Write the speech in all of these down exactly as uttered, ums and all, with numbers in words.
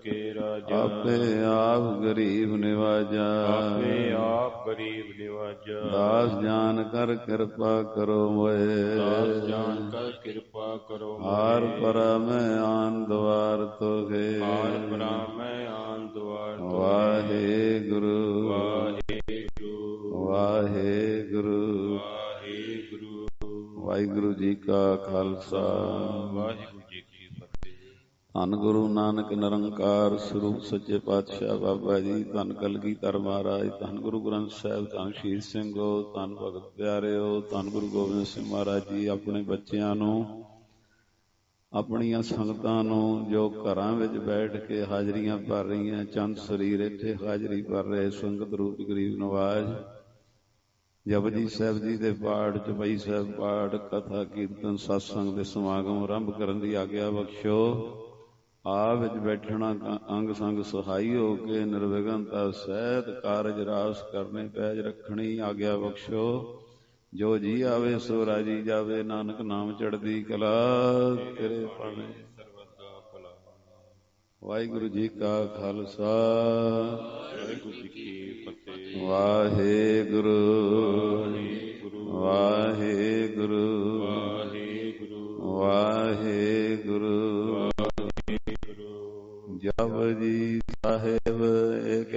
ਕੇ ਰਾਜਾ। ਆਪੇ ਆਪ ਗਰੀਬ ਨਿਵਾਜਾ, ਆਪੇ ਆਪ ਗਰੀਬ ਨਿਵਾਜਾ। ਦਾਸ ਜਾਨ ਕਰ ਕਿਰਪਾ ਕਰੋ ਮੋਏ, ਦਾਸ ਜਾਨ ਕਰ ਕਿਰਪਾ ਕਰੋ ਮੋਏ। ਹਾਰ ਪਰਾ ਮੈਂ ਆਨ ਦੁਆਰ ਤੋਗੇ, ਹਾਰ ਪਰਾ ਮੈਂ ਆਨ ਦੁਆਰ ਤੋਗੇ। ਵਾਹਿਗੁਰੂ ਵਾਹਿਗੁਰੂ ਵਾਹਿਗੁਰੂ ਵਾਹਿਗੁਰੂ। ਵਾਹਿਗੁਰੂ ਜੀ ਕਾ ਖਾਲਸਾ, ਵਾਹਿਗੁਰੂ ਜੀ ਕੀ ਫਤਿਹ। ਧੰਨ ਗੁਰੂ ਨਾਨਕ ਨਿਰੰਕਾਰ ਸਰੂਪ ਸੱਚੇ ਪਾਤਸ਼ਾਹ ਬਾਬਾ ਜੀ, ਧੰਨ ਕਲਗੀਧਰ ਮਹਾਰਾਜ, ਧੰਨ ਗੁਰੂ ਗ੍ਰੰਥ ਸਾਹਿਬ, ਧੰਨ ਸ਼ਹੀਦ ਸਿੰਘੋ, ਧੰਨ ਭਗਤ ਪਿਆਰਿਓ, ਧੰਨ ਗੁਰੂ ਗੋਬਿੰਦ ਸਿੰਘ ਮਹਾਰਾਜ ਜੀ ਆਪਣੇ ਬੱਚਿਆਂ ਨੂੰ, ਆਪਣੀਆਂ ਸੰਗਤਾਂ ਨੂੰ ਜੋ ਘਰਾਂ ਵਿੱਚ ਬੈਠ ਕੇ ਹਾਜ਼ਰੀਆਂ ਭਰ ਰਹੀਆਂ, ਚੰਦ ਸਰੀਰ ਇੱਥੇ ਹਾਜ਼ਰੀ ਭਰ ਰਹੇ ਸੰਗਤ ਰੂਪ ਗਰੀਬ ਨਵਾਜ਼, ਜਪਜੀ ਸਾਹਿਬ ਜੀ ਦੇ ਪਾਠ, ਚੌਪਈ ਸਾਹਿਬ ਪਾਠ, ਕਥਾ ਕੀਰਤਨ ਸਤਸੰਗ ਦੇ ਸਮਾਗਮ ਆਰੰਭ ਕਰਨ ਦੀ ਆਗਿਆ ਬਖਸ਼ੋ। ਆਪ ਵਿੱਚ ਬੈਠਣਾ ਅੰਗ ਸੰਗ ਸਹਾਈ ਹੋ ਕੇ ਨਿਰਵਿਘਨਤਾ ਸਹਿਤ ਕਾਰਜ ਰਾਸ ਕਰਨੇ ਪੈਜ ਰੱਖਣੀ ਆਗਿਆ ਬਖਸ਼ੋ। ਜੋ ਜੀ ਆਵੇ ਸੋ ਰਾਜੀ ਜਾਵੇ, ਨਾਨਕ ਨਾਮ ਚੜ੍ਹਦੀ ਕਲਾ ਤੇਰੇ ਭਾਣੇ ਸਰਬਦਾ ਭਲਾ। ਵਾਹਿਗੁਰੂ ਜੀ ਕਾ ਖਾਲਸਾ, ਵਾਹਿਗੁਰੂ ਜੀ ਕੀ ਫਤਿਹ। ਵਾਹਿਗੁਰੂ ਵਾਹਿਗੁਰੂ ਵਾਹਿਗੁਰੂ ਵਾਹਿਗੁਰੂ ਵਾਹਿਗੁਰੂ ਵਾਹਿਗੁਰੂ। ਜਪਜੀ ਸਾਹਿਬ ਏਕ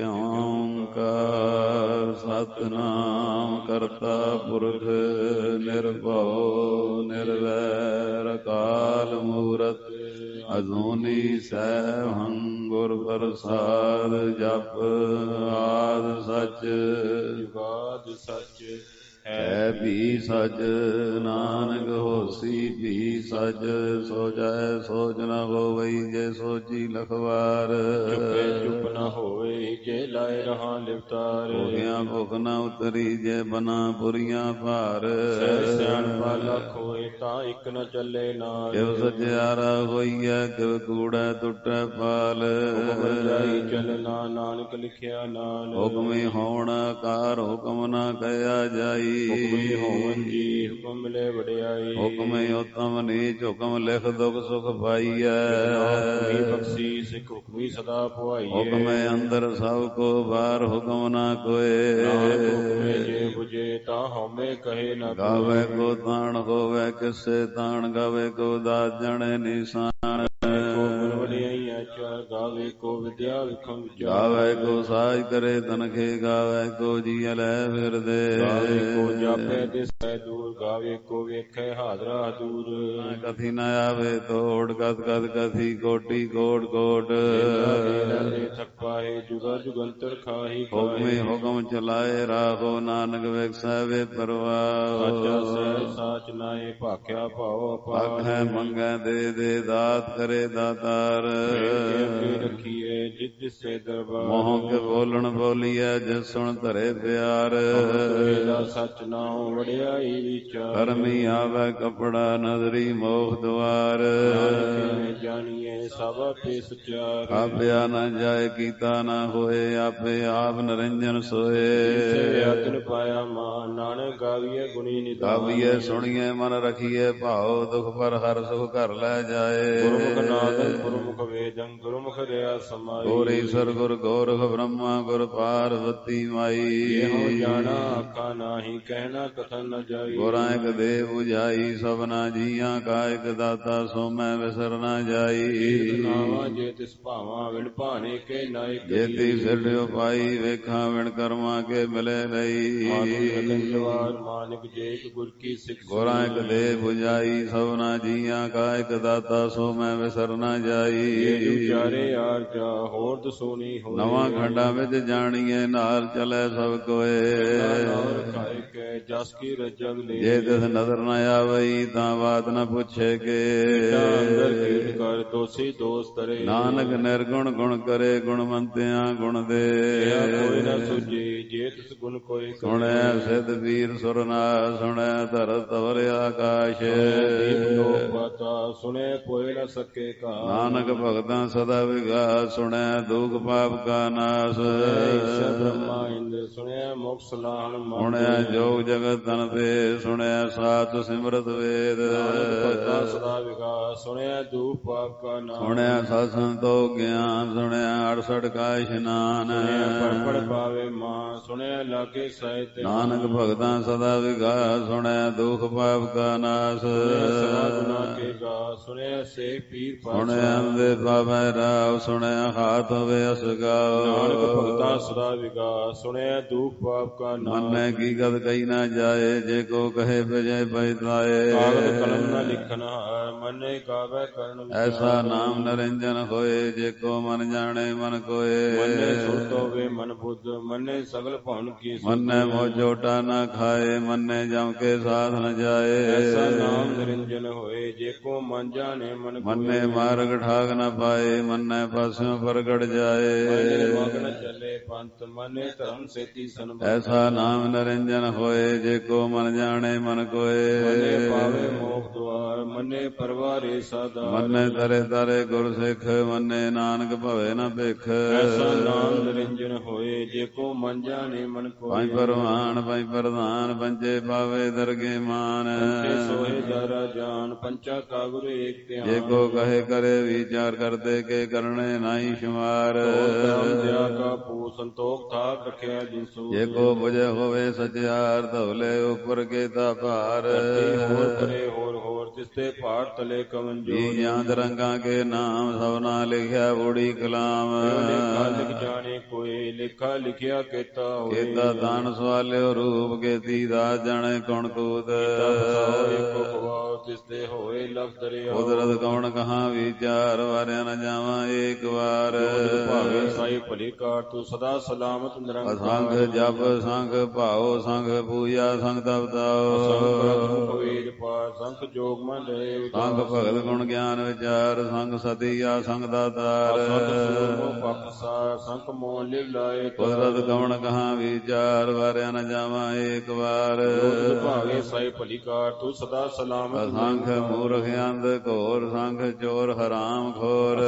ਓੰਕਾਰ, ਸਤਿਨਾਮ ਕਰਤਾ ਪੁਰਖ ਨਿਰਭਉ ਨਿਰਵੈਰ, ਅਕਾਲ ਮੂਰਤ ਅਜੂਨੀ ਸੈਭੰ, ਗੁਰ ਪ੍ਰਸਾਦ ਜਪ ਆਦਿ ਸਚ ਜੁਗਾਦਿ ਸਚ ਹੈ ਵੀ ਸਚ, ਨਾਨਕ ਹੋਸੀ ਵੀ ਸਚ, ਸੋ ਜੈ ਸੋਚ ਨ ਹੋਵਈ ਜੇ ਸੋਚੀ ਲਖਵਾਰ, ਚੁੱਪੇ ਚੁੱਪ ਨ ਹੋਵੇ ਜੇ ਲਾਏ ਰਹਾ ਲਿਵਤਾਰ, ਭੋਗਿਆ ਭੁਖ ਨ ਉਤਰੀ ਜੇ ਬਨਾ ਪੁਰੀਆਂ ਭਾਰ, ਸਹਿ ਸਿਆਣਪਾ ਲੱਖ ਹੋਏ ਤਾਂ ਇੱਕ ਨ ਚੱਲੇ ਨਾਲ, ਕਿਵ ਸਚਿਆਰਾ ਹੋਈਐ ਕਿਵ ਕੂੜੈ ਟੁੱਟੈ ਪਾਲ, ਹੁਕਮ ਜਾਈ ਚੱਲਣਾ ਨਾਨਕ ਲਿਖਿਆ ਨਾਲ, ਹੁਕਮੀ ਹੋਣ ਆਕਾਰ ਹੁਕਮ ਨ ਕਹਿਆ ਜਾਈ, ਹੁਕਮੀ ਹੋਵਨ ਜੀ ਹੁਕਮ ਮਿਲੇ ਵਡਿਆਈ, ਹੁਕਮੇ ਉਤਮ ਨੀਚ ਹੁਕਮ ਲਿਖ ਦੁਖ ਸੁਖ ਪਾਈਐ, ਹੁਕਮੀ ਬਖਸ਼ੀ ਸਿੱਖ ਹੁਕਮੀ ਸਦਾ ਪੁਆਈਏ, ਹੁਕਮੇ ਅੰਦਰ ਸਭ ਕੋ ਬਾਹਰ ਹੁਕਮ ਨਾ ਕੋਏ, ਹੁਕਮੇ ਜੇ ਬੁਝੇ ਤਾਂ ਹਉਮੈ ਕਹੇ ਨਾ ਗਾਵੇ ਕੋ ਤਾਣ ਹੋਵੇ ਕਿਸੇ ਤਾਣ, ਗਾਵੇ ਕੋ ਦਾਤ ਜਣੇ ਨਿਸ਼ਾਨ, ਗਾਵੇ ਕੋ ਵਿਦਿਆ ਵਿਖਮ ਵਿਚਾਰ, ਗਾਵੇ ਕੋ ਸਾਜ ਕਰੇ ਤਨਖੇ, ਗਾਵੇ ਕੋ ਜੀ ਲੈ ਫਿਰਦੇ, ਗਾਵੇ ਕੋ ਜਾਪੇ ਦਿਸੈ ਦੂਰ, ਗਾਵੇ ਕੋ ਵੇਖੈ ਹਾਜ਼ਰਾ ਦੂਰ, ਕਥੀ ਨ ਆਵੇ ਤੋੜ ਕਥ ਕਥ ਕਥੀ ਕੋਟੀ ਕੋਟ ਕੋਟ, ਥਕਪਾਏ ਜੁਗਾ ਜੁਗੰਤਰ ਖਾਹੀ, ਹੁਕਮੇ ਹੁਕਮ ਚਲਾਏ ਰਾਹੋ, ਨਾਨਕ ਵੇਖੈ ਵੇ ਪਰਵਾਹ, ਸਾਚਾ ਸਹਿ ਸਾਚ ਨਾਏ ਭਾਖਿਆ ਭਾਉ ਅਪਾਰ, ਆਖੈ ਮੰਗੈ ਦੇ ਦੇ ਦਾਤ ਕਰੇ ਦਾਤਾਰ, ਰੱਖੀਏ ਜਿਸ ਦਿਸੇ ਦਰਬਾਰ, ਮੋਹ ਕੇ ਬੋਲਣ ਬੋਲੀਐ ਜਿਸ ਸੁਣ ਧਰੇ ਪਿਆਰ, ਸੱਚ ਨਾਉ ਵਡਿਆਈ ਵਿਚਾਰ, ਕਰਮੀ ਆਵੈ ਕਪੜਾ ਨਦਰੀ ਮੋਖ ਦੁਆਰ, ਜਾਣੀਏ ਸਭ ਆਪੇ ਸਚਿਆਰ, ਆਪਿਆ ਨਾ ਜਾਏ ਕੀਤਾ ਨਾ ਹੋਏ, ਆਪੇ ਆਪ ਨਿਰੰਜਨ ਸੋਏ, ਆਤਨ ਪਾਇਆ ਮਾਨ, ਨਾਨਕ ਗਾਵੀਏ ਗੁਣੀ ਨਿਧਾਨ, ਗਾਵੀਏ ਸੁਣੀਏ ਮਨ ਰਖੀਏ ਭਾਉ, ਦੁਖ ਪਰ ਹਰ ਸੁਖ ਘਰ ਲੈ ਜਾਏ, ਗੁਰਮੁਖ ਨਾਦੰ ਗੁਰਮੁਖ ਵੇਦੰ, ਗੁਰਮੁਖ ਰਿਆ ਸਮਾਈ, ਗੁਰ ਈਸਰ ਗੁਰ ਗੋਰਖ ਬ੍ਰਹਮਾ ਗੁਰ ਪਾਰਵਤੀ ਮਾਈ, ਇਹੋ ਜਾਣਾ ਆਖਾ ਨਾਹੀ ਕਹਿਣਾ ਕਥਨ ਨ ਜਾਈ, ਗੁਰਾਂ ਇਕ ਦੇ 부ਝਾਈ ਸਭਨਾ ਜੀਆਂ ਕਾ ਇਕ ਦਾਤਾ, ਸੋ ਮੈਂ ਵਿਸਰ ਨਾ ਜਾਈ, ਨਾਵਾ ਜੇ ਤਿਸ ਭਾਵਾਂ ਵਿਣ ਭਾਣੇ ਕੇ ਨਾਇਕ, ਜੇਤੀ ਸਿਰਡਿਓ ਪਾਈ ਵੇਖਾਂ ਵਿਣ ਕਰਮਾਂ ਕੇ ਮਿਲੇ ਲਈ, ਮਾਨਿਕ ਜੇ ਇਕ ਗੁਰ ਕੀ ਸਿੱਖ, ਗੁਰਾਂ ਇਕ ਦੇ 부ਝਾਈ ਸਭਨਾ ਜੀਆਂ ਕਾ ਇਕ ਦਾਤਾ, ਸੋ ਮੈਂ ਵਿਸਰ ਨਾ ਜਾਈ, ਚਾਰੇ ਆਰ ਜਾ ਹੋਰ ਦਸੋਨੀ ਹੋਏ, ਨਵਾਂ ਖੰਡਾਂ ਵਿੱਚ ਜਾਣੀਏ ਨਾਲ ਚਲੇ ਸਭ ਕੋਏ, ਜਸ ਕੀ ਰਜਗ ਲੈ, ਜੇ ਤਿਸ ਨਜ਼ਰ ਨ ਆਵਈ ਤਾਂ ਬਾਤ ਨ ਪੁੱਛੇ ਕੇ, ਅੰਦਰ ਕੀਟ ਕਰ ਦੋਸੀ ਦੋਸ ਤਰੇ, ਨਾਨਕ ਨਿਰਗੁਣ ਗੁਣ ਕਰੇ ਗੁਣਵੰਤਿਆਂ ਗੁਣ ਦੇ, ਕੋਈ ਨ ਸੁਝੇ ਜੇ ਤਿਸ ਗੁਣ ਕੋਈ, ਸੁਣਿਆ ਸਿੱਧ ਵੀਰ ਸੁਰਨਾ, ਸੁਣਿਆ ਧਰਤ ਵਰ ਆਕਾਸ਼, ਪਤਾ ਸੁਣੇ ਪੋਇ ਨ ਸਕੇ ਕਾ, ਨਾਨਕ ਭਗਤਾਂ ਸਦਾ ਵਿਗਾਸ, ਸੁਣਿਆ ਸੁਣਿਆ ਦੁਖ ਪਾਪ ਕਾ ਨਾਸ। ਈਸ਼ਰ ਬ੍ਰਹਮਾ ਇੰਦਰ ਸੁਣਿਆ ਮੁਖ ਸਲਾਹਣ ਮਨ। ਸੁਣਿਆ ਜੋਗ ਜਗਤ ਤਨ ਤੇ ਸੁਣਿਆ ਸਾਤ ਸਿਮਰਤ ਵੇਦ। ਭਗਤਾ ਸਦਾ ਵਿਕਾਸ ਸੁਣਿਆ ਦੂਖ ਪਾਪ ਕਾ ਨਾਸ। ਸੁਣਿਆ ਸਤ ਸੰਤੋਖ ਗਿਆਨ ਸੁਣਿਆ ਅੜਸਠ ਕਾ ਇਸ਼ਨਾਨ। ਪੜ ਪੜ ਪਾਵੇ ਮਾਂ ਸੁਣਿਆ ਲਾਗੇ ਸਾਹਿਤ। ਨਾਨਕ ਭਗਤਾਂ ਸਦਾ ਵਿਕਾਸ ਸੁਣਿਆ ਦੁਖ ਪਾਪ ਕਾ ਨਾਸ। ਸਦਾ ਗੁਨਾ ਕੇ ਗਾ ਸੁਣਿਆ ਸੇ ਪੀਰ ਪਾਤਸ਼ਾਹ। ਸੁਣਿਆ ਅੰਦੇ ਪਾਵੈ ਰਾਵ ਸੁਣਿਆ ਹਾਥ ਹੋਵੇ ਅਸਗਾਓ। ਨਾਨਕ ਭਗਤਾਂ ਸਦਾ ਵਿਕਾਸ ਸੁਣਿਆ ਦੁਖ ਪਾਪ ਕਾ ਨਾਸ। ਮੰਨੈ ਕੀ ਗਤ ਕਹੀ ਨਾ ਜਾਏ ਜੇ ਕੋ ਕਹੇ ਵਿਜੈ ਪਛਤਾਏ। ਕਾਗਦ ਕਲਮ ਨ ਲਿਖਨ ਹਾਰ ਮੰਨੇ ਗਾਵੈ ਕਰਨ ਵਿਚਾਰ। ਐਸਾ ਨਾਮ ਨਿਰੰਜਨ ਹੋਏ ਜੇ ਕੋ ਮਨ ਜਾਣੇ ਮਨ ਕੋਏ। ਮੰਨੇ ਸੁਰਤ ਹੋਵੇ ਮਨ ਬੁੱਧ ਮੰਨੇ ਸਗਲ ਭਵਨ ਕੀ ਸੁਧ। ਮੰਨੈ ਮੋ ਝੋਟਾ ਨਾ ਖਾਏ ਮੰਨੇ ਜਮ ਕੇ ਸਾਧ ਨ ਜਾਏ। ਐਸਾ ਨਾਮ ਨਿਰੰਜਨ ਹੋਏ ਜੇ ਕੋ ਮਨ ਜਾਣੇ ਮਨ ਕੋਏ। ਮੰਨੇ ਮਾਰਗ ਠਾਗ ਨ ਪਾਏ ਮੰਨੈ ਪਾਸਿਓਂ ਪ੍ਰਗਟ ਜਾਏ। ਮੰਨੇ ਮਗਨ ਚੱਲੇ ਪੰਥ ਮੰਨੇ ਧਰਮ ਸੇਤੀ ਸੰਬੰਧ। ਐਸਾ ਨਾਮ ਨਿਰੰਜਨ ਹੋਏ ਜੇ ਕੋ ਮਨ ਜਾਣੇ ਮਨ ਕੋਏ। ਮੰਨੇ ਪਾਵੇ ਮੋਖ ਦੁਆਰ ਮੰਨੇ ਪਰਵਾਰੇ ਸਾਧਾਰ। ਮੰਨੇ ਤਰੇ ਤਰੇ ਗੁਰ ਸਿੱਖ ਮੰਨੇ ਨਾਨਕ ਭਵੇ ਨ ਭਿਖ। ਐਸਾ ਨਾਮ ਨਿਰੰਜਨ ਹੋਏ ਜੇ ਕੋ ਮਨ ਜਾਣੇ ਮਨ ਕੋਏ। ਪੰਜ ਪਰਵਾਨ ਪੰਜ ਪ੍ਰਧਾਨ ਪੰਜੇ ਪਾਵੇ ਦਰਗੇ ਮਾਨ। ਪੰਚੇ ਸੋਹੇ ਦਾਰਾ ਜਾਨ ਪੰਚਾ ਕਾ ਗੁਰ ਏਕ ਧਿਆਨ। ਜੇ ਕੋ ਕਹੇ ਕਰੇ ਵਿਚਾਰ ਕਰਦੇ ਕੇ ਕਰਨੇ ਨਾਹੀ ਸ਼ੁਮਾਰ। ਧਰਮ ਦਇਆ ਕਾ ਪੂਰ ਸੰਤੋਖ ਥਾਕ ਰਖਿਆ ਜਿਸੂ। ਜੇ ਕੋ ਬੁਝੇ ਹੋਵੇ ਸਚਿਆਰ ਧਵਲੇ ਉਪਰ ਕੇ ਤਾ ਭਾਰ। ਹੋਰ ਕਰੇ ਹੋਰ ਹੋਰ ਤਿਸਤੇ ਭਾਰ ਤਲੇ ਕਵਨ ਜੋਰ। ਜੀ ਜਾਂਦ ਰੰਗਾ ਕੇ ਨਾਮ ਸਭਨਾ ਲਿਖਿਆ ਬੂੜੀ ਕਲਾਮ। ਲੇਖਾ ਲਿਖ ਜਾਣੇ ਕੋਈ ਲੇਖਾ ਲਿਖਿਆ ਕੀਤਾ ਹੋਏ। ਕੀਤਾ ਦਾਨ ਸਵਾਲਿਓ ਰੂਪ ਕੀਤੀ ਦਾਸ ਜਾਣੇ ਕੌਣ ਕੂਤ। ਏਕੋ ਖਵਾਓ ਤਿਸਤੇ ਹੋਏ ਲਫ ਦਰਿਆ। ਕੁਦਰਤ ਕੌਣ ਕਹਾਂ ਵਿਚਾਰ ਵਾਰਿਆ ਨ ਜਾਵਾਂ ਏਕ ਵਾਰ। ਭਾਵੇ ਸਾਈ ਭਲੀ ਕਾਰ ਤੂੰ ਸਦਾ ਸਲਾਮਤ ਨਿਰੰਕਾਰ। ਅਸੰਖ ਜਪ ਸੰਖ ਭਾਉ ਸੰਖ ਪੂਜਾ ਸੰਖ ਤਪਤਾਓ। ਸੰਖ ਵੇਦ ਪਾਠ ਸੰਖ ਜੋਗ ਮਨ ਰਹੇ ਉਤਾਰ। ਸੰਖ ਭਗਤ ਗੁਣ ਗਿਆਨ ਵਿਚਾਰ ਸੰਖ ਸਤੀ ਆ ਸੰਖ ਦਾਤਾਰ। ਪਖਸਾਰ ਸੰਖ ਮੋਹ ਲਿਵ ਲਾਏ। ਕੁਦਰਤ ਕੌਣ ਕਹਾਂ ਵਿਚਾਰ ਵਾਰਿਆ ਨ ਜਾਵਾਂ ਏਕ ਵਾਰ। ਭਾਵੇ ਸਾਈ ਭਲੀ ਕਾਰ ਤੂੰ ਸਦਾ ਸਲਾਮਤ। ਅਸੰਖ ਮੂਰਖ ਅੰਧ ਘੋਰ ਸੰਖ ਚੋਰ ਹਰਾਮ ਖੋਰ।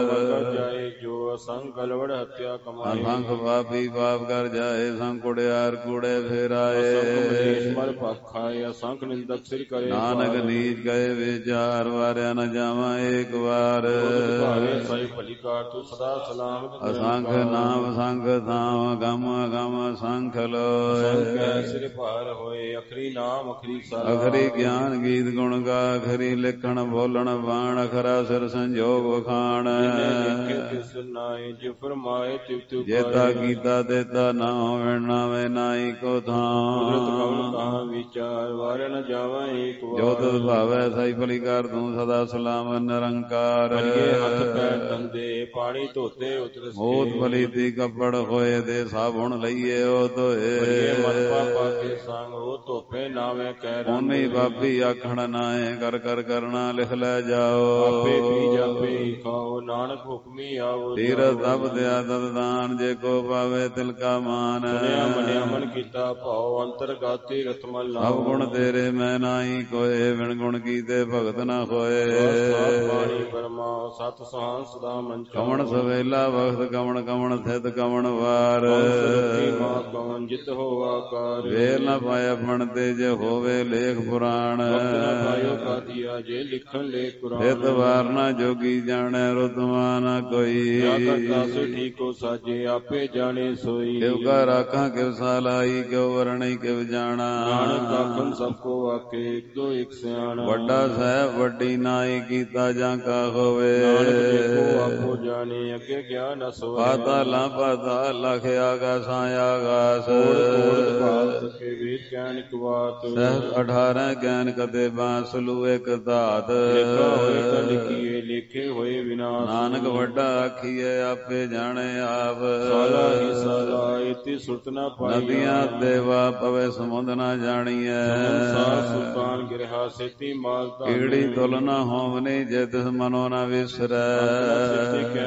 ਜਾਏ ਜੋ ਅਸੰਖ ਗਲਵੜ ਹੱਤਿਆ ਕਮਾਏ। ਅਸੰਖ ਪਾਪੀ ਪਾਪ ਕਰ ਜਾਏ ਸੰਖ ਕੁੜਿਆਰ ਕੂੜੇ ਫੇਰਾਏ। ਅਸੰਖ ਮਲ ਪਖਾਏ ਅਸੰਖ ਨਿੰਦਕ ਸਿਰ ਕਰੇ। ਨਾਨਕ ਨੀਚ ਗਏ ਵਿਚਾਰ ਵਾਰਿਆ ਨ ਜਾਵਾਂ ਏਕ ਵਾਰ। ਭਾਵੇ ਸਾਈ ਭਲੀ ਕਾਰ ਤੂੰ ਸਦਾ ਸਲਾਮਤ। ਅਸੰਖ ਨਾਮ ਸੰਖ ਥਾਮ ਗਮ ਗਮ ਸੰਖ ਲੋਏ। ਸਿਰ ਭਾਰ ਹੋਏ ਅਖਰੀ ਨਾਮ ਅਖਰੀ ਸਾਰ। ਅਖਰੀ ਗਿਆਨ ਗੀਤ ਗੁਣ ਗਾ ਅਖਰੀ ਲਿਖਣ ਬੋਲਣ ਬਾਣ ਅਖਰਾ ਸਿਰ ਸੰਜੋਗ ਵਖਾਣ। ਤਿਸ ਨਾਏ ਜੇ ਫਰਮਾਏ ਤਿਵ ਤਿਵ ਜੇਤਾ ਕੀਤਾ ਦੇਤਾ ਨਾ ਹੋਵੇ ਨਾਵੇਂ ਨਾਈ ਕੋ ਥਾਂ। ਕੌਣ ਕਹਾਂ ਵਿਚਾਰ ਵਾਰਿਆ ਨ ਜਾਵਾਂ ਏਕ ਵਾਰ। ਜੋ ਤੁਧ ਭਾਵੈ ਸਹੀ ਭਲੀ ਕਰ ਤੂੰ ਸਦਾ ਸਲਾਮ ਨਿਰੰਕਾਰ। ਹੱਥ ਪੈਰ ਧੰਦੇ ਪਾਣੀ ਧੋਤੇ ਉਤਰ। ਮੋਤ ਪਲੀਤੀ ਕੱਪੜ ਹੋਏ ਦੇ ਸਾਬੁਣ ਲਈਏ ਉਹ ਧੋਏ। ਮਤ ਪਾਪਾ ਕੇ ਸੰਗ ਉਹ ਧੋਪੇ ਨਾਵੇਂ ਕਹਿ ਰੰਗ। ਉਨੀ ਬਾਪੀ ਆਖਣ ਨਾਏ ਕਰ ਕਰ ਕਰਨਾ ਲਿਖ ਲੈ ਜਾਓ। ਆਪੇ ਪੀ ਜਾਪੇ ਖਾਓ ਨਾਨਕ ਹੁਕਮੀ ਆਵੋ। ਤੀਰਥ ਤਪ ਦਿਆ ਤਦ ਦਾਨ ਜੇ ਕੋ ਪਾਵੇ ਤਿਲ ਕਾ ਮਾਨ। ਸੁਣਿਆ ਮੰਨਿਆ ਮਨ ਕੀਤਾ ਭਾਉ ਅੰਤਰਗਾਤੀ ਰਤਮਲ ਨਾਮ। ਸਭ ਗੁਣ ਤੇਰੇ ਮੈਂ ਨਾਹੀ ਕੋਏ ਬਿਨ ਗੁਣ ਕੀਤੇ ਭਗਤ ਨਾ ਹੋਏ। ਬਾਣੀ ਬਰਮਾ ਸਤ ਸੁਹਾਨ ਸਦਾ ਮਨ ਚਾਉ। ਕਵਣ ਸਵੇਲਾ ਵਖਤ ਕਵਣ ਕਵਣ ਥਿਤ ਕਵਣ ਵਾਰ। ਮਾਂ ਕਵਣ ਜਿਤ ਹੋ ਆਕਾਰ। ਵੇਲ ਨ ਪਾਇਆ ਫਣ ਤੇ ਜੇ ਹੋਵੇ ਲੇਖ ਪੁਰਾਣ। ਪਾਇਓ ਕਾਦੀਆ ਜੇ ਲਿਖਣ ਲੇਖ ਕੁਰਾਨ। ਥਿਤ ਵਾਰ ਨਾ ਜੋਗੀ ਜਾਣੈ ਰੁਤਮਾ ਨਾ ਕੋਈ। ਕਰਤਾ ਸੇ ਠੀਕੋ ਸਾਜੇ ਆਪੇ ਜਾਣੇ ਸੋਈ। ਕਿਵ ਕਾ ਰਾਖਾਂ ਕਿਵ ਸਾਲਾਈ ਕਿਵ ਵਰਣਈ ਕਿਵ ਜਾਣਾ। ਨਾਨਕ ਆਖਣ ਸਭ ਕੋ ਆਕੇ ਇੱਕ ਦੋ ਇੱਕ ਸਿਆਣਾ। ਵੱਡਾ ਸਾਹਿਬ ਵੱਡੀ ਨਾਈ ਕੀਤਾ ਜਾਂ ਕਾ ਹੋਵੇ। ਨਾਨਕ ਦੇਖੋ ਆਪੋ ਜਾਣੇ ਅੱਗੇ ਗਿਆਨ ਅਸੋਏ। ਪਾਤਾਲਾਂ ਪਾਤਾਲ ਲਖ ਆਗਾਸਾਂ ਆਗਾਸ। ਕੋੜ ਕੋੜ ਭਾਤ ਕੇ ਵੇਦ ਗਿਆਨ ਇੱਕ ਬਾਤ। ਸਹਿ ਅਠਾਰਾਂ ਗਿਆਨ ਕਦੇ ਬਾਂਸਲੂ ਇੱਕ ਧਾਤ। ਲਿਖਾ ਹੋਏ ਤਾਂ ਲਿਖੀਏ ਲਿਖੇ ਹੋਏ ਵਿਨਾਸ਼। ਨਾਨਕ ਵੱਡਾ ਆਖੀਏ ਆਪੇ ਜਾਣੇ ਆਪ। ਸਾਲਾ ਹੀ ਸਾਲਾ ਇਤੀ ਸੁਰਤ ਨਾ ਪਾਈ। ਨਦੀਆਂ ਦੇਵਾ ਪਵੇ ਸਮੁੰਦ ਨਾ ਜਾਣੀਐ। ਸੰਸਾਰ ਸੁਲਤਾਨ ਗਿਰਹਾ ਸੇਤੀ ਮਾਲ ਧਾਨ। ਕੀੜੀ ਤੁਲ ਨਾ ਹੋਵਨੀ ਜੇ ਤਿਸ ਮਨੋ ਨਾ ਵਿਸਰੈ। ਕਹਿਣਾ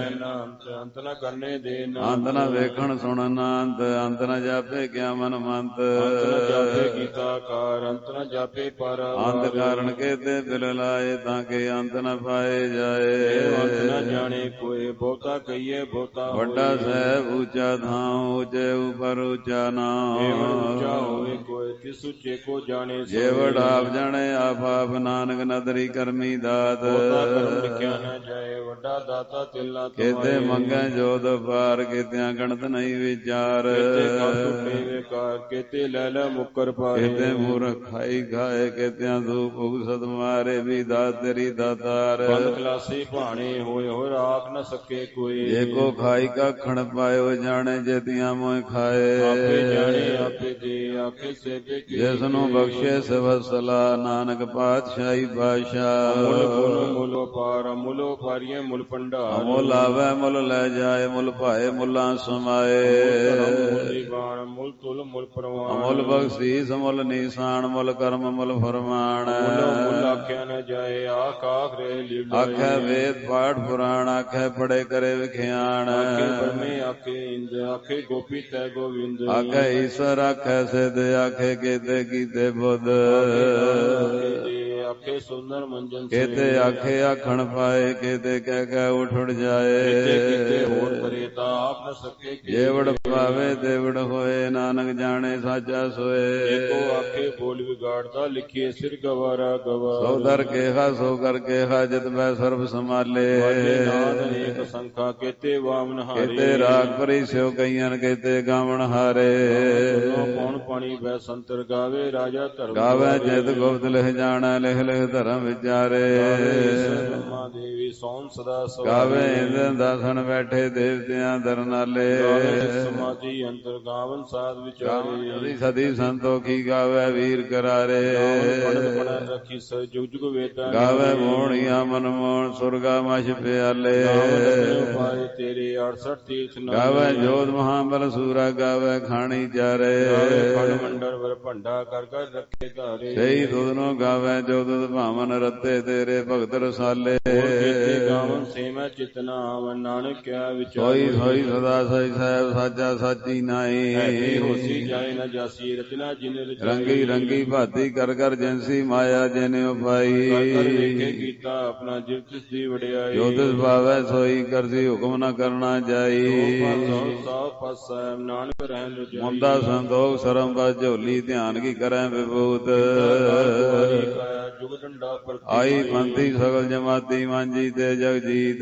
ਅੰਤ ਅੰਤ ਨ ਕਰਨੇ ਦੇਨ ਅੰਤ ਨ ਵੇਖਣ ਸੁਣਨ ਅੰਤ ਅੰਤ ਨ ਜਾਪੇ ਕਿਆ ਮਨ ਮੰਤ ਅੰਤ ਨ ਜਾਪੇ ਕੀਤਾ ਕਾਰ ਅੰਤ ਨ ਜਾਪੇ ਪਰ ਅੰਤ ਕਾਰਨ ਕੇਤੇ ਬਿਲ ਲਾਏ ਤਾਂ ਕਿ ਅੰਤ ਨ ਪਾਏ ਜਾਏ ਅੰਤ ਨ ਜਾਣੇ ਕੋਏ ਬਹੁਤਾ ਕਹੀਏ ਬਹੁਤਾ ਵੱਡਾ ਸਹਿਬ ਉੱਚਾ ਥਾਂ ਉੱਚੇ ਉਪਰ ਉੱਚਾ ਨਾਮ ਉੱਚਾ ਹੋਵੇ ਕੋਈ ਤਿਸ ਉੱਚੇ ਕੋ ਜਾਣੇ ਜੇ ਵਡ ਆਪ ਜਾਣੇ ਆਪ ਆਪ ਨਾਨਕ ਨਦਰੀ ਕਰਮੀ ਦਾਤ ਬਹੁਤਾ ਕਰਮ ਲਿਖਿਆ ਨ ਜਾਏ ਵੱਡਾ ਦਾਤਾ ਤਿਲਨਾ ਕੇਤੇ ਮੰਗੈ ਜੋਤ ਪਾਰ ਕੇਤਿਆਂ ਗਣਤ ਨਹੀਂ ਵਿਚਾਰ ਕੇਤੇ ਕਾ ਟੁੱਟੇ ਵੇਕਾਰ ਕੇਤੇ ਲੈ ਲੈ ਮੁਕਰ ਪਾਏ ਕੇਤੇ ਮੂਰਖ ਖਾਈ ਖਾਏ ਕੇਤਿਆਂ ਧੂਪ ਉਗਸਤ ਮਾਰੇ ਵੀ ਦਾਤ ਤੇਰੀ ਦਾਤਾਰ ਬੰਦ ਖਲਾਸੀ ਭਾਣੇ ਹੋਏ ਹੋਏ ਰਾਖ ਨ ਸਕੇ ਕੋਈ ਜੇ ਕੋ ਖਾਈ ਕਾ ਖਣ ਪਾਇਓ ਜਾਣੇ ਜੇਤੀਆਂ ਮੋਇ ਖਾਏ ਆਪੇ ਜਾਣੇ ਆਪੇ ਦੇ ਆਖੇ ਸੇਵੇ ਕੀ ਜਿਸ ਨੂੰ ਬਖਸ਼ੇ ਸਵਸਲਾ ਨਾਨਕ ਪਾਤਸ਼ਾਹੀ ਬਾਦਸ਼ਾਹ ਮੁੱਲ ਮੁੱਲ ਮੁੱਲ ਪਾਰ ਮੁੱਲ ਪਾਰੀਏ ਮੁੱਲ ਭੰਡਾਰ ਮੁੱਲ ਆਵੇ ਮੁੱਲ ਲੈ ਜਾਏ ਮੁੱਲ ਭਾਏ ਮੁੱਲਾਂ ਸਮਾਏ ਮੁੱਲ ਮੁੱਲ ਤੁਲ ਮੁੱਲ ਪਰਵਾਨ ਮੁੱਲ ਬਖਸ਼ੀਸ ਮੁੱਲ ਨੀਸਾਨ ਮੁੱਲ ਕਰਮ ਮੁੱਲ ਫਰਮਾਨ ਮੁੱਲ ਆਖਿਆ ਨ ਜਾਏ ਆਖ ਆਖ ਰੇ ਲੀਲਾ ਆਖੇ ਵੇਦ ਪਾਠ ਪੁਰਾਣ ਆਖੇ ਪੜੇ ਕਰੇ ਵਿਖਿਆਣ ਆਖੇ ਬ੍ਰਹਮੇ ਆਖੇ ਇੰਦ ਆਖੇ ਗੋਪੀ ਤੈ ਗੋਵਿੰਦ ਆਖੇ ਈਸ਼ਰ ਆਖੇ ਸਿਧ ਆਖੇ ਕੇਤੇ ਕੀਤੇ ਬੁੱਧ ਆਖੇ ਸੁੰਦਰ ਮੰਜਨ ਕੇਤੇ ਆਖੇ ਆਖਣ ਪਾਏ ਕੇਤੇ ਕਹਿ ਕਹਿ ਉਠ ਉਠ ਜਾਏ ਕਿਤੇ ਹੋਰ ਕਰੇ ਤਾਂ ਆਪ ਨ ਸਕੇ ਜੇ ਵਡ ਪਾਵੇ ਤੇ ਵਡ ਹੋਏ ਨਾਨਕ ਜਾਣੇ ਸਾਚਾ ਸੋਏ ਏਕੋ ਆਖੇ ਬੋਲ ਵਿਗਾੜਦਾ ਲਿਖੀਏ ਸਿਰ ਗਵਾਰਾ ਗਵਾ ਸੋ ਦਰ ਕੇਹਾ ਸੋ ਕਰ ਕੇਹਾ ਜਿਤ ਮੈਂ ਸਰਬ ਸੰਭਾਲੇ ਨਾਦ ਅਨੇਕ ਸੰਖਾ ਕੇਤੇ ਵਾਮਨ ਹਾਰੇ ਕੇਤੇ ਰਾਗ ਭਰੀ ਸਿਓ ਕਈਆਂ ਕੇਤੇ ਗਾਵਣ ਹਾਰੇ ਕੌਣ ਪਾਣੀ ਵੈ ਸੰਤਰ ਗਾਵੇ ਰਾਜਾ ਧਰਮ ਗਾਵੇ ਜਿਤ ਗੁਪਤ ਲਿਖ ਜਾਣਾ ਲਿਖ ਲਿਖ ਧਰਮ ਵਿਚਾਰੇ ਬ੍ਰਹਮਾ ਦੇਵੀ ਸੋਮ ਸਦਾ ਗਾਵੇ ਇੰਦਰ ਦਾਸਨ ਬੈਠੇ ਦੇਵਤਿਆਂ ਦਰਨਾਲੇ ਸਮਾਧੀ ਅੰਤਰ ਗਾਵਨ ਸਾਧ ਵਿਚਾਰੇ ਸਦੀ ਸੰਤੋਖੀ ਗਾਵੇ ਵੀਰ ਕਰਾਰੇ ਪੜਨ ਪੜਨ ਰੱਖੀ ਸ ਜੁਗ ਜੁਗ ਵੇਦਾਂ ਗਾਵੇ ਮੋਹਣੀਆਂ ਮਨ ਮੋਹਣ ਸੁਰਗਾ ਮਛ ਪਿਆਲੇ ਪਾਏ ਤੇਰੇ ਅੜਸਠ ਤੀਰਥ ਗਾਵੇ ਜੋਤ ਮਹਾਬਲ ਸੂਰਾ ਗਾਵੇ ਖਾਣੀ ਚਾਰੇ ਖੰਡ ਮੰਡਲ ਵਰ ਭੰਡਾ ਕਰ ਕਰ ਰੱਖੇ ਘਾਰੇ ਸਹੀ ਦੁਧ ਨੂੰ ਗਾਵੇ ਜੋ ਦੁਧ ਭਾਵਨ ਰੱਤੇ ਤੇਰੇ ਭਗਤ ਰਸਾਲੇ ਗਾਵਨ ਸੇਮੈ ਚਿਤਨਾ ਆਵਨ ਨਾਨਕ ਕਿਆ ਵਿਚਾਰ ਹੋਈ ਹੋਈ ਸਦਾ ਸਈ ਸਾਹਿਬ ਸਾਚਾ ਸਾਚੀ ਨਾਈ ਹੋਸੀ ਜਾਏ ਨ ਜਾਸੀ ਰਚਨਾ ਜਿਨ ਰਚਾਈ ਰੰਗੀ ਰੰਗੀ ਭਾਤੀ ਕਰ ਕਰ ਜੈਸੀ ਮਾਇਆ ਜਿਨੇ ਉਪਾਈ ਕਰ ਵੇਖੇ ਕੀਤਾ ਆਪਣਾ ਜਿਵ ਤਿਸ ਦੀ ਵਡਿਆਈ ਜੋ ਤਿਸ ਭਾਵੈ ਸੋਈ ਕਰਸੀ ਹੁਕਮ ਨ ਕਰਨਾ ਜਾਈ ਸਾਹ ਪਾਸਾ ਨਾਨਕ ਰਹਿਣ ਰਜਾਈ ਮੁੰਦਾ ਸੰਤੋਖ ਸਰਮ ਬਸ ਝੋਲੀ ਧਿਆਨ ਕੀ ਕਰੈ ਵਿਭੂਤ ਜੁਗ ਡੰਡਾ ਪਰ ਆਈ ਪੰਥੀ ਸਗਲ ਜਮਾਤੀ ਮਾਂਜੀ ਤੇ ਜਗਜੀਤ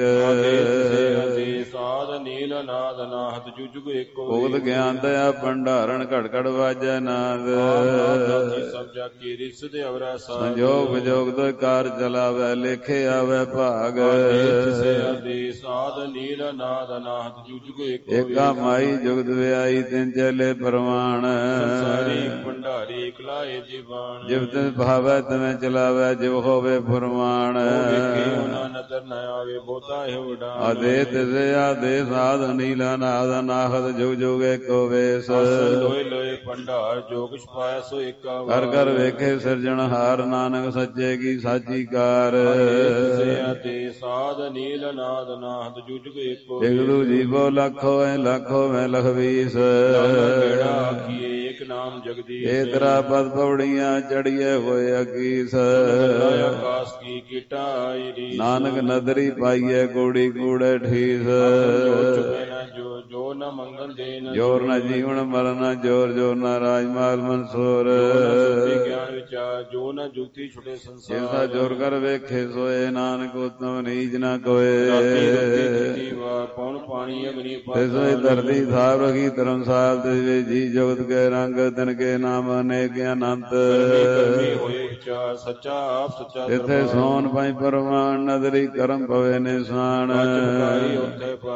ਸਾਧ ਨੀਲ ਨਾਦ ਨਾਹਤ ਜੁਗ ਜੁਗ ਏਕੋ ਭੁਗਤ ਗਿਆਨ ਦਇਆ ਭੰਡਾਰਨ ਘੜ ਘੜ ਵਾਜੈ ਨਾਦ ਸਭ ਜਾ ਕੀ ਰਿਸ ਦੇ ਅਵਰਾ ਸਾਧ ਸੰਜੋਗ ਵਿਜੋਗ ਤੋਂ ਕਾਰ ਚਲਾਵੇ ਲੇਖੇ ਆਵੇ ਭਾਗ ਦੇ ਸਾਧ ਨੀਲ ਨਾਦ ਨਾਹਤ ਜੁਗ ਜੁਗ ਏਕੋ ਏਕਾ ਮਾਈ ਜੁਗਤ ਵਿਆਈ ਤਿੰਨ ਚਲੇ ਪ੍ਰਮਾਣ ਸਾਰੀ ਭੰਡਾਰੀ ਇਕਲਾਏ ਜੀਵਾਨ ਜਿਵ ਤਿਸ ਭਾਵੈ ਤਵੇਂ ਚਲਾਵੇ ਜਿਵ ਹੋਵੇ ਫੁਰਮਾਨ ਉਹਨਾਂ ਨਦਰ ਨ ਆਵੇ ਬਹੁਤਾ ਹੈ ਵਡਾ ਆਦੇ ਤਿਸੇ ਆਦੇ ਸਾਧ ਨੀਲਾ ਨਾਦ ਨਾਹਤ ਜੁਗ ਜੁਗ ਏਕੋ ਵੇਸ ਲੋਏ ਲੋਏ ਭੰਡਾਰ ਜੋ ਕੁਛ ਪਾਇਆ ਸੋ ਏਕਾ ਕਰ ਕਰ ਵੇਖੇ ਸਿਰਜਣਹਾਰ ਨਾਨਕ ਸੱਚੇ ਕੀ ਸਾਚੀ ਕਾਰ ਤਿਸੇ ਆਦੇ ਸਾਧ ਨੀਲ ਨਾਦ ਨਾਹਤ ਜੁਗ ਜੁਗ ਏਕੋ ਇਗਲੂ ਜੀਵੋ ਲੱਖ ਹੋਏ ਲੱਖ ਹੋਵੇ ਲਖਵੀਸ ਕਿਹੜਾ ਆਖੀਏ ਏਕ ਨਾਮ ਜਗਦੀਸ਼ ਏ ਤੇਰਾ ਪਦ ਪੌੜੀਆਂ ਚੜੀਏ ਹੋਏ ਅਕੀਸ ਆਕਾਸ ਕੀ ਕੀਟਾ ਆਈ ਰੀ ਨਾਨਕ ਨਦਰੀ ਪਾਈਏ ਕੋੜੀ ਕੂੜੇ ਠੀਸ ਜੋ ਜੋ ਨ ਮੰਗਨ ਦੇਨ ਜੋਰ ਨ ਜੀਵਨ ਮਰਨ ਜੋਰ ਜੋਰ ਨ ਰਾਜਮਾਲ ਮਨਸੂਰ ਗਿਆਨ ਵਿਚਾਰ ਜੋ ਨ ਜੁਗਤੀ ਛੁਟੇ ਸੰਸਾਰ ਜਿਸਾ ਜੋਰ ਕਰ ਵੇਖੇ ਸੋਏ ਨਾਨਕ ਉਤਮ ਨੀਜ ਨ ਕੋਏ ਪੌਣ ਪਾਣੀ ਅਗਨੀ ਤਿਸੋਈ ਧਰਤੀ ਥਾਪ ਰਖੀ ਧਰਮਸਾਲ ਤਿਸਵੇ ਜੀ ਜਗਤ ਕੇ ਰੰਗ ਤਿਨ ਕੇ ਨਾਮ ਅਨੇਕ ਅਨੰਤ ਹੋਏ ਵਿਚਾਰ ਸੱਚਾ ਆਪ ਸੱਚਾ ਇਥੇ ਸੋਨ ਪਾਈ ਪਰਵਾਨ ਨਦਰੀ ਕਰਮ ਪਵੇ ਨਿਸ਼ਾਨ ਉੱਥੇ ਪਾਏ ਨਾਨਕ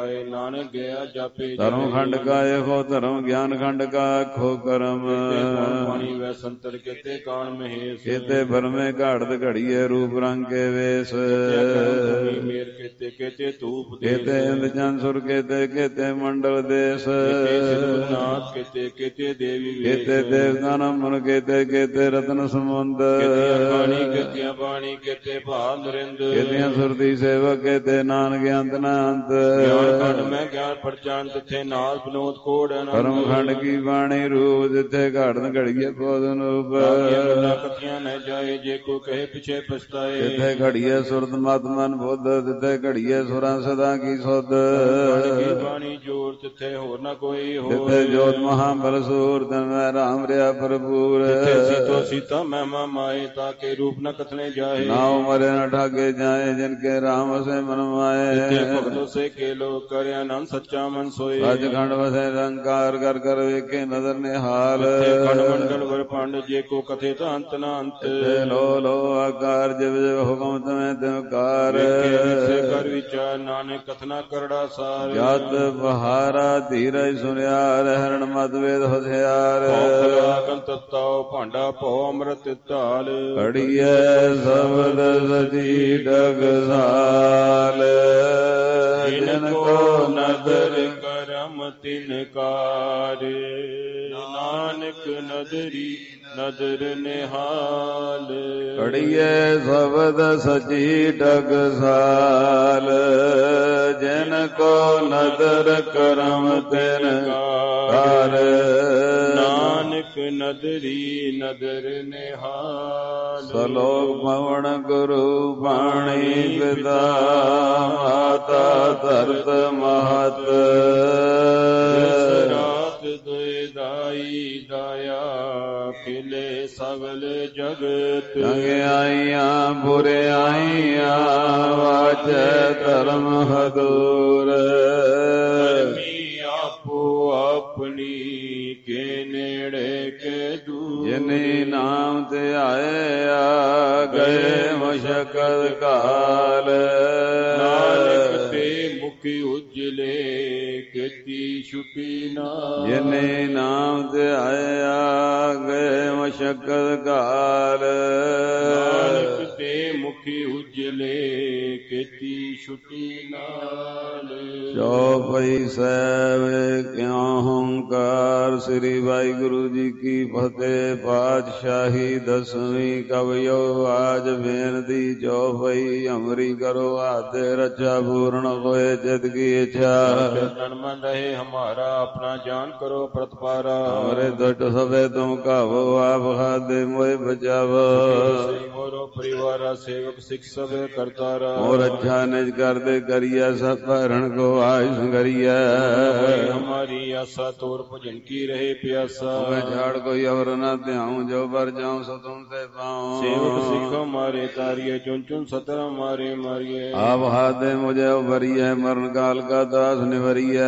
ਨਾਨਕ ਗਿਆ ਜਾਪੇ ਧਰਮ ਖੰਡ ਕਾ ਇਹੋ ਧਰਮ ਗਿਆਨ ਖੰਡ ਕਾ ਆਖੋ ਕਰਮ ਪਾਣੀ ਵੈ ਸੰਤਰ ਕਿਤੇ ਕਾਣ ਮਹੇਸ਼ ਕਿਤੇ ਭਰਮੇ ਘਾੜਤ ਘੜੀਏ ਰੂਪ ਰੰਗ ਕੇ ਵੇਸ ਮੇਰ ਕਿਤੇ ਕਿਤੇ ਧੂਪ ਕਿਤੇ ਇੰਦ ਚੰਦ ਸੁਰ ਕਿਤੇ ਕਿਤੇ ਮੰਡਲ ਦੇਸ ਨਾਥ ਕਿਤੇ ਕਿਤੇ ਦੇਵੀ ਕਿਤੇ ਦੇਵਤਾ ਨਮਨ ਕਿਤੇ ਕਿਤੇ ਰਤਨ ਸਮੁੰਦ ਪਾਣੀ ਕਿਤੇ ਪਾਣੀ ਕਿਤੇ ਭਾਗ ਰਿੰਦ ਕਿਤਿਆਂ ਸੁਰਤੀ ਸੇਵਕ ਕਿਤੇ ਨਾਨਕ ਅੰਤ ਨਾ ਅੰਤ ਗਿਆਨ ਖੰਡ ਮੈਂ ਗਿਆਨ ਪਰਚਾਨ ਤਿੱਥੇ ਨਾਲ ਬਨੋਦ ਕੋੜ ਪਰਮ ਖੰਡ ਕੀ ਬਾਣੀ ਰੂਪ ਜਿੱਥੇ ਘੜਨ ਘੜੀਏ ਬੋਧਨ ਰੂਪ ਕਥੀਆਂ ਨ ਜਾਏ ਜੇ ਕੋ ਕਹੇ ਪਿਛੇ ਪਛਤਾਏ ਜਿੱਥੇ ਘੜੀਏ ਸੁਰਤ ਮਤ ਮਨ ਬੁੱਧ ਜਿੱਥੇ ਘੜੀਏ ਸੁਰਾਂ ਸਦਾ ਕੀ ਸੁਧ ਬਾਣੀ ਜੋਰ ਤਿੱਥੇ ਹੋਰ ਨਾ ਕੋਈ ਹੋ ਜਿੱਥੇ ਜੋਤ ਮਹਾ ਬਲ ਸੂਰ ਤਨ ਮੈਂ ਰਾਮ ਰਿਆ ਭਰਪੂਰ ਸੀਤੋ ਸੀਤਾ ਮਹਿਮਾ ਮਾਏ ਤਾਕੇ ਰੂਪ ਨ ਕਥਨੇ ਜਾਏ ਨਾਉ ਮਰੇ ਨ ਠਾਗੇ ਜਾਏ ਜਿਨ ਕੇ ਰਾਮ ਵਸੇ ਮਨ ਮਾਏ ਭਗਤੋ ਸੇ ਕੇ ਲੋ ਕਰਿ ਆਨੰਦ ਸੱਚਾ ਮਨ ਸੋਏ ਅਜ ਖੰਡ ਵਸੇ ਰੰਕਾਰ ਕਰ ਕਰ ਵੇਖੇ ਨਦਰ ਨਿਹਾਲ ਖੰਡ ਮੰਡਲ ਵਰ ਪੰਡ ਜੇ ਕੋ ਕਥੇ ਤਾਂ ਅੰਤ ਨਾ ਅੰਤ ਲੋ ਲੋ ਆਕਾਰ ਜਿਵ ਜਿਵ ਹੁਕਮ ਤਮੈ ਤਿਵਕਾਰ ਕਰ ਵਿਚਾਰ ਨਾਨਕ ਕਥਨਾ ਕਰੜਾ ਸਾਰ ਜਤ ਬਹਾਰਾ ਧੀਰਜ ਸੁਨਿਆਰ ਹਰਣ ਮਤ ਵੇਦ ਹਥਿਆਰ ਤਤਾਉ ਭਾਂਡਾ ਭਉ ਅੰਮ੍ਰਿਤ ਢਾਲ ਘੜੀਐ ਸਬਦ ਸਚੀ ਡਗਸਾਲ ਜਿਨ ਕੋ ਨਦਰ ਕਰਮ ਤਿਨਕਾਰ ਨਾਨਕ ਨਦਰੀ ਨਦਰ ਨਿਹਾਲ ਘੜੀਐ ਸਬਦ ਸਚੀ ਡਗਸਾਲ ਜਿਨ ਕੋ ਨਦਰ ਕਰਮ ਤਿਨਕਾਰ ਨਾਨਕ ਨਦਰੀ ਨਦਰ ਨਿਹਾਲ ਸਲੋਕ ਪਵਨ ਗੁਰੂ ਬਾਣੀ ਪਿਤਾ ਮਾਤਾ ਧਰਤ ਮਹਤ ਰਾਤ ਦੁਇ ਦਾਈ ਦਾਇਆ ਖਿਲੇ ਸਗਲ ਜਗਤ ਚੰਗਿਆਈਆਂ ਬੁਰਿਆਈਆਂ ਵਾਚੈ ਧਰਮ ਹਦੂਰ ਆਪੋ ਆਪਣੀ ਕੇ ਨੇੜੇ ਕੇ ਦੂਰ ਜਿਨੇ ਨਾਮ ਧਿਆਇਆ ਗਏ ਮਸ਼ਕਲ ਕਾਲ ਨਾਨਕ ਤੇ ਮੁਖੀ ਉਜਲੇ ਕੀਤੀ ਛੁਪੀ ਨਾ ਜਿਨੇ ਨਾਮ ਧਿਆਇਆ ਗਏ ਮਸ਼ਕਲ ਕਾਲ ਨਾਨਕ ਤੇ ਮੁਖੀ ਉਜਲੇ ਕੀਤੀ ਛੁਪੀ ਨਾਲ ਚੌਪਈ ਸਾਹਿਬ ਕਿਉ ਹੰਕਾਰ ਸ੍ਰੀ ਵਾਹਿਗੁਰੂ ਜੀ ਕੀ ਫਤਿਹ। ਪਾਤਸ਼ਾਹੀ ਦਸਵੀਂ ਕਵਿਓ ਆਜ ਬੇਨਤੀ ਚੌਪਈ ਅਮਰੀ ਕਰੋ ਆਤੇ ਰੱਛਾ ਪੂਰਨ ਹੋਏ ਜਿਤ ਕੀ ਇੱਛਾ ਤਨ ਮਨ ਰਹੇ ਹਮਾਰਾ ਆਪਣਾ ਜਾਨ ਕਰੋ ਪ੍ਰਤਪਾਰਾ ਹਮਾਰੇ ਦੁਟ ਸਭੇ ਤੁਮ ਕਾਵੋ ਆਪ ਖਾਦੇ ਮੋਏ ਬਚਾਵੋ ਮੋਰੋ ਪਰਿਵਾਰਾ ਸੇਵਕ ਸਿੱਖ ਸਭੇ ਕਰਤਾਰਾ ਮੋਰ ਅੱਛਾ ਨਿਜ ਕਰਦੇ ਕਰੀਐ ਸਭ ਭਰਨ ਕੋ ਆਇ ਸੰਗਰੀਐ ਹਮਾਰੀ ਆਸਾ ਤੋਰ ਭਜਨ ਕੀ ਰਹੇ ਪਿਆਸਾ ਮੈਂ ਝਾੜ ਕੋਈ ਔਰ ਨਾ ਧਿਆਉ ਜੋ ਬਰ ਜਾਉ ਸੋ ਤੁਮ ਤੇ ਪਾਉ ਸੇਵਕ ਸਿੱਖ ਮਾਰੇ ਤਾਰੀਏ ਚੁਨ ਚੁਨ ਸਤਰ ਮਾਰੇ ਮਾਰੀਏ ਆਪ ਹਾਦੇ ਮੁਝੇ ਉਭਰੀਐ ਮਰਨ ਕਾਲ ਕਾ ਦਾਸ ਨਿਵਰੀਐ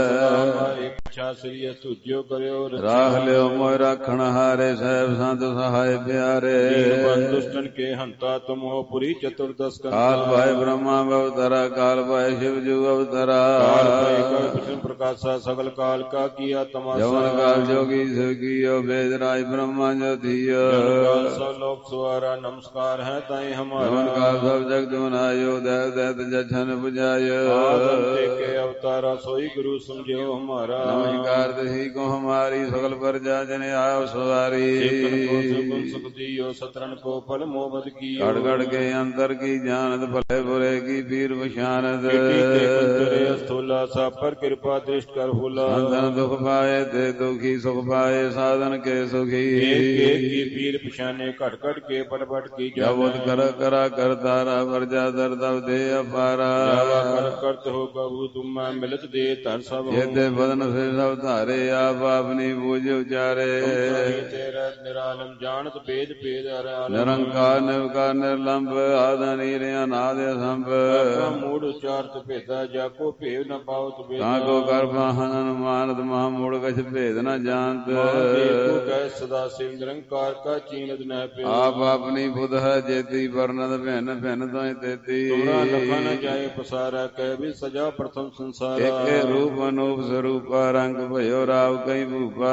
ਇੱਛਾ ਸ੍ਰੀ ਤੁਜਿਓ ਕਰਿਓ ਰਾਖ ਲਿਓ ਮੋਇ ਰਾਖਣ ਹਾਰੇ ਸਹਿਬ ਸੰਤ ਸਹਾਇ ਪਿਆਰੇ ਦੁਸ਼ਟਨ ਕੇ ਹੰਤਾ ਤੁਮ ਹੋ ਪੁਰੀ ਚਤੁਰਦਸ ਕਾਲ ਭਾਇ ਬ੍ਰਹਮਾ ਅਵਤਰਾ ਕਾਲ ਭਾਇ ਸ਼ਿਵ ਜੂ ਅਵਤਰਾ कृष्ण प्रकाशा सकल काल का किया तमाशा जवन काल जोगी शिव कियो वेद राज ब्रह्मा जो थियो सब लोक सुहारा नमस्कार है ताई हमारा जवन काल सब जगत बनायो देव दैत जछन बुझायो के अवतारा सोई गुरु समझो हमारा नमस्कार दही को हमारी सकल प्रजा जन आयो सवारी सुख दियो सतरन को फल मोहब्बत की गड़ गड़ के अंतर की जानत भले बुरे की पीर पशानत स्थूला सा पर कृपा दृष्ट कर भूला संतन दुख पाए ते दुखी सुख पाए साधन के सुखी एक की पीर पिछाने कट कट के पट पट की जब कर करा कर तारा वर्जा दर दब दे अपारा कर करत हो कबू तुम मिलत दे तर सब ये ते बदन से सब धारे आप अपनी बूझ उचारे तेरा निरालम जानत भेद भेद निरंकार निर्विकार निर्लंब आदि नीर अनाद असंभ मूड उच्चारत भेदा जाको भेव न पावत ताको कर वाहन अनुमानत महामूढ़ कछ भेद न जानत सदा शिव निरंकार का चीनत न पे आप अपनी बुध है जेती वर्णत भिन्न भिन्न तो तेती लखा न जाए पसारा कह भी सजा प्रथम ਸੰਸਾਰਾ। ਏਕੇ ਰੂਪ ਅਨੂਪ ਸਰੂਪਾ ਰੰਗ ਭਇਓ ਰਾਵ ਕਈ ਭੂਪਾ।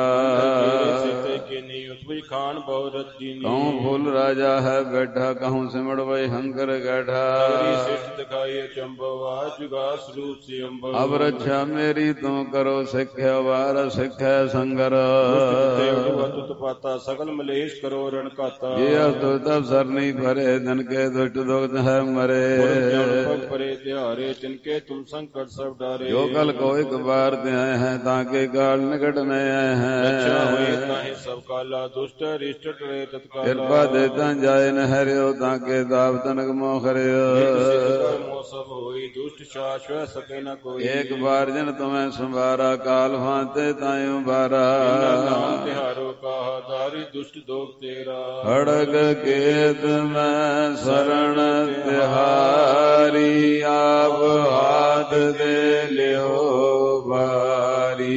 ਖਾਨ ਬਹੁ ਰਤੀਨੀ। कहूँ फूल राजा है बैठा कहूँ सिमड़ वही हंकर गैठा। दिखाई अचंभव जुगा स्वरूप से अंबर। अब रक्षा मेरी तुम करो सिख्या वार सिख्या संगर। पाता सकल मलेश करो रण काता। ये अस्तुत सरनी भरे धन के दुष्ट दुख है मरे। परे त्यारे तिनके तुम संकट सब डारे। जो कल को एक बार आए हैं ताके काल निकट में आए हैं। सब काला दुष्ट रिष्ट टरे तत्काला। कृपा देता जाए न हरियो ताके दाव तनक मोखरियो। सब होई दुष्ट शाश्वत सके न कोई। एक बार जन तुम्हें संभारा काल भांते तायु बारा। तिहारो कहा दारी दुष्ट दोग तेरा। खड़ग केत में शरण तिहारी आप हाथ दे लियो बारी।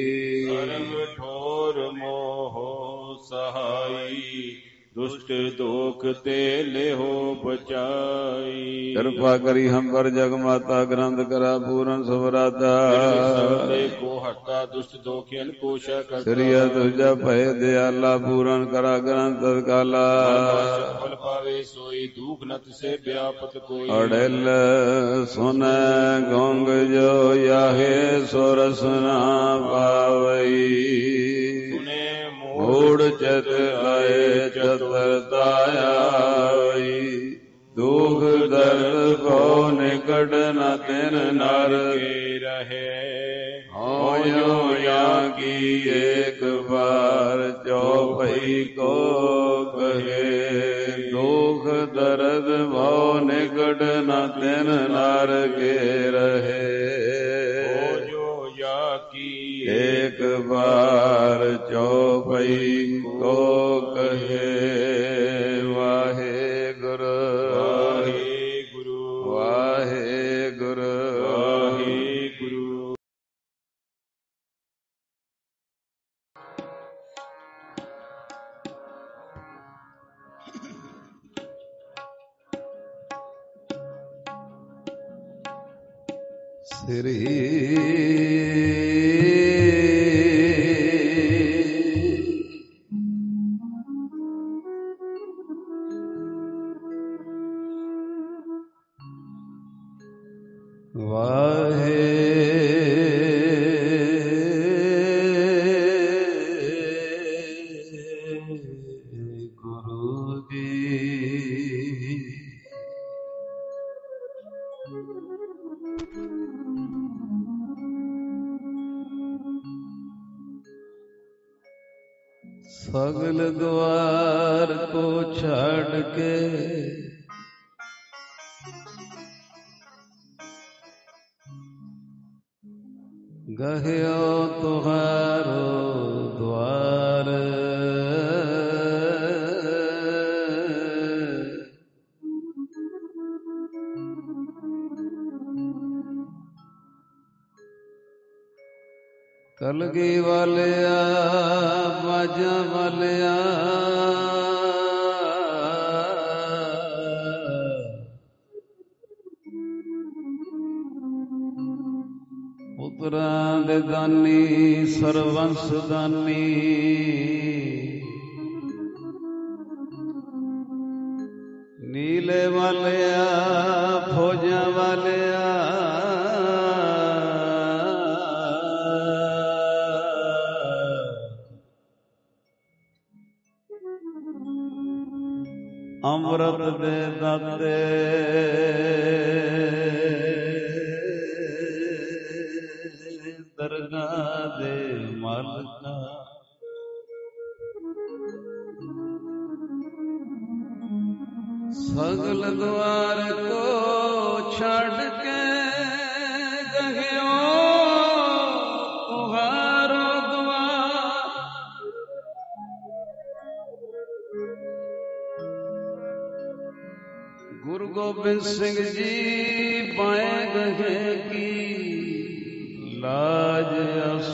दुष्ट दोख ते ले हो बचाई। कृपा करी हम पर जग माता ग्रंथ करा पूरन सुभराता। को हरता दुष्ट दोखियन कोश करता। श्री तुझा भय दयाला पूरन करा ग्रंथ तत्काला। फल पावे सोई दुख नत से व्यापत कोई। अड़ेल सुन गोंग जो याहे सोरस ना पावई। मूड चत आए चतुरताया। दुख दर्द को निकट न तिन नर के रहे। होयो या की एक बार चौपई को कहे। दुख दर्द भव निकट न तिन नर के रहे। एक बार चौपई को कहे। वाहे गुरु वाहे गुरु वाहे गुरु वाहे गुरु। श्री सगल द्वार को छाड़ के गह्यो तुहारो द्वार। कलगी वालिया बाजा वालिया पुत्रां दे दानी सर्वंस दानी। नीले वालिया फौजा वालिया अमृत दे दाते दरगाह दे मालका। सगल द्वार को छड़ के गह्यो तुहारो द्वार। गुरु गोबिंद सिंह जी पाए गहे की लाज अस।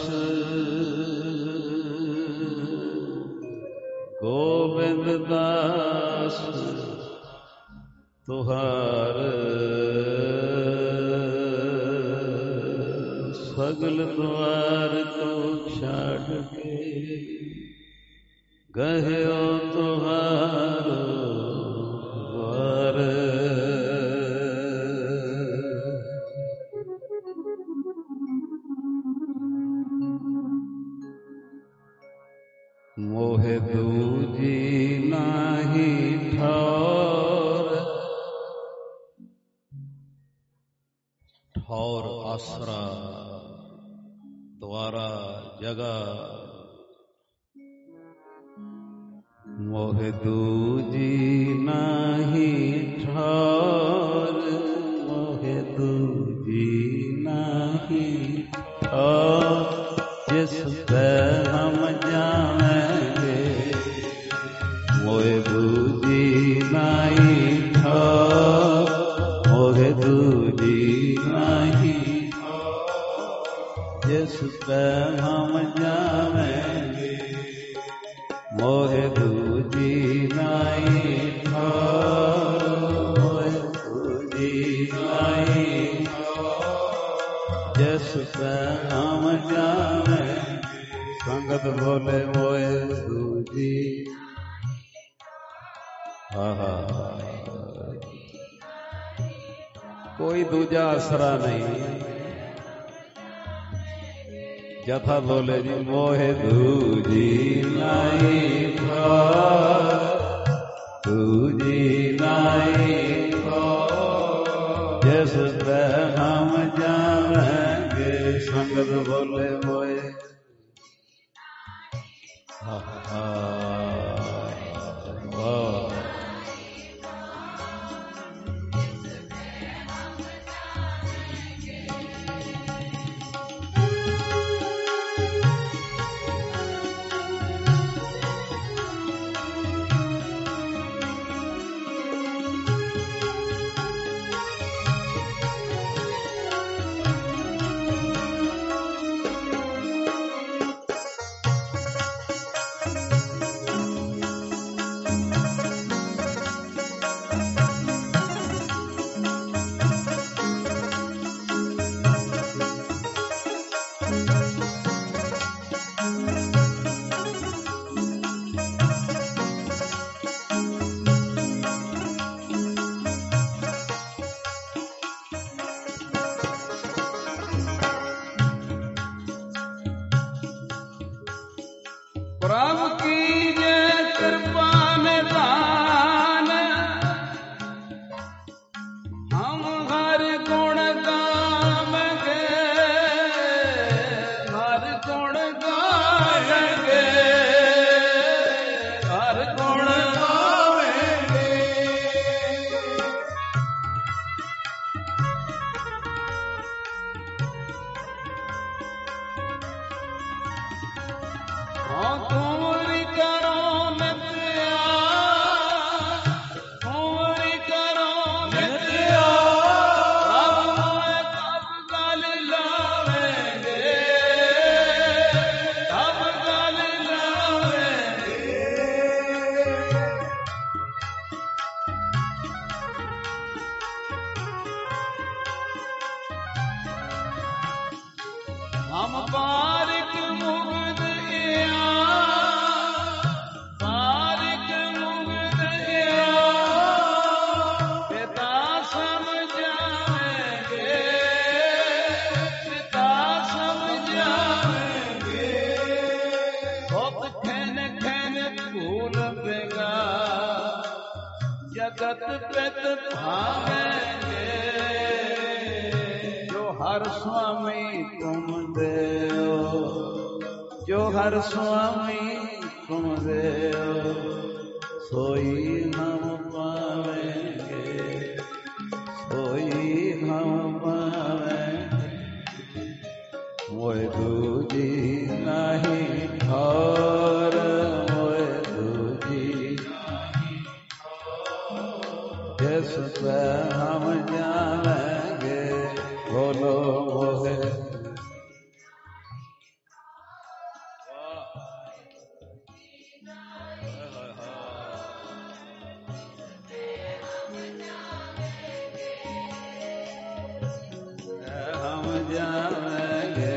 गोविंद दास तुहार सगल द्वार को छाड़ के गयो तुहारो द्वार। मोहे दूजी नाही ठौर, ठौर आसरा द्वारा जगा। मोहे दूजी नाही ठौर, मोहे दूजी नाही ठौर, जिस पे हम जाएंगे। मोहे दूजी नाही ठौर, मोहे दूजी नाही ठौर, जिस पे हम जाएंगे। मोहे दूजी नाही ठौर, मोहे दूजी नाही ठौर, जिस पे हम जाएंगे। संगत बोले मोहे दूजी। हा हा कोई दूजा आसरा नहीं। जथा बोले जी मोहे दूजी नाही ठौर, दूजी नाही ठौर, जिस पे हम जाएंगे। संगत बोले मोहे। हा हा वाह। प्रभु की जय कृपा निधान, हम हर गुण गावेंगे, हर गुण गावेंगे, हर गुण गावेंगे। हाँ तुमरी करो नित्या, तुमरी करो नित्या, अब मैं कब गल लावेंगे, कब गल लावेंगे। हम बारिक मुग्ध इया, बारिक मुग्ध इया, पिता समझाएंगे, पिता समझाएंगे। बहुत खैन खैन फूल बेगा, जगत पित भावेंगे। जो हर स्वामी तुम देओ, जो हर स्वामी तुम देओ, सोई हम पावेंगे, सोई हम पावेंगे। मोहे दूजी नहीं ठौर, मोहे दूजी नहीं ठौर, जिस पे हम जाएंगे। बोलो मोहे। हम जाएंगे,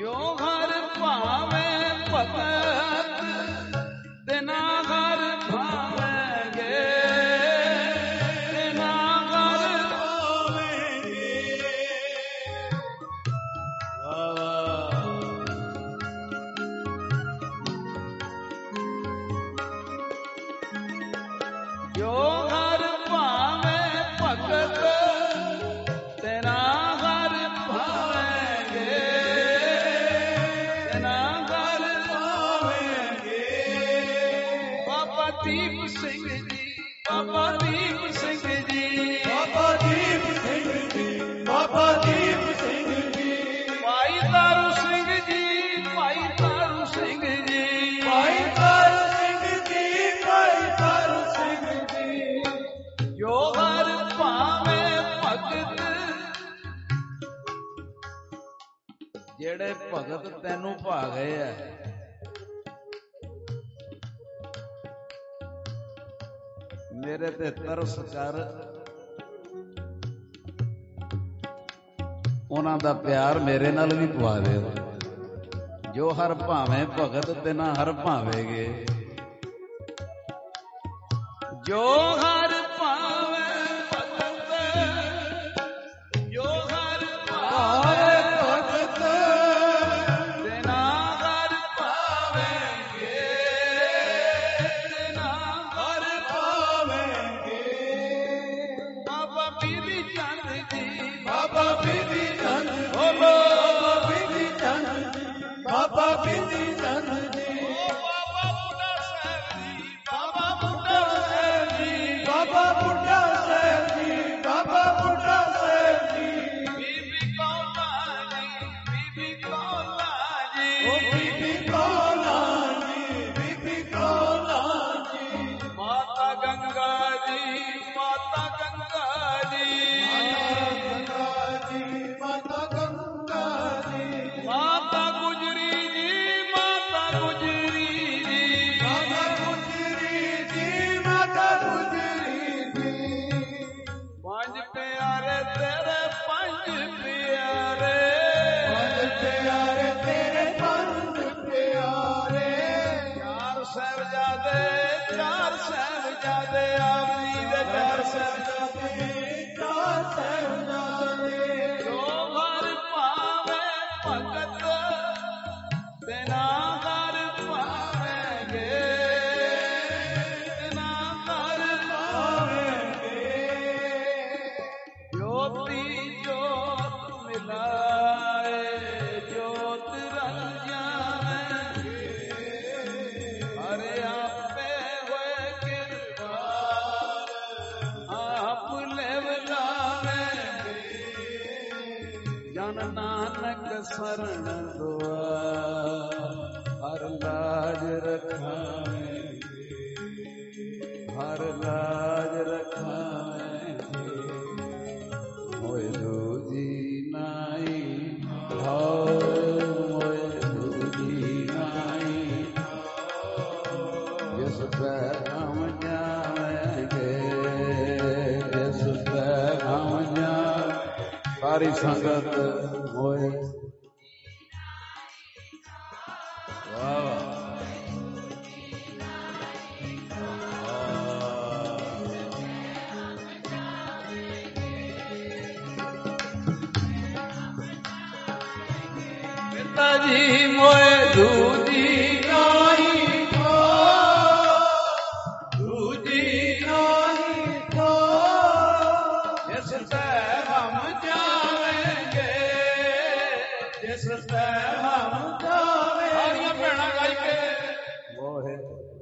ਜੋ ਹਰ ਭਾਵੇਂ ਭਗਤ ਤਿਨਾ ਹਰ ਭਾਵੇਂਗੇ, ਤਿਨਾ ਹਰ ਭਾਵੇਂਗੇ। ਜੋ ਹਰ ਭਾਵੇਂ ਭਗਤ ਤਿਨਾ ਹਰ ਭਾਵੇਂਗੇ, ਤਿਨਾ ਹਰ ਭਾਵੇਂਗੇ। ਬਾਬਾ ਦੀਪ ਸਿੰਘ ਜੀ, ਬਾਬਾ ਦੀਪ ਸਿੰਘ ਜੀ, ਬਾਬਾ ਦੀਪ ਸਿੰਘ ਜੀ, ਬਾਬਾ ਦੀਪ ਸਿੰਘ ਜੀ, ਭਾਈ ਤਾਰੂ ਸਿੰਘ ਜੀ, ਭਾਈ ਤਾਰੂ ਸਿੰਘ ਜੀ, ਭਾਈ ਤਾਰੂ ਸਿੰਘ ਜੀ, ਭਾਈ ਤਾਰੂ ਸਿੰਘ ਜੀ। ਜੋ ਹਰ ਭਾਵੇਂ ਭਗਤ, ਜਿਹੜੇ ਭਗਤ ਤੈਨੂੰ ਭਾ ਗਏ ਐ, ਮੇਰੇ ਤੇ ਤਰਸ ਕਰ, ਉਹਨਾਂ ਦਾ ਪਿਆਰ ਮੇਰੇ ਨਾਲ ਵੀ ਪਵਾ ਦੇ। ਜੋ ਹਰ ਭਾਵੇਂ ਭਗਤ ਤਿਨਾ ਹਰ ਭਾਵੇਂਗੇ, ਜੋ ਹਰ ਭਾਵੇਂ ਭਗਤ, ਜੋ ਹਰ ਭਾਵੇਂ ਭਗਤ ਤਿਨਾ ਹਰ ਭਾਵੇਂਗੇ, ਤਿਨਾ ਹਰ ਭਾਵੇਂਗੇ। ਬਾਬਾ ਬੀਬੀ ਚੰਦ ਜੀ, ਬਾਬਾ ਬਿਧੀ ਚੰਦ ਜੀ, ਬੋਲੋ ਬਾਬਾ ਬਿਧੀ ਚੰਦ ਜੀ, ਬਾਬਾ ਬਿਧੀ ਚੰਦ ਜੀ, ਬਾਬਾ ਬੁੱਢਾ ਸਾਹਿਬ ਜੀ, ਬਾਬਾ ਬੁੱਢਾ ਸਾਹਿਬ ਜੀ, ਬਾਬਾ ਬੁੱਢਾ ਸਾਹਿਬ ਜੀ, ਬਾਬਾ ਬੁੱਢਾ ਸਾਹਿਬ ਜੀ। ਬੀਬੀ ਕੌਲਾ ਜੀ, ਬੀਬੀ ਕੌਲਾ ਜੀ, ਓ ਬੀਬੀ ਕੌਲਾਂ ਜੀ, ਬੀਬੀ ਕੌਲਾਂ ਜੀ, ਮਾਤਾ ਗੰਗਾ ਜੀ, ਮਾਤਾ ਗੰਗਾ ਜੀ, ਗੰਗਾ ਜੀ, ਮਾਤਾ ਗੰਗਾ ਜੀ, ਮਾਤਾ ਗੁਜਰੀ ਜੀ, ਮਾਤਾ ਗੁਜਰੀ ਜੀ, ਮਾਤਾ ਗੁਜਰੀ ਜੀ, ਮਾਤਾ ਗੁਜਰੀ ਜੀ। ਪੰਜ ਪਿਆਰੇ ਤੇਰੇ, ਪੰਜ ਪਿਆਰੇ, ਪੰਜ ਪਿਆਰੇ ਤੇਰੇ, ਪੰਜ ਪਿਆਰੇ। ਚਾਰ ਸਾਹਿਬਜ਼ਾਦੇ, ਚਾਰ ਸਾਹਿਬਜ਼ਾਦੇ, ਆਪ ਜੀ ਦੇ ਚਾਰ ਸਾਹਿਬਜ਼ਾਦੇ। ਚਾਰ ਸਾਹਿਬਜ਼ਾਦੇ। ਜੋ ਹਰ ਭਾਵੇਂ ਭਗਤ ਤਿਨਾ ਹਰ ਭਾਵੇਂਗੇ, ਤਿਨਾ ਹਰ ਭਾਵੇਂਗੇ। ਜੋਤੀ ਜੋਤ ਮਿਲਾਏ, ਜੋਤ ਰੰਗ ਜਾਵੇ, ਹਰੇ ਆਪੇ ਹੋਏ ਕਿਰਪਾਲ, ਆਪ ਲਿਵ ਲਾਵੇ। ਜਨ ਨਾਨਕ ਸਰਣ ਦੁਆ, ਹਰ ਲਾਜ ਰਖਾਵੇਂਗੇ, ਹਰ ਲਾਜ ਰਖਾਵੇਂਗੇ। ਹੋਏ ਦੂਜੀ ਨਾਈ ਹੋਏ, ਹੋਏ ਦੂਜੀ ਨਾਈ, ਜਿਸ ਪੈ ਹਮ ਜਾਵੇਂਗੇ, ਜਿਸ ਪੈ ਹਮ ਜਾਵੇਂਗੇ। ਸਾਰੀ ਸੰਗਤ ਹੋਏ ਵਾਹ ਵਾਹ। ਪਿਤਾ ਜੀ ਮੋਏ ਦੂਜੀ ਨਾਹੀ ਕੋ, ਦੂਜੀ ਨਾਹੀ ਕੋ, ਜਿਸ ਤੇ ਹਮ ਜਾਵੇਂਗੇ, ਜਿਸ ਤੇ ਹਮ ਜਾਵੇ। ਸਾਰੀਆਂ ਭੈਣਾਂ ਗਾਈ ਕੇ ਮੋਹੇ।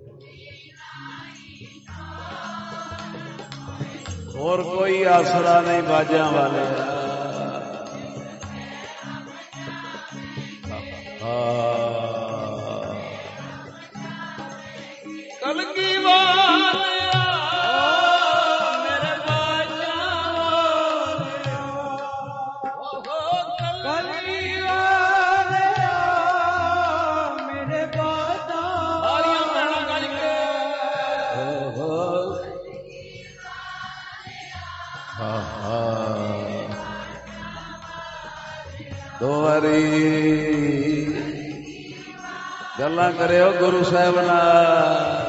ਹੋਰ ਕੋਈ ਆਸਰਾ ਨਹੀਂ ਬਾਜਾਂ ਵਾਲੇ। ਕਲਗੀ ਵਾਲਿਆ ਮੇਰੇ ਬਾਜਾਂ ਵਾਲਿਆ, ਓਹੋ ਕਲਗੀ ਵਾਲਿਆ ਮੇਰੇ ਬਾਤਾਂ। ਸਾਰੀਆਂ ਭੈਣਾਂ ਗਾਈ ਕੇ ਓਹੋ ਹਾਂ ਹਾਂ ਦੋ ਵਾਰੀ ਗੱਲਾਂ ਕਰਿਓ ਗੁਰੂ ਸਾਹਿਬ ਨਾਲ।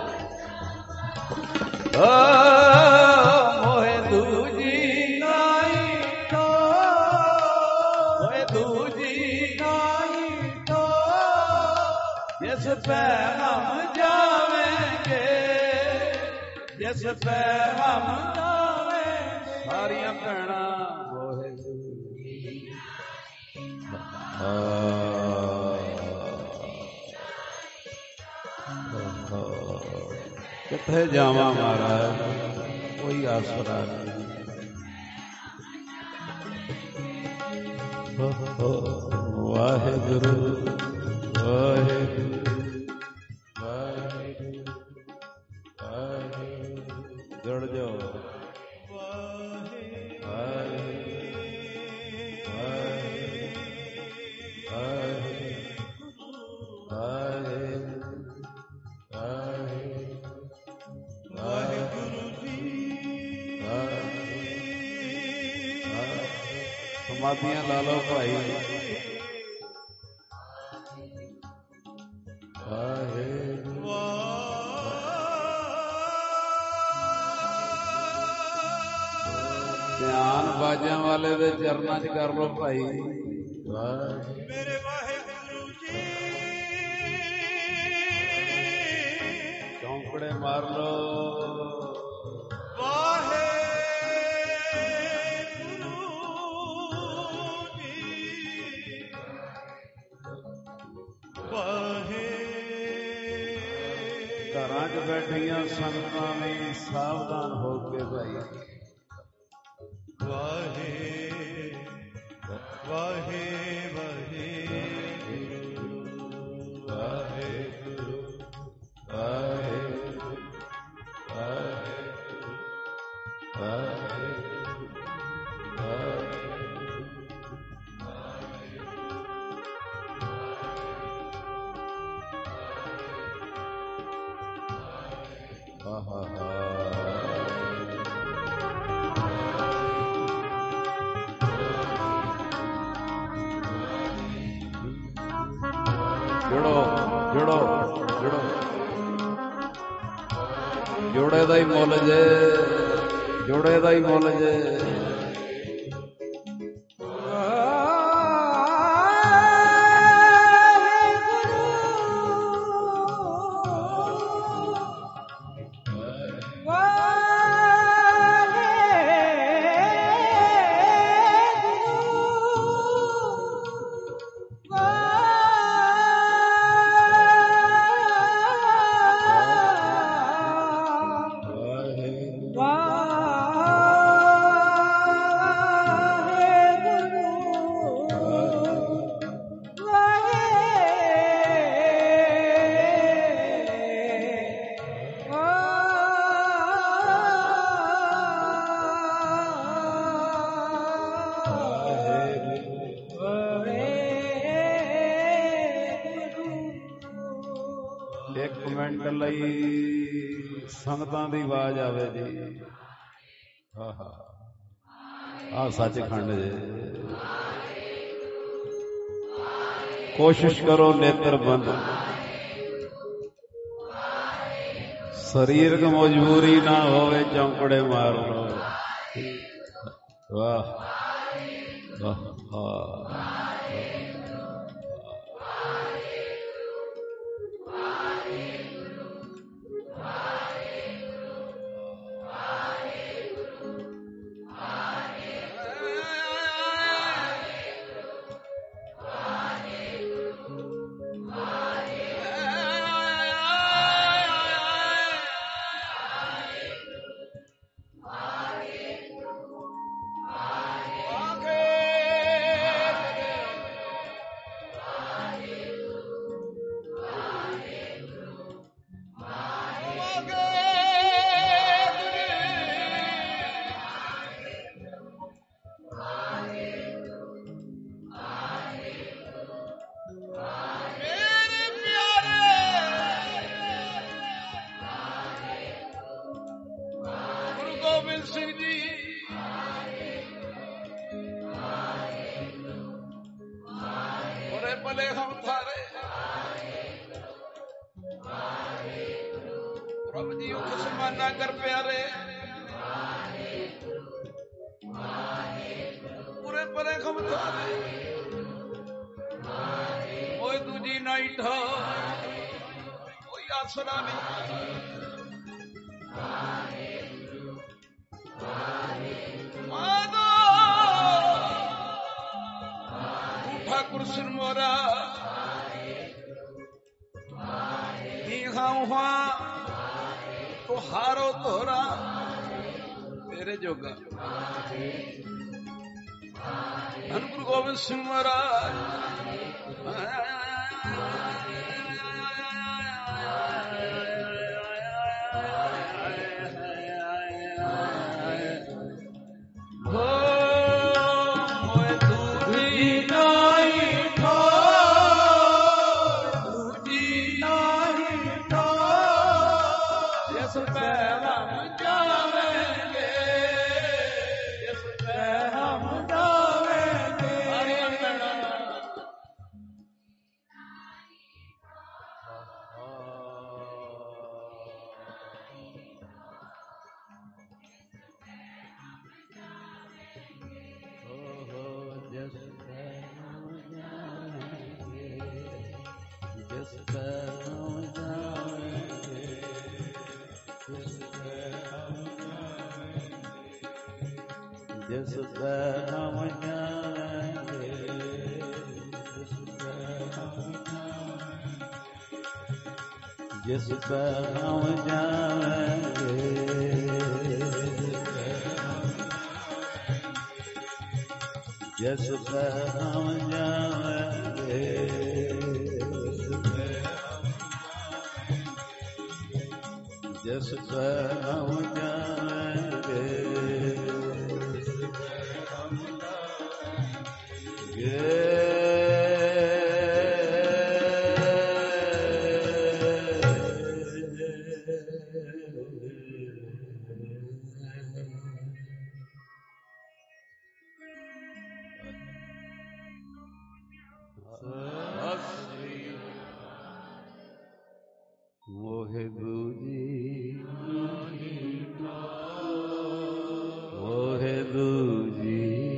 ਓ ਮੋਹਿ ਦੂਜੀ ਨਾਈ ਤੋ, ਮੋਹਿ ਦੂਜੀ ਨਾਈ ਤੋ, ਜਿਸ ਪੈ ਹਮ ਜਾਵੇਂਗੇ, ਜਿਸ ਪੈ ਹਮ ਜਾਵੇਂਗੇ। ਸਾਰੀਆਂ ਭੈਣਾਂ ਕਿੱਥੇ ਜਾਵਾਂ ਮਹਾਰਾਜ, ਕੋਈ ਆਸਰਾ ਨਹੀਂ। ਵਾਹਿਗੁਰੂ ਵਾਹਿਗੁਰੂ ਵਾਹਿਗੁਰੂ ਵਾਹਿਗੁਰੂ। ਜੁੜ ਜਾਓ। ਸਮਾਧੀਆਂ ਲਾ ਲਓ ਭਾਈ। ਧਿਆਨ ਬਾਜਾਂ ਵਾਲੇ ਦੇ ਚਰਨਾਂ 'ਚ ਕਰ ਲਓ ਭਾਈ। ਮੇਰੇ ਵਾਹਿਗੁਰੂ ਜੀ ਚੌਂਕੜੇ ਮਾਰ ਲਓ। ਘਰਾਂ 'ਚ ਬੈਠੀਆਂ ਸੰਗਤਾਂ ਵੀ ਸਾਵਧਾਨ ਹੋ ਕੇ ਭਾਈ। ਵਾਹੇ ਵਾਹੇ ਵਾਹੇ ਵਾਹਿਗੁਰੂ ਵਾਹਿਗੁਰੂ ਵਾਹਿਗੁਰੂ ਵਾਹਿਗੁਰੂ ਜੁੜੋ ਜੁੜੋ ਜੁੜੋ। ਜੋੜੇ ਦਾ ਹੀ ਮੁੱਲ ਜੇ, ਜੋੜੇ ਦਾ ਹੀ ਮੁੱਲ ਜੇ। ਇੱਕ ਮਿੰਟ ਲਈ ਸੰਗਤਾਂ ਦੀ ਆਵਾਜ਼ ਆਵੇ ਜੀ। ਆਹਾ ਆ ਸੱਚਖੰਡ ਜੇ। ਕੋਸ਼ਿਸ਼ ਕਰੋ ਨੇਤਰ ਬੰਦ। ਸਰੀਰਕ ਮਜਬੂਰੀ ਨਾ ਹੋਵੇ, ਚੌਂਕੜੇ ਮਾਰ ਲਓ। ਵਾਹ ਵਾਹ ਵਾਹ। ਪ੍ਰਭ ਜੀ ਉਹ ਖਸਮਾਨਾ ਕਰ ਪਿਆਰੇ ਪੂਰੇ ਪਰੇ ਖਮਤਾਰੇ ਓਏ ਦੂਜੀ ਨਾਈ ਠਾ ਕੋਈ ਆਸਰਾ ਨਹੀਂ ਮਾਦਾ ठाकुर सिर मोरा हुआ तो हारो तोरा तेरे जोगा धन गुरु गोविंद सिंह महाराज जिस पर हम जाएंगे जिस पर हम जाएंगे जिस पर हम जाएंगे जिस पर हम जाएंगे मोहे दूजी मोहे दूजी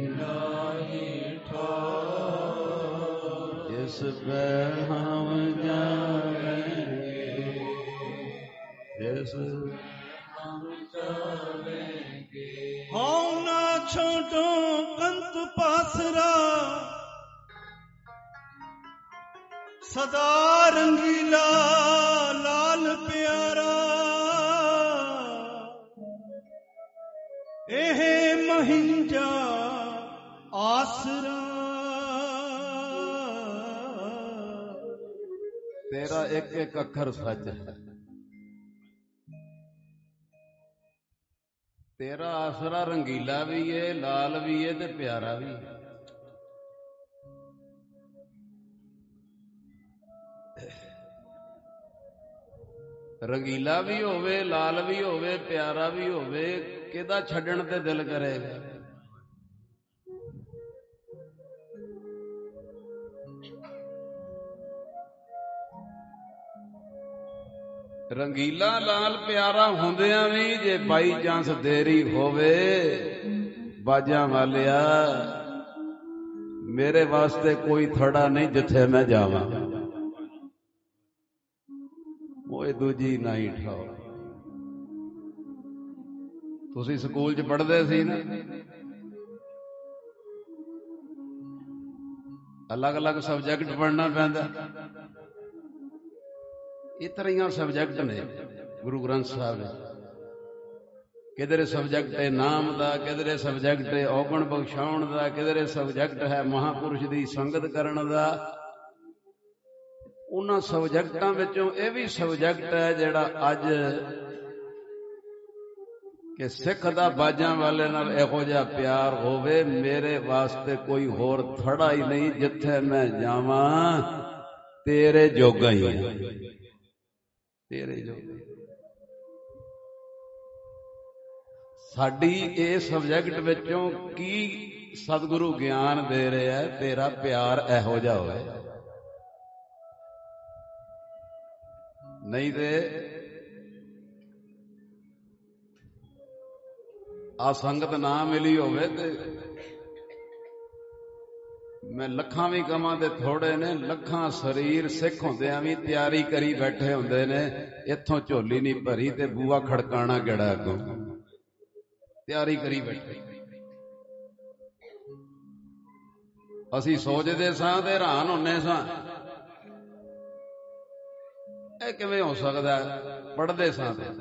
जिस पर हम जाएंगे जिस हम चलेंगे हौं ना छोटो कंत पासरा सदा रंगीला लाल प्यारा एह महिंजा आसरा तेरा एक एक अखर सच है तेरा आसरा रंगीला भी है लाल भी है ते प्यारा भी है रंगीला भी होवे लाल भी होवे प्यारा भी होवे किदा छड्डण ते दिल करेगा रंगीला लाल प्यारा हुंदियां भी जे बाई चांस देरी होवे बाजा वालिया मेरे वास्ते कोई थड़ा नहीं जिथे मैं जावां ओए दूजी नाई ठाओ तुसी स्कूल च पढ़दे सी ना अलग अलग सबजैक्ट पढ़ना पैंदा इस तरह सबजैक्ट ने गुरु ग्रंथ साहब किधरे सबजैक्ट है नाम दा किधरे सबजैक्ट है औगण बख्शाउण दा किधरे सबजैक्ट है महापुरुष दी संगत करन दा उन्हां सबजैक्टां विचों यह भी सबजैक्ट है जिहड़ा अज कि सिख दा बाजां वाले नाल इहो जिहा प्यार होवे मेरे वास्ते कोई होर थड़ा ही नहीं जिथे मैं जावां तेरे जोगा ही है तेरे जोगा साडी इस सबजैक्ट विचों की सतगुरु ज्ञान दे रहा है तेरा प्यार इहो जिहा होवे नहीं ते ਆ ਸੰਗਤ ਨਾ ਮਿਲੀ ਹੋਵੇ ਤੇ ਮੈਂ ਲੱਖਾਂ ਵੀ ਕਮਾਂ ਤੇ ਥੋੜੇ ਨੇ। ਲੱਖਾਂ ਸਰੀਰ ਸਿੱਖ ਹੁੰਦਿਆਂ ਵੀ ਤਿਆਰੀ ਕਰੀ ਬੈਠੇ ਹੁੰਦੇ ਨੇ, ਇੱਥੋਂ ਝੋਲੀ ਨਹੀਂ ਭਰੀ ਤੇ ਬੂਆ ਖੜਕਾਣਾ ਕਿਹੜਾ ਅੱਗੋਂ, ਤਿਆਰੀ ਕਰੀ ਬੈਠੇ। ਅਸੀਂ ਸੋਚਦੇ ਸਾਂ ਤੇ ਹੈਰਾਨ ਹੁੰਨੇ ਸਾਂ, ਇਹ ਕਿਵੇਂ ਹੋ ਸਕਦਾ। ਪੜ੍ਹਦੇ ਸਾਂ ਤੇ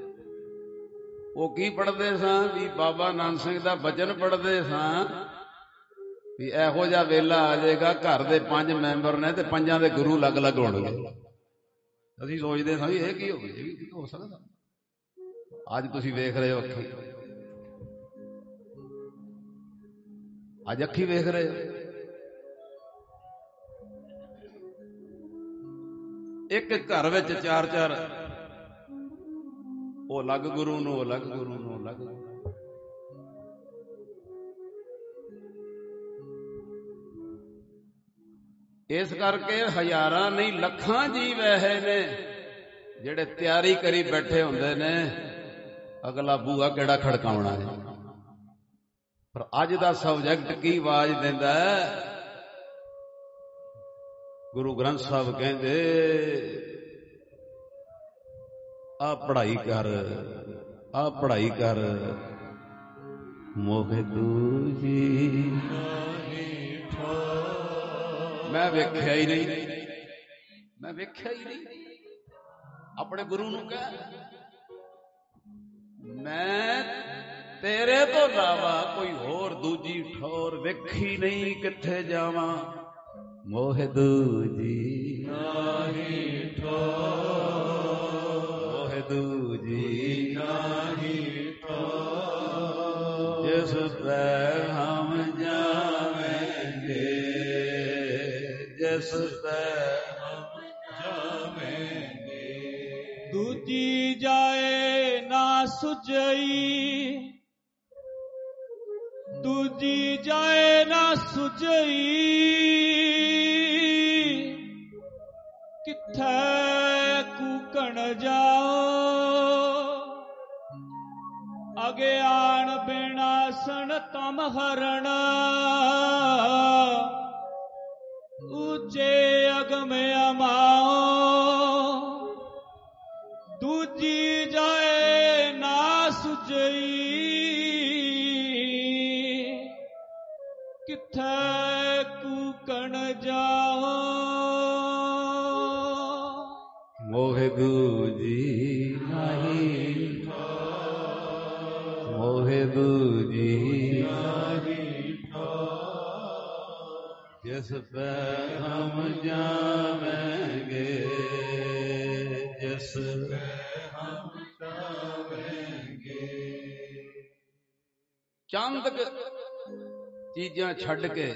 ਉਹ ਕੀ ਪੜ੍ਹਦੇ ਸਾਂ ਵੀ ਬਾਬਾ ਨਾਨਕ ਸਿੰਘ ਦਾ ਬਚਨ ਪੜ੍ਹਦੇ ਸਾਂ ਵੀ ਇਹੋ ਜਿਹਾ ਵੇਲਾ ਆ ਜਾਏਗਾ, ਘਰ ਦੇ ਪੰਜ ਮੈਂਬਰ ਨੇ ਤੇ ਪੰਜਾਂ ਦੇ ਗੁਰੂ ਅਲੱਗ ਅਲੱਗ ਹੋਣਗੇ। ਅਸੀਂ ਸੋਚਦੇ ਸਾਂ ਵੀ ਇਹ ਕੀ ਹੋਵੇ, ਇਹ ਕੀ ਹੋ ਸਕਦਾ। ਅੱਜ ਤੁਸੀਂ ਵੇਖ ਰਹੇ ਹੋ ਅੱਖੀ, ਅੱਜ ਅੱਖੀ ਵੇਖ ਰਹੇ ਹੋ। ਇੱਕ ਘਰ ਵਿੱਚ ਚਾਰ ਚਾਰ, ਉਹ ਅਲੱਗ ਗੁਰੂ ਨੂੰ, ਅਲੱਗ ਗੁਰੂ ਨੂੰ, ਅਲੱਗ। ਇਸ ਕਰਕੇ ਹਜ਼ਾਰਾਂ ਨਹੀਂ ਲੱਖਾਂ ਜੀਵ ਇਹ ਨੇ ਜਿਹੜੇ ਤਿਆਰੀ ਕਰੀ ਬੈਠੇ ਹੁੰਦੇ ਨੇ ਅਗਲਾ ਬੂਆ ਕਿਹੜਾ ਖੜਕਾਉਣਾ ਹੈ। ਪਰ ਅੱਜ ਦਾ ਸਬਜੈਕਟ ਕੀ ਆਵਾਜ਼ ਦਿੰਦਾ ਹੈ? ਗੁਰੂ ਗ੍ਰੰਥ ਸਾਹਿਬ ਕਹਿੰਦੇ ਆ ਪੜ੍ਹਾਈ ਕਰ, ਆ ਪੜ੍ਹਾਈ ਕਰ, ਮੋਹਿ ਦੂਜੀ ਮੈਂ ਵੇਖਿਆ ਹੀ ਨਹੀਂ, ਮੈਂ ਵੇਖਿਆ ਹੀ ਨਹੀਂ। ਆਪਣੇ ਗੁਰੂ ਨੂੰ ਕਹਿ, ਮੈਂ ਤੇਰੇ ਤੋਂ ਇਲਾਵਾ ਕੋਈ ਹੋਰ ਦੂਜੀ ਠੌਰ ਵੇਖੀ ਨਹੀਂ, ਕਿੱਥੇ ਜਾਵਾਂ। ਮੋਹਿ ਦੂਜੀ ਨਾਹੀ ਠੌਰ, ਮੋਹਿ ਦੂਜੀ ਨਾਹੀ ਠੌਰ, ਜਿਸ ਪੈ ਹਮ ਜਾਵੇਂਗੇ, ਜਿਸ ਪੈ ਹਮ ਜਾਵੇਂਗੇ। ਦੂਜੀ ਜਾਏ ਨਾ ਸੁਝਈ, ਦੂਜੀ ਜਾਏ ਨਾ ਸੁਝਈ, ਕਿੱਥੈ ਕੂਕਣ ਜਾਓ। ਅਗਿਆਨ ਬਿਨਾਸਣ ਤਮ ਹਰਣ, ਉੱਚੇ ਅਗਮ ਅਮਾਓ। ਦੂਜੀ ਜਾਏ ਨਾ ਸੁਝਈ, ਕਿੱਥੈ ਕੂਕਣ ਜਾਓ। ਮੋਹਿ ਦੂਜੀ ਨਾਹੀ ਠੌਰ, ਮੋਹਿ ਦੂਜੀ ਨਾਹੀ ਠੌਰ, ਜਿਸ ਪੈ ਹਮ ਜਾਵੇਂਗੇ, ਜਿਸ ਪੈ ਹਮ ਜਾਵੇਂਗੇ। ਚੰਦ ਚੀਜ਼ਾਂ ਛੱਡ ਕੇ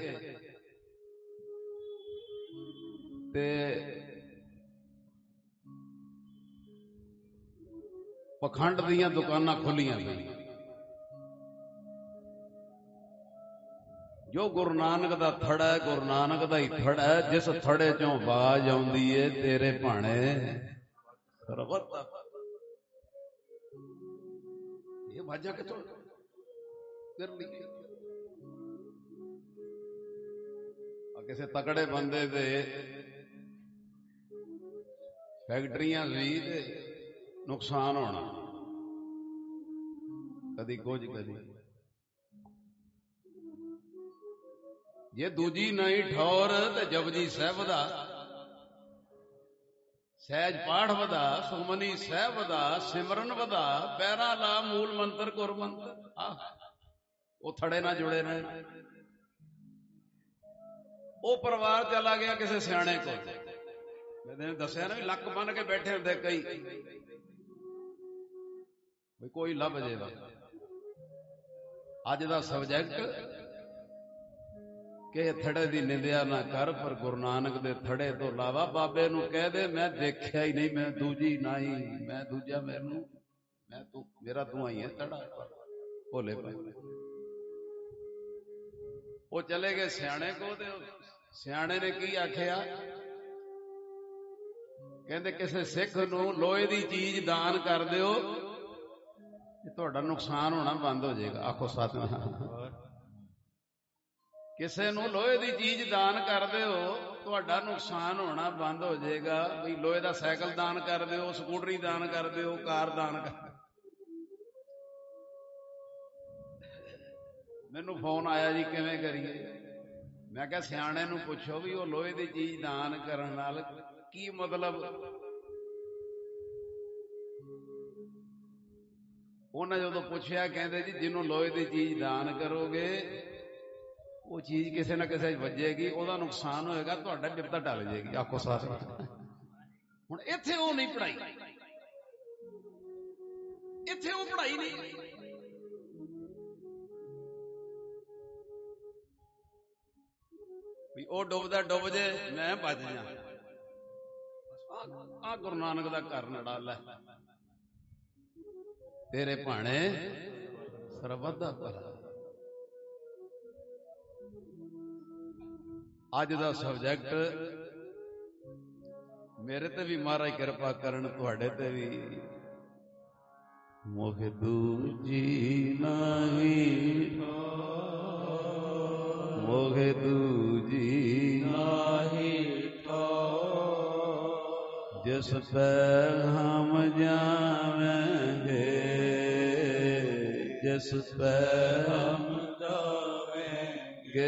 ਤੇ ਪਖੰਡ ਦੀਆਂ ਦੁਕਾਨਾਂ ਖੋਲੀਆਂ ਗਈਆਂ। ਜੋ ਗੁਰੂ ਨਾਨਕ ਦਾ ਥੜਾ ਹੈ, ਗੁਰੂ ਨਾਨਕ ਦਾ ਹੀ ਥੜਾ ਹੈ। ਜਿਸ ਥੜੇ ਚੋਂ ਆਵਾਜ਼ ਆਉਂਦੀ ਏ ਤੇਰੇ ਭਾਣੇ ਸਰਬਤ ਦਾ। ਇਹ ਵਾਜਾ ਕਿਥੋਂ ਕਰ ਲਈ? ਆ ਕਿਸੇ ਤਕੜੇ ਬੰਦੇ ਦੇ ਫੈਕਟਰੀਆਂ ਵੀ ਤੇ ਨੁਕਸਾਨ ਹੋਣਾ, ਕਦੀ ਕੁਝ ਕਦੀ। ਜੇ ਦੂਜੀ ਨਹੀਂ ਠੌਰ ਤੇ ਜਪਜੀ ਸਾਹਿਬ ਦਾ, ਸਹਿਜ ਪਾਠ ਵਧਾ, ਸੁਖਮਨੀ ਸਾਹਿਬ ਵਧਾ, ਸਿਮਰਨ ਵਧਾ, ਪੈਰਾ ਲਾ, ਮੂਲ ਮੰਤਰ ਗੁਰ ਮੰਤਰ। ਆਹ ਉਹ ਥੜੇ ਨਾਲ ਜੁੜੇ ਰਹੇ। ਉਹ ਪਰਿਵਾਰ ਚਲਾ ਗਿਆ ਕਿਸੇ ਸਿਆਣੇ ਕੋਲ। ਮੈਂ ਦੱਸਿਆ ਨਾ ਵੀ ਲੱਕ ਬੰਨ ਕੇ ਬੈਠੇ ਹੁੰਦੇ ਕਈ, ਵੀ ਕੋਈ ਲੱਭ ਜੇਗਾ। ਅੱਜ ਦਾ ਸਬਜੈਕਟ ਕਿ ਥੜੇ ਦੀ ਨਿੰਦਿਆ ਨਾ ਕਰ, ਪਰ ਗੁਰੂ ਨਾਨਕ ਦੇ ਥੜੇ ਤੋਂ ਇਲਾਵਾ ਬਾਬੇ ਨੂੰ ਕਹਿ ਦੇ ਮੈਂ ਦੇਖਿਆ ਹੀ ਨਹੀਂ, ਮੈਂ ਦੂਜੀ ਨਹੀਂ, ਮੈਂ ਦੂਜਾ, ਮੈਨੂੰ ਮੈਂ ਤੂੰ ਮੇਰਾ ਤੂੰ ਹੀ ਹੈ ਥੜਾ। ਭੋਲੇ ਪਏ ਉਹ ਚਲੇ ਗਏ ਸਿਆਣੇ ਕੋਲ, ਤੇ ਸਿਆਣੇ ਨੇ ਕੀ ਆਖਿਆ? ਕਹਿੰਦੇ ਕਿਸੇ ਸਿੱਖ ਨੂੰ ਲੋਹੇ ਦੀ ਚੀਜ਼ ਦਾਨ ਕਰ ਦਿਓ ਤੁਹਾਡਾ ਨੁਕਸਾਨ ਹੋਣਾ ਬੰਦ ਹੋ ਜਾਏਗਾ। ਆਖੋ ਸਤਿਨਾਮ। ਕਿਸੇ ਨੂੰ ਲੋਹੇ ਦੀ ਚੀਜ਼ ਦਾਨ ਕਰ ਦਿਓ, ਤੁਹਾਡਾ ਨੁਕਸਾਨ ਹੋਣਾ ਬੰਦ ਹੋ ਜਾਏਗਾ। ਵੀ ਲੋਹੇ ਦਾ ਸਾਈਕਲ ਦਾਨ ਕਰ ਦਿਓ, ਸਕੂਟਰੀ ਦਾਨ ਕਰ ਦਿਓ, ਕਾਰ ਦਾਨ ਕਰ। ਮੈਨੂੰ ਫੋਨ ਆਇਆ ਜੀ ਕਿਵੇਂ ਕਰੀਏ? ਮੈਂ ਕਿਹਾ ਸਿਆਣੇ ਨੂੰ ਪੁੱਛੋ ਵੀ ਉਹ ਲੋਹੇ ਦੀ ਚੀਜ਼ ਦਾਨ ਕਰਨ ਨਾਲ ਕੀ ਮਤਲਬ। ਉਹਨਾਂ ਜਦੋਂ ਪੁੱਛਿਆ ਕਹਿੰਦੇ ਜੀ ਜਿਹਨੂੰ ਲੋਹੇ ਦੀ ਚੀਜ਼ ਦਾਨ ਕਰੋਗੇ ਉਹ ਚੀਜ਼ ਕਿਸੇ ਨਾ ਕਿਸੇ ਵੱਜੇਗੀ, ਉਹਦਾ ਨੁਕਸਾਨ ਹੋਏਗਾ, ਤੁਹਾਡਾ ਬਿਪਤਾ ਟਲ ਜਾਏਗੀ। ਆਖੋ ਸਾਥ। ਹੁਣ ਇੱਥੇ ਉਹ ਨਹੀਂ ਪੜਾਈ, ਇੱਥੇ ਉਹ ਪੜਾਈ ਨਹੀਂ। ਵੀ ਉਹ ਡੁੱਬਦਾ ਡੁੱਬ ਜੇ ਮੈਂ ਬਚ ਜਾ। ਆ ਗੁਰੂ ਨਾਨਕ ਦਾ ਘਰ ਨੜਾ ਲੈ, ਤੇਰੇ ਭਾਣੇ ਸਰਬੱਤ ਦਾ ਭਲਾ। ਅੱਜ ਦਾ ਸਬਜੈਕਟ ਮੇਰੇ ਤੇ ਵੀ ਮਹਾਰਾਜ ਕਿਰਪਾ ਕਰਨ, ਤੁਹਾਡੇ ਤੇ ਵੀ। ਮੋਹਿ ਦੂਜੀ ਨਾਹੀ, ਮੋਹਿ ਦੂਜੀ ਨਾਹੀ ਠਾਉ, ਜਿਸ ਪੈ ਹਮ ਜਾਵਾਂਗੇ, ਜਿਸ ਪੈ ਹਮ ਜਾਵਾਂਗੇ।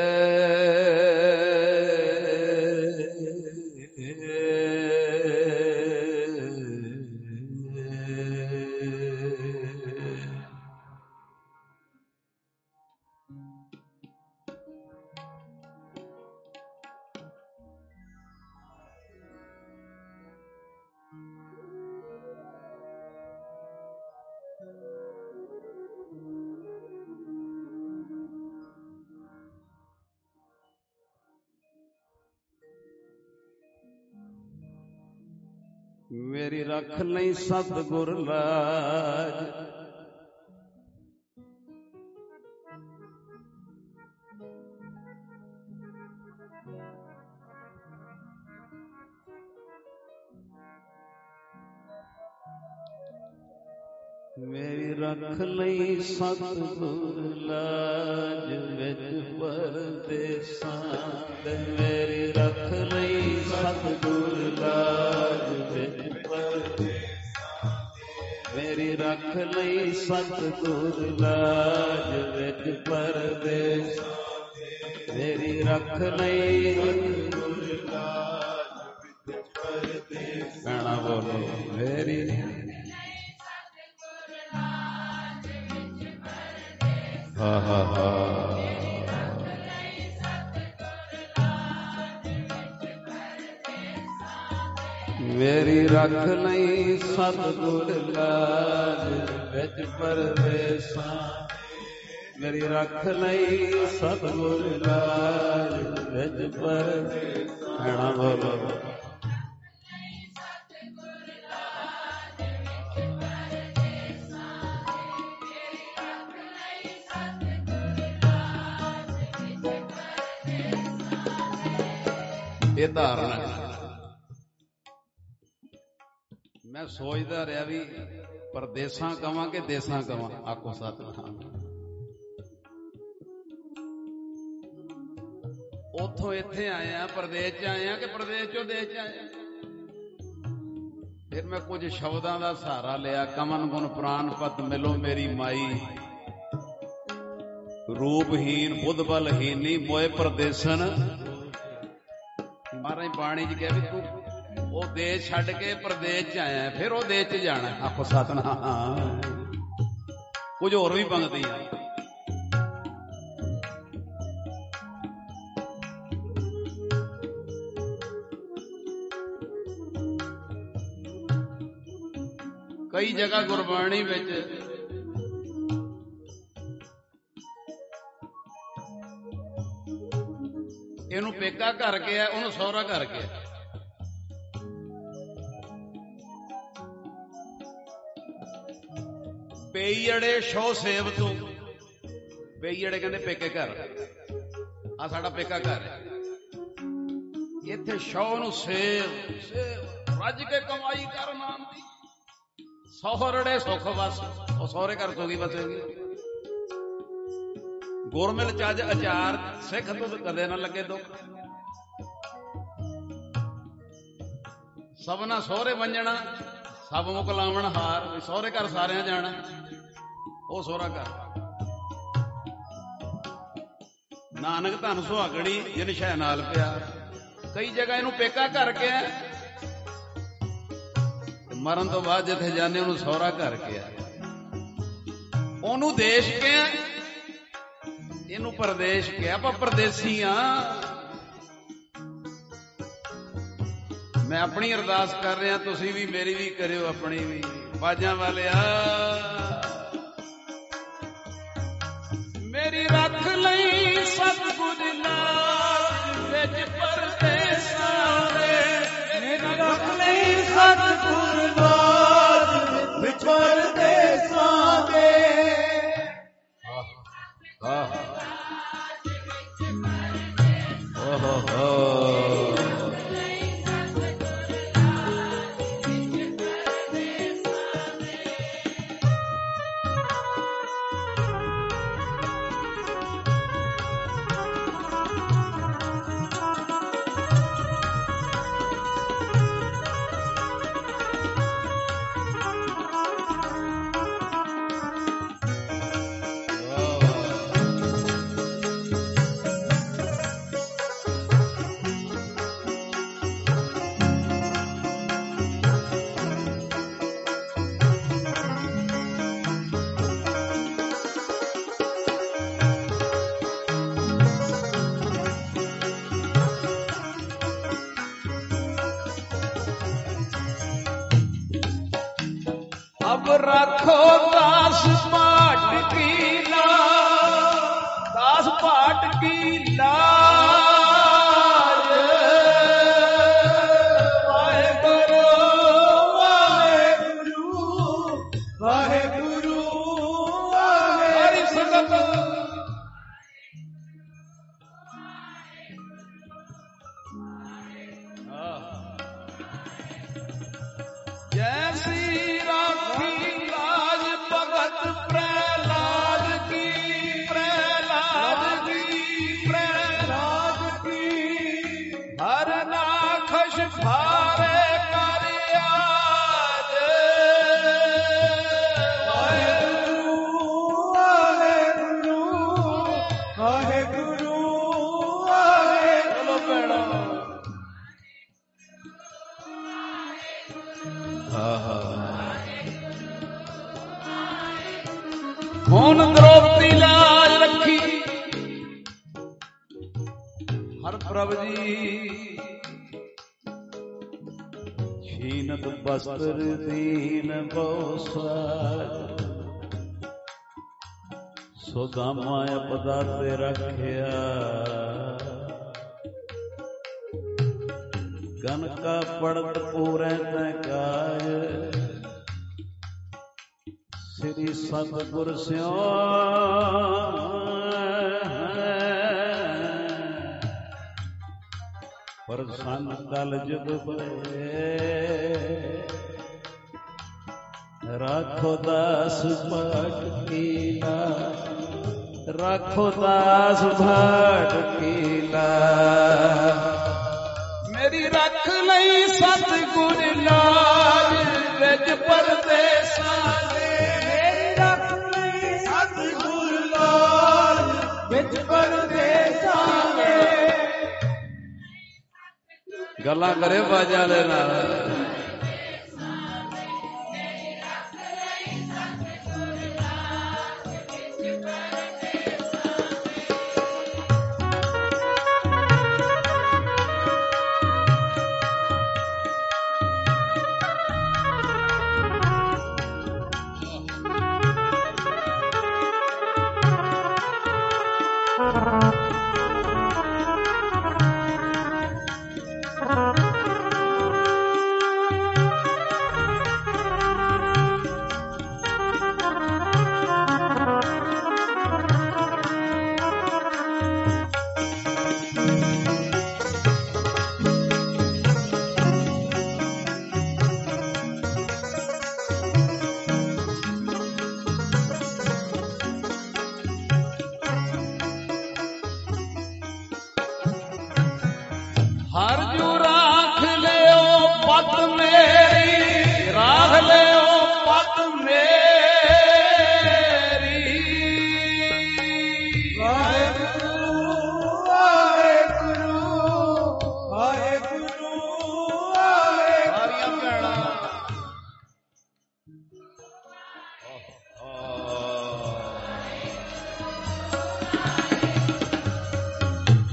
ਮੇਰੀ ਰੱਖ ਲਈ ਸਤਿਗੁਰ ਲਾਜ, ਮੇਰੀ ਰੱਖ ਲਈ ਸਤਿਗੁਰ ਲਾਜ, ਵਿੱਚ ਪਰਦੇਸਾਂ ਦੇ ਮੇਰੀ ਰੱਖ ਲਈ ਸਤਿਗੁਰ ਲਾਜ, ਵਿੱਚ ਪਰਦੇਸਾਂ ਮੇਰੀ ਰੱਖ ਲਈ ਸਤਿਗੁਰ ਲਾਜ, ਵਿੱਚ ਪਰਦੇਸਾਂ ਮੇਰੀ ਰੱਖ ਲਈ ਸਤਿਗੁਰ ਲਾਜ, ਵਿੱਚ ਪਰਦੇਸਾਂ। ਕਹਿਣਾ ਬੋਲੋ ਮੇਰੀ ਹਾ ਹਾ ਹਾ। ਮੇਰੀ ਰੱਖ ਲਈ ਸਤਿਗੁਰ ਲਾਜ, ਵਿੱਚ ਪਰਦੇਸਾਂ ਮੇਰੀ ਰੱਖ ਲਈ ਸਤਿਗੁਰ ਲਾਜ, ਵਿੱਚ ਪਰਦੇਸਾਂ। ਕਹਿਣਾ ਬੋਲੋ ਇਹ ਧਾਰਨਾ। ਮੈਂ ਸੋਚਦਾ ਰਿਹਾ ਵੀ ਪਰਦੇਸਾਂ ਕਵਾਂ ਕਿ ਦੇਸਾਂ ਕਵਾਂ। ਆਖੋ ਸਤਿਨਾਮ। ਉੱਥੋਂ ਇੱਥੇ ਆਏ ਆ, ਪ੍ਰਦੇਸ਼ ਚ ਆਏ ਆ ਕਿ ਪ੍ਰਦੇਸ਼ ਚੋਂ ਦੇਸ਼ ਚ ਆਏ ਆ। ਫਿਰ ਮੈਂ ਕੁਝ ਸ਼ਬਦਾਂ ਦਾ ਸਹਾਰਾ ਲਿਆ। ਕਮਨ ਗੁਣ ਪ੍ਰਾਨ ਪਤ ਮਿਲੋ ਮੇਰੀ ਮਾਈ, ਰੂਪਹੀਨ ਬੁੱਧ ਬਲਹੀਨੀ ਮੋਏ ਪਰਦੇਸਨ। ਮਹਾਰਾਜ ਬਾਣੀ ਚ ਕਿਹਾ ਵੀ ਤੂੰ ਉਹ ਦੇਸ਼ ਛੱਡ ਕੇ ਪ੍ਰਦੇਸ਼ ਚ ਆਇਆ, ਫਿਰ ਉਹ ਦੇਸ਼ ਚ ਜਾਣਾ। ਆਖੋ ਸਤਿਨਾਮ। ਕੁਝ ਹੋਰ ਵੀ ਪੰਗਤੀਆਂ। ਕਈ ਜਗ੍ਹਾ ਗੁਰਬਾਣੀ ਵਿੱਚ ਇਹਨੂੰ ਪੇਕਾ ਘਰ ਗਿਆ, ਉਹਨੂੰ ਸਹੁਰਾ ਘਰ ਗਿਆ। ਪੇਈੜੇ ਸ਼ੋ ਸੇਵ ਤੂੰ, ਪੇਈੜੇ ਕਹਿੰਦੇ ਪੇਕੇ ਘਰ, ਆ ਸਾਡਾ ਪੇਕਾ ਘਰ ਹੈ। ਇੱਥੇ ਸ਼ੋ ਨੂੰ ਸੇਵ, ਸੇਵ ਰੱਜ ਕੇ ਕਮਾਈ ਕਰ ਨਾਮ ਦੀ। ਸਹੁਰੜੇ ਸੁਖ ਵਸ, ਉਹ ਸਹੁਰੇ ਘਰ ਤੋਂ ਕੀ ਬਸੇਗੀ। ਗੁਰ ਮਿਲ ਚੱਜ ਅਚਾਰ, ਸਿੱਖ ਤੁਧ ਕਦੇ ਨਾ ਲੱਗੇ ਦੁੱਖ। ਸਭਨਾ ਸਹੁਰੇ ਵੰਜਣਾ, ਸਭ ਮੁਕਲਾਵਣ ਹਾਰ। ਵੀ ਸਹੁਰੇ ਘਰ ਸਾਰਿਆਂ ਜਾਣਾ, ਉਹ ਸਹੁਰਾ ਘਰ। ਨਾਨਕ ਧਨ ਸੁਹਾਗਣੀ ਜਿਨ ਸ਼ਹਿ ਨਾਲ ਪਿਆਰ। ਕਈ ਜਗ੍ਹਾ ਇਹਨੂੰ ਪੇਕਾ ਘਰ ਕਿਹਾ, ਮਰਨ ਤੋਂ ਬਾਅਦ ਜਿੱਥੇ ਜਾਂਦੇ ਉਹਨੂੰ ਸਹੁਰਾ ਘਰ ਕਿਹਾ। ਉਹਨੂੰ ਦੇਸ਼ ਕਿਹਾ, ਇਹਨੂੰ ਪਰਦੇਸ਼ ਕਿਹਾ। ਆਪਾਂ ਪਰਦੇਸੀ ਆ। ਮੈਂ ਆਪਣੀ ਅਰਦਾਸ ਕਰ ਰਿਹਾ, ਤੁਸੀਂ ਵੀ ਮੇਰੀ ਵੀ ਕਰਿਓ, ਆਪਣੀ ਵੀ। ਬਾਜਾਂ ਵਾਲਿਆ ਮੇਰੀ ਰੱਖ ਲਈ ਸਤਿਗੁਰ ਲਾਜ ਵਿੱਚ ਪਰਦੇਸਾਂ ਦੇ। ਮੇਰੀ ਰੱਖ ਲਈ ਸਤਿਗੁਰ ਲਾਜ ਵਿੱਚ ਪਰਦੇਸਾਂ ਦੇ। ਆਹ ਓਹ ਹੋ ਰੱਖੋ ਦਾਸ ਪਾਟ ਕੀ ਲਾਜ, ਦਾਸ ਪਾਟ ਕੀ ਲਾਜ। ਵਾਹਿਗੁਰੂ ਵਾਹਿਗੁਰੂ ਵਾਹਿਗੁਰੂ ਵਾਹਿਗੁਰੂ। ਹਰੀ ਸੰਗਤ ਜੈ ਸ੍ਰੀ ਰਾਖੀ ਲਾਜ ਭਗਤ ਪ੍ਰਹਿਲਾਦ ਕੀ, ਪ੍ਰਹਿਲਾਦ ਕੀ, ਪ੍ਰਹਿਲਾਦ ਕੀ। ਹਰ ਨਾਖਸ਼ ਭਾਰੇ ਕਰ ਆਜ। ਵਾਹਿਗੁਰੂ ਵਾਹਿਗੁਰੂ ਵਾਹਿਗੁਰੂ ਵਾਹਿਗੁਰੂ। ਚਲੋ ਭੈਣੋ ਹੁਣ ਦ੍ਰੋਪਦੀ ਲਾਜ ਰੱਖੀ। ਹਰ ਪ੍ਰਭ ਜੀ ਛੀਨਤ ਬਸਤਰ ਦੀਨ ਬਹੁ ਸਵਾਰ। ਸੁਦਾਮਾ ਅਪਦਾ ਤੇ ਰੱਖਿਆ, ਕਨਕਾ ਪੜਤ ਪੂਰੈ ਤੈ ਕਾਜ। ਸ੍ਰੀ ਸਤਿਗੁਰ ਸਿਉ ਪ੍ਰਸੰਨ ਕਲ ਜੁਗ ਭਏ। ਰਾਖੋ ਦਾਸ ਭਾਟ ਕੀ ਲਾਜ, ਰਾਖੋ ਦਾਸ ਭਾਟ ਕੀ ਲਾਜ। ਮੇਰੀ ਰੱਖ ਲਈ ਸਤਿਗੁਰ ਲਾਜ ਵਿੱਚ ਪਰਦੇਸਾਂ ਦੇ। ਮੇਰੀ ਰੱਖ ਲਈ ਸਤਿਗੁਰ ਲਾਜ ਵਿੱਚ ਪਰਦੇਸਾਂ ਦੇ। ਗੱਲਾਂ ਕਰੇ ਬਾਜਾਂ ਦੇ ਨਾਲ।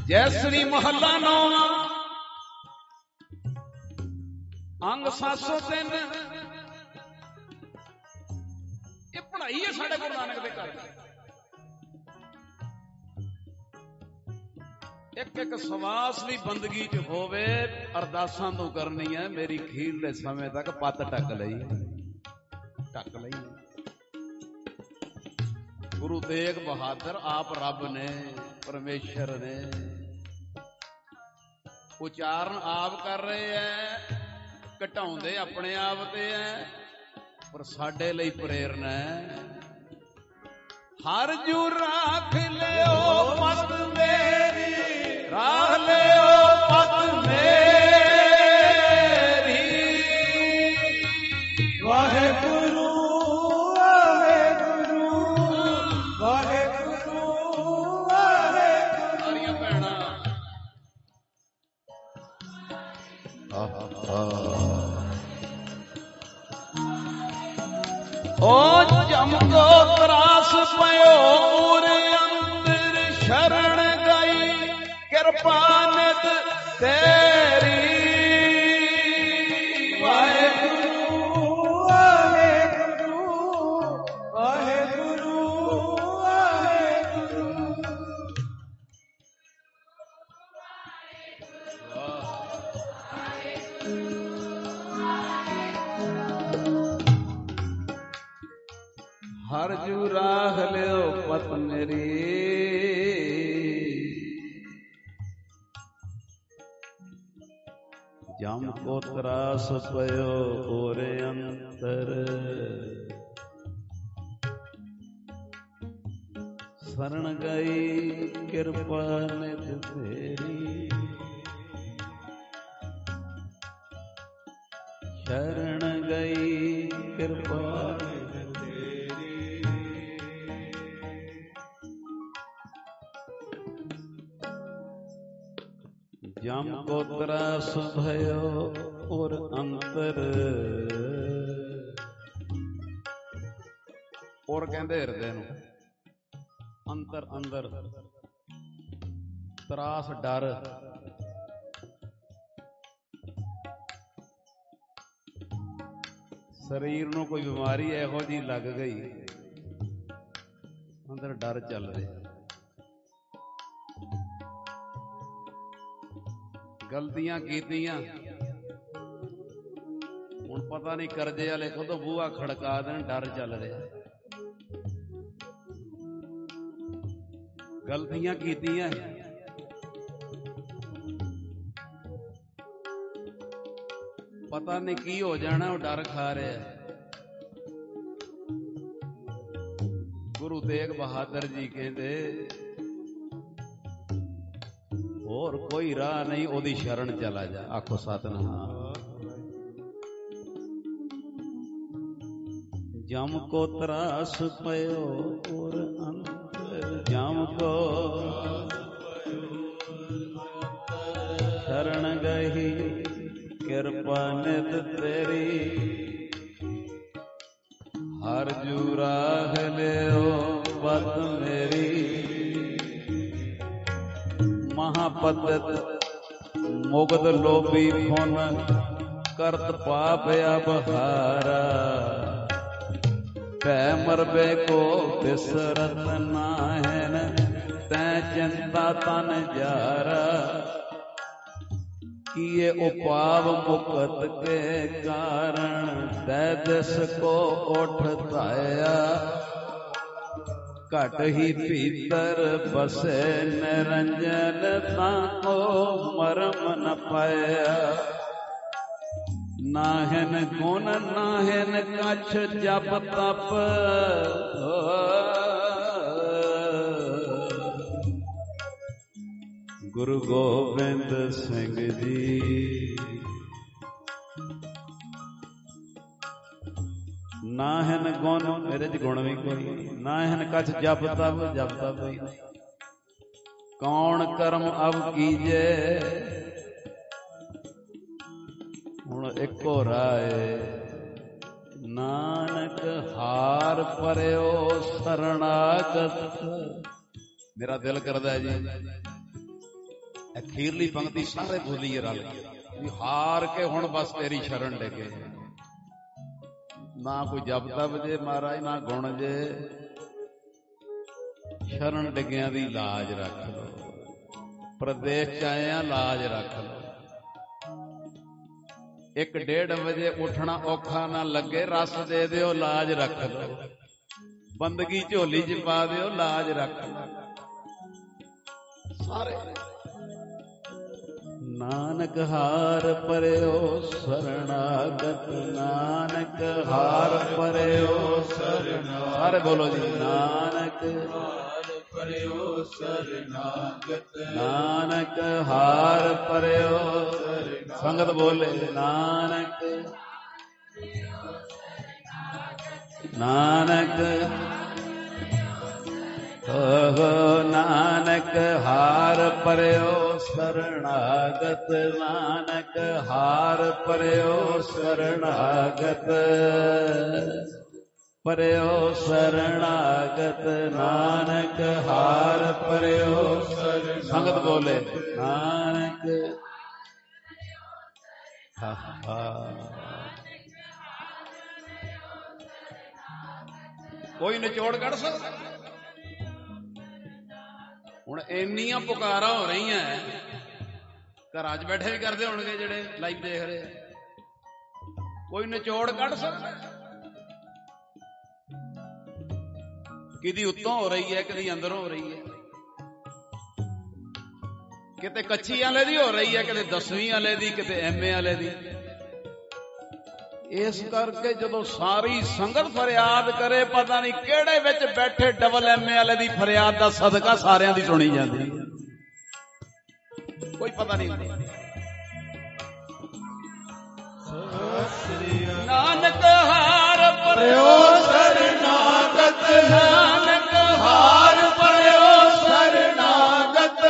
ਜੈਸਰੀ ਮਹੱਲਾ ਨੌਵਾਂ ਅੰਗ ਸੱਤ ਸੌ ਤਿੰਨ। ਇਹ ਪੜ੍ਹਾਈ ਹੈ ਸਾਡੇ ਗੁਰੂ ਨਾਨਕ ਦੇ ਘਰ। ਇੱਕ ਇੱਕ ਸਵਾਸ ਵੀ ਬੰਦਗੀ ਚ ਹੋਵੇ, ਅਰਦਾਸਾਂ ਤੋਂ ਕਰਨੀ ਹੈ। ਮੇਰੀ ਖੀਰ ਦੇ ਸਮੇਂ ਤੱਕ ਪੱਤ ਢੱਕ ਲਈ ਢੱਕ ਲਈ ਗੁਰੂ ਤੇਗ ਬਹਾਦਰ ਆਪ ਰੱਬ ਨੇ, ਪਰਮੇਸ਼ਰ ਨੇ। ਉਚਾਰਨ ਆਪ ਕਰ ਰਹੇ ਐ, ਘਟਾਉਂਦੇ ਆਪਣੇ ਆਪ ਤੇ ਐ, ਪਰ ਸਾਡੇ ਲਈ ਪ੍ਰੇਰਨਾ ਹੈ। ਹਰ ਜੂ ਰਾਖ ਲਿਓ ਪਤ ਮੇਰੀ, ਰਾਖ ਲਿਓ ਪਤ ਮੇਰੀ। ਵਾਹਿਗੁਰੂ ਵਾਹਿਗੁਰੂ ਵਾਹਿਗੁਰੂ ਵਾਹਿਗੁਰੂ। ਸਾਰੀਆਂ ਭੈਣਾਂ ਓ ਜਮ ਕੋ ਤਰਾਸ ਪਇਓ ਉਰੇ ਅੰਦਰ, ਸ਼ਰਣ ਗਈ ਕਿਰਪਾ ਨਿਤ ਤੇਰੀ। ਵਾਹਿਗੁਰੂ ਵਾਹਿਗੁਰੂ ਵਾਹਿਗੁਰੂ ਵਾਹਿਗੁਰੂ। ਹਰ ਜੂ ਰਾਖ ਲਿਓ ਪਤ ਮੇਰੀ, ਜਮ ਕੋ ਤਰਾਸ ਪਇਓ ਓਰੇ ਅੰਤਰ, ਸ਼ਰਨ ਗਈ ਕਿਰਪਾ ਨਿਤ ਤੇਰੀ। ਸ਼ਰਨ ਗਈ ਕਿਰਪਾ ਨਿਤ ਤੇਰੀ। ਜਮ ਕੋ ਤਰਾਸ ਭਇਓ ਔਰ ਅੰਤਰ, ਔਰ ਕਹਿੰਦੇ ਹਿਰਦੇ ਨੂੰ, ਅੰਤਰ ਅੰਦਰ ਤਰਾਸ ਡਰ। ਸਰੀਰ ਨੂੰ ਕੋਈ ਬਿਮਾਰੀ ਇਹੋ ਜਿਹੀ ਲੱਗ ਗਈ, ਅੰਦਰ ਡਰ ਚੱਲ ਰਿਹਾ। ਗਲਤੀਆਂ ਕੀਤੀਆਂ, ਹੁਣ ਪਤਾ ਨਹੀਂ ਕਰਜ਼ੇ ਵਾਲੇ ਕਦੋਂ ਬੂਹਾ ਖੜਕਾ ਦੇਣ, ਡਰ ਚੱਲ ਰਿਹਾ। ਗਲਤੀਆਂ ਕੀਤੀਆਂ, ਪਤਾ ਨਹੀਂ ਕੀ ਹੋ ਜਾਣਾ, ਉਹ ਡਰ ਖਾ ਰਿਹਾ। ਗੁਰੂ ਤੇਗ ਬਹਾਦਰ ਜੀ ਕਹਿੰਦੇ ਹੋਰ ਕੋਈ ਰਾਹ ਨਹੀਂ, ਉਹਦੀ ਸ਼ਰਨ ਚਲਾ ਜਾ। ਆਖੋ ਸਤਿਨਾਮ। ਜਮ ਕੋ ਤਰਾਸ ਪਇਓ ਔਰ ਅੰਤਰ, ਜਮ ਕੋ ਸ਼ਰਨ ਗਈ ਕਿਰਪਾ ਨਿਤ ਤੇਰੀ। ਹਰ ਜੂ ਰਾਖ ਲਿਓ ਪਤ ਮੇਰੀ, ਮਹਾਪਤਿਤ ਮੁਗਧ ਲੋਭੀ ਫੁਨ, ਕਰਤ ਪਾਪ ਅਬਹਾਰਾ। ਭੈ ਮਰਬੇ ਕੋ ਬਿਸਰਤ ਨਾਹਿਨ, ਤੈ ਚਿੰਤਾ ਤਨ ਜਾਰਾ। ਕੀਏ ਉਪਾਵ ਮੁਕਤ ਕੇ ਕਾਰਣ, ਤੈ ਦਿਸ ਕੋ ਉਠ ਧਾਇਆ। ਘਟ ਹੀ ਭੀਤਰ ਬਸੇ ਨਿਰੰਜਨ, ਤਾਂ ਕੋ ਮਰਮ ਨ ਪਾਇਆ। ਨਾਹਿਨ ਗੁਣ ਨਾਹਿਨ ਕਛ ਜਪ ਤਪ, ਗੁਰੂ ਗੋਬਿੰਦ ਸਿੰਘ ਜੀ। ਨਾਹਿਨ ਗੁਣ, ਮੇਰੇ ਚ ਗੁਣ ਵੀ ਕੋਈ ਨਹੀਂ। ਨਾਹਿਨ ਕਛ ਜਪ ਤਪ, ਜਪ ਤਪ ਹੀ ਨਹੀਂ। ਕੌਣ ਕਰਮ ਅਬ ਕੀਜੇ, ਹੁਣ ਇੱਕੋ ਰਾਏ। ਨਾਨਕ ਹਾਰ ਪਰਿਓ ਸਰਣਾਗਤ। ਮੇਰਾ ਦਿਲ ਕਰਦਾ ਜੀ ਅਖੀਰਲੀ ਪੰਕਤੀ ਸਾਰੇ ਬੋਲੀਏ ਰਲ ਵੀ ਹਾਰ ਕੇ ਹੁਣ ਬਸ ਤੇਰੀ ਸ਼ਰਨ ਡਿੱਗੇ। ਨਾ ਕੋਈ ਜਪ ਤਪ ਜੇ ਮਹਾਰਾਜ, ਨਾ ਗੁਣ ਜੇ, ਸ਼ਰਨ ਡਿੱਗਿਆਂ ਦੀ ਲਾਜ ਰੱਖ ਲਓ। ਪ੍ਰਦੇਸ਼ ਚ ਆਏ ਆ, ਲਾਜ ਰੱਖ ਲਓ। ਇੱਕ ਡੇਢ ਵਜੇ ਉੱਠਣਾ ਔਖਾ ਨਾ ਲੱਗੇ, ਰਸ ਦੇ ਦਿਓ, ਲਾਜ ਰੱਖ ਲਓ। ਬੰਦਗੀ ਝੋਲੀ ਚ ਪਾ ਦਿਓ, ਲਾਜ ਰੱਖ ਲਓ। ਸਾਰੇ ਨਾਨਕ ਹਾਰ ਪਰਿਓ ਸਰਣਾਗਤ, ਨਾਨਕ ਹਾਰ ਪਰਿਓ ਸਰਣਾਗਤ। ਸਾਰੇ ਬੋਲੋ ਜੀ, ਨਾਨਕ ਹਾਰ ਪਰਿਓ ਸਰਣਾਗਤ, ਨਾਨਕ ਹਾਰ ਪਰਿਓ ਸਰਣਾਗਤ। ਸੰਗਤ ਬੋਲੇ, ਨਾਨਕ ਨਾਨਕ ਹੋ ਨਾਨਕ ਹਾਰ ਪਰਿਓ ਸਰਣਾਗਤ, ਨਾਨਕ ਹਾਰ ਪਰਿਓ ਸਰਣਾਗਤ, ਪਰਿਓ ਸਰਣਾਗਤ, ਨਾਨਕ ਹਾਰ ਪਰਿਓ ਸਰਣਾਗਤ। ਸੰਗਤ ਬੋਲੇ, ਨਾਨਕ ਹਾ ਹਾ। ਕੋਈ ਨਿਚੋੜ ਕੱਢ ਸਕਦਾ? ਹੁਣ ਇੰਨੀਆਂ ਪੁਕਾਰਾਂ ਹੋ ਰਹੀਆਂ, ਘਰਾਂ 'ਚ ਬੈਠੇ ਵੀ ਕਰਦੇ ਹੋਣਗੇ ਜਿਹੜੇ ਲਾਈਵ ਦੇਖ ਰਹੇ। ਕੋਈ ਨਿਚੋੜ ਕੱਢ ਸਕਦਾ? ਕਿਹਦੀ ਉੱਤੋਂ ਹੋ ਰਹੀ ਹੈ, ਕਿਹਦੀ ਅੰਦਰੋਂ ਹੋ ਰਹੀ ਹੈ। ਕਿਤੇ ਕੱਚੀ ਵਾਲੇ ਦੀ ਹੋ ਰਹੀ ਹੈ, ਕਿਤੇ ਦਸਵੀਂ ਵਾਲੇ ਦੀ, ਕਿਤੇ ਐਮ ਏ ਵਾਲੇ ਦੀ। ਇਸ ਕਰਕੇ ਜਦੋਂ ਸਾਰੀ ਸੰਗਤ ਫਰਿਆਦ ਕਰੇ, ਪਤਾ ਨਹੀਂ ਕਿਹੜੇ ਵਿੱਚ ਬੈਠੇ ਡਬਲ ਐਮ ਏ ਵਾਲੇ ਦੀ ਫਰਿਆਦ ਦਾ ਸਦਕਾ ਸਾਰਿਆਂ ਦੀ ਸੁਣੀ ਜਾਂਦੀ ਹੈ, ਕੋਈ ਪਤਾ ਨਹੀਂ। ਨਾਨਕ ਹਾਰ ਪਰਿਓ ਸਰਣਾਗਤ, ਨਾਨਕ ਹਾਰ ਪਰਿਓ ਸਰਣਾਗਤ।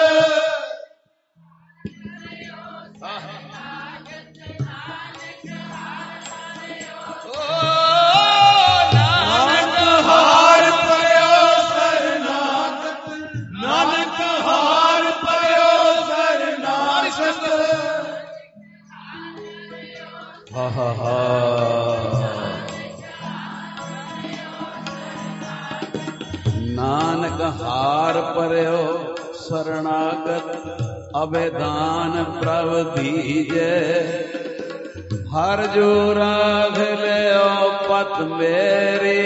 ਹਾ ਹਾ ਹਾ। ਨਾਨਕ ਹਾਰ ਪਰਿਓ ਸਰਣਾਗਤ, ਅਬੇਦਾਨ ਪ੍ਰਭ ਦੀਜੈ। ਹਰ ਜੋ ਰਾਖ ਲਿਓ ਪਤ ਮੇਰੀ,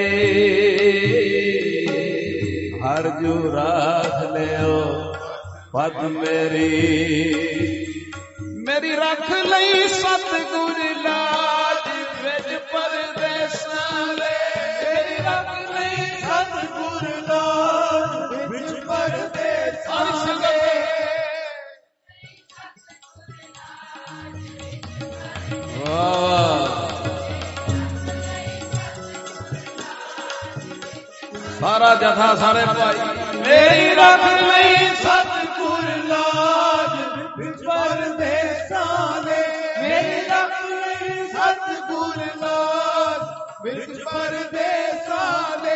ਹਰ ਜੋ ਰਾਖ ਲਿਓ ਪਤ ਮੇਰੀ। ਮੇਰੀ ਰੱਖ ਲਈ ਸਤਿਗੁਰ ਲਾਜ ਵਿੱਚ ਪਰਦੇਸਾਂ ਦੇ, ਮੇਰੀ ਰੱਖ ਲਈ ਸਤਿਗੁਰ ਲਾਜ ਵਿੱਚ ਪਰਦੇਸਾਂ ਦੇ। ਸਾਰਾ ਜਥਾ, ਸਾਰੇ ਭਾਈ, ਮੇਰੀ ਰੱਖ ਲਈ ਸਤਿਗੁਰ ਲਾਜ ਵਿੱਚ ਪਰਦੇਸਾਂ ਦੇ, ਮੇਰੀ ਰੱਖ ਲਈ ਸਤਿਗੁਰ ਲਾਜ ਵਿੱਚ ਪਰਦੇਸਾਂ ਦੇ।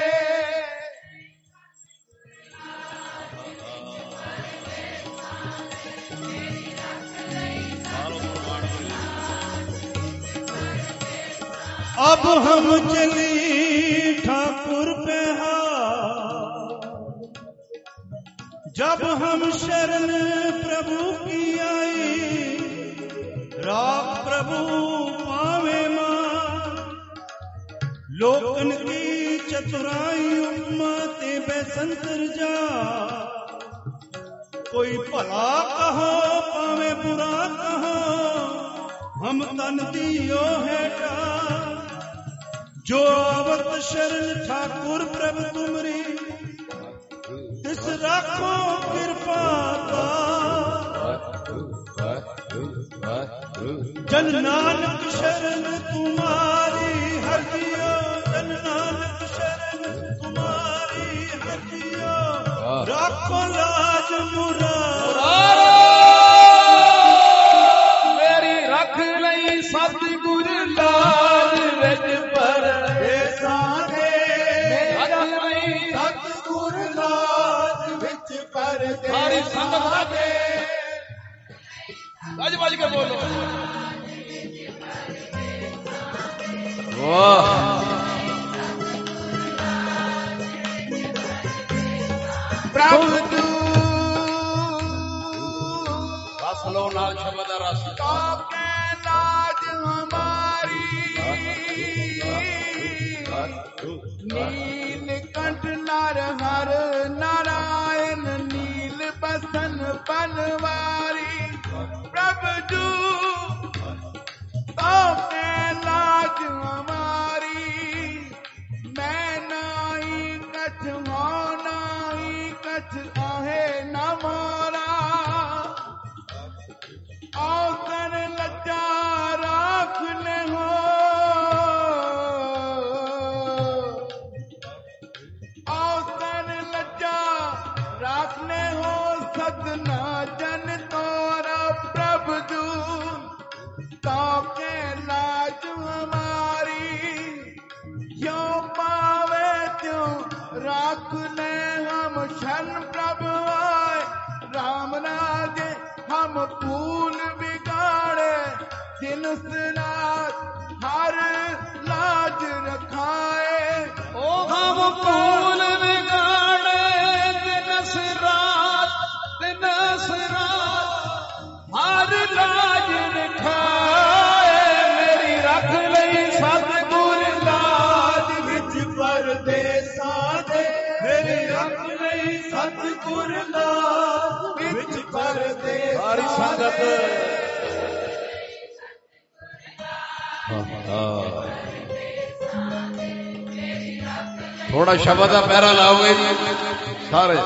अब हम चली ठाकुर पे हार, जब हम शरण प्रभु की आई, राग प्रभु पावे मां। लोकन की चतुराई उम्मत बेसंतर जा, कोई भला कहो पावे बुरा कहो, हम तन दियो है डार। जो आवत शरण ठाकुर प्रभु तुमरी, तिस राखो कृपा का। जन नानक शरण तुम्हारी हर जियो, जन नानक शरण तुम्हारी हर जियो। राखो लाज मुरारो, मेरी रख लई सतगुर लाज विच परदेसां दे, रख लई सतगुर लाज विच परदेसां दे। भज भज के बोलो। वाह प्रभु तू रस लो नाल शब्द दा रस तो के लाज हमारी नील कंठ नर हर नारायण नील बसन बनवारी प्रभु तू तो के लाज हमारी मैं नाही कछ हो नाही कछ आहे न मोरा औसन लज्जा राख ले हो औसन लज्जा राख ले हो सदना जन तोरा प्रभु जू तो के लाज हमारी क्यों पावे त्यों राख ले हम शन प्रभु आए राम राजे हम फूल बिगाड़े दिन रात हर लाज रखाए ओ हम फूल बिगाड़े दिन रात दिन रात हर लाज रखाए मेरी रख ਲਈ ਸਤਿਗੁਰ ਲਾਜ विच परदेसां दे मेरी रख लई सतगुर लाज विच परदेसां ਸਾਰੀ ਸੰਗਤ ਥੋੜਾ ਸ਼ਬਦ ਦਾ ਪਹਿਰਾ ਲਾਓਗੇ ਜੀ ਸਾਰੇ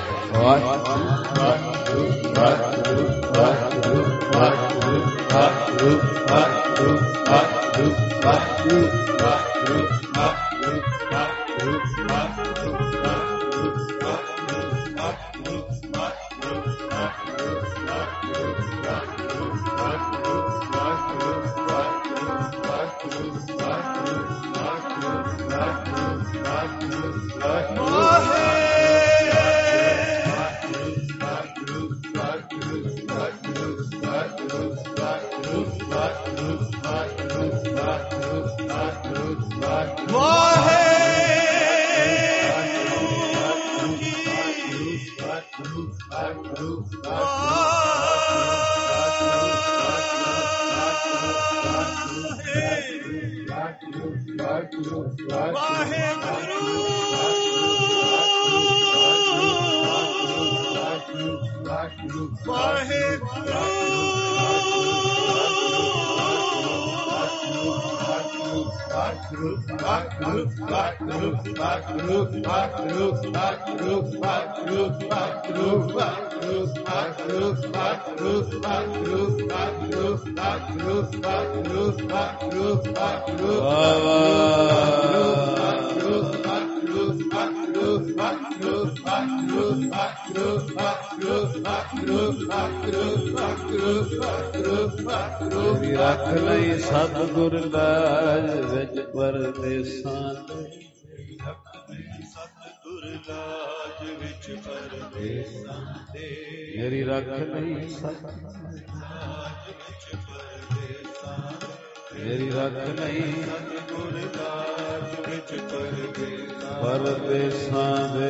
ਰੱਖ ਲਈ ਸਤਿਗੁਰ ਲਾਜ ਵਿੱਚ ਪਰਦੇਸਾਂ ਮੇਰੀ ਰੱਖ ਲਈ ਸਤਿਗੁਰ ਮੇਰੀ ਰੱਖ ਲਈ ਸਤਿਗੁਰ ਲਾਜ ਵਿੱਚ ਪਰਦੇਸਾਂ ਦੇ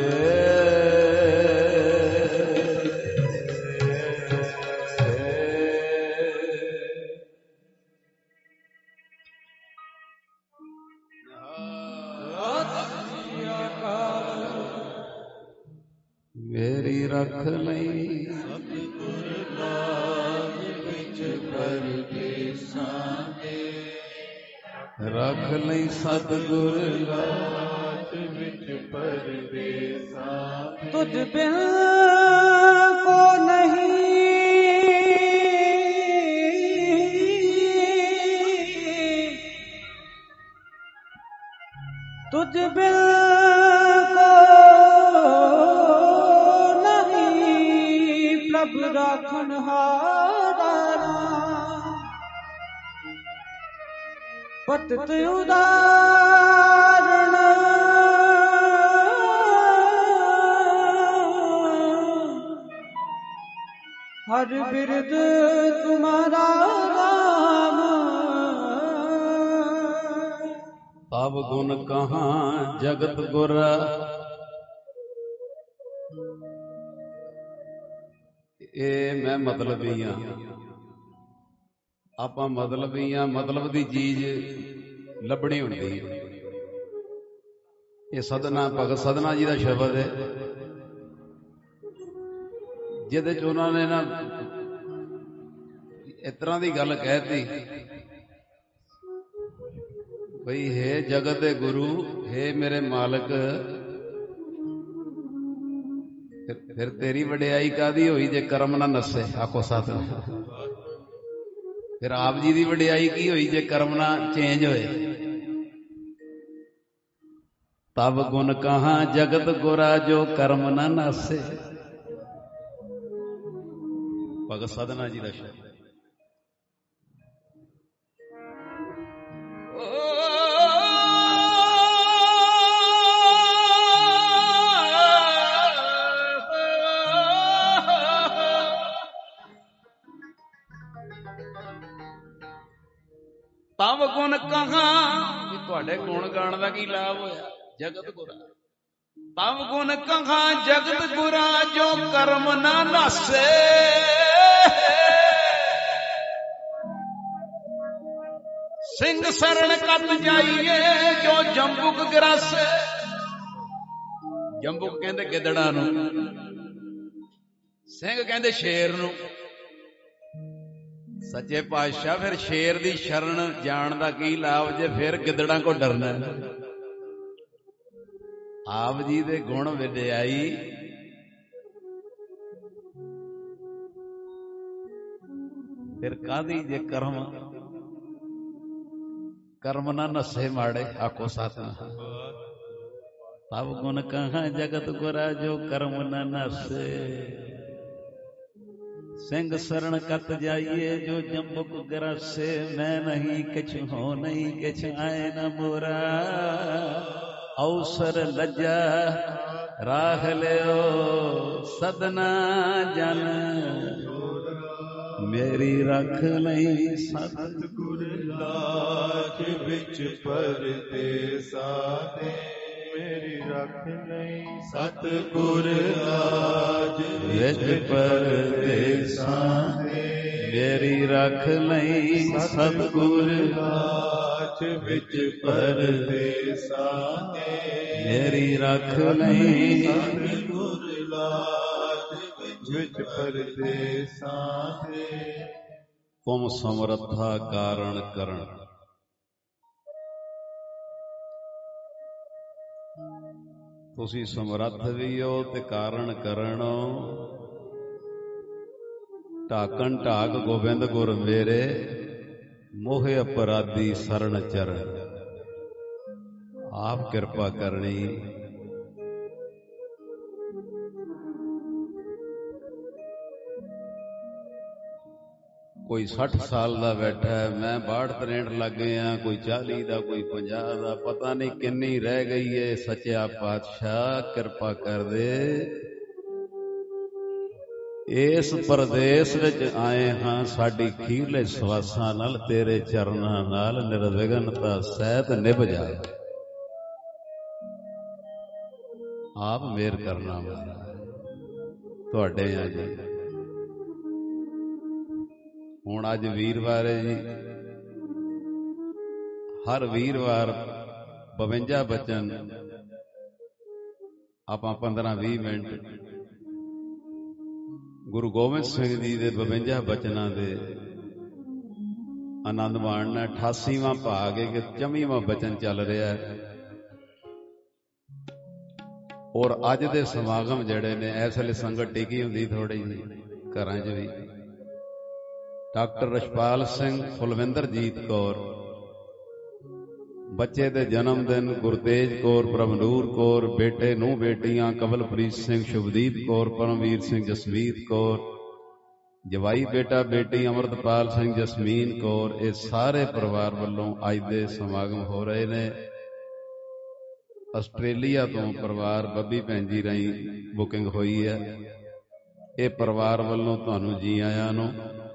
ਮੇਰੀ ਰੱਖ ਲਈ ਸਤਿਗੁਰ ਲਾਜ ਵਿੱਚ ਪਰਦੇਸਾਂ ਦੇ ਰੱਖ ਲਈ ਸਤਿਗੁਰ ਲਾਜ ਵਿੱਚ ਪਰਦੇਸਾਂ ਤੁਝ ਬਿਨ ਕੋ ਨਹੀਂ ਤੁਝ ਬਿਨ ਪ੍ਰਭ ਰਾਖਣ ਹਾਰਾ ਪਤਿਤ ਉਦਾਹਰਣ हर बिरद तुम्हारा राम। तब गुण कहाँ जगत गुरा, ਇਹ ਮੈਂ ਮਤਲਬੀ ਆ। ਆਪਾਂ ਮਤਲਬੀ ਆ, ਮਤਲਬ ਦੀ ਚੀਜ਼ ਲੱਭਣੀ ਹੁੰਦੀ ਹੈ। ਇਹ ਸਦਨਾ ਭਗਤ ਸਦਨਾ ਜੀ ਦਾ ਸ਼ਬਦ ਹੈ, ਜਿਹਦੇ ਚ ਉਹਨਾਂ ਨੇ ਨਾ ਇਸ ਤਰ੍ਹਾਂ ਦੀ ਗੱਲ ਕਹਿਤੀ ਬਈ ਹੇ ਜਗਤ ਦੇ ਗੁਰੂ, ਹੇ ਮੇਰੇ ਮਾਲਕ, ਫਿਰ ਤੇਰੀ ਵਡਿਆਈ ਕਾਦੀ ਹੋਈ ਜੇ ਕਰਮ ਨਾ ਨਸੇ। ਆਖੋ ਸਤਿ। ਫਿਰ ਆਪ ਜੀ ਦੀ ਵਡਿਆਈ ਕੀ ਹੋਈ ਜੇ ਕਰਮ ਨਾ ਚੇਂਜ ਹੋਏ। ਤਬ ਗੁਣ ਕਹਾਂ ਜਗਤ ਗੁਰਾ ਜੋ ਕਰਮ ਨਾ ਨਾਸੇ। ਭਗਤ ਸਦਨਾ ਜੀ ਦਾ ਸ਼ਬਦ। ਤਬ ਗੁਣ ਕਹਾਂ, ਵੀ ਤੁਹਾਡੇ ਗੁਣ ਗਾਣ ਦਾ ਕੀ ਲਾਭ ਹੋਇਆ। ਜਗਤ ਗੁਰਾ ਤਬ ਗੁਣ ਕਹਾਂ ਜਗਤ ਗੁਰਾ ਜੋ ਕਰਮ ਨਾ ਨਾਸੇ। ਸਿੰਘ ਸਰਣ ਕੱਤ ਜਾਈਏ ਜੋ ਜੰਬੁਕ ਗਰਾਸੇ। ਜੰਬੁਕ ਕਹਿੰਦੇ ਗਿੱਦੜਾਂ ਨੂੰ, ਸਿੰਘ ਕਹਿੰਦੇ ਸ਼ੇਰ ਨੂੰ। ਸੱਚੇ ਪਾਤਸ਼ਾਹ ਫਿਰ ਸ਼ੇਰ ਦੀ ਸ਼ਰਨ ਜਾਣ ਦਾ ਕੀ ਲਾਭ ਜੇ ਫਿਰ ਗਿੱਦੜਾਂ ਕੋ ਡਰਨਾ। ਆਪ ਜੀ ਦੇ ਗੁਣ ਵਿਦਿਆਈ ਫਿਰ ਕਾਹਦੀ ਜੇ ਕਰਮ ਕਰਮ ਨਾ ਨਸੇ ਮਾੜੇ। ਆਖੋ ਸਤਿ। ਤਬ ਗੁਣ ਕਹਾਂ ਜਗਤ ਗੁਰਾ ਜੋ ਕਰਮ ਨਾ ਨਸੇ। ਸਿੰਘ ਸਰਣ ਕਤ ਜਾਈਏ ਜੋ ਜੰਬੁਕ ਗਰਾਸੇ। ਮੈਂ ਨਹੀਂ ਕਿਛ ਹੋ ਨਹੀਂ ਕਿਛ ਆਏ ਨਾ ਮੋਰਾ। ਅਵਸਰ ਲੱਜਾ ਰਾਖ ਲਿਓ ਸਦਨਾ ਜਨ। ਮੇਰੀ ਰੱਖ ਲਈ ਸਤਿਗੁਰ ਲਾਜ ਵਿੱਚ ਪਰਦੇਸਾ ਦੇ। ਮੇਰੀ ਰੱਖ ਲਈ ਸਤਿਗੁਰ ਲਾਜ ਵਿੱਚ ਪਰਦੇਸਾ ਦੇ। ਮੇਰੀ ਰੱਖ ਲਈ ਸਤਿਗੁਰ ਲਾਜ ਵਿੱਚ ਪਰਦੇਸਾ ਦੇ। ਮੇਰੀ ਰੱਖ ਲਈ ਸਤਿਗੁਰ ਲਾਜ ਵਿੱਚ ਪਰਦੇਸਾ ਦੇ। ਤੁਮ ਸਮਰੱਥਾ ਕਾਰਣ ਕਰਨ। ਤੁਸੀਂ ਸਮਰੱਥ ਵੀ ਹੋ ਤੇ ਕਾਰਨ ਕਰਨ। ਢਾਕਣ ਢਾਕ ਗੋਬਿੰਦ ਗੁਰ ਮੇਰੇ। ਮੋਹ ਅਪਰਾਧੀ ਸਰਣ ਚਰਨ। ਆਪ ਕਿਰਪਾ ਕਰਨੀ। ਕੋਈ ਸੱਠ ਸਾਲ ਦਾ ਬੈਠਾ ਹੈ, ਮੈਂ ਬਾਹਠ ਤਰੇਂਠ ਲੱਗ ਗਿਆ, ਕੋਈ ਚਾਲੀ ਦਾ, ਕੋਈ ਪੰਜਾਹ ਦਾ, ਪਤਾ ਨਹੀਂ ਕਿੰਨੀ ਰਹਿ ਗਈ ਏ। ਸੱਚਾ ਪਾਤਸ਼ਾਹ ਕਿਰਪਾ ਕਰ ਦੇ। ਇਸ ਪਰਦੇਸ ਵਿੱਚ ਆਏ ਹਾਂ, ਸਾਡੀ ਖੀਰਲੇ ਸਵਾਸਾਂ ਨਾਲ ਤੇਰੇ ਚਰਨਾਂ ਨਾਲ ਨਿਰਵਿਘਨਤਾ ਸਹਿਤ ਨਿਭ ਜਾਏ। ਆਪ ਮਿਹਰ ਕਰਨਾ ਤੁਹਾਡੇ ਆ ਜੀ। ਹੁਣ ਅੱਜ ਵੀਰਵਾਰ ਹੈ ਜੀ। ਹਰ ਵੀਰਵਾਰ ਬਵੰਜਾ ਬਚਨ ਆਪਾਂ ਪੰਦਰਾਂ ਵੀਹ ਮਿੰਟ ਗੁਰੂ ਗੋਬਿੰਦ ਸਿੰਘ ਜੀ ਦੇ ਬਵੰਜਾ ਬਚਨਾਂ ਦੇ ਆਨੰਦ ਮਾਣਨਾ। ਅਠਾਸੀਵਾਂ ਭਾਗ ਹੈ ਕਿ ਚੌਵੀਵਾਂ ਬਚਨ ਚੱਲ ਰਿਹਾ ਹੈ। ਔਰ ਅੱਜ ਦੇ ਸਮਾਗਮ ਜਿਹੜੇ ਨੇ ਇਸ ਵੇਲੇ ਸੰਗਤ ਟਿਕੀ ਹੁੰਦੀ ਥੋੜੀ ਜਿਹੀ ਘਰਾਂ 'ਚ ਵੀ। ਡਾਕਟਰ ਰਛਪਾਲ ਸਿੰਘ, ਫੁਲਵਿੰਦਰਜੀਤ ਕੌਰ, ਬੱਚੇ ਦੇ ਜਨਮ ਦਿਨ ਗੁਰਤੇਜ ਕੌਰ, ਪ੍ਰਭਨੂਰ ਕੌਰ, ਬੇਟੇ ਨੂੰ ਬੇਟੀਆਂ ਕਵਲਪ੍ਰੀਤ ਸਿੰਘ, ਸ਼ੁਭਦੀਪ ਕੌਰ, ਪਰਮਵੀਰ ਸਿੰਘ, ਜਸਮੀਤ ਕੌਰ, ਜਵਾਈ ਬੇਟਾ ਬੇਟੀ ਅਮਰਤਪਾਲ ਸਿੰਘ, ਜਸਮੀਨ ਕੌਰ। ਇਹ ਸਾਰੇ ਪਰਿਵਾਰ ਵੱਲੋਂ ਅੱਜ ਦੇ ਸਮਾਗਮ ਹੋ ਰਹੇ ਨੇ। ਆਸਟ੍ਰੇਲੀਆ ਤੋਂ ਪਰਿਵਾਰ ਬੱਬੀ ਭੈਣ ਜੀ ਰਾਹੀਂ ਬੁਕਿੰਗ ਹੋਈ ਹੈ। ਇਹ ਪਰਿਵਾਰ ਵੱਲੋਂ ਤੁਹਾਨੂੰ ਜੀ ਆਇਆਂ ਨੂੰ।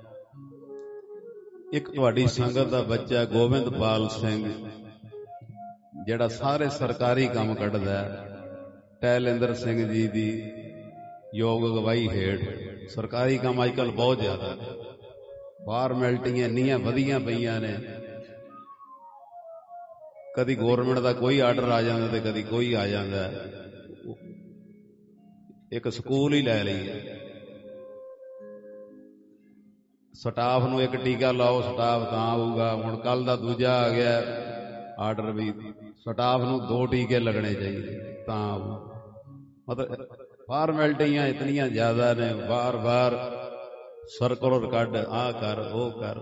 ਇੱਕ ਤੁਹਾਡੀ ਸੰਗਤ ਦਾ ਬੱਚਾ ਗੋਬਿੰਦਪਾਲ ਸਿੰਘ, ਜਿਹੜਾ ਸਾਰੇ ਸਰਕਾਰੀ ਕੰਮ ਕੱਢਦਾ ਹੈ, ਟੈਲਿੰਦਰ ਸਿੰਘ ਜੀ ਦੀ ਯੋਗ ਅਗਵਾਈ ਹੇਠ ਸਰਕਾਰੀ ਕੰਮ ਅੱਜ ਕੱਲ੍ਹ ਬਹੁਤ ਜ਼ਿਆਦਾ, ਫਾਰਮੈਲਿਟੀਆਂ ਇੰਨੀਆਂ ਵਧੀਆਂ ਪਈਆਂ ਨੇ, ਕਦੀ ਗੌਰਮੈਂਟ ਦਾ ਕੋਈ ਆਰਡਰ ਆ ਜਾਂਦਾ ਤੇ ਕਦੀ ਕੋਈ ਆ ਜਾਂਦਾ। ਇੱਕ ਸਕੂਲ ਹੀ ਲੈ ਲਈਏ, ਸਟਾਫ ਨੂੰ ਇੱਕ ਟੀਕਾ ਲਾਓ, ਸਟਾਫ ਤਾਂ ਆਊਗਾ। ਹੁਣ ਕੱਲ ਦਾ ਦੂਜਾ ਆ ਗਿਆ ਆਰਡਰ ਵੀ, ਸਟਾਫ ਨੂੰ ਦੋ ਟੀਕੇ ਲੱਗਣੇ ਚਾਹੀਦੇ ਤਾਂ ਆਊ। ਮਤਲਬ ਫਾਰਮੈਲਿਟੀਆਂ ਇਤਨੀਆਂ ਜ਼ਿਆਦਾ ਨੇ, ਵਾਰ ਵਾਰ ਸਰਕੂਲਰ ਕੱਢ, ਆਹ ਕਰ ਉਹ ਕਰ।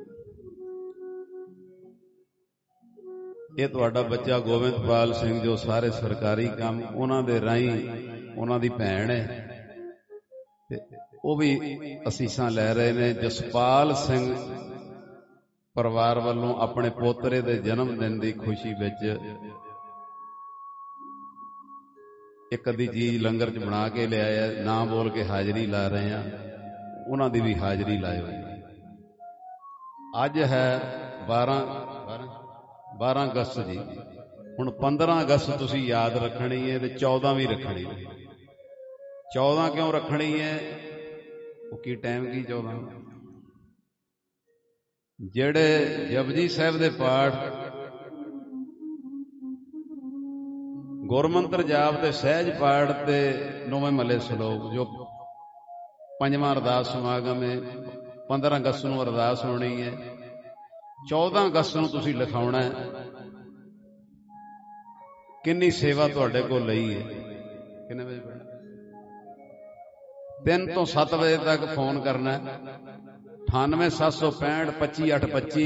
ਇਹ ਤੁਹਾਡਾ ਬੱਚਾ ਗੋਬਿੰਦਪਾਲ ਸਿੰਘ, ਜੋ ਸਾਰੇ ਸਰਕਾਰੀ ਕੰਮ ਉਹਨਾਂ ਦੇ ਰਾਹੀਂ, ਉਹਨਾਂ ਦੀ ਭੈਣ ਹੈ ਤੇ ਉਹ ਵੀ ਅਸੀਸਾਂ ਲੈ ਰਹੇ ਨੇ। ਜਸਪਾਲ ਸਿੰਘ ਪਰਿਵਾਰ ਵੱਲੋਂ ਆਪਣੇ ਪੋਤਰੇ ਦੇ ਜਨਮ ਦਿਨ ਦੀ ਖੁਸ਼ੀ ਵਿੱਚ ਇੱਕ ਅੱਧੀ ਚੀਜ਼ ਲੰਗਰ 'ਚ ਬਣਾ ਕੇ ਲਿਆਇਆ, ਨਾ ਬੋਲ ਕੇ ਹਾਜ਼ਰੀ ਲਾ ਰਹੇ ਆ, ਉਹਨਾਂ ਦੀ ਵੀ ਹਾਜ਼ਰੀ ਲਾਇਓ। ਅੱਜ ਹੈ ਬਾਰਾਂ ਬਾਰਾਂ ਅਗਸਤ ਜੀ। ਹੁਣ ਪੰਦਰਾਂ ਅਗਸਤ ਤੁਸੀਂ ਯਾਦ ਰੱਖਣੀ ਹੈ ਤੇ ਚੌਦਾਂ ਵੀ ਰੱਖਣੀ ਹੈ। ਚੌਦਾਂ ਕਿਉਂ ਰੱਖਣੀ ਹੈ? ਉਹ ਕੀ ਟਾਈਮ ਕੀ ਚੌਦਾਂ? ਜਿਹੜੇ ਜਪਜੀ ਸਾਹਿਬ ਦੇ ਪਾਠ, ਗੁਰਮੰਤਰ ਜਾਪ ਤੇ ਸਹਿਜ ਪਾਠ ਤੇ ਨੌਵੇਂ ਮਹੱਲੇ ਸਲੋਕ, ਜੋ ਪੰਜਵਾਂ ਅਰਦਾਸ ਸਮਾਗਮ ਹੈ, ਪੰਦਰਾਂ ਅਗਸਤ ਨੂੰ ਅਰਦਾਸ ਹੋਣੀ ਹੈ। ਚੌਦਾਂ ਅਗਸਤ ਨੂੰ ਤੁਸੀਂ ਲਿਖਾਉਣਾ ਹੈ ਕਿੰਨੀ ਸੇਵਾ ਤੁਹਾਡੇ ਕੋਲ ਲਈ ਹੈ। ਕਿੰਨੇ ਵਜੇ ਪੈਣਾ? ਤਿੰਨ ਤੋਂ ਸੱਤ ਵਜੇ ਤੱਕ ਫੋਨ ਕਰਨਾ, ਅਠਾਨਵੇਂ ਸੱਤ ਸੌ ਪੈਂਹਠ ਪੱਚੀ ਅੱਠ ਪੱਚੀ।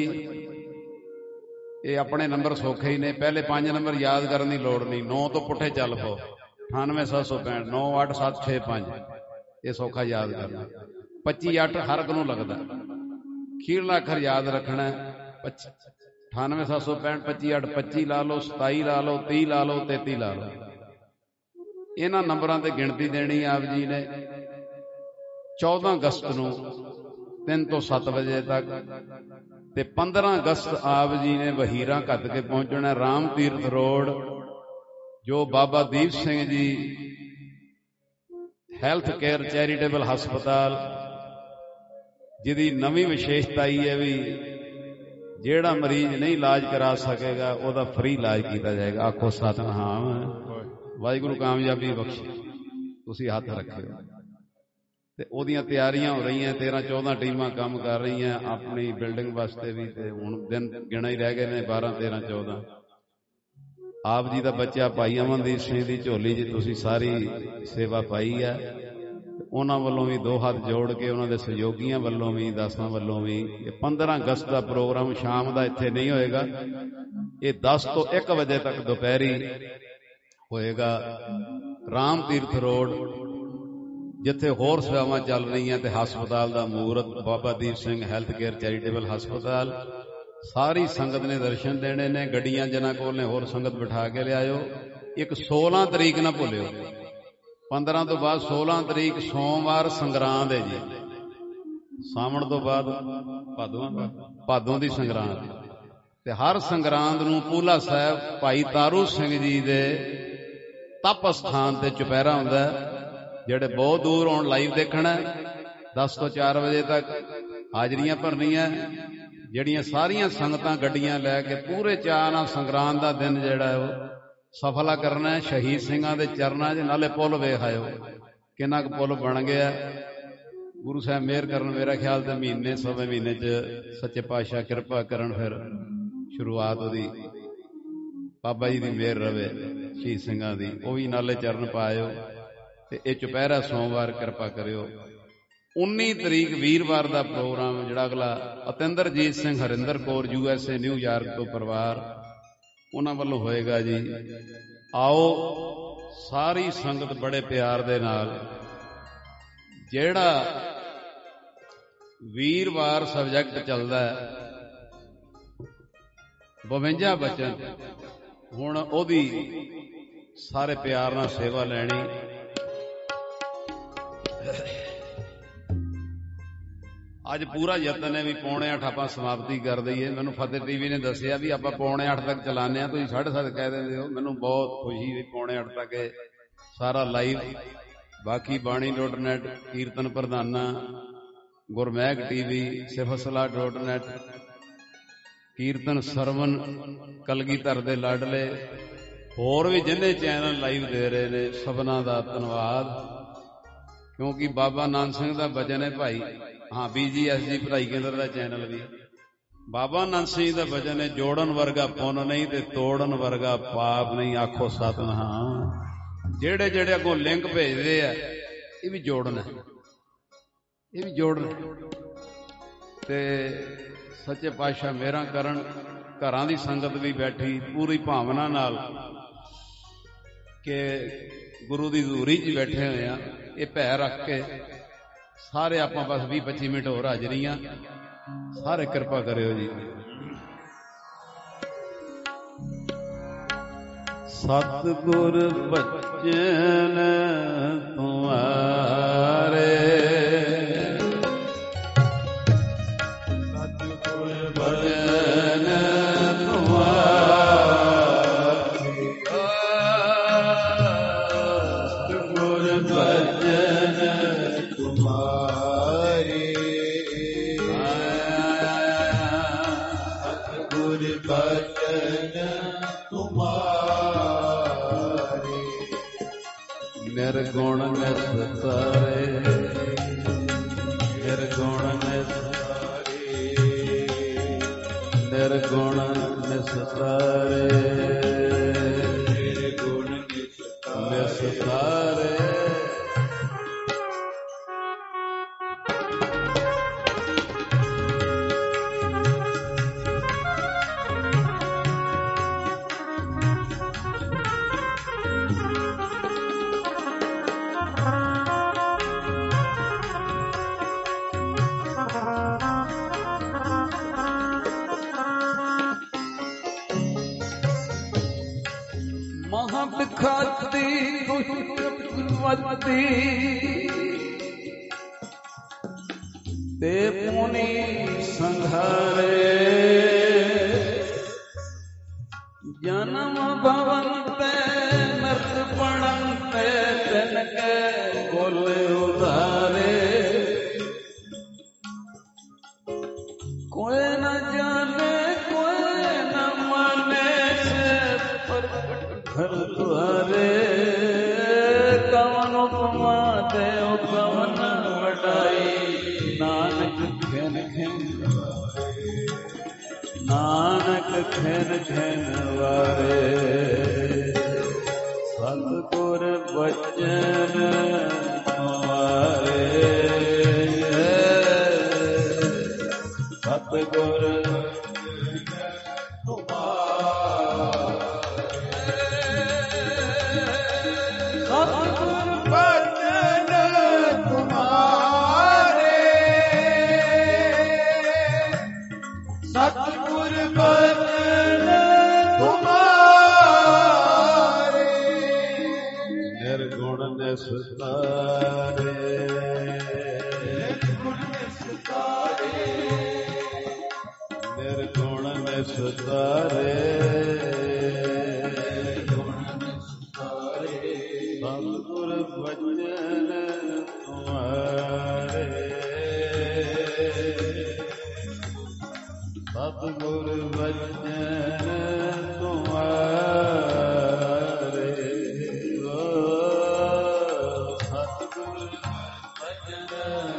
ਇਹ ਆਪਣੇ ਨੰਬਰ ਸੌਖੇ ਹੀ ਨੇ, ਪਹਿਲੇ ਪੰਜ ਨੰਬਰ ਯਾਦ ਕਰਨ ਦੀ ਲੋੜ ਨਹੀਂ, ਨੌ ਤੋਂ ਪੁੱਠੇ ਚੱਲ ਪਓ। ਅਠਾਨਵੇਂ ਸੱਤ ਸੌ ਪੈਂਹਠ ਨੌ ਅੱਠ ਸੱਤ ਛੇ ਪੰਜ, ਇਹ ਸੌਖਾ ਯਾਦ ਕਰਨਾ। ਪੱਚੀ ਅੱਠ ਹਰ ਇੱਕ ਨੂੰ ਲੱਗਦਾ, ਅਖੀਰਲਾ ਅੱਖਰ ਯਾਦ ਰੱਖਣਾ। ਅਠਾਨਵੇਂ ਸੱਤ ਸੌ ਪੈਂਹਠ ਪੱਚੀ ਅੱਠ ਪੱਚੀ ਲਾ ਲਓ, ਸਤਾਈ ਲਾ ਲਓ, ਤੀਹ ਲਾ ਲਓ, ਤੇਤੀ ਲਾ ਲਓ। ਇਹਨਾਂ ਨੰਬਰਾਂ ਤੇ ਗਿਣਤੀ ਦੇਣੀ ਆਪ ਜੀ ਨੇ। ਚੌਦਾਂ ਅਗਸਤ ਨੂੰ ਤਿੰਨ ਤੋਂ ਸੱਤ ਵਜੇ ਤੱਕ ਤੇ ਪੰਦਰਾਂ ਅਗਸਤ ਆਪ ਜੀ ਨੇ ਵਹੀਰਾਂ ਘੱਤ ਕੇ ਪਹੁੰਚਣਾ, ਰਾਮ ਤੀਰਥ ਰੋਡ, ਜੋ ਬਾਬਾ Deep Singh ji health care charitable ਹਸਪਤਾਲ, ਜਿਹਦੀ ਨਵੀਂ ਵਿਸ਼ੇਸ਼ਤਾ ਹੀ ਹੈ ਵੀ ਜਿਹੜਾ ਮਰੀਜ਼ ਨਹੀਂ ਇਲਾਜ ਕਰਾ ਸਕੇਗਾ ਉਹਦਾ ਫ੍ਰੀ ਇਲਾਜ ਕੀਤਾ ਜਾਏਗਾ। ਆਖੋ ਸਤਿਨਾਮ, ਵਾਹਿਗੁਰੂ ਕਾਮਯਾਬੀ ਬਖਸ਼ੇ। ਤੁਸੀਂ ਹੱਥ ਰੱਖਿਓ। ਤੇ ਉਹਦੀਆਂ ਤਿਆਰੀਆਂ ਹੋ ਰਹੀਆਂ, ਤੇਰਾਂ ਚੌਦਾਂ ਟੀਮਾਂ ਕੰਮ ਕਰ ਰਹੀਆਂ ਆਪਣੀ ਬਿਲਡਿੰਗ ਵਾਸਤੇ ਵੀ, ਤੇ ਹੁਣ ਦਿਨ ਗਿਣੇ ਹੀ ਰਹਿ ਗਏ ਨੇ, ਬਾਰਾਂ ਤੇਰਾਂ ਚੌਦਾਂ। ਆਪ ਜੀ ਦਾ ਬੱਚਾ ਭਾਈ ਅਮਨਦੀਪ ਸਿੰਘ ਦੀ ਝੋਲੀ 'ਚ ਤੁਸੀਂ ਸਾਰੀ ਸੇਵਾ ਪਾਈ ਹੈ। ਉਹਨਾਂ ਵੱਲੋਂ ਵੀ ਦੋ ਹੱਥ ਜੋੜ ਕੇ, ਉਹਨਾਂ ਦੇ ਸਹਿਯੋਗੀਆਂ ਵੱਲੋਂ ਵੀ, ਦਾਸਾਂ ਵੱਲੋਂ ਵੀ। ਇਹ ਪੰਦਰਾਂ ਅਗਸਤ ਦਾ ਪ੍ਰੋਗਰਾਮ ਸ਼ਾਮ ਦਾ ਇੱਥੇ ਨਹੀਂ ਹੋਏਗਾ, ਇਹ ਦਸ ਤੋਂ ਇੱਕ ਵਜੇ ਤੱਕ ਦੁਪਹਿਰੀ ਹੋਏਗਾ ਰਾਮ ਤੀਰਥ ਰੋਡ, ਜਿੱਥੇ ਹੋਰ ਸੇਵਾਵਾਂ ਚੱਲ ਰਹੀਆਂ ਤੇ ਹਸਪਤਾਲ ਦਾ ਮਹੂਰਤ Baba Deep Singh health care charitable ਹਸਪਤਾਲ। ਸਾਰੀ ਸੰਗਤ ਨੇ ਦਰਸ਼ਨ ਦੇਣੇ ਨੇ, ਗੱਡੀਆਂ ਜਿਨ੍ਹਾਂ ਕੋਲ ਨੇ ਹੋਰ ਸੰਗਤ ਬਿਠਾ ਕੇ ਲਿਆਇਓ। ਇੱਕ ਸੋਲਾਂ ਤਰੀਕ ਨਾ ਭੁੱਲਿਓ, ਪੰਦਰਾਂ ਤੋਂ ਬਾਅਦ ਸੋਲਾਂ ਤਰੀਕ ਸੋਮਵਾਰ ਸੰਗਰਾਂਦ ਹੈ ਜੀ। ਸਾਵਣ ਤੋਂ ਬਾਅਦ ਭਾਦੋਂ ਭਾਦੋਂ ਦੀ ਸੰਗਰਾਂਦ, ਤੇ ਹਰ ਸੰਗਰਾਂਦ ਨੂੰ ਪੂਲਾ ਸਾਹਿਬ ਭਾਈ ਤਾਰੂ ਸਿੰਘ ਜੀ ਦੇ ਤਪ ਸਥਾਨ ਤੇ ਚੁਪਹਿਰਾ ਹੁੰਦਾ। ਜਿਹੜੇ ਬਹੁਤ ਦੂਰ ਆਉਣ ਲਾਈਵ ਦੇਖਣਾ, ਦਸ ਤੋਂ ਚਾਰ ਵਜੇ ਤੱਕ ਹਾਜ਼ਰੀਆਂ ਭਰਨੀਆਂ। ਜਿਹੜੀਆਂ ਸਾਰੀਆਂ ਸੰਗਤਾਂ ਗੱਡੀਆਂ ਲੈ ਕੇ ਪੂਰੇ ਚਾਅ ਨਾਲ ਸੰਗਰਾਂਦ ਦਾ ਦਿਨ ਜਿਹੜਾ ਹੈ ਉਹ ਸਫਲਾ ਕਰਨਾ ਹੈ ਸ਼ਹੀਦ ਸਿੰਘਾਂ ਦੇ ਚਰਨਾਂ 'ਚ। ਨਾਲੇ ਪੁੱਲ ਵੇਖ ਆਇਓ ਕਿੰਨਾ ਕੁ ਪੁੱਲ ਬਣ ਗਿਆ। ਗੁਰੂ ਸਾਹਿਬ ਮਿਹਰ ਕਰਨ, ਮੇਰਾ ਖਿਆਲ ਤੇ ਮਹੀਨੇ ਸਵੇ ਮਹੀਨੇ 'ਚ ਸੱਚੇ ਪਾਤਸ਼ਾਹ ਕਿਰਪਾ ਕਰਨ, ਫਿਰ ਸ਼ੁਰੂਆਤ ਉਹਦੀ ਬਾਬਾ ਜੀ ਦੀ ਮਿਹਰ ਰਵੇ ਸ਼ਹੀਦ ਸਿੰਘਾਂ ਦੀ, ਉਹ ਵੀ ਨਾਲੇ ਚਰਨ ਪਾਇਓ। ਤੇ ਇਹ ਚੁਪਹਿਰਾ ਸੋਮਵਾਰ ਕਿਰਪਾ ਕਰਿਓ। ਉੱਨੀ ਤਰੀਕ ਵੀਰਵਾਰ ਦਾ ਪ੍ਰੋਗਰਾਮ ਜਿਹੜਾ ਅਗਲਾ Atinderjit Singh Harinder Kaur U S A New York ਤੋਂ ਪਰਿਵਾਰ, ਉਹਨਾਂ ਵੱਲੋਂ ਹੋਏਗਾ ਜੀ। ਆਓ ਸਾਰੀ ਸੰਗਤ ਬੜੇ ਪਿਆਰ ਦੇ ਨਾਲ। ਜਿਹੜਾ ਵੀਰਵਾਰ ਸਬਜੈਕਟ ਚੱਲਦਾ ਹੈ ਬਵੰਜਾ ਬਚਨ, ਹੁਣ ਉਹਦੀ ਸਾਰੇ ਪਿਆਰ ਨਾਲ ਸੇਵਾ ਲੈਣੀ। ਅੱਜ ਪੂਰਾ ਯਤਨ ਹੈ ਵੀ ਪੌਣੇ ਅੱਠ ਆਪਾਂ ਸਮਾਪਤੀ ਕਰ ਦਈਏ। ਮੈਨੂੰ ਫਤਿਹ ਟੀਵੀ ਨੇ ਦੱਸਿਆ ਵੀ ਆਪਾਂ ਪੌਣੇ ਅੱਠ ਤੱਕ ਚਲਾਉਂਦੇ ਆ, ਤੁਸੀਂ ਸਾਢੇ ਸੱਤ ਕਹਿ ਦਿੰਦੇ ਹੋ। ਮੈਨੂੰ ਬਹੁਤ ਖੁਸ਼ੀ ਵੀ ਪੌਣੇ ਅੱਠ ਤੱਕ ਸਾਰਾ ਲਾਈਵ। ਬਾਕੀ ਬਾਣੀ ਡੋਟ ਨੈਟ, ਕੀਰਤਨ ਪ੍ਰਧਾਨਾ, Gurmag TV, Sifatsalah dot net, ਕੀਰਤਨ ਸਰਵਨ, ਕਲਗੀਧਰ ਦੇ ਲਾਡਲੇ, ਹੋਰ ਵੀ ਜਿੰਨੇ ਚੈਨਲ ਲਾਈਵ ਦੇ ਰਹੇ ਨੇ, ਸਭਨਾਂ ਦਾ ਧੰਨਵਾਦ। ਕਿਉਂਕਿ ਬਾਬਾ ਨਾਨਕ ਸਿੰਘ ਦਾ ਵਚਨ ਹੈ ਭਾਈ, ਹਾਂ ਬੀ ਜੀ ਐਸ ਜੀ ਪੜ੍ਹਾਈ ਕੇਂਦਰ ਦਾ ਚੈਨਲ ਵੀ, ਬਾਬਾ ਨਾਨਕ ਸਿੰਘ ਦਾ ਵਚਨ ਹੈ, ਜੋੜਨ ਵਰਗਾ ਪੁੰਨ ਨਹੀਂ ਤੇ ਤੋੜਨ ਵਰਗਾ ਪਾਪ ਨਹੀਂ, ਆਖੋ ਸਤਿਨਾਮ। ਜਿਹੜੇ ਜਿਹੜੇ ਅੱਗੋਂ ਲਿੰਕ ਭੇਜਦੇ ਆ ਇਹ ਵੀ ਜੋੜਨ, ਇਹ ਵੀ ਜੋੜਨ। ਤੇ ਸੱਚੇ ਪਾਤਸ਼ਾਹ ਮਿਹਰਾਂ ਕਰਨ। ਘਰਾਂ ਦੀ ਸੰਗਤ ਵੀ ਬੈਠੀ ਪੂਰੀ ਭਾਵਨਾ ਨਾਲ ਕਿ ਗੁਰੂ ਦੀ ਹਜ਼ੂਰੀ 'ਚ ਬੈਠੇ ਹੋਏ ਆ। ਇਹ ਭੈ ਰੱਖ ਕੇ ਸਾਰੇ ਆਪਾਂ ਬਸ ਵੀਹ ਪੱਚੀ ਮਿੰਟ ਹੋਰ ਹਾਜ਼ਰੀਆਂ, ਸਾਰੇ ਕਿਰਪਾ ਕਰਿਓ ਜੀ। ਸਤਿਗੁਰ ਬਚਨ ਤੁਮਾਰੇ, ਸਤਿਗੁਰ ਬਚਨ ਤੁਮਾਰੇ, ਸਤਿਗੁਰ ਬਚਨ ਤੁਮਾਰੇ, ਸਤਿਗੁਰ ਬਚਨ ਤੁਮਾਰੇ, ਨਿਰਗੁਣ ਨਿਸਤਾਰੇ, ਨਿਰਗੁਣ ਨਿਸਤਾਰੇ, ਨਿਰਗੁਣ ਨਿਸਤਾਰੇ, ਨਿਰਗੁਣ ਨਿਸਤਾਰੇ। ਮਹਾਂਪਿਖਾਤੀ ਕੁਲਵਤੀ ਤੇ ਪੁਨੀ ਸੰਘਾਰੇ, ਜਨਮ ਭਵਨ ਤੇ ਨਰਕ ਪੜਨ ਤੇ ਤਿਨ ਕੇ ਕੁਲ ਉਧਾਰੇ, ਕੋਈ ਨ ਜਾਣੇ ਕੋਈ ਨ ਮਾਨੇ ਪਰ ਘਰ ਦੁਆਰੇ, ਕਵਨ ਉਪਮਾ ਤੇ ਕਵਨ ਵਡਾਈ, ਨਾਨਕ ਖਿਨ ਖਿਨ ਨਾਨਕ ਖਿਨ ਖਿਨ ਵਾਰੇ, ਸਤਿਗੁਰ ਬਚਨ ਤੁਮਾਰੇ, ਸਤਿਗੁਰ ਸਤਿਗੁਰ ਬਚਨ ਤੁਮਾਰੇ, ਨਿਰਗੁਣ ਨਿਸਤਾਰੇ, ਨਿਰਗੁਣ ਨਿਸਤਾਰੇ, ਨਿਰਗੁਣ ਨਿਸਤਾਰੇ, ਨਿਰਗੁਣ ਨਿਸਤਾਰੇ, ਸਤਿਗੁਰ ਬਚਨ ਤੁਮਾਰੇ, ਸਤਿਗੁਰ ਬਚਨ ਤੁਮਾਰੇ, ਸਤਿਗੁਰ ਬਚਨ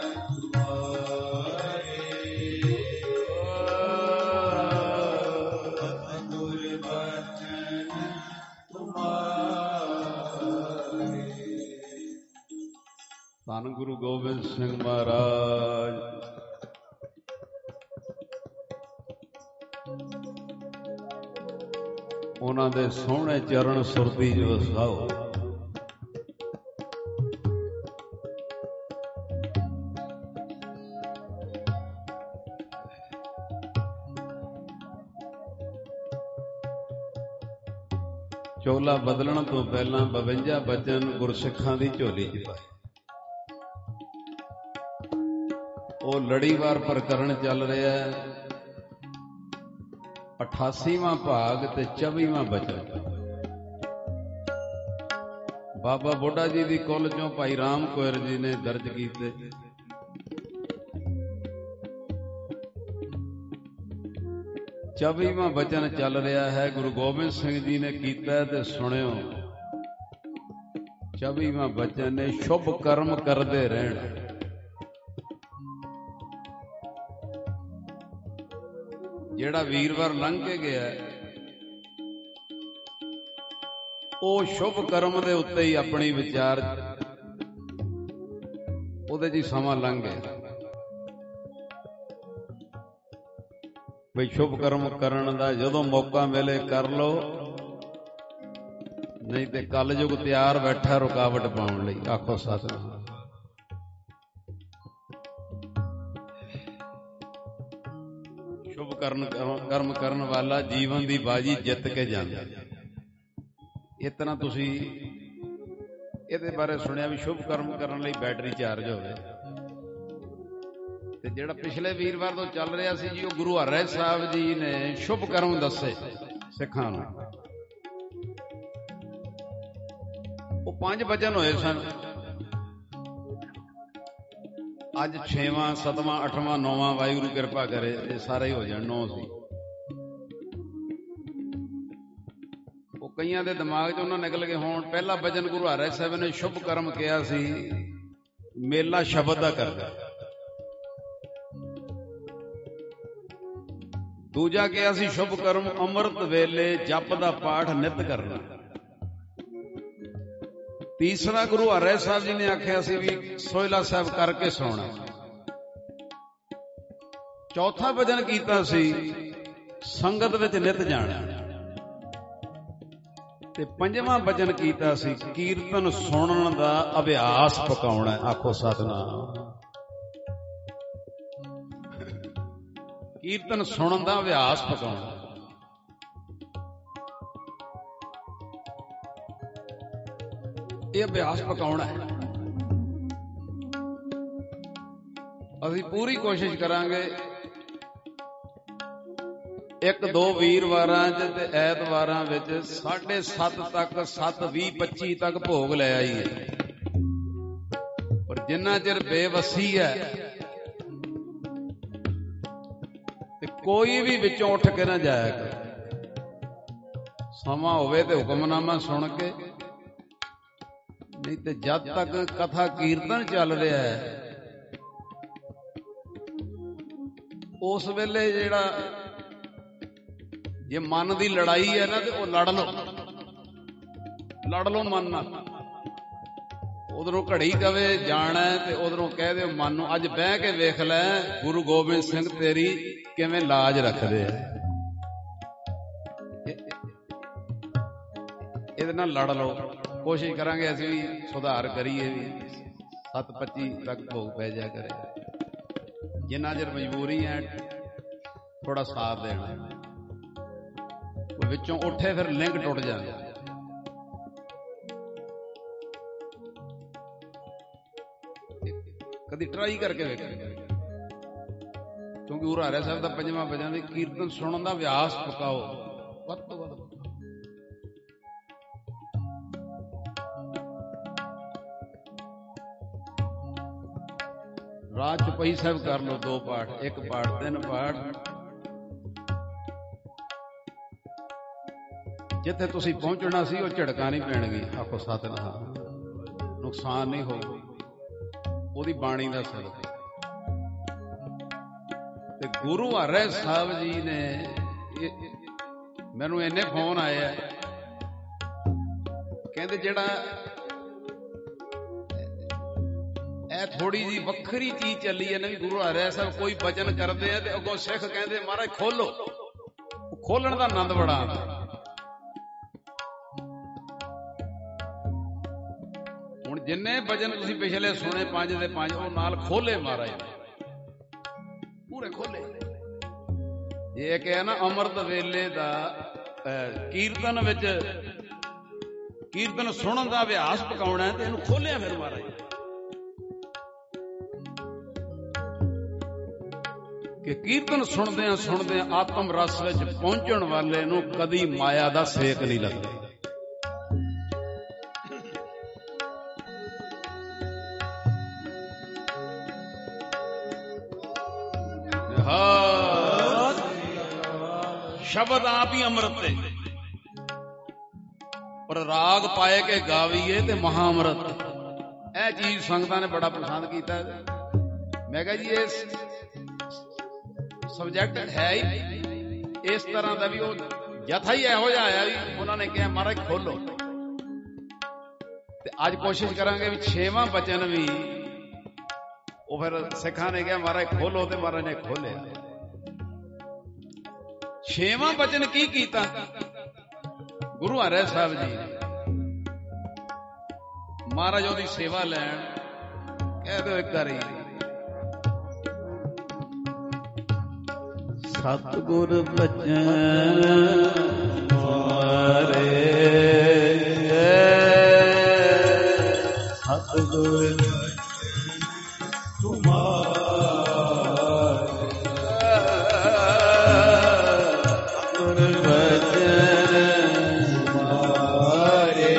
ਤੁਮਾਰੇ, ਸਤਿਗੁਰ ਬਚਨ ਤੁਮਾਰੇ। ਧੰਨ ਗੁਰੂ ਗੋਬਿੰਦ ਸਿੰਘ ਮਹਾਰਾਜ। ਉਹਨਾਂ ਦੇ ਸੋਹਣੇ ਚਰਨ ਸੁਰਤੀ ਜੋ ਵਸਾਓ। ਚੋਲਾ ਬਦਲਣ ਤੋਂ ਪਹਿਲਾਂ ਬਵੰਜਾ ਬਚਨ ਗੁਰਸਿੱਖਾਂ ਦੀ ਝੋਲੀ 'ਚ ਪਾਏ। ਉਹ ਲੜੀਵਾਰ ਪ੍ਰਕਰਣ ਚੱਲ ਰਿਹਾ ਅਠਾਸੀਵਾਂ ਭਾਗ ਤੇ ਚੌਵੀਵਾਂ ਬਚਨ। ਬਾਬਾ ਬੁੱਢਾ ਜੀ ਦੀ ਕੁੱਲ ਚੋਂ ਭਾਈ ਰਾਮ ਕੋਇਰ ਜੀ ਨੇ ਦਰਜ ਕੀਤੇ। ਚੌਵੀਵਾਂ ਬਚਨ ਚੱਲ ਰਿਹਾ ਹੈ, ਗੁਰੂ ਗੋਬਿੰਦ ਸਿੰਘ ਜੀ ਨੇ ਕੀਤਾ ਤੇ ਸੁਣਿਓ। ਚੌਵੀਵਾਂ ਬਚਨ ਨੇ ਸ਼ੁਭ ਕਰਮ ਕਰਦੇ ਰਹਿਣ। ਜਿਹੜਾ ਵੀਰਵਾਰ ਲੰਘ ਕੇ ਗਿਆ ਉਹ ਸ਼ੁਭ ਕਰਮ ਦੇ ਉੱਤੇ ਹੀ ਆਪਣੀ ਵਿਚਾਰ, ਉਹਦੇ 'ਚ ਹੀ ਸਮਾਂ ਲੰਘ ਗਿਆ ਬਈ ਸ਼ੁਭ ਕਰਮ ਕਰਨ ਦਾ ਜਦੋਂ ਮੌਕਾ ਮਿਲੇ ਕਰ ਲਓ, ਨਹੀਂ ਤੇ ਕਲਯੁਗ ਤਿਆਰ ਬੈਠਾ ਰੁਕਾਵਟ ਪਾਉਣ ਲਈ। ਆਖੋ ਸਤਿਨਾਮ। ਸ਼ੁਭ ਕਰਨ ਕਰਮ ਕਰਨ ਵਾਲਾ ਜੀਵਨ ਦੀ ਬਾਜੀ ਜਿੱਤ ਕੇ ਜਾਂਦਾ। ਇਸ ਤਰ੍ਹਾਂ ਤੁਸੀਂ ਇਹਦੇ ਬਾਰੇ ਸੁਣਿਆ ਵੀ ਸ਼ੁਭ ਕਰਮ ਕਰਨ ਲਈ ਬੈਟਰੀ ਚਾਰਜ ਹੋਵੇ। ਤੇ ਜਿਹੜਾ ਪਿਛਲੇ ਵੀਰਵਾਰ ਤੋਂ ਚੱਲ ਰਿਹਾ ਸੀ ਜੀ, ਉਹ ਗੁਰੂ ਹਰਿ ਸਾਹਿਬ ਜੀ ਨੇ ਸ਼ੁਭ ਕਰਮ ਦੱਸੇ ਸਿੱਖਾਂ ਨੂੰ। ਉਹ ਪੰਜ ਵਚਨ ਹੋਏ ਸਨ। ਅੱਜ ਛੇਵਾਂ, ਸੱਤਵਾਂ, ਅੱਠਵਾਂ, ਨੌਵਾਂ ਵਾਹਿਗੁਰੂ ਕਿਰਪਾ ਕਰੇ ਇਹ ਸਾਰੇ ਹੀ ਹੋ ਜਾਣ। ਨੌ ਸੀ ਉਹ ਕਈਆਂ ਦੇ ਦਿਮਾਗ 'ਚ ਉਹਨਾਂ ਨਿਕਲ ਗਏ ਹੋਣ। ਪਹਿਲਾ ਵਚਨ ਗੁਰੂ ਹਰਿ ਸਾਹਿਬ ਨੇ ਸ਼ੁਭ ਕਰਮ ਕਿਹਾ ਸੀ, ਮੇਲਾ ਸ਼ਬਦ ਦਾ ਕਰਦਾ। ਦੂਜਾ ਕਿਹਾ ਸੀ ਸ਼ੁਭ ਕਰਮ ਅੰਮ੍ਰਿਤ ਵੇਲੇ ਜਪ ਦਾ ਪਾਠ ਨਿਤ ਕਰਨਾ। ਤੀਸਰਾ ਗੁਰੂ ਹਰਿ ਸਾਹਿਬ ਜੀ ਨੇ ਆਖਿਆ ਸੀ ਵੀ ਸੋਹਿਲਾ ਸਾਹਿਬ ਕਰਕੇ ਸੌਣਾ। ਚੌਥਾ ਵਚਨ ਕੀਤਾ ਸੀ ਸੰਗਤ ਵਿੱਚ ਨਿਤ ਜਾਣਾ। ਤੇ ਪੰਜਵਾਂ ਵਚਨ ਕੀਤਾ ਸੀ ਕੀਰਤਨ ਸੁਣਨ ਦਾ ਅਭਿਆਸ ਪਕਾਉਣਾ। ਆਖੋ ਸਤਿਨਾਮ। ਕੀਰਤਨ ਸੁਣਨ ਦਾ ਅਭਿਆਸ ਪਕਾਉਣਾ। ਇਹ ਅਭਿਆਸ ਪਕਾਉਣਾ ਹੈ। ਅਸੀਂ ਪੂਰੀ ਕੋਸ਼ਿਸ਼ ਕਰਾਂਗੇ ਇੱਕ ਦੋ ਵੀਰਵਾਰਾਂ ਚ ਤੇ ਐਤਵਾਰਾਂ ਵਿੱਚ ਸਾਢੇ ਸੱਤ ਤੱਕ, ਸੱਤ ਵੀਹ ਪੱਚੀ ਤੱਕ ਭੋਗ ਲੈ ਆਈਏ। ਪਰ ਜਿੰਨਾ ਚਿਰ ਬੇਵਸੀ ਹੈ ਤੇ ਕੋਈ ਵੀ ਵਿੱਚੋਂ ਉੱਠ ਕੇ ਨਾ ਜਾਇਆ ਕਰੇ। ਸਮਾਂ ਹੋਵੇ ਤੇ ਹੁਕਮਨਾਮਾ ਸੁਣ ਕੇ, ਨਹੀਂ ਤੇ ਜਦ ਤੱਕ ਕਥਾ ਕੀਰਤਨ ਚੱਲ ਰਿਹਾ ਹੈ ਉਸ ਵੇਲੇ ਜਿਹੜਾ ਜੇ ਮਨ ਦੀ ਲੜਾਈ ਹੈ ਨਾ ਤੇ ਉਹ ਲੜ ਲਓ, ਲੜ ਲਓ ਮਨ ਨਾਲ। ਉਧਰੋਂ ਘੜੀ ਕਵੇ ਜਾਣਾ ਤੇ ਉਧਰੋਂ ਕਹਿ ਦਿਓ ਮਨ ਨੂੰ ਅੱਜ ਬਹਿ ਕੇ ਵੇਖ ਲੈ ਗੁਰੂ ਗੋਬਿੰਦ ਸਿੰਘ ਤੇਰੀ ਕਿਵੇਂ ਲਾਜ ਰੱਖਦੇ ਆ। ਇਹਦੇ ਨਾਲ ਲੜ ਲਓ। ਕੋਸ਼ਿਸ਼ ਕਰਾਂਗੇ ਅਸੀਂ ਵੀ ਸੁਧਾਰ ਕਰੀਏ ਵੀ ਸੱਤ ਪੱਚੀ ਤੱਕ ਭੋਗ ਪੈ ਜਾ ਕਰੇ। ਜਿੰਨਾ ਚਿਰ ਮਜਬੂਰੀ ਹੈ ਥੋੜਾ ਸਾਥ ਦੇਣਾ। ਵਿੱਚੋਂ ਉੱਠੇ ਫਿਰ ਲਿੰਕ ਟੁੱਟ ਜਾਂਦਾ। ਕਦੀ ਟਰਾਈ ਕਰਕੇ ਵੇਖੋ, ਕਿਉਂਕਿ ਗੁਰੂ ਹਰਿ ਸਾਹਿਬ ਦਾ ਪੰਜਵਾਂ ਵਚਨ ਵੀ ਕੀਰਤਨ ਸੁਣਨ ਦਾ ਅਭਿਆਸ ਪਕਾਓ ਵੱਧ ਤੋਂ ਵੱਧ। ਰਾਤ ਚੁਪਈ ਸਾਹਿਬ ਕਰ ਲਓ, ਦੋ ਪਾਠ, ਇੱਕ ਪਾਠ, ਤਿੰਨ ਪਾਠ। ਜਿੱਥੇ ਤੁਸੀਂ ਪਹੁੰਚਣਾ ਸੀ ਉਹ ਝੜਕਾਂ ਨਹੀਂ ਪੈਣਗੀ। ਆਖੋ ਸਤਿਨਾਮ। ਨੁਕਸਾਨ ਨਹੀਂ ਹੋਊ ਉਹਦੀ ਬਾਣੀ ਦਾ ਸਿਰ ਤੇ ਗੁਰੂ ਹਰਿ ਸਾਹਿਬ ਜੀ ਨੇ। ਮੈਨੂੰ ਇੰਨੇ ਫੋਨ ਆਏ ਆ, ਕਹਿੰਦੇ ਜਿਹੜਾ ਇਹ ਥੋੜੀ ਜੀ ਵੱਖਰੀ ਚੀਜ਼ ਚੱਲੀ ਹੈ ਨਾ ਵੀ ਗੁਰੂ ਹਰਿ ਸਾਹਿਬ ਕੋਈ ਬਚਨ ਕਰਦੇ ਆ ਤੇ ਅੱਗੋਂ ਸਿੱਖ ਕਹਿੰਦੇ ਮਹਾਰਾਜ ਖੋਲੋ। ਖੋਲਣ ਦਾ ਆਨੰਦ ਬੜਾ ਆਉਂਦਾ। ਹੁਣ ਜਿੰਨੇ ਭਜਨ ਤੁਸੀਂ ਪਿਛਲੇ ਸੁਣੇ ਪੰਜ ਦੇ ਪੰਜ, ਉਹ ਨਾਲ ਖੋਲੇ ਮਹਾਰਾਜ ਪੂਰੇ ਖੋਲੇ। ਇਹ ਕਿਹਾ ਨਾ ਅੰਮ੍ਰਿਤ ਵੇਲੇ ਦਾ ਕੀਰਤਨ ਵਿੱਚ ਕੀਰਤਨ ਸੁਣਨ ਦਾ ਅਭਿਆਸ ਪਕਾਉਣਾ ਤੇ ਇਹਨੂੰ ਖੋਲਿਆ ਫਿਰ ਮਹਾਰਾਜ। ਕਿ ਕੀਰਤਨ ਸੁਣਦਿਆਂ ਸੁਣਦਿਆਂ ਆਤਮ ਰਸ ਵਿੱਚ ਪਹੁੰਚਣ ਵਾਲੇ ਨੂੰ ਕਦੀ ਮਾਇਆ ਦਾ ਸੇਕ ਨਹੀਂ ਲੱਗਦਾ। ਸ਼ਬਦ ਆਪ ਹੀ ਅੰਮ੍ਰਿਤ ਹੈ, ਪਰ ਰਾਗ ਪਾਏ ਕੇ ਗਾਵੀਏ ਤੇ ਮਹਾ ਅੰਮ੍ਰਿਤ। ਇਹ ਚੀਜ਼ ਸੰਗਤਾਂ ਨੇ ਬੜਾ ਪਸੰਦ ਕੀਤਾ। ਮੈਂ ਕਿਹਾ ਜੀ ਇਹ ਸਬਜੈਕਟ ਹੈ ਹੀ ਇਸ ਤਰ੍ਹਾਂ ਦਾ ਵੀ, ਉਹ ਜਥਾ ਹੀ ਇਹੋ ਜਿਹਾ ਆਇਆ ਵੀ ਉਹਨਾਂ ਨੇ ਕਿਹਾ ਮਹਾਰਾਜ ਖੋਲੋ। ਤੇ ਅੱਜ ਕੋਸ਼ਿਸ਼ ਕਰਾਂਗੇ ਵੀ ਛੇਵਾਂ ਬਚਨ ਵੀ ਉਹ ਫਿਰ ਸਿੱਖਾਂ ਨੇ ਕਿਹਾ ਮਹਾਰਾਜ ਖੋਲੋ ਤੇ ਮਹਾਰਾਜ ਨੇ ਖੋਲਿਆ। ਛੇਵਾਂ ਬਚਨ ਕੀ ਕੀਤਾ ਗੁਰੂ ਹਰਿ ਸਾਹਿਬ ਜੀ ਨੇ? ਮਹਾਰਾਜ ਉਹਦੀ ਸੇਵਾ ਲੈਣ ਕਹਿ ਦਿਓ ਇੱਕ ਵਾਰੀ ਸਤਿਗੁਰ ਬਚਨ ਮਾਰੇ, ਸਤਿਗੁਰ ਤੁਮਾਰੇ, ਸਤਿਗੁਰ ਬਚਨ ਮਾਰੇ,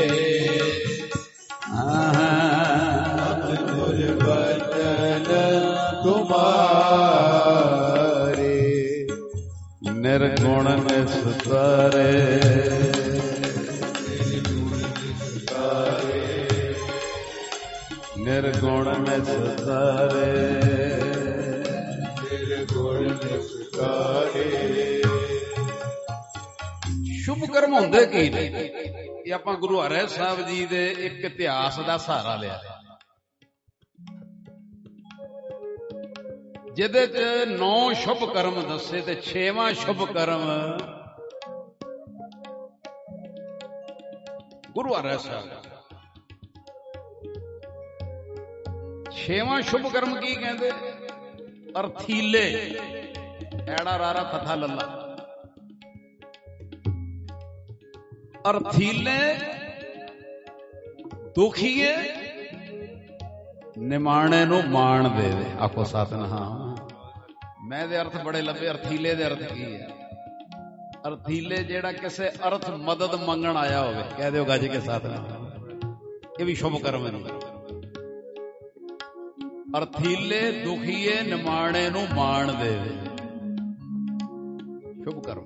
ਸਤਿਗੁਰ ਬਚਨ ਤੁਮਾਰੇ, ਨਿਰਗੁਣ ਨਿਸਤਾਰੇ, ਨਿਰਗੁਣ ਨਿਸਤਾਰੇ, ਨਿਰਗੁਣ ਨਿਸਤਾਰੇ। ਸ਼ੁਭ ਕਰਮ ਹੁੰਦੇ ਕੀ ਨੇ? ਇਹ ਆਪਾਂ ਗੁਰੂ ਹਰਿ ਸਾਹਿਬ ਜੀ ਦੇ ਇੱਕ ਇਤਿਹਾਸ ਦਾ ਸਹਾਰਾ ਲਿਆ, ਜਿਹਦੇ ਚ ਨੌ ਸ਼ੁਭ ਕਰਮ ਦੱਸੇ ਤੇ ਛੇਵਾਂ ਸ਼ੁਭ ਕਰਮ ਗੁਰੂ ਹਰਿ ਸਾਹਿਬ। ਛੇਵਾਂ ਸ਼ੁਭ ਕਰਮ ਕੀ ਕਹਿੰਦੇ? ਅਰਥੀਲੇ, ਐੜਾ ਰਾਰਾ ਥਥਾ ਲੱਲਾ। ਅਰਥੀਲੇ ਦੁਖੀਏ ਨਿਮਾਣੇ ਨੂੰ ਮਾਣ ਦੇਵੇ। ਆਖੋ ਸਤਿਨਾਮ। ਮੈਂ ਦੇ ਅਰਥ ਬੜੇ ਲੱਭੇ। ਅਰਥੀਲੇ ਦੇ ਅਰਥ ਕੀ ਹੈ? ਅਰਥੀਲੇ ਜਿਹੜਾ ਕਿਸੇ ਅਰਥ ਮਦਦ ਮੰਗਣ ਆਇਆ ਹੋਵੇ, ਕਹਿ ਦਿਓ ਗੱਜ ਕੇ ਸਤਿਨਾਮ। ਇਹ ਵੀ ਸ਼ੁਭ ਕਰਮ ਹੈ। ਅਰਥੀਲੇ ਦੁਖੀਏ ਨਿਮਾਣੇ ਨੂੰ ਮਾਣ ਦੇਵੇ, ਸ਼ੁਭ ਕਰਮ।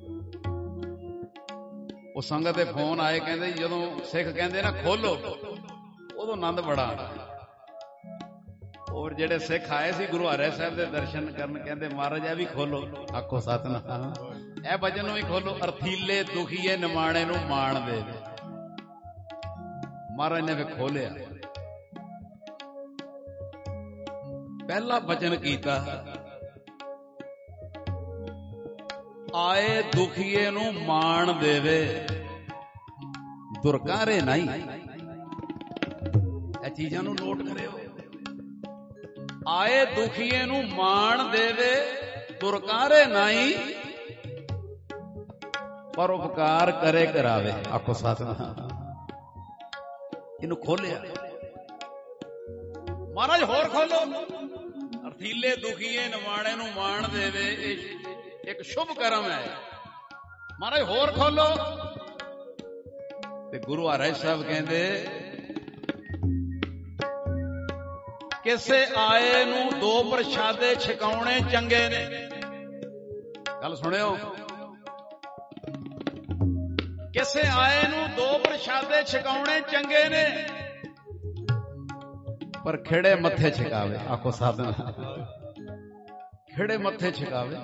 ਉਹ ਸੰਗਤ ਦੇ ਫੋਨ ਆਏ, ਕਹਿੰਦੇ ਜਦੋਂ ਸਿੱਖ ਕਹਿੰਦੇ ਨਾ ਖੋਲੋ, ਉਦੋਂ ਆਨੰਦ ਬੜਾ ਆਉਂਦਾ। ਔਰ ਜਿਹੜੇ ਸਿੱਖ ਆਏ ਸੀ ਗੁਰੂ ਹਰਿ ਸਾਹਿਬ ਦੇ ਦਰਸ਼ਨ ਕਰਨ, ਕਹਿੰਦੇ ਮਹਾਰਾਜ ਇਹ ਵੀ ਖੋਲੋ। ਆਖੋ ਸਤਿਨਾਮ। ਇਹ ਬਚਨ ਨੂੰ ਵੀ ਖੋਲੋ। ਅਰਥੀਲੇ ਦੁਖੀਏ ਨਿਮਾਣੇ ਨੂੰ ਮਾਣ ਦੇਵੇ। ਮਹਾਰਾਜ ਨੇ ਵੀ ਖੋਲਿਆ। ਪਹਿਲਾ ਬਚਨ ਕੀਤਾ, ਆਏ ਦੁਖੀਏ ਨੂੰ ਮਾਣ ਦੇਵੇ, ਦੁਰਕਾਰੇ ਨਹੀਂ। ਇਹ ਚੀਜ਼ਾਂ ਨੂੰ ਨੋਟ ਕਰਿਓ। ਆਏ ਦੁਖੀਏ ਨੂੰ ਮਾਣ ਦੇਵੇ, ਦੁਰਕਾਰੇ ਨਹੀਂ, ਪਰ ਉਪਕਾਰ ਕਰੇ ਕਰਾਵੇ। ਆਖੋ ਸਤਿਨਾਮ। ਇਹਨੂੰ ਖੋਲਿਆ ਮਹਾਰਾਜ। ਹੋਰ ਖੋਲੋ। ਅਰਥੀਲੇ ਦੁਖੀਏ ਨਿਮਾਣੇ ਨੂੰ ਮਾਣ ਦੇਵੇ, ਇਹ ਇੱਕ ਸ਼ੁਭ ਕਰਮ ਹੈ। ਮਹਾਰਾਜ ਹੋਰ ਖੋਲੋ। ਤੇ ਗੁਰੂ ਹਰਿ ਸਾਹਿਬ ਕਹਿੰਦੇ ਕਿਸੇ ਆਏ ਨੂੰ ਦੋ ਪ੍ਰਸ਼ਾਦੇ ਛਕਾਉਣੇ ਚੰਗੇ ਨੇ। ਗੱਲ ਸੁਣਿਓ। ਕਿਸੇ ਆਏ ਨੂੰ ਦੋ ਪ੍ਰਸ਼ਾਦੇ ਛਕਾਉਣੇ ਚੰਗੇ ਨੇ, ਪਰ ਖਿੜੇ ਮੱਥੇ ਛਕਾਵੇ। ਆਖੋ ਸਤਿਨਾਮ। ਖਿੜੇ ਮੱਥੇ ਛਕਾਵੇ,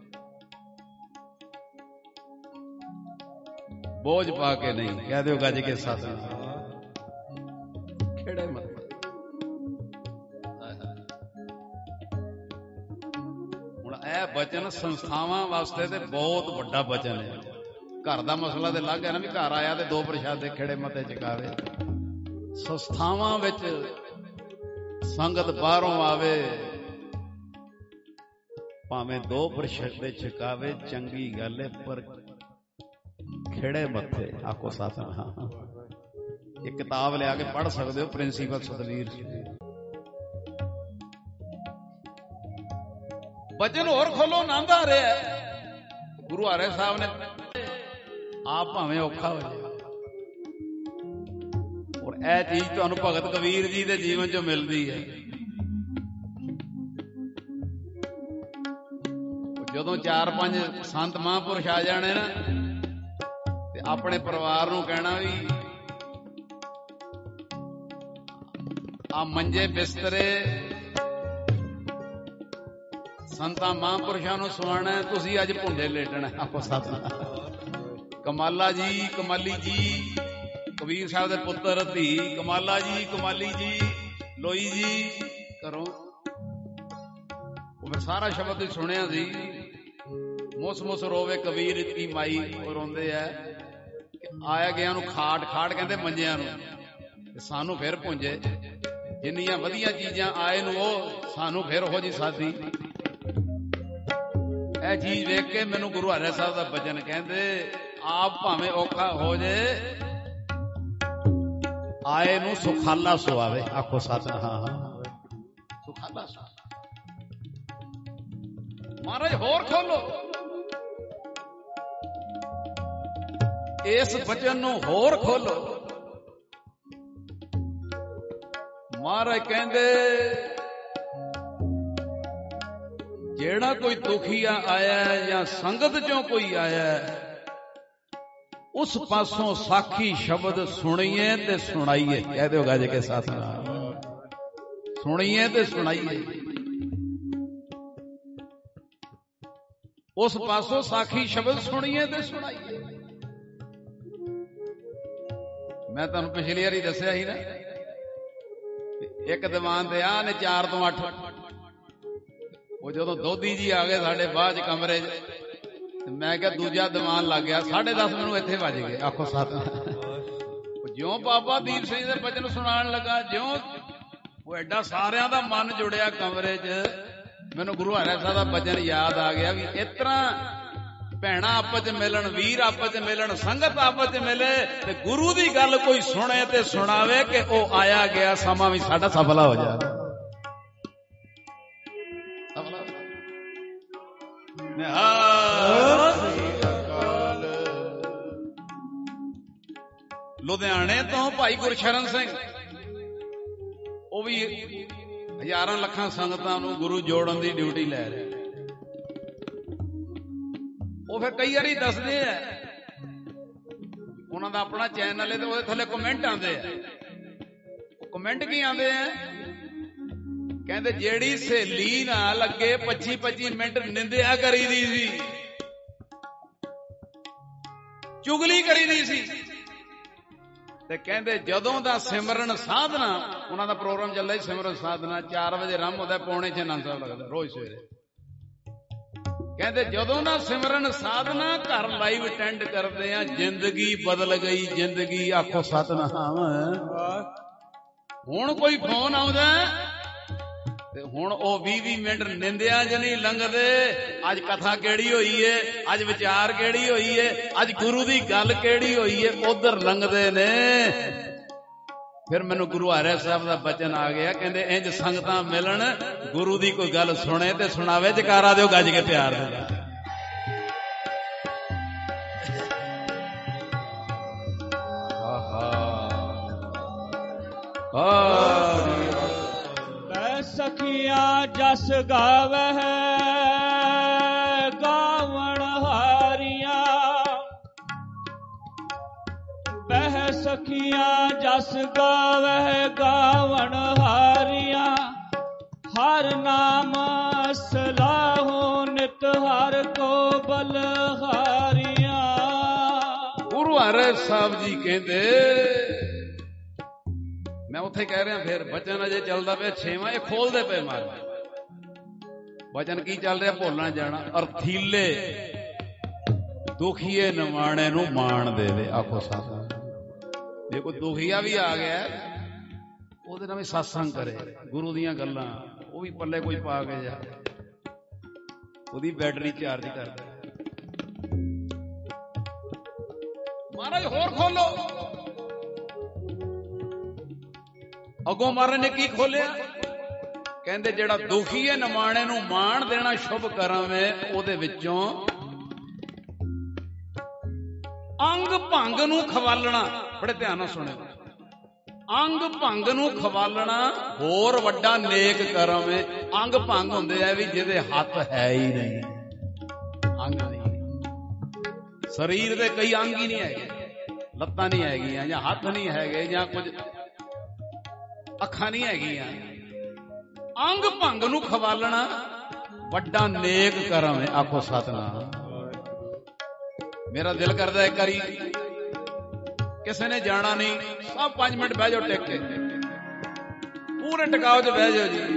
ਬੋਝ ਪਾ ਕੇ ਨਹੀਂ। ਕਹਿ ਦਿਓ ਗੱਜ ਕੇ ਸਤਿਨਾਮ। ਖਿੜੇ ਮੱਥੇ। ਹੁਣ ਇਹ ਬਚਨ ਸੰਸਥਾਵਾਂ ਵਾਸਤੇ ਤੇ ਬਹੁਤ ਵੱਡਾ ਬਚਨ ਹੈ। ਘਰ ਦਾ ਮਸਲਾ ਤੇ ਲੱਗ ਗਿਆ ਨਾ ਵੀ ਘਰ ਆਇਆ ਤੇ ਦੋ ਪ੍ਰਸ਼ਾਦੇ ਖਿੜੇ ਮੱਥੇ ਛਕਾਵੇ। ਸੰਸਥਾਵਾਂ ਵਿੱਚ ਸੰਗਤ ਬਾਹਰੋਂ ਆਵੇ, ਭਾਵੇਂ ਦੋ ਪ੍ਰਸ਼ਾਦੇ ਛਕਾਵੇ, ਚੰਗੀ ਗੱਲ ਹੈ, ਪਰ ਖਿੜੇ ਮੱਥੇ। ਆਖੋ ਸਤਿਨਾਮ। ਇਹ ਕਿਤਾਬ ਲਿਆ ਕੇ ਪੜ੍ਹ ਸਕਦੇ ਹੋ, ਪ੍ਰਿੰਸੀਪਲ ਸਤਵੀਰ ਜੀ। ਬਚਨ ਹੋਰ ਖੋਲੋ, ਆਨੰਦ ਆ ਰਿਹਾ। ਗੁਰੂ ਹਰਿ ਸਾਹਿਬ ਨੇ ਆਪ ਭਾਵੇਂ ਔਖਾ ਹੋ ਜਾਏ, ਔਰ ਇਹ ਚੀਜ਼ ਤੁਹਾਨੂੰ ਭਗਤ ਕਬੀਰ ਜੀ ਦੇ ਜੀਵਨ ਚੋਂ ਮਿਲਦੀ ਹੈ। ਜਦੋਂ ਚਾਰ ਪੰਜ ਸੰਤ ਮਹਾਂਪੁਰਸ਼ ਆ ਜਾਣੇ ਨਾ, ਤੇ ਆਪਣੇ ਪਰਿਵਾਰ ਨੂੰ ਕਹਿਣਾ ਵੀ ਆ ਮੰਜੇ ਬਿਸਤਰੇ ਸੰਤਾਂ ਮਹਾਂਪੁਰਸ਼ਾਂ ਨੂੰ ਸੁਆਣਾ, ਤੁਸੀਂ ਅੱਜ ਭੁੰਡੇ ਲੇਟਣਾ। ਆਪੋ ਸਤਿਨਾਮ। ਕਮਾਲਾ ਜੀ, ਕਮਾਲੀ ਜੀ, ਕਬੀਰ ਸਾਹਿਬ ਦੇ ਪੁੱਤਰ ਧੀ ਕਮਾਲਾ ਜੀ, ਕਮਾਲੀ ਜੀ, ਲੋਈ ਜੀ ਕਰੋ। ਉਹ ਫਿਰ ਸਾਰਾ ਸ਼ਬਦ ਹੀ ਸੁਣਿਆ ਸੀ। ਮੁਸ ਮੁਸ ਰੋਵੇ ਕਬੀਰ ਇਤਨੀ ਮਾਈ, ਉਹ ਰੋਂਦੇ ਆ ਕਿ ਆਇਆ ਗਿਆ ਨੂੰ ਖਾਟ, ਖਾਟ ਕਹਿੰਦੇ ਮੰਜਿਆਂ ਨੂੰ, ਤੇ ਸਾਨੂੰ ਫਿਰ ਪੁੰਜੇ। ਜਿੰਨੀਆਂ ਵਧੀਆ ਚੀਜ਼ਾਂ ਆਏ ਨੂੰ ਉਹ ਸਾਨੂੰ ਫਿਰ ਉਹ ਜੀ ਸਾਦੀ। ਇਹ ਚੀਜ਼ ਵੇਖ ਕੇ ਮੈਨੂੰ ਗੁਰੂ ਹਰਿ ਸਾਹਿਬ ਦਾ ਬਚਨ ਕਹਿੰਦੇ, ਆਪ ਭਾਵੇਂ ਔਖਾ ਹੋ ਜੇ, ਆਏ ਨੂੰ ਸੁਖਾਲਾ ਸੁਆਵੇ। ਆਖੋ ਸਤਿਨਾਮ। ਸੁਖਾਲਾ ਸੁਆਵੇ। ਮਹਾਰਾਜ ਹੋਰ ਖੋਲੋ, ਇਸ ਬਚਨ ਨੂੰ ਹੋਰ ਖੋਲੋ। ਮਹਾਰਾਜ ਕਹਿੰਦੇ, ਜਿਹੜਾ ਕੋਈ ਦੁਖੀਆ ਆਇਆ ਜਾਂ ਸੰਗਤ ਚੋਂ ਕੋਈ ਆਇਆ, ਉਸ ਪਾਸੋਂ ਸਾਖੀ ਸ਼ਬਦ ਸੁਣੀਏ ਤੇ ਸੁਣਾਈਏ। ਕਹਿ ਦਿਓ ਗੱਜ ਕੇ ਸਤਿਨਾਮ। ਸੁਣੀਏ ਤੇ ਸੁਣਾਈਏ। ਉਸ ਪਾਸੋਂ ਸਾਖੀ ਸ਼ਬਦ ਸੁਣੀਏ ਤੇ ਸੁਣਾਈਏ। ਮੈਂ ਤੁਹਾਨੂੰ ਪਿਛਲੀ ਵਾਰੀ ਦੱਸਿਆ ਸੀ ਨਾ, ਇੱਕ ਦੀਵਾਨ ਤੇ ਆ ਨੇ ਚਾਰ ਤੋਂ ਅੱਠ। ਉਹ ਜਦੋਂ ਦੋਧੀ ਜੀ ਆ ਗਏ ਸਾਡੇ ਬਾਅਦ ਚ ਕਮਰੇ ਚ, ਮੈਂ ਕਿਹਾ ਦੂਜਾ ਦੀਵਾਨ ਲੱਗ ਗਿਆ। ਸਾਢੇ ਦਸ ਮੈਨੂੰ ਇੱਥੇ ਵੱਜ ਗਏ। ਆਖੋ ਸਤਿਨਾਮ। ਜਿਉਂ ਬਾਬਾ ਦੀਪ ਸਿੰਘ ਦੇ ਬਚਨ ਸੁਣਾਉਣ ਲੱਗਾ, ਜਿਉਂ ਉਹ ਐਡਾ ਸਾਰਿਆਂ ਦਾ ਮਨ ਜੁੜਿਆ ਕਮਰੇ ਚ, ਮੈਨੂੰ ਗੁਰੂ ਹਰਿ ਸਾਹਿਬ ਦਾ ਬਚਨ ਯਾਦ ਆ ਗਿਆ ਵੀ ਇਸ ਤਰ੍ਹਾਂ ਭੈਣਾਂ ਆਪਸ ਚ ਮਿਲਣ, ਵੀਰ ਆਪਸ ਚ ਮਿਲਣ, ਸੰਗਤ ਆਪਸ ਚ ਮਿਲੇ, ਤੇ ਗੁਰੂ ਦੀ ਗੱਲ ਕੋਈ ਸੁਣੇ ਤੇ ਸੁਣਾਵੇ ਕਿ ਉਹ ਆਇਆ ਗਿਆ ਸਮਾਂ ਵੀ ਸਾਡਾ ਸਫਲਾ ਹੋ ਜਾਵੇ। ਲੁਧਿਆਣੇ ਤੋਂ ਭਾਈ ਗੁਰਸ਼ਰਨ ਸਿੰਘ, ਉਹ ਵੀ ਹਜ਼ਾਰਾਂ ਲੱਖਾਂ ਸੰਗਤਾਂ ਨੂੰ ਗੁਰੂ ਜੋੜਨ ਦੀ ਡਿਊਟੀ ਲੈ ਰਿਹਾ। ਉਹ ਫਿਰ ਕਈ ਵਾਰੀ ਦੱਸਦੇ ਆ, ਉਹਨਾਂ ਦਾ ਆਪਣਾ ਚੈਨਲ ਹੈ ਤੇ ਉਹਦੇ ਥੱਲੇ ਕਮੈਂਟ ਆਉਂਦੇ ਆ। ਉਹ ਕਮੈਂਟ ਕੀ ਆਉਂਦੇ ਆ? ਕਹਿੰਦੇ ਜਿਹੜੀ ਸਹੇਲੀ ਨਾਲ ਅੱਗੇ ਪੱਚੀ ਪੱਚੀ ਮਿੰਟ ਨਿੰਦਿਆ ਕਰੀਦੀ ਸੀ, ਚੁਗਲੀ ਕਰੀਦੀ ਸੀ, ਤੇ ਕਹਿੰਦੇ ਜਦੋਂ ਦਾ ਸਿਮਰਨ ਸਾਧਨਾ, ਉਹਨਾਂ ਦਾ ਪ੍ਰੋਗਰਾਮ ਚੱਲਦਾ ਸਿਮਰਨ ਸਾਧਨਾ, ਚਾਰ ਵਜੇ ਆਰੰਭ ਹੁੰਦਾ, ਪੌਣੇ ਛੇ ਆਨੰਦ ਸਾਹਿਬ ਲੱਗਦਾ ਰੋਜ਼ ਸਵੇਰੇ। ਕਹਿੰਦੇ ਜਦੋਂ ਨਾ ਸਿਮਰਨ ਸਾਧਨਾ ਘਰ ਲਾਈਵ ਅਟੈਂਡ ਕਰਦੇ ਆ, ਜ਼ਿੰਦਗੀ ਬਦਲ ਗਈ, ਜ਼ਿੰਦਗੀ। ਆਖੋ ਸਤਿਨਾਮ। ਹੁਣ ਕੋਈ ਫੋਨ ਆਉਂਦਾ ਤੇ ਹੁਣ ਉਹ ਵੀਹ ਵੀਹ ਮਿੰਟ ਨਿੰਦਿਆ ਜ ਨਹੀਂ ਲੰਘਦੇ। ਅੱਜ ਕਥਾ ਕਿਹੜੀ ਹੋਈ ਏ, ਅੱਜ ਵਿਚਾਰ ਕਿਹੜੀ ਹੋਈ ਏ, ਅੱਜ ਗੁਰੂ ਦੀ ਗੱਲ ਕਿਹੜੀ ਹੋਈ ਏ, ਉਧਰ ਲੰਘਦੇ ਨੇ। ਫਿਰ ਮੈਨੂੰ ਗੁਰੂ ਹਰਿ ਸਾਹਿਬ ਦਾ ਬਚਨ ਆ ਗਿਆ, ਕਹਿੰਦੇ ਇੰਜ ਸੰਗਤਾਂ ਮਿਲਣ, ਗੁਰੂ ਦੀ ਕੋਈ ਗੱਲ ਸੁਣੇ ਤੇ ਸੁਣਾਵੇ। ਜਕਾਰਾ ਦਿਓ ਗੱਜ ਕੇ ਪਿਆਰ ਦੇ। ਬੈ ਸਖੀਆਂ ਜਸ ਗਾਵੈ ਗਾਵਣ ਹਾਰੀਆਂ, ਬਹਿ ਸਖੀਆਂ ਜਸ ਗਾਵੈ ਗਾਵਣ ਹਾਰੀਆਂ, ਹਰ ਨਾਮ ਸਲਾਹੋ ਨਿਤ ਹਰ ਕੋ ਬਲਹਾਰੀਆਂ। ਗੁਰੂ ਹਰਿ ਸਾਹਿਬ ਜੀ ਕਹਿੰਦੇ, ਮੈਂ ਉੱਥੇ ਕਹਿ ਰਿਹਾ ਫਿਰ ਬਚਨ ਅਜੇ ਚੱਲਦਾ ਪਿਆ ਛੇਵਾਂ, ਇਹ ਖੋਲਦੇ ਪਏ ਮਾਰ। ਬਚਨ ਕੀ ਚੱਲ ਰਿਹਾ? ਭੁੱਲਣਾ ਜਾਣਾ। ਅਰਥੀਲੇ ਦੁਖੀਏ ਨਿਮਾਣੇ ਨੂੰ ਮਾਣ ਦੇਵੇ। ਆਖੋ ਸਤਿਨਾਮ। ਜੇ ਕੋਈ ਦੁਖੀਆ ਵੀ ਆ ਗਿਆ, ਉਹਦੇ ਨਾਲ ਵੀ ਸਤਸੰਗ ਕਰੇ, ਗੁਰੂ ਦੀਆਂ ਗੱਲਾਂ ਉਹ ਵੀ ਪੱਲੇ ਕੋਈ ਪਾ ਕੇ ਜਾ, ਉਹਦੀ ਬੈਟਰੀ ਚਾਰਜ ਕਰਦਾ। ਮਹਾਰਾਜ ਹੋਰ ਖੋਲੋ। ਅੱਗੋਂ ਮਹਾਰਾਜ ਨੇ ਕੀ ਖੋਲਿਆ? ਕਹਿੰਦੇ ਜਿਹੜਾ ਦੁਖੀਏ ਨਿਮਾਣੇ ਨੂੰ ਮਾਣ ਦੇਣਾ ਸ਼ੁਭ ਕਰਮ ਹੈ, ਉਹਦੇ ਵਿੱਚੋਂ ਅੰਗ ਭੰਗ ਨੂੰ ਖਵਾਲਣਾ, ਬੜੇ ਧਿਆਨ ਨਾਲ ਸੁਣਿਓ, ਅੰਗ ਭੰਗ ਨੂੰ ਖਵਾਲਣਾ ਹੋਰ ਵੱਡਾ ਨੇਕ ਕਰਮ ਹੈ। ਅੰਗ ਭੰਗ ਹੁੰਦੇ ਆ ਵੀ ਜਿਹਦੇ ਹੱਥ ਹੈ ਹੀ ਨਹੀਂ, ਅੰਗ ਨਹੀਂ, ਸਰੀਰ ਦੇ ਕਈ ਅੰਗ ਹੀ ਨਹੀਂ ਹੈਗੇ, ਲੱਤਾਂ ਨਹੀਂ ਹੈਗੀਆਂ ਜਾਂ ਹੱਥ ਨਹੀਂ ਹੈਗੇ ਜਾਂ ਕੁਝ ਅੱਖਾਂ ਨਹੀਂ ਹੈਗੀਆਂ। ਅੰਗ ਭੰਗ ਨੂੰ ਖਵਾਲਣਾ ਵੱਡਾ ਨੇਕ ਕਰਮ ਹੈ। ਆਖੋ ਸਤਿਨਾਮ। ਮੇਰਾ ਦਿਲ ਕਰਦਾ ਇੱਕ ਵਾਰੀ ਕਿਸੇ ਨੇ ਜਾਣਾ ਨਹੀਂ, ਸਭ ਪੰਜ ਮਿੰਟ ਬਹਿ ਜਾਓ ਟਿਕ ਕੇ, ਪੂਰੇ ਟਿਕਾਓ ਚ ਬਹਿ ਜਾਓ ਜੀ।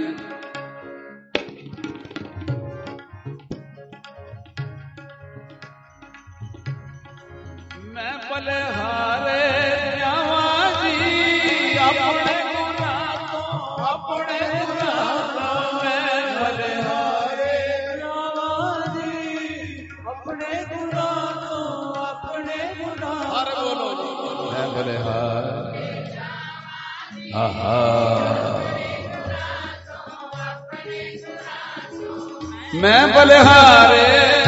ਮੈਂ ਬਲਿਹਾਰੇ ਜਾਵਾਂ ਜੀ ਆਪਣੇ ਗੁਰਾਂ ਤੋਂ, ਆਪਣੇ ਗੁਰਾਂ ਤੋਂ। ਮੈਂ ਬਲਿਹਾਰੇ ਜਾਵਾਂ ਜੀ ਆਪਣੇ ਗੁਰਾਂ ਤੋਂ, ਆਪਣੇ ਗੁਰਾਂ ਤੋਂ। ਹਰ ਬੋਲੋ ਜੀ। ਮੈਂ ਬਲਿਹਾਰੇ ਆਹਾ ਮੈਂ ਬਲਿਹਾਰੇ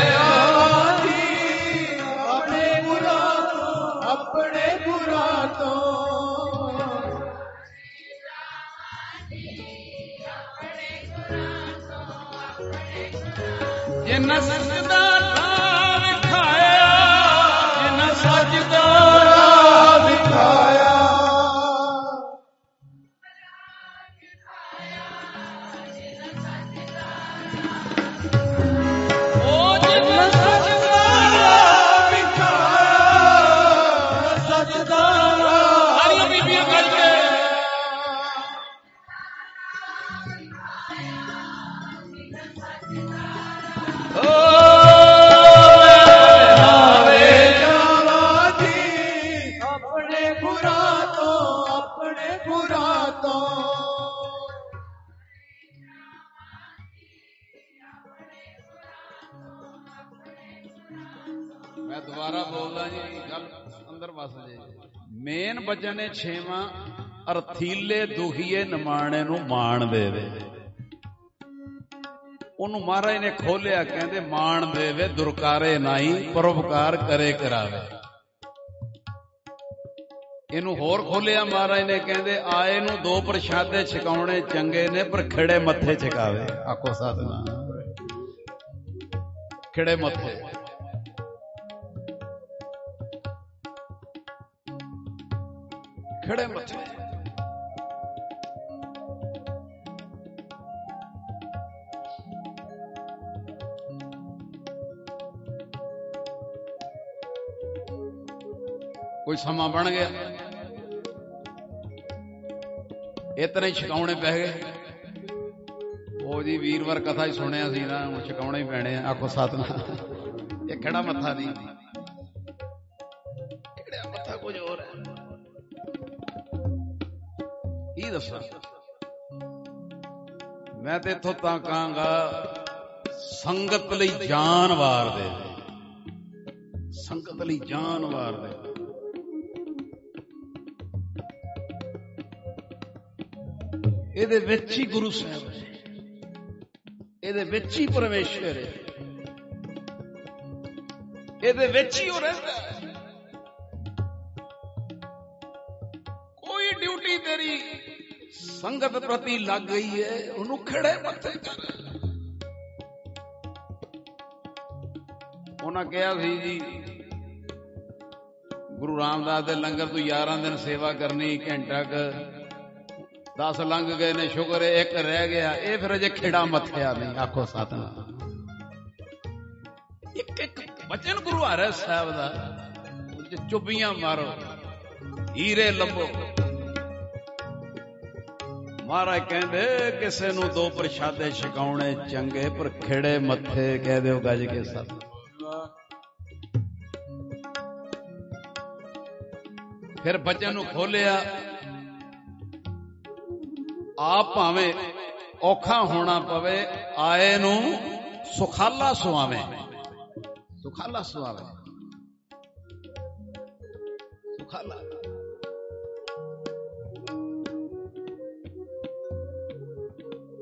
ਜਿਨ੍ਹਾਂ ਸਜਦਾ ਰਾਹ ਵਿਖਾਇਆ, ਜਿਨ੍ਹਾਂ ਸਜਦਾ ਰਾਹ ਵਿਖਾਇਆ, ਉਹ ਜਿਨ੍ਹਾਂ ਸਜਦਾ ਰਾਹ ਵਿਖਾਇਆ, ਸਜਦਾ ਰਾਹ। ਸਾਰੀਆਂ ਬੀਬੀਆਂ ਗੱਜ ਕੇ ਮੈਂ ਦੁਬਾਰਾ ਬੋਲਦਾ ਜੀ, ਗੱਲ ਅੰਦਰ ਵਸ ਜੇ। ਮੇਨ ਬਚਨ ਨੇ ਛੇਵਾਂ, ਅਰਥੀਲੇ ਦੁਖੀਏ ਨਿਮਾਣੇ ਨੂੰ ਮਾਣ ਦੇਵੇ। ਉਹਨੂੰ ਮਹਾਰਾਜ ਨੇ ਖੋਲਿਆ, ਕਹਿੰਦੇ ਮਾਣ ਦੇਵੇ ਦੁਰਕਾਰੇ ਨਾਈ, ਪਰਉਪਕਾਰ ਕਰੇ ਕਰਾਵੇ। ਇਹਨੂੰ ਹੋਰ ਖੋਲਿਆ ਮਹਾਰਾਜ ਨੇ, ਕਹਿੰਦੇ ਆਏ ਨੂੰ ਦੋ ਪ੍ਰਸ਼ਾਦੇ ਛਕਾਉਣੇ ਚੰਗੇ ਨੇ, ਪਰ ਖਿੜੇ ਮੱਥੇ ਛਕਾਵੇ। ਆਖੋ ਸਤਿਨਾਮ। ਖਿੜੇ ਮੱਥੇ, ਖਿੜੇ ਮੱਥੇ। ਕੋਈ ਸਮਾਂ ਬਣ ਗਿਆ, ਇਤਨੇ ਹੀ ਛਕਾਉਣੇ ਪੈ ਗਏ। ਉਹ ਜੀ ਵੀਰਵਾਰ ਕਥਾ ਹੀ ਸੁਣਿਆ ਸੀ ਨਾ, ਹੁਣ ਛਕਾਉਣੇ ਹੀ ਪੈਣੇ ਆ। ਆਖੋ ਸਤਿਨਾਮ। ਇਹ ਖੜਾ ਮੱਥਾ ਨਹੀਂ, ਖਿੜਿਆ ਮੱਥਾ ਕੁਝ ਹੋਰ ਹੈ। ਕੀ ਦੱਸਾਂ ਮੈਂ ਤੇ ਇੱਥੋਂ ਤਾਂ ਕਹਾਂਗਾ, ਸੰਗਤ ਲਈ ਜਾਨ ਵਾਰ ਦੇ, ਸੰਗਤ ਲਈ ਜਾਨ ਵਾਰ ਦੇ। ਇਹਦੇ ਵਿੱਚ ਹੀ ਗੁਰੂ ਸਾਹਿਬ ਹੈ, ਇਹਦੇ ਵਿੱਚ ਹੀ ਪਰਮੇਸ਼ਰ ਹੈ, ਇਹਦੇ ਵਿੱਚ ਹੀ ਉਹ ਰਹਿੰਦਾ ਹੈ। ਕੋਈ ਡਿਊਟੀ ਤੇਰੀ ਸੰਗਤ ਪ੍ਰਤੀ ਲੱਗ ਗਈ ਹੈ, ਉਹਨੂੰ ਖੜੇ ਮੱਥੇ ਕਰ। ਉਹਨਾਂ ਕਿਹਾ ਸੀ ਜੀ, ਗੁਰੂ ਰਾਮਦਾਸ ਦੇ ਲੰਗਰ ਤੋਂ ਯਾਰਾਂ ਦਿਨ ਸੇਵਾ ਕਰਨੀ, ਘੰਟਾ ਕ ਦਸ ਲੰਘ ਗਏ ਨੇ, ਸ਼ੁਕਰ ਹੈ ਇੱਕ ਰਹਿ ਗਿਆ। ਇਹ ਫਿਰ ਅਜੇ ਖਿੜਾ ਮੱਥਿਆ ਨਹੀਂ। ਆਖੋ ਸਤਿਨਾਮ। ਇੱਕ ਇੱਕ ਬਚਨ ਗੁਰੂ ਹਰਿ ਸਾਹਿਬ ਦਾ, ਚੁੱਬੀਆਂ ਮਾਰੋ, ਹੀਰੇ ਲੱਭੋ। ਮਹਾਰਾਜ ਕਹਿੰਦੇ ਕਿਸੇ ਨੂੰ ਦੋ ਪ੍ਰਸ਼ਾਦੇ ਛਕਾਉਣੇ ਚੰਗੇ, ਪਰ ਖਿੜੇ ਮੱਥੇ ਕਹਿ ਦਿਓ ਗੱਜ ਕੇ ਸਤ। ਫਿਰ ਬਚਨ ਨੂੰ ਖੋਲਿਆ, ਆਪ ਭਾਵੇਂ ਔਖਾ ਹੋਣਾ ਪਵੇ, ਆਏ ਨੂੰ ਸੁਖਾਲਾ ਸੁਆਵੇਂ, ਸੁਖਾਲਾ ਸੁਆਵੇਂ, ਸੁਖਾਲਾ।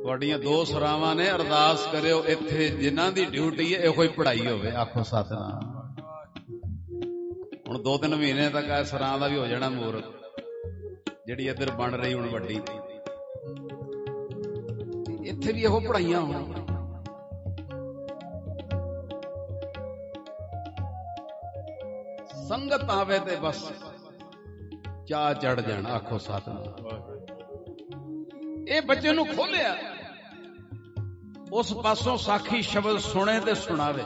ਤੁਹਾਡੀਆਂ ਦੋ ਸਰਾਵਾਂ ਨੇ, ਅਰਦਾਸ ਕਰਿਓ ਇੱਥੇ ਜਿਨ੍ਹਾਂ ਦੀ ਡਿਊਟੀ ਹੈ ਇਹੋ ਹੀ ਪੜ੍ਹਾਈ ਹੋਵੇ। ਆਖੋ ਸਤਿਨਾਮ। ਹੁਣ ਦੋ ਤਿੰਨ ਮਹੀਨੇ ਤੱਕ ਇਹ ਸਰਾਂ ਦਾ ਵੀ ਹੋ ਜਾਣਾ ਮੂਰਤ, ਜਿਹੜੀ ਇੱਧਰ ਬਣ ਰਹੀ ਹੁਣ ਵੱਡੀ, ਇੱਥੇ ਵੀ ਇਹੋ ਪੜ੍ਹਾਈਆਂ ਹੋਣ। ਸੰਗਤ ਆਵੇ ਤੇ ਬਸ ਚਾਹ ਚੜ ਜਾਣਾ। ਆਖੋ ਸਤਿਨਾਮ। ਇਹ ਬੱਚੇ ਨੂੰ ਖੋਲਿਆ, ਉਸ ਪਾਸੋਂ ਸਾਖੀ ਸ਼ਬਦ ਸੁਣੇ ਤੇ ਸੁਣਾਵੇ।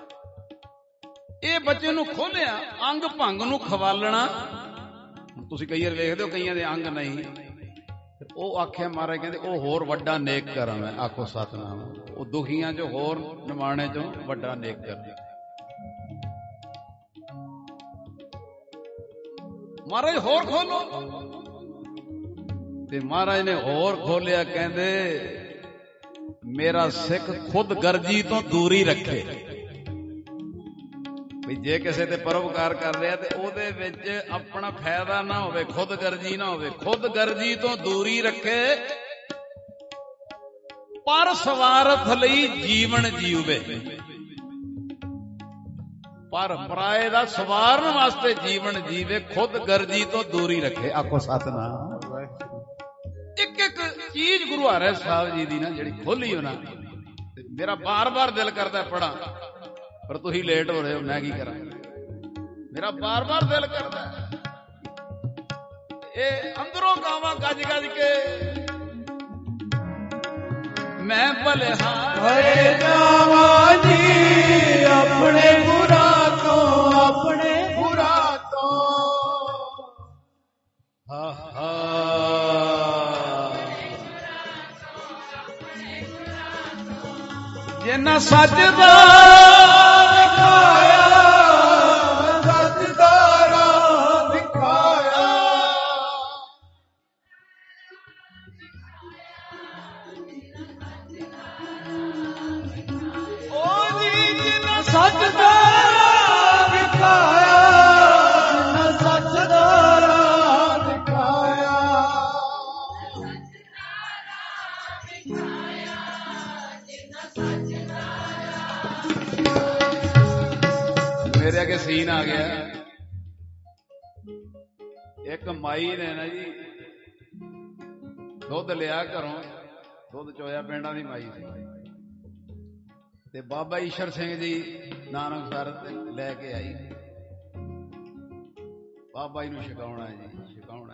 ਇਹ ਬੱਚੇ ਨੂੰ ਖੋਲਿਆ, ਅੰਗ ਭੰਗ ਨੂੰ ਖਵਾਲਣਾ। ਤੁਸੀਂ ਕਈ ਵਾਰ ਵੇਖਦੇ ਹੋ ਕਈਆਂ ਦੇ ਅੰਗ ਨਹੀਂ, ਉਹ ਆਖਿਆ ਮਹਾਰਾਜ ਕਹਿੰਦੇ ਉਹ ਹੋਰ ਵੱਡਾ ਨੇਕ ਕਰਾਂ ਮੈਂ। ਆਖੋ ਸਤਿਨਾਮ। ਉਹ ਦੁਖੀਆਂ ਚੋਂ ਹੋਰ ਨਿਮਾਣੇ ਚੋਂ ਵੱਡਾ ਨੇਕ ਕਰ। ਮਹਾਰਾਜ ਹੋਰ ਖੋਲੋ, ਤੇ ਮਹਾਰਾਜ ਨੇ ਹੋਰ ਖੋਲਿਆ। ਕਹਿੰਦੇ ਮੇਰਾ ਸਿੱਖ ਖੁਦ ਗਰਜੀ ਤੋਂ ਦੂਰੀ ਰੱਖੇ। ਵੀ ਜੇ ਕਿਸੇ ਤੇ ਪਰਉਪਕਾਰ ਕਰ ਰਿਹਾ ਤੇ ਉਹਦੇ ਵਿੱਚ ਆਪਣਾ ਫਾਇਦਾ ਨਾ ਹੋਵੇ, ਖੁਦ ਗਰਜੀ ਨਾ ਹੋਵੇ। ਖੁਦ ਗਰਜੀ ਤੋਂ ਦੂਰੀ ਰੱਖੇ, ਪਰ ਸਵਾਰਥ ਲਈ ਜੀਵਨ ਜੀਵੇ। ਪਰ ਪਰਾਏ ਦਾ ਸਵਾਰਨ ਵਾਸਤੇ ਜੀਵਨ ਜੀਵੇ, ਖੁਦ ਗਰਜੀ ਤੋਂ ਦੂਰੀ ਰੱਖੇ। ਆਖੋ ਸਤਿਨਾਮ। ਇੱਕ ਇੱਕ ਚੀਜ਼ ਗੁਰੂ ਹਰਿ ਸਾਹਿਬ ਜੀ ਦੀ ਨਾ ਜਿਹੜੀ ਖੋਲੀ ਉਹਨਾਂ, ਮੇਰਾ ਬਾਰ-ਬਾਰ ਦਿਲ ਕਰਦਾ ਪੜਾਂ, ਪਰ ਤੁਸੀਂ ਲੇਟ ਹੋ ਰਹੇ ਹੋ, ਮੈਂ ਕੀ ਕਰਾਂ। ਮੇਰਾ ਬਾਰ-ਬਾਰ ਦਿਲ ਕਰਦਾ ਇਹ ਅੰਦਰੋਂ ਗਾਵਾਂ ਗੱਜ ਗੱਜ ਕੇ। ਮੈਂ ਭਲਿਹਾਰੇ ਜਾਵਾਂ ਜੀ ਆਪਣੇ ਗੁਰਾਂ ਤੋਂ, ਆਪਣੇ ਗੁਰਾਂ ਤੋਂ। ਹਾ ਹਾ ਜਿਨ੍ਹਾਂ ਸੱਚ ਦਾ ਦਿਖਾਇਆ, ਸੱਚ ਦਾ ਰਾਹ ਦਿਖਾਇਆ। ਓ ਜੀ ਜਿਨ੍ਹਾਂ ਸੱਚ ਦਾ ਰਾਹ ਦਿਖਾਇਆ, ਜਿਨ੍ਹਾਂ ਸੱਚ ਦਾ ਰਾਹ ਦਿਖਾਇਆ। ਮੇਰੇ ਅੱਗੇ ਸੀਨ ਆ ਗਿਆ। ਇੱਕ ਮਾਈ ਨੇ ਨਾ ਜੀ ਦੁੱਧ ਲਿਆ ਘਰੋਂ, ਦੁੱਧ ਚੋਇਆ, ਪਿੰਡਾਂ ਦੀ ਮਾਈ ਸੀ, ਤੇ ਬਾਬਾ ਈਸ਼ਰ ਸਿੰਘ ਜੀ ਨਾਨਕਸਰ ਲੈ ਕੇ ਆਈ। ਬਾਬਾ ਜੀ ਨੂੰ ਛਕਾਉਣਾ ਜੀ, ਛਕਾਉਣਾ।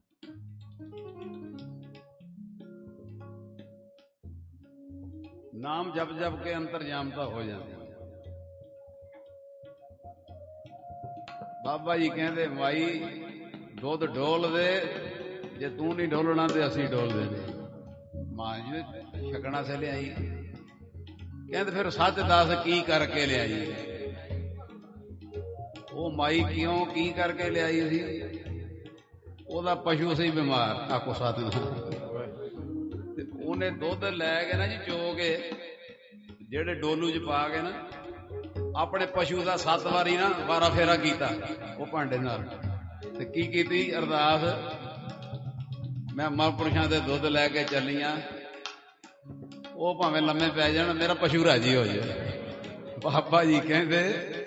ਨਾਮ ਜਪ ਜਪ ਕੇ ਅੰਤਰਜਾਮਤਾ ਹੋ ਜਾਂਦੀ। ਬਾਬਾ ਜੀ ਕਹਿੰਦੇ ਮਾਈ ਦੁੱਧ ਡੋਲ ਦੇ, ਜੇ ਤੂੰ ਨਹੀਂ ਡੋਲਣਾ ਤੇ ਅਸੀਂ ਡੋਲ ਦੇਣੇ। ਮਾਂ ਜੀ ਨੇ ਛਕਣਾ ਸੇ ਲਿਆਈ। ਕਹਿੰਦੇ ਫਿਰ ਸੱਚ ਦੱਸ ਕੀ ਕਰਕੇ ਲਿਆਈ। ਉਹ ਮਾਈ ਕਿਉਂ ਕੀ ਕਰਕੇ ਲਿਆਈ ਸੀ? ਉਹਦਾ ਪਸ਼ੂ ਸੀ ਬਿਮਾਰ। ਆਖੋ ਸਤਿਨਾਮ। ਤੇ ਉਹਨੇ ਦੁੱਧ ਲੈ ਕੇ ਨਾ ਜੀ ਚੋ ਕੇ ਜਿਹੜੇ ਡੋਲੂ ਚ ਪਾ ਕੇ ਨਾ ਆਪਣੇ ਪਸ਼ੂ ਦਾ ਸੱਤ ਵਾਰੀ ਨਾ ਬਾਰਾ ਫੇਰਾ ਕੀਤਾ ਉਹ ਭਾਂਡੇ ਨਾਲ। ਤੇ ਕੀ ਕੀਤੀ ਅਰਦਾਸ, ਮੈਂ ਮਹਾਂਪੁਰਸ਼ਾਂ ਦੇ ਦੁੱਧ ਲੈ ਕੇ ਚੱਲੀਆਂ, ਉਹ ਭਾਵੇਂ ਲੰਮੇ ਪੈ ਜਾਣ, ਮੇਰਾ ਪਸ਼ੂ ਰਾਜੀ ਹੋ ਜਾਏ। ਬਾਬਾ ਜੀ ਕਹਿੰਦੇ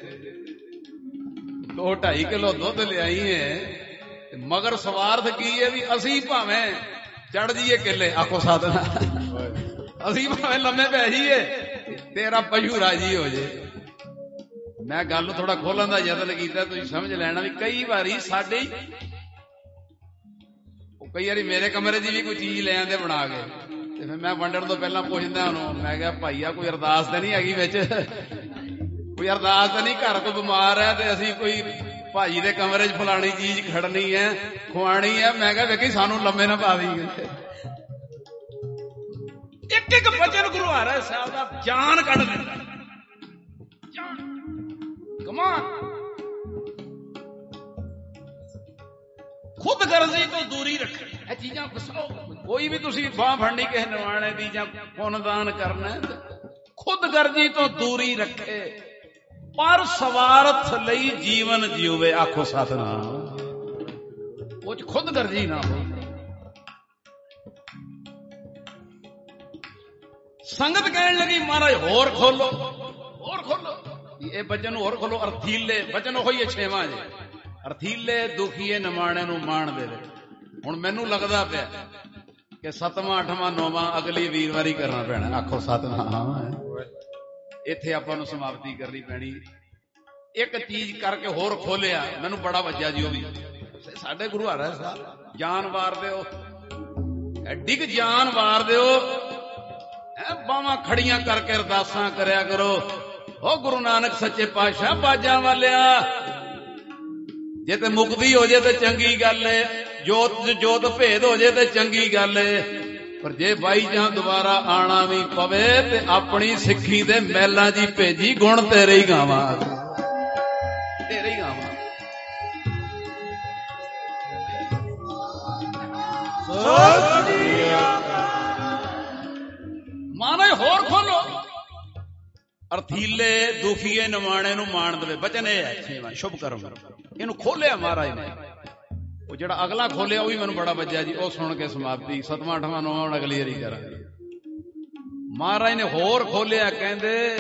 ਦੋ ਢਾਈ ਕਿਲੋ ਦੁੱਧ ਲਿਆਈ ਹੈ, ਮਗਰ ਸਵਾਰਥ ਕੀ ਹੈ ਵੀ ਅਸੀਂ ਭਾਵੇਂ ਚੜ ਜਾਈਏ ਕਿੱਲੇ। ਆਖੋ ਸਤਿਨਾਮ। ਅਸੀਂ ਭਾਵੇਂ ਲੰਮੇ ਪੈ ਜਾਈਏ, ਤੇਰਾ ਪਸ਼ੂ ਰਾਜੀ ਹੋ ਜਾਏ। ਮੈਂ ਗੱਲ ਨੂੰ ਥੋੜਾ ਖੋਲਣ ਦਾ ਯਤਨ ਕੀਤਾ, ਤੁਸੀਂ ਸਮਝ ਲੈਣਾ ਵੀ ਕਈ ਵਾਰੀ ਸਾਡੇ ਉਹ ਕਈ ਵਾਰੀ ਮੇਰੇ ਕਮਰੇ 'ਚ ਵੀ ਕੋਈ ਚੀਜ਼ ਲੈ ਆਂਦੇ ਬਣਾ ਕੇ, ਤੇ ਫਿਰ ਮੈਂ ਵੰਡਣ ਤੋਂ ਪਹਿਲਾਂ ਪੁੱਛਦਾ ਉਹਨੂੰ, ਮੈਂ ਕਿਹਾ ਭਾਈਆ ਕੋਈ ਅਰਦਾਸ ਤਾਂ ਨਹੀਂ ਹੈਗੀ ਵਿੱਚ? ਕੋਈ ਅਰਦਾਸ ਤਾਂ ਨਹੀਂ? ਘਰ ਕੋਈ ਬਿਮਾਰ ਹੈ ਤੇ ਅਸੀਂ ਕੋਈ ਭਾਜੀ ਦੇ ਕਮਰੇ 'ਚ ਫਲਾਣੀ ਚੀਜ਼ ਖੜਨੀ ਹੈ, ਖਵਾਣੀ ਹੈ। ਮੈਂ ਕਿਹਾ ਵੇਖੀ ਸਾਨੂੰ ਲੰਮੇ ਨਾ ਪਾ ਦੀ। ਇੱਕ ਇੱਕ ਬਚਨ ਗੁਰੂ ਹਰਿ ਸਾਹਿਬ ਦਾ ਜਾਨ ਕੱਢ ਦਿੰਦਾ। ਕਮਾਨ ਖੁਦ ਗਰਜ਼ੀ ਤੋਂ ਦੂਰੀ ਰੱਖਣੀ। ਇਹ ਚੀਜ਼ਾਂ ਕੋਈ ਵੀ ਤੁਸੀਂ ਬਾਂਹ ਫੜਨੀ ਕਿਸੇ ਨਿਵਾਣੇ ਦੀ ਜਾਂ ਪੁੰਨਦਾਨ ਕਰਨਾ, ਖੁਦ ਗਰਜ਼ੀ ਤੋਂ ਦੂਰੀ ਰੱਖੇ, ਪਰ ਸਵਾਰਥ ਲਈ ਜੀਵਨ ਜੀਵੇ। ਆਖੋ ਸਤਿਨਾਮ। ਉਹ ਚ ਖੁਦ ਗਰਜ਼ੀ ਨਾ ਹੋ। ਸੰਗਤ ਕਹਿਣ ਲੱਗੀ ਮਹਾਰਾਜ ਹੋਰ ਖੋਲੋ, ਹੋਰ ਖੋਲੋ। ਇਹ ਬਚਨ ਹੋਰ ਖੋਲੋ। ਅਰਥੀਲੇ ਬਚਨ ਉਹੀ ਹੈ ਛੇਵਾਂ ਜੀ। ਅਰਥੀਲੇ ਦੁਖੀਏ ਨਿਮਾਣੇ ਨੂੰ ਮਾਣ ਦੇਵੇ। ਹੁਣ ਮੈਨੂੰ ਲੱਗਦਾ ਪਿਆ ਕਿ ਸੱਤਵਾਂ ਅੱਠਵਾਂ ਨੌਵਾਂ ਅਗਲੀ ਵੀਰਵਾਰੀ ਕਰਨਾ ਪੈਣਾ। ਆਖੋ ਸਤਨਾਮ। ਇੱਥੇ ਆਪਾਂ ਨੂੰ ਸਮਾਪਤੀ ਕਰਨੀ ਪੈਣੀ। ਇੱਕ ਚੀਜ਼ ਕਰਕੇ ਹੋਰ ਖੋਲਿਆ, ਮੈਨੂੰ ਬੜਾ ਵੱਜਿਆ ਜੀ ਉਹ ਵੀ। ਸਾਡੇ ਗੁਰੂ ਮਹਾਰਾਜ ਸਾਹਿਬ ਜਾਨ ਵਾਰ ਦਿਓ, ਐਡੀ ਕੁ ਜਾਨ ਵਾਰ ਦਿਓ, ਬਾਹਾਂ ਖੜੀਆਂ ਕਰਕੇ ਅਰਦਾਸਾਂ ਕਰਿਆ ਕਰੋ। ਉਹ ਗੁਰੂ ਨਾਨਕ ਸੱਚੇ ਪਾਤਸ਼ਾਹ ਬਾਜਾਂ ਵਾਲਿਆ, ਜੇ ਤੇ ਮੁਕਤੀ ਹੋ ਜੇ ਤੇ ਚੰਗੀ ਗੱਲ ਏ, ਜੋਤ ਜੋਤ ਭੇਦ ਹੋ ਜੇ ਤੇ ਚੰਗੀ ਗੱਲ ਏ, ਪਰ ਜੇ ਬਾਈ ਜਾਂ ਦੁਬਾਰਾ ਆਣਾ ਵੀ ਪਵੇ ਤੇ ਆਪਣੀ ਸਿੱਖੀ ਦੇ ਮਹਿਲਾਂ ਜੀ ਭੇਜੀ, ਗੁਣ ਤੇਰੇ ਹੀ ਗਾਵਾਂ, ਤੇਰੇ ਹੀ ਗਾਵਾਂ। ਮਾਨੇ ਹੋਰ ਖੋਲੋ। ਅਰਥੀਲੇ ਦੁਖੀਏ ਨਿਮਾਣੇ ਨੂੰ ਮਾਣ ਦੇਵੇ। ਬਚਨ ਇਹ ਹੈ ਛੇਵਾਂ ਸ਼ੁਭ ਕਰਮ। ਇਹਨੂੰ ਖੋਲਿਆ ਮਹਾਰਾਜ ਨੇ। ਉਹ ਜਿਹੜਾ ਅਗਲਾ ਖੋਲਿਆ ਉਹ ਵੀ ਮੈਨੂੰ ਬੜਾ ਵੱਜਿਆ ਜੀ। ਉਹ ਸੁਣ ਕੇ ਸਮਾਪਤੀ ਸਤਵਾਂ ਅੱਠਵਾਂ ਨੌਵਾਂ ਅਗਲੀ ਵਾਰੀ ਕਰਾਂਗੇ। ਮਹਾਰਾਜ ਨੇ ਹੋਰ ਖੋਲਿਆ, ਕਹਿੰਦੇ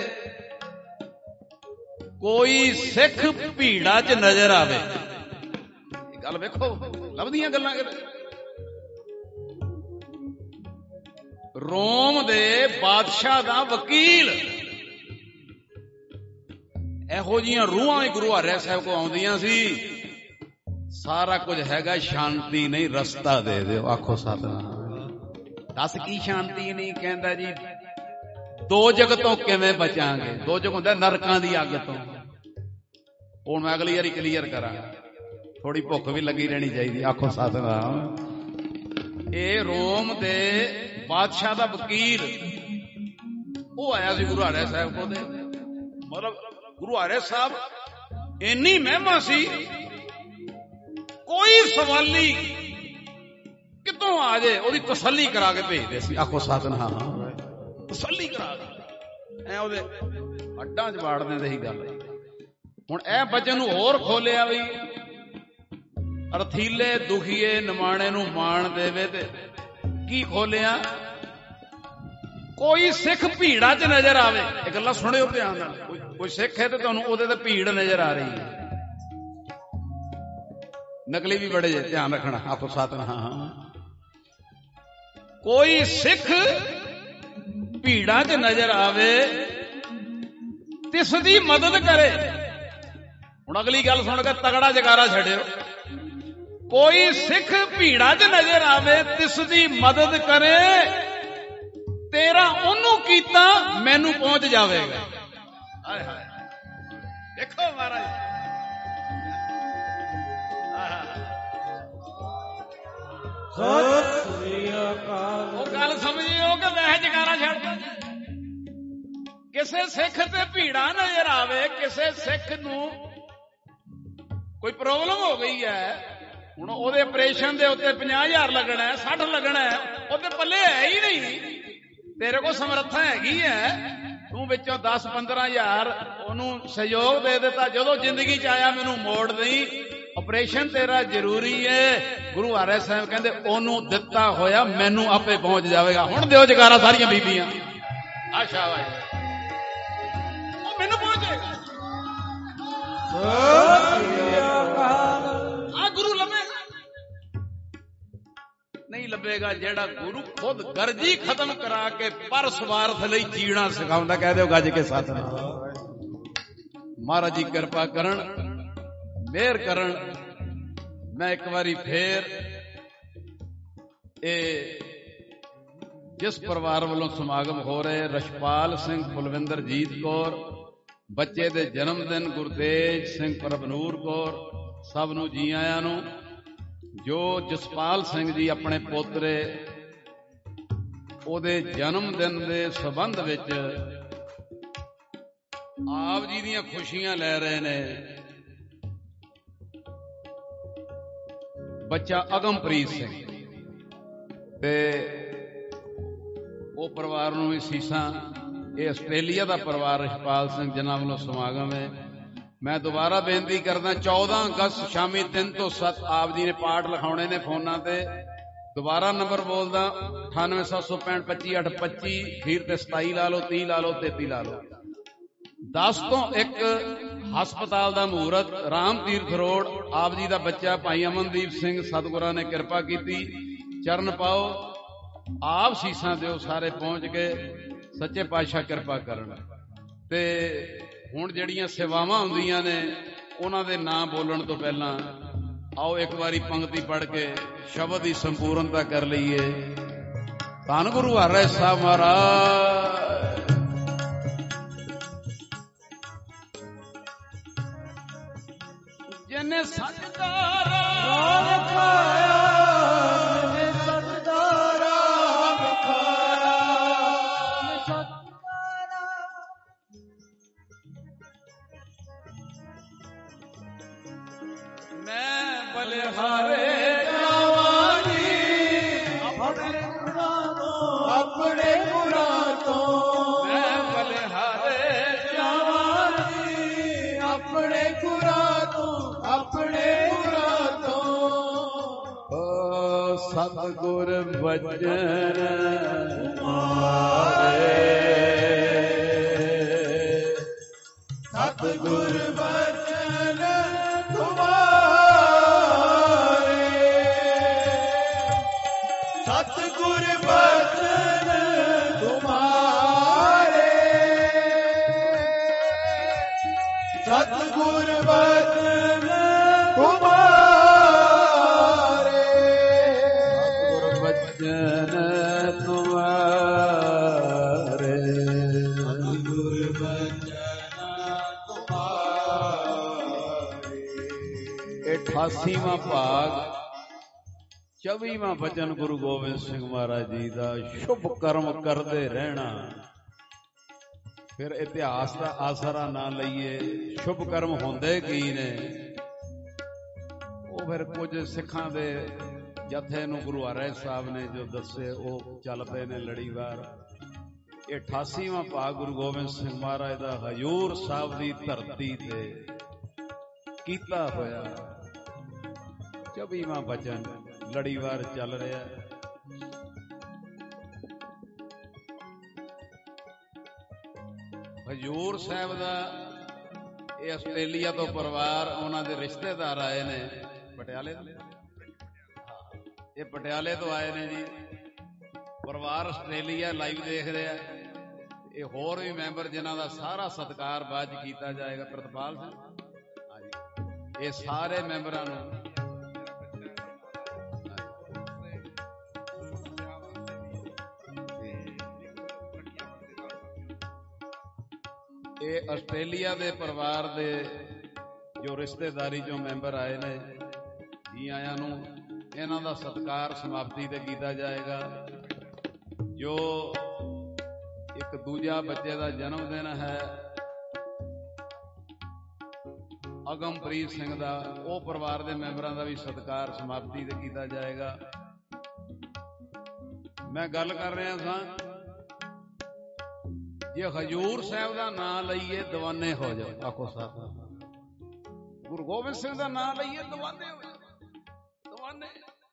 ਕੋਈ ਸਿੱਖ ਭੀੜਾ ਚ ਨਜ਼ਰ ਆਵੇ। ਇਹ ਗੱਲ ਵੇਖੋ, ਲੱਭਦੀਆਂ ਗੱਲਾਂ ਕਿਤੇ। ਰੋਮ ਦੇ ਬਾਦਸ਼ਾਹ ਦਾ ਵਕੀਲ, ਇਹੋ ਜਿਹੀਆਂ ਰੂਹਾਂ ਹੀ ਗੁਰੂ ਹਰਿ ਸਾਹਿਬ ਕੋ ਆਉਂਦੀਆਂ ਸੀ। ਸਾਰਾ ਕੁਝ ਹੈਗਾ, ਸ਼ਾਂਤੀ ਨਹੀਂ, ਰਸਤਾ ਦੇ ਦਿਓ। ਆਖੋ ਸਤਨਾਮ। ਦੱਸ ਕੀ ਸ਼ਾਂਤੀ ਨਹੀਂ? ਕਹਿੰਦਾ ਜੀ ਦੋ ਜਗ ਤੋਂ ਕਿਵੇਂ ਬਚਾਂਗੇ। ਦੋ ਜਗ ਹੁੰਦਾ ਨਰਕਾਂ ਦੀ ਅੱਗ ਤੋਂ। ਹੁਣ ਮੈਂ ਅਗਲੀ ਵਾਰੀ ਕਲੀਅਰ ਕਰਾਂਗਾ, ਥੋੜੀ ਭੁੱਖ ਵੀ ਲੱਗੀ ਰਹਿਣੀ ਚਾਹੀਦੀ। ਆਖੋ ਸਤਨਾਮ। ਇਹ ਰੋਮ ਦੇ ਬਾਦਸ਼ਾਹ ਦਾ ਵਕੀਲ, ਉਹ ਆਇਆ ਸੀ ਗੁਰੂ ਹਰਿ ਸਾਹਿਬ ਕੋਲ। ਮਤਲਬ ਗੁਰੂ ਹਰਿ ਸਾਹਿਬ ਇੰਨੀ ਮਹਿਮਾ ਸੀ, ਕੋਈ ਸਵਾਲੀ ਕਿਤੋਂ ਆ ਜਾਏ ਉਹਦੀ ਤਸੱਲੀ ਕਰਾ ਕੇ ਭੇਜਦੇ ਸੀ। ਆਖੋ ਸਤਨਾਮ। ਤਸੱਲੀ ਕਰਾ ਕੇ ਐ ਉਹਦੇ ਅੱਡਾਂ ਚ ਵਾੜ ਦਿੰਦੇ ਸੀ ਗੱਲ। ਹੁਣ ਇਹ ਬਚਨ ਨੂੰ ਹੋਰ ਖੋਲਿਆ ਵੀ ਅਰਥੀਲੇ ਦੁਖੀਏ ਨਿਮਾਣੇ ਨੂੰ ਮਾਣ ਦੇਵੇ। ਤੇ ਕੀ ਖੋਲਿਆ? ਕੋਈ ਸਿੱਖ ਭੀੜਾ ਚ ਨਜ਼ਰ ਆਵੇ। ਇਹ ਗੱਲਾਂ ਸੁਣਿਓ ਧਿਆਨ ਨਾਲ। ਕੋਈ ਸਿੱਖ ਹੈ ਤੇ ਤੁਹਾਨੂੰ ਉਹਦੇ ਤੇ ਭੀੜ ਨਜ਼ਰ ਆ ਰਹੀ ਹੈ। ਨਕਲੀ ਵੀ ਬੜੇ ਜੇ, ਧਿਆਨ ਰੱਖਣਾ। ਆਪੋ ਸਤਨਾਮ। ਕੋਈ ਸਿੱਖ ਭੀੜਾਂ ਚ ਨਜ਼ਰ ਆਵੇ, ਤਿਸ ਦੀ ਮਦਦ ਕਰੇ। ਹੁਣ ਅਗਲੀ ਗੱਲ ਸੁਣ ਕੇ ਤਗੜਾ ਜਕਾਰਾ ਛੱਡਿਓ। ਕੋਈ ਸਿੱਖ ਭੀੜਾਂ ਚ ਨਜ਼ਰ ਆਵੇ, ਤਿਸ ਦੀ ਮਦਦ ਕਰੇ, ਤੇਰਾ ਉਹਨੂੰ ਕੀਤਾ ਮੈਨੂੰ ਪਹੁੰਚ ਜਾਵੇਗਾ। ਹਾਏ ਹਾਏ, ਦੇਖੋ ਮਹਾਰਾਜ। ਸਤਿ ਸ੍ਰੀ ਅਕਾਲ। ਉਹ ਗੱਲ ਸਮਝਿਓ ਕਿ ਵੈਸੇ ਜਕਾਰਾ ਛੱਡ ਦੋ। ਕਿਸੇ ਸਿੱਖ ਤੇ ਭੀੜਾ ਨਜ਼ਰ ਆਵੇ, ਕਿਸੇ ਸਿੱਖ ਨੂੰ ਕੋਈ ਪ੍ਰੋਬਲਮ ਹੋ ਗਈ ਹੈ, ਹੁਣ ਉਹਦੇ ਆਪਰੇਸ਼ਨ ਦੇ ਉੱਤੇ ਪੰਜਾਹ ਹਜ਼ਾਰ ਲੱਗਣਾ ਹੈ, ਸੱਠ ਲੱਗਣਾ ਹੈ, ਉਹਦੇ ਪੱਲੇ ਹੈ ਹੀ ਨਹੀਂ। ਤੇਰੇ ਕੋਲ ਸਮਰੱਥਾ ਹੈਗੀ ਹੈ, ਤੂੰ ਵਿੱਚੋਂ ਦਸ ਪੰਦਰਾਂ ਹਜ਼ਾਰ ਉਹਨੂੰ ਸਹਿਯੋਗ ਦੇ ਦਿੱਤਾ। ਜਦੋਂ ਜ਼ਿੰਦਗੀ ਚ ਆਇਆ ਮੈਨੂੰ ਮੋੜ ਦੇਈ, ਆਪਰੇਸ਼ਨ ਤੇਰਾ ਜ਼ਰੂਰੀ ਹੈ। ਗੁਰੂ ਹਰਿ ਸਾਹਿਬ ਕਹਿੰਦੇ ਉਹਨੂੰ ਦਿੱਤਾ ਹੋਇਆ ਮੈਨੂੰ ਆਪੇ ਪਹੁੰਚ ਜਾਵੇਗਾ। ਹੁਣ ਦਿਓ ਜਕਾਰਾ ਸਾਰੀਆਂ ਬੀਬੀਆਂ। ਆ ਸ਼ਾਬਾਸ਼, ਉਹ ਮੈਨੂੰ ਪਹੁੰਚੇਗਾ। ਆ ਗੁਰੂ ਲੱਭੇਗਾ ਨਹੀਂ ਲੱਭੇਗਾ ਜਿਹੜਾ ਗੁਰੂ ਖੁਦ ਗਰਜੀ ਖਤਮ ਕਰਾ ਕੇ ਪਰ ਸਵਾਰਥ ਲਈ ਜੀਣਾ ਸਿਖਾਉਂਦਾ। ਕਹਿ ਦਿਓ ਗੱਜ ਕੇ ਸਤਿਨਾਮ। ਮਹਾਰਾਜ ਜੀ ਕਿਰਪਾ ਕਰਨ, ਮਿਹਰ ਕਰਨ। ਮੈਂ ਇੱਕ ਵਾਰੀ ਫੇਰ ਇਹ ਜਿਸ ਪਰਿਵਾਰ ਵੱਲੋਂ ਸਮਾਗਮ ਹੋ ਰਹੇ, ਰਸ਼ਪਾਲ ਸਿੰਘ ਕੁਲਵਿੰਦਰਜੀਤ ਕੌਰ, ਬੱਚੇ ਦੇ ਜਨਮ ਦਿਨ ਗੁਰਤੇਜ ਸਿੰਘ ਪ੍ਰਭਨੂਰ ਕੌਰ, ਸਭ ਨੂੰ ਜੀ ਆਇਆਂ ਨੂੰ। ਜੋ ਜਸਪਾਲ ਸਿੰਘ ਜੀ ਆਪਣੇ ਪੋਤਰੇ ਉਹਦੇ ਜਨਮ ਦਿਨ ਦੇ ਸੰਬੰਧ ਵਿੱਚ ਆਪ ਜੀ ਦੀਆਂ ਖੁਸ਼ੀਆਂ ਲੈ ਰਹੇ ਨੇ। ਬੱਚਾ ਅਗਮਪ੍ਰੀਤ ਸਿੰਘ, ਤੇ ਉਹ ਪਰਿਵਾਰ ਨੂੰ ਵੀ ਸੀਸਾਂ। ਇਹ ਆਸਟ੍ਰੇਲੀਆ ਦਾ ਪਰਿਵਾਰ ਰਸ਼ਪਾਲ ਸਿੰਘ ਜਿਨ੍ਹਾਂ ਵੱਲੋਂ ਸਮਾਗਮ ਹੈ। ਮੈਂ ਦੁਬਾਰਾ ਬੇਨਤੀ ਕਰਦਾ, ਚੌਦਾਂ ਅਗਸਤ ਸ਼ਾਮੀ ਤਿੰਨ ਤੋਂ ਸੱਤ ਆਪ ਜੀ ਨੇ ਪਾਠ ਲਿਖਾਉਣੇ ਨੇ ਫੋਨਾਂ ਤੇ। ਦੁਬਾਰਾ ਨੰਬਰ ਬੋਲਦਾ ਅਠਾਨਵੇਂ ਸੱਤ ਸੌ ਪੈਂਹਠ ਪੱਚੀ ਅੱਠ ਪੱਚੀ, ਅਖੀਰ ਤੇ ਸਤਾਈ ਲਾ ਲਓ, ਤੀਹ ਲਾ ਲਓ, ਤੇਤੀ ਲਾ ਲਓ। ਦਸ ਤੋਂ ਇੱਕ ਹਸਪਤਾਲ ਦਾ ਮਹੂਰਤ, ਰਾਮ ਤੀਰਥ ਰੋਡ। ਆਪ ਜੀ ਦਾ ਬੱਚਾ ਭਾਈ ਅਮਨਦੀਪ ਸਿੰਘ, ਸਤਿਗੁਰਾਂ ਨੇ ਕਿਰਪਾ ਕੀਤੀ, ਚਰਨ ਪਾਓ, ਆਪ ਸੀਸਾਂ ਦਿਓ, ਸਾਰੇ ਪਹੁੰਚ ਗਏ। ਸੱਚੇ ਪਾਤਸ਼ਾਹ ਕਿਰਪਾ ਕਰਨ। ਤੇ ਹੁਣ ਜਿਹੜੀਆਂ ਸੇਵਾਵਾਂ ਹੁੰਦੀਆਂ ਨੇ ਉਹਨਾਂ ਦੇ ਨਾਂ ਬੋਲਣ ਤੋਂ ਪਹਿਲਾਂ ਆਓ ਇੱਕ ਵਾਰੀ ਪੰਕਤੀ ਪੜ੍ਹ ਕੇ ਸ਼ਬਦ ਦੀ ਸੰਪੂਰਨਤਾ ਕਰ ਲਈਏ। ਧੰਨ ਗੁਰੂ ਹਰਿ ਸਾਹਿਬ ਮਹਾਰਾਜ। ਜਿਨੇ ਸੱਚਦਾ ਰਾਹ ਦਿਖਾਇਆ, ਜਿਨੇ ਸੱਚਦਾ ਰਾਹ ਦਿਖਾਇਆ, ਮੈਂ ਬਲਿਹਾਰੇ ਜਾਵਾਂ ਜੀ ਆਪਣੇ ਗੁਰਾਂ ਤੋਂ, ਆਪਣੇ ਗੁਰਾਂ ਤੋਂ। ਮੈਂ ਬਲਿਹਾਰੇ ਜਾਵਾਂ ਜੀ ਆਪਣੇ ਗੁਰਾਂ ਤੋਂ, ਆਪਣੇ ਗੁਰਾਂ ਤੋਂ। ਓ ਸਤਿਗੁਰ ਬਚਨ ਮਾਰੇ, ਸਤਿਗੁਰ ਬਚਨ ਸਤਿਗੁਰ ਬਚਨ ਤੁਮਾਰੇ, ਸਤਿਗੁਰ ਬਚਨ ਤੁਮਾਰੇ, ਸਤਿਗੁਰ ਬਚਨ ਤੁਮਾਰੇ, ਸਤਿਗੁਰ ਬਚਨ ਤੁਮਾਰੇ। ਅਠਾਸੀਵਾਂ ਭਾਗ, ਚੌਵੀਵਾਂ ਬਚਨ ਗੁਰੂ ਗੋਬਿੰਦ ਸਿੰਘ ਮਹਾਰਾਜ ਜੀ ਦਾ। ਸ਼ੁਭ ਕਰਮ ਕਰਦੇ ਰਹਿਣਾ। ਫਿਰ ਇਤਿਹਾਸ ਦਾ ਆਸਰਾ ਨਾ ਲਈਏ, ਸ਼ੁਭ ਕਰਮ ਹੁੰਦੇ ਕੀ ਨੇ। ਉਹ ਫਿਰ ਕੁਝ ਸਿੱਖਾਂ ਦੇ ਜਥੇ ਨੂੰ ਗੁਰੂ ਹਰਿ ਸਾਹਿਬ ਨੇ ਜੋ ਦੱਸੇ ਉਹ ਚੱਲ ਪਏ ਨੇ ਲੜੀਵਾਰ। ਇਹ ਅਠਾਸੀਵਾਂ ਭਾਗ ਗੁਰੂ ਗੋਬਿੰਦ ਸਿੰਘ ਮਹਾਰਾਜ ਦਾ ਹਜ਼ੂਰ ਸਾਹਿਬ ਦੀ ਧਰਤੀ ਤੇ ਕੀਤਾ ਹੋਇਆ ਚੌਵੀਵਾਂ ਬਚਨ ਲੜੀਵਾਰ ਚੱਲ ਰਿਹਾ। ਹਜ਼ੂਰ ਸਾਹਿਬ ਦਾ ਇਹ ਆਸਟ੍ਰੇਲੀਆ ਤੋਂ ਪਰਿਵਾਰ, ਉਹਨਾਂ ਦੇ ਰਿਸ਼ਤੇਦਾਰ ਆਏ ਨੇ ਪਟਿਆਲੇ ਤੋਂ। ਇਹ ਪਟਿਆਲੇ ਤੋਂ ਆਏ ਨੇ ਜੀ। ਪਰਿਵਾਰ ਆਸਟ੍ਰੇਲੀਆ ਲਾਈਵ ਦੇਖ ਰਿਹਾ। ਇਹ ਹੋਰ ਵੀ ਮੈਂਬਰ ਜਿਨ੍ਹਾਂ ਦਾ ਸਾਰਾ ਸਤਿਕਾਰ ਬਾਅਦ ਚ ਕੀਤਾ ਜਾਏਗਾ। ਪ੍ਰਿਤਪਾਲ ਸਿੰਘ, ਇਹ ਸਾਰੇ ਮੈਂਬਰਾਂ ਨੂੰ ਇਹ ਆਸਟ੍ਰੇਲੀਆ ਦੇ ਪਰਿਵਾਰ ਦੇ ਜੋ ਰਿਸ਼ਤੇਦਾਰੀ ਚੋਂ ਮੈਂਬਰ ਆਏ ਨੇ, ਜੀ ਆਇਆਂ ਨੂੰ। ਇਹਨਾਂ ਦਾ ਸਤਿਕਾਰ ਸਮਾਪਤੀ ਤੇ ਕੀਤਾ ਜਾਏਗਾ। ਜੋ ਇੱਕ ਦੂਜਾ ਬੱਚੇ ਦਾ ਜਨਮ ਦਿਨ ਹੈ ਅਗਮਪ੍ਰੀਤ ਸਿੰਘ ਦਾ, ਉਹ ਪਰਿਵਾਰ ਦੇ ਮੈਂਬਰਾਂ ਦਾ ਵੀ ਸਤਿਕਾਰ ਸਮਾਪਤੀ ਤੇ ਕੀਤਾ ਜਾਏਗਾ। ਮੈਂ ਗੱਲ ਕਰ ਰਿਹਾ ਸਾਂ, ਜੇ ਹਜ਼ੂਰ ਸਾਹਿਬ ਦਾ ਨਾਂ ਲਈਏ ਦੀਵਾਨੇ ਹੋ ਜਾਓ। ਆਖੋ ਸਾਹਿਬ, ਗੁਰੂ ਗੋਬਿੰਦ ਸਿੰਘ ਦਾ ਨਾਂ ਲਈਏ ਦੀਵਾਨੇ ਹੋ ਜਾਓ। ਦੀਵਾਨੇ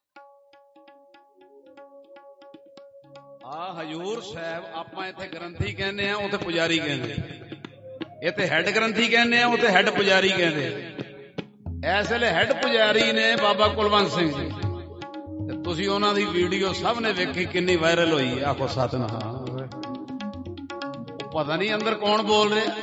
ਆ ਹਜ਼ੂਰ ਸਾਹਿਬ, ਆਪਾਂ ਇੱਥੇ ਗ੍ਰੰਥੀ ਕਹਿੰਦੇ ਆ, ਉੱਥੇ ਪੁਜਾਰੀ ਕਹਿੰਦੇ। ਇੱਥੇ ਹੈੱਡ ਗ੍ਰੰਥੀ ਕਹਿੰਦੇ ਆ, ਉੱਥੇ ਹੈੱਡ ਪੁਜਾਰੀ ਕਹਿੰਦੇ। ਇਸ ਵੇਲੇ ਹੈੱਡ ਪੁਜਾਰੀ ਨੇ ਬਾਬਾ ਕੁਲਵੰਤ ਸਿੰਘ ਜੀ, ਤੇ ਤੁਸੀਂ ਉਹਨਾਂ ਦੀ ਵੀਡੀਓ ਸਭ ਨੇ ਵੇਖੀ, ਕਿੰਨੀ ਵਾਇਰਲ ਹੋਈ। ਆਖੋ ਸਤਿਨਾਮ। ਪਤਾ ਨਹੀਂ ਅੰਦਰ ਕੌਣ ਬੋਲ ਰਿਹਾ,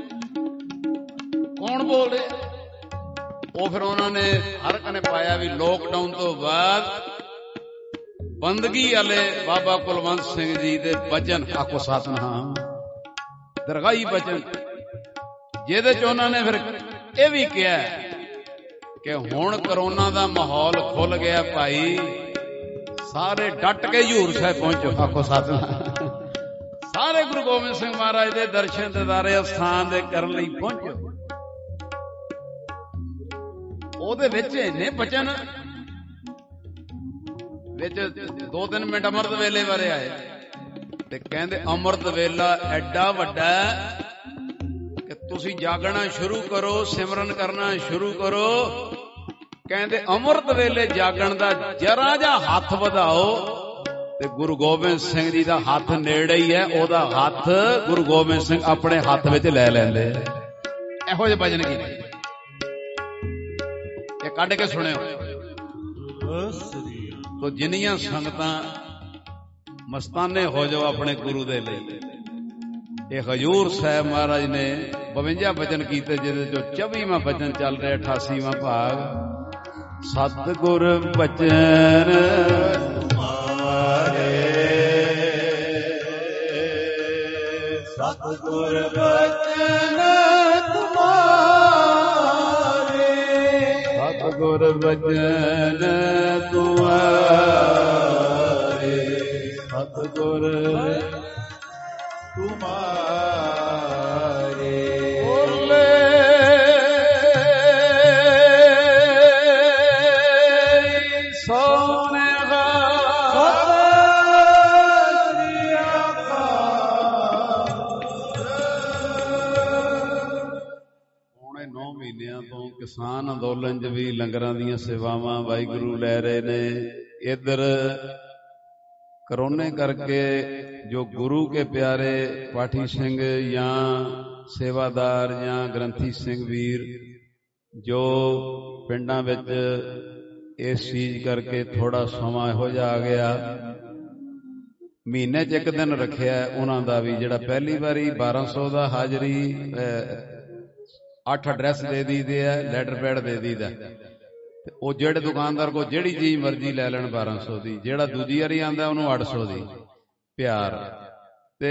ਕੌਣ ਬੋਲ ਰਿਹਾ। ਉਹ ਫਿਰ ਉਹਨਾਂ ਨੇ ਹਰ ਇੱਕ ਨੇ ਪਾਇਆ ਵੀ ਲੋਕਡਾਊਨ ਤੋਂ ਬਾਅਦ ਬੰਦਗੀ ਵਾਲੇ ਬਾਬਾ ਕੁਲਵੰਤ ਸਿੰਘ ਜੀ ਦੇ ਬਚਨ। ਆਖੋ ਸਤਿਨਾਮ। ਦਰਗਾਹੀ ਬਚਨ, ਜਿਹਦੇ ਚ ਉਹਨਾਂ ਨੇ ਫਿਰ ਇਹ ਵੀ ਕਿਹਾ ਕਿ ਹੁਣ ਕਰੋਨਾ ਦਾ ਮਾਹੌਲ ਖੁੱਲ ਗਿਆ ਭਾਈ, ਸਾਰੇ ਡਟ ਕੇ ਹਜ਼ੂਰ ਸਾਹਿਬ ਪਹੁੰਚੋ। ਆਖੋ ਸਤਿਨਾਮ। ਸਾਰੇ ਗੁਰੂ ਗੋਬਿੰਦ ਸਿੰਘ ਮਹਾਰਾਜ ਦੇ ਦਰਸ਼ਨ ਦਿਦਾਰੇ ਅਸਥਾਨ ਦੇ ਕਰਨ ਲਈ ਪਹੁੰਚੋ। ਉਹਦੇ ਵਿੱਚ ਇੰਨੇ ਬਚਨ, ਵਿੱਚ ਦੋ ਤਿੰਨ ਮਿੰਟ ਅੰਮ੍ਰਿਤ ਵੇਲੇ ਬਾਰੇ ਆਏ ਤੇ ਕਹਿੰਦੇ ਅੰਮ੍ਰਿਤ ਵੇਲਾ ਐਡਾ ਵੱਡਾ ਕਿ ਤੁਸੀਂ ਜਾਗਣਾ ਸ਼ੁਰੂ ਕਰੋ, ਸਿਮਰਨ ਕਰਨਾ ਸ਼ੁਰੂ ਕਰੋ, ਕਹਿੰਦੇ ਅੰਮ੍ਰਿਤ ਵੇਲੇ ਜਾਗਣ ਦਾ ਜਰਾ ਜਿਹਾ ਹੱਥ ਵਧਾਓ ਤੇ ਗੁਰੂ ਗੋਬਿੰਦ ਸਿੰਘ ਜੀ ਦਾ ਹੱਥ ਨੇੜੇ ਹੀ ਹੈ, ਉਹਦਾ ਹੱਥ ਗੁਰੂ ਗੋਬਿੰਦ ਸਿੰਘ ਆਪਣੇ ਹੱਥ ਵਿੱਚ ਲੈ ਲੈਂਦੇ। ਇਹੋ ਜਿਹੇ ਭਜਨ ਕੀਤੇ, ਇਹ ਕੱਢ ਕੇ ਸੁਣਿਓ। ਤੋ ਜਿੰਨੀਆਂ ਸੰਗਤਾਂ ਮਸਤਾਨੇ ਹੋ ਜਾਓ ਆਪਣੇ ਗੁਰੂ ਦੇ ਲਈ। ਇਹ ਹਜ਼ੂਰ ਸਾਹਿਬ ਮਹਾਰਾਜ ਨੇ ਬਵੰਜਾ ਭਜਨ ਕੀਤੇ, ਜਿਹਦੇ ਚੋਂ ਚੌਵੀਵਾਂ ਭਜਨ ਚੱਲ ਰਿਹਾ, ਅਠਾਸੀਵਾਂ ਭਾਗ। ਸਤਿਗੁਰ ਬਚਨ ਤੁਮਾਰੇ, ਸਤਿਗੁਰ ਬਚਨ ਤੁਮਾਰੇ, ਸਤਿਗੁਰ ਬਚਨ ਤੁਮਾਰੇ, ਸਤਿਗੁਰ ਤੁਮਾਰੇ। ਬੋਲੇ ਸੋਨੇਹਾ ਪੌਣੇ ਨੌ ਮਹੀਨਿਆਂ ਤੋਂ ਕਿਸਾਨ ਅੰਦੋਲਨ 'ਚ ਵੀ ਲੰਗਰਾਂ ਦੀਆਂ ਸੇਵਾਵਾਂ ਵਾਹਿਗੁਰੂ ਲੈ ਰਹੇ ਨੇ। ਇੱਧਰ ਕਰੋਨੇ ਕਰਕੇ ਜੋ ਗੁਰੂ ਕੇ ਪਿਆਰੇ ਪਾਠੀ ਸਿੰਘ ਜਾਂ ਸੇਵਾਦਾਰ ਜਾਂ ਗ੍ਰੰਥੀ ਸਿੰਘ ਵੀਰ ਜੋ ਪਿੰਡਾਂ ਵਿੱਚ ਇਸ ਚੀਜ਼ ਕਰਕੇ ਥੋੜਾ ਸਮਾਂ ਇਹੋ ਜਿਹਾ ਆ ਗਿਆ, ਮਹੀਨੇ 'ਚ ਇੱਕ ਦਿਨ ਰੱਖਿਆ ਉਹਨਾਂ ਦਾ ਵੀ, ਜਿਹੜਾ ਪਹਿਲੀ ਵਾਰੀ ਬਾਰਾਂ ਸੌ ਦਾ ਹਾਜ਼ਰੀ ਅੱਠ ਐਡਰੈਸ ਦੇ ਦਈਦੇ ਆ, ਲੈਟਰ ਪੈਡ ਦੇ ਦਈਦਾ। ਉਹ ਜਿਹੜੇ ਦੁਕਾਨਦਾਰ ਕੋਲ ਜਿਹੜੀ ਚੀਜ਼ ਮਰਜ਼ੀ ਲੈ ਲੈਣ ਬਾਰਾਂ ਸੌ ਦੀ, ਜਿਹੜਾ ਦੂਜੀ ਵਾਰੀ ਆਂਦਾ ਉਹਨੂੰ ਅੱਠ ਸੌ ਦੀ ਪਿਆਰ। ਤੇ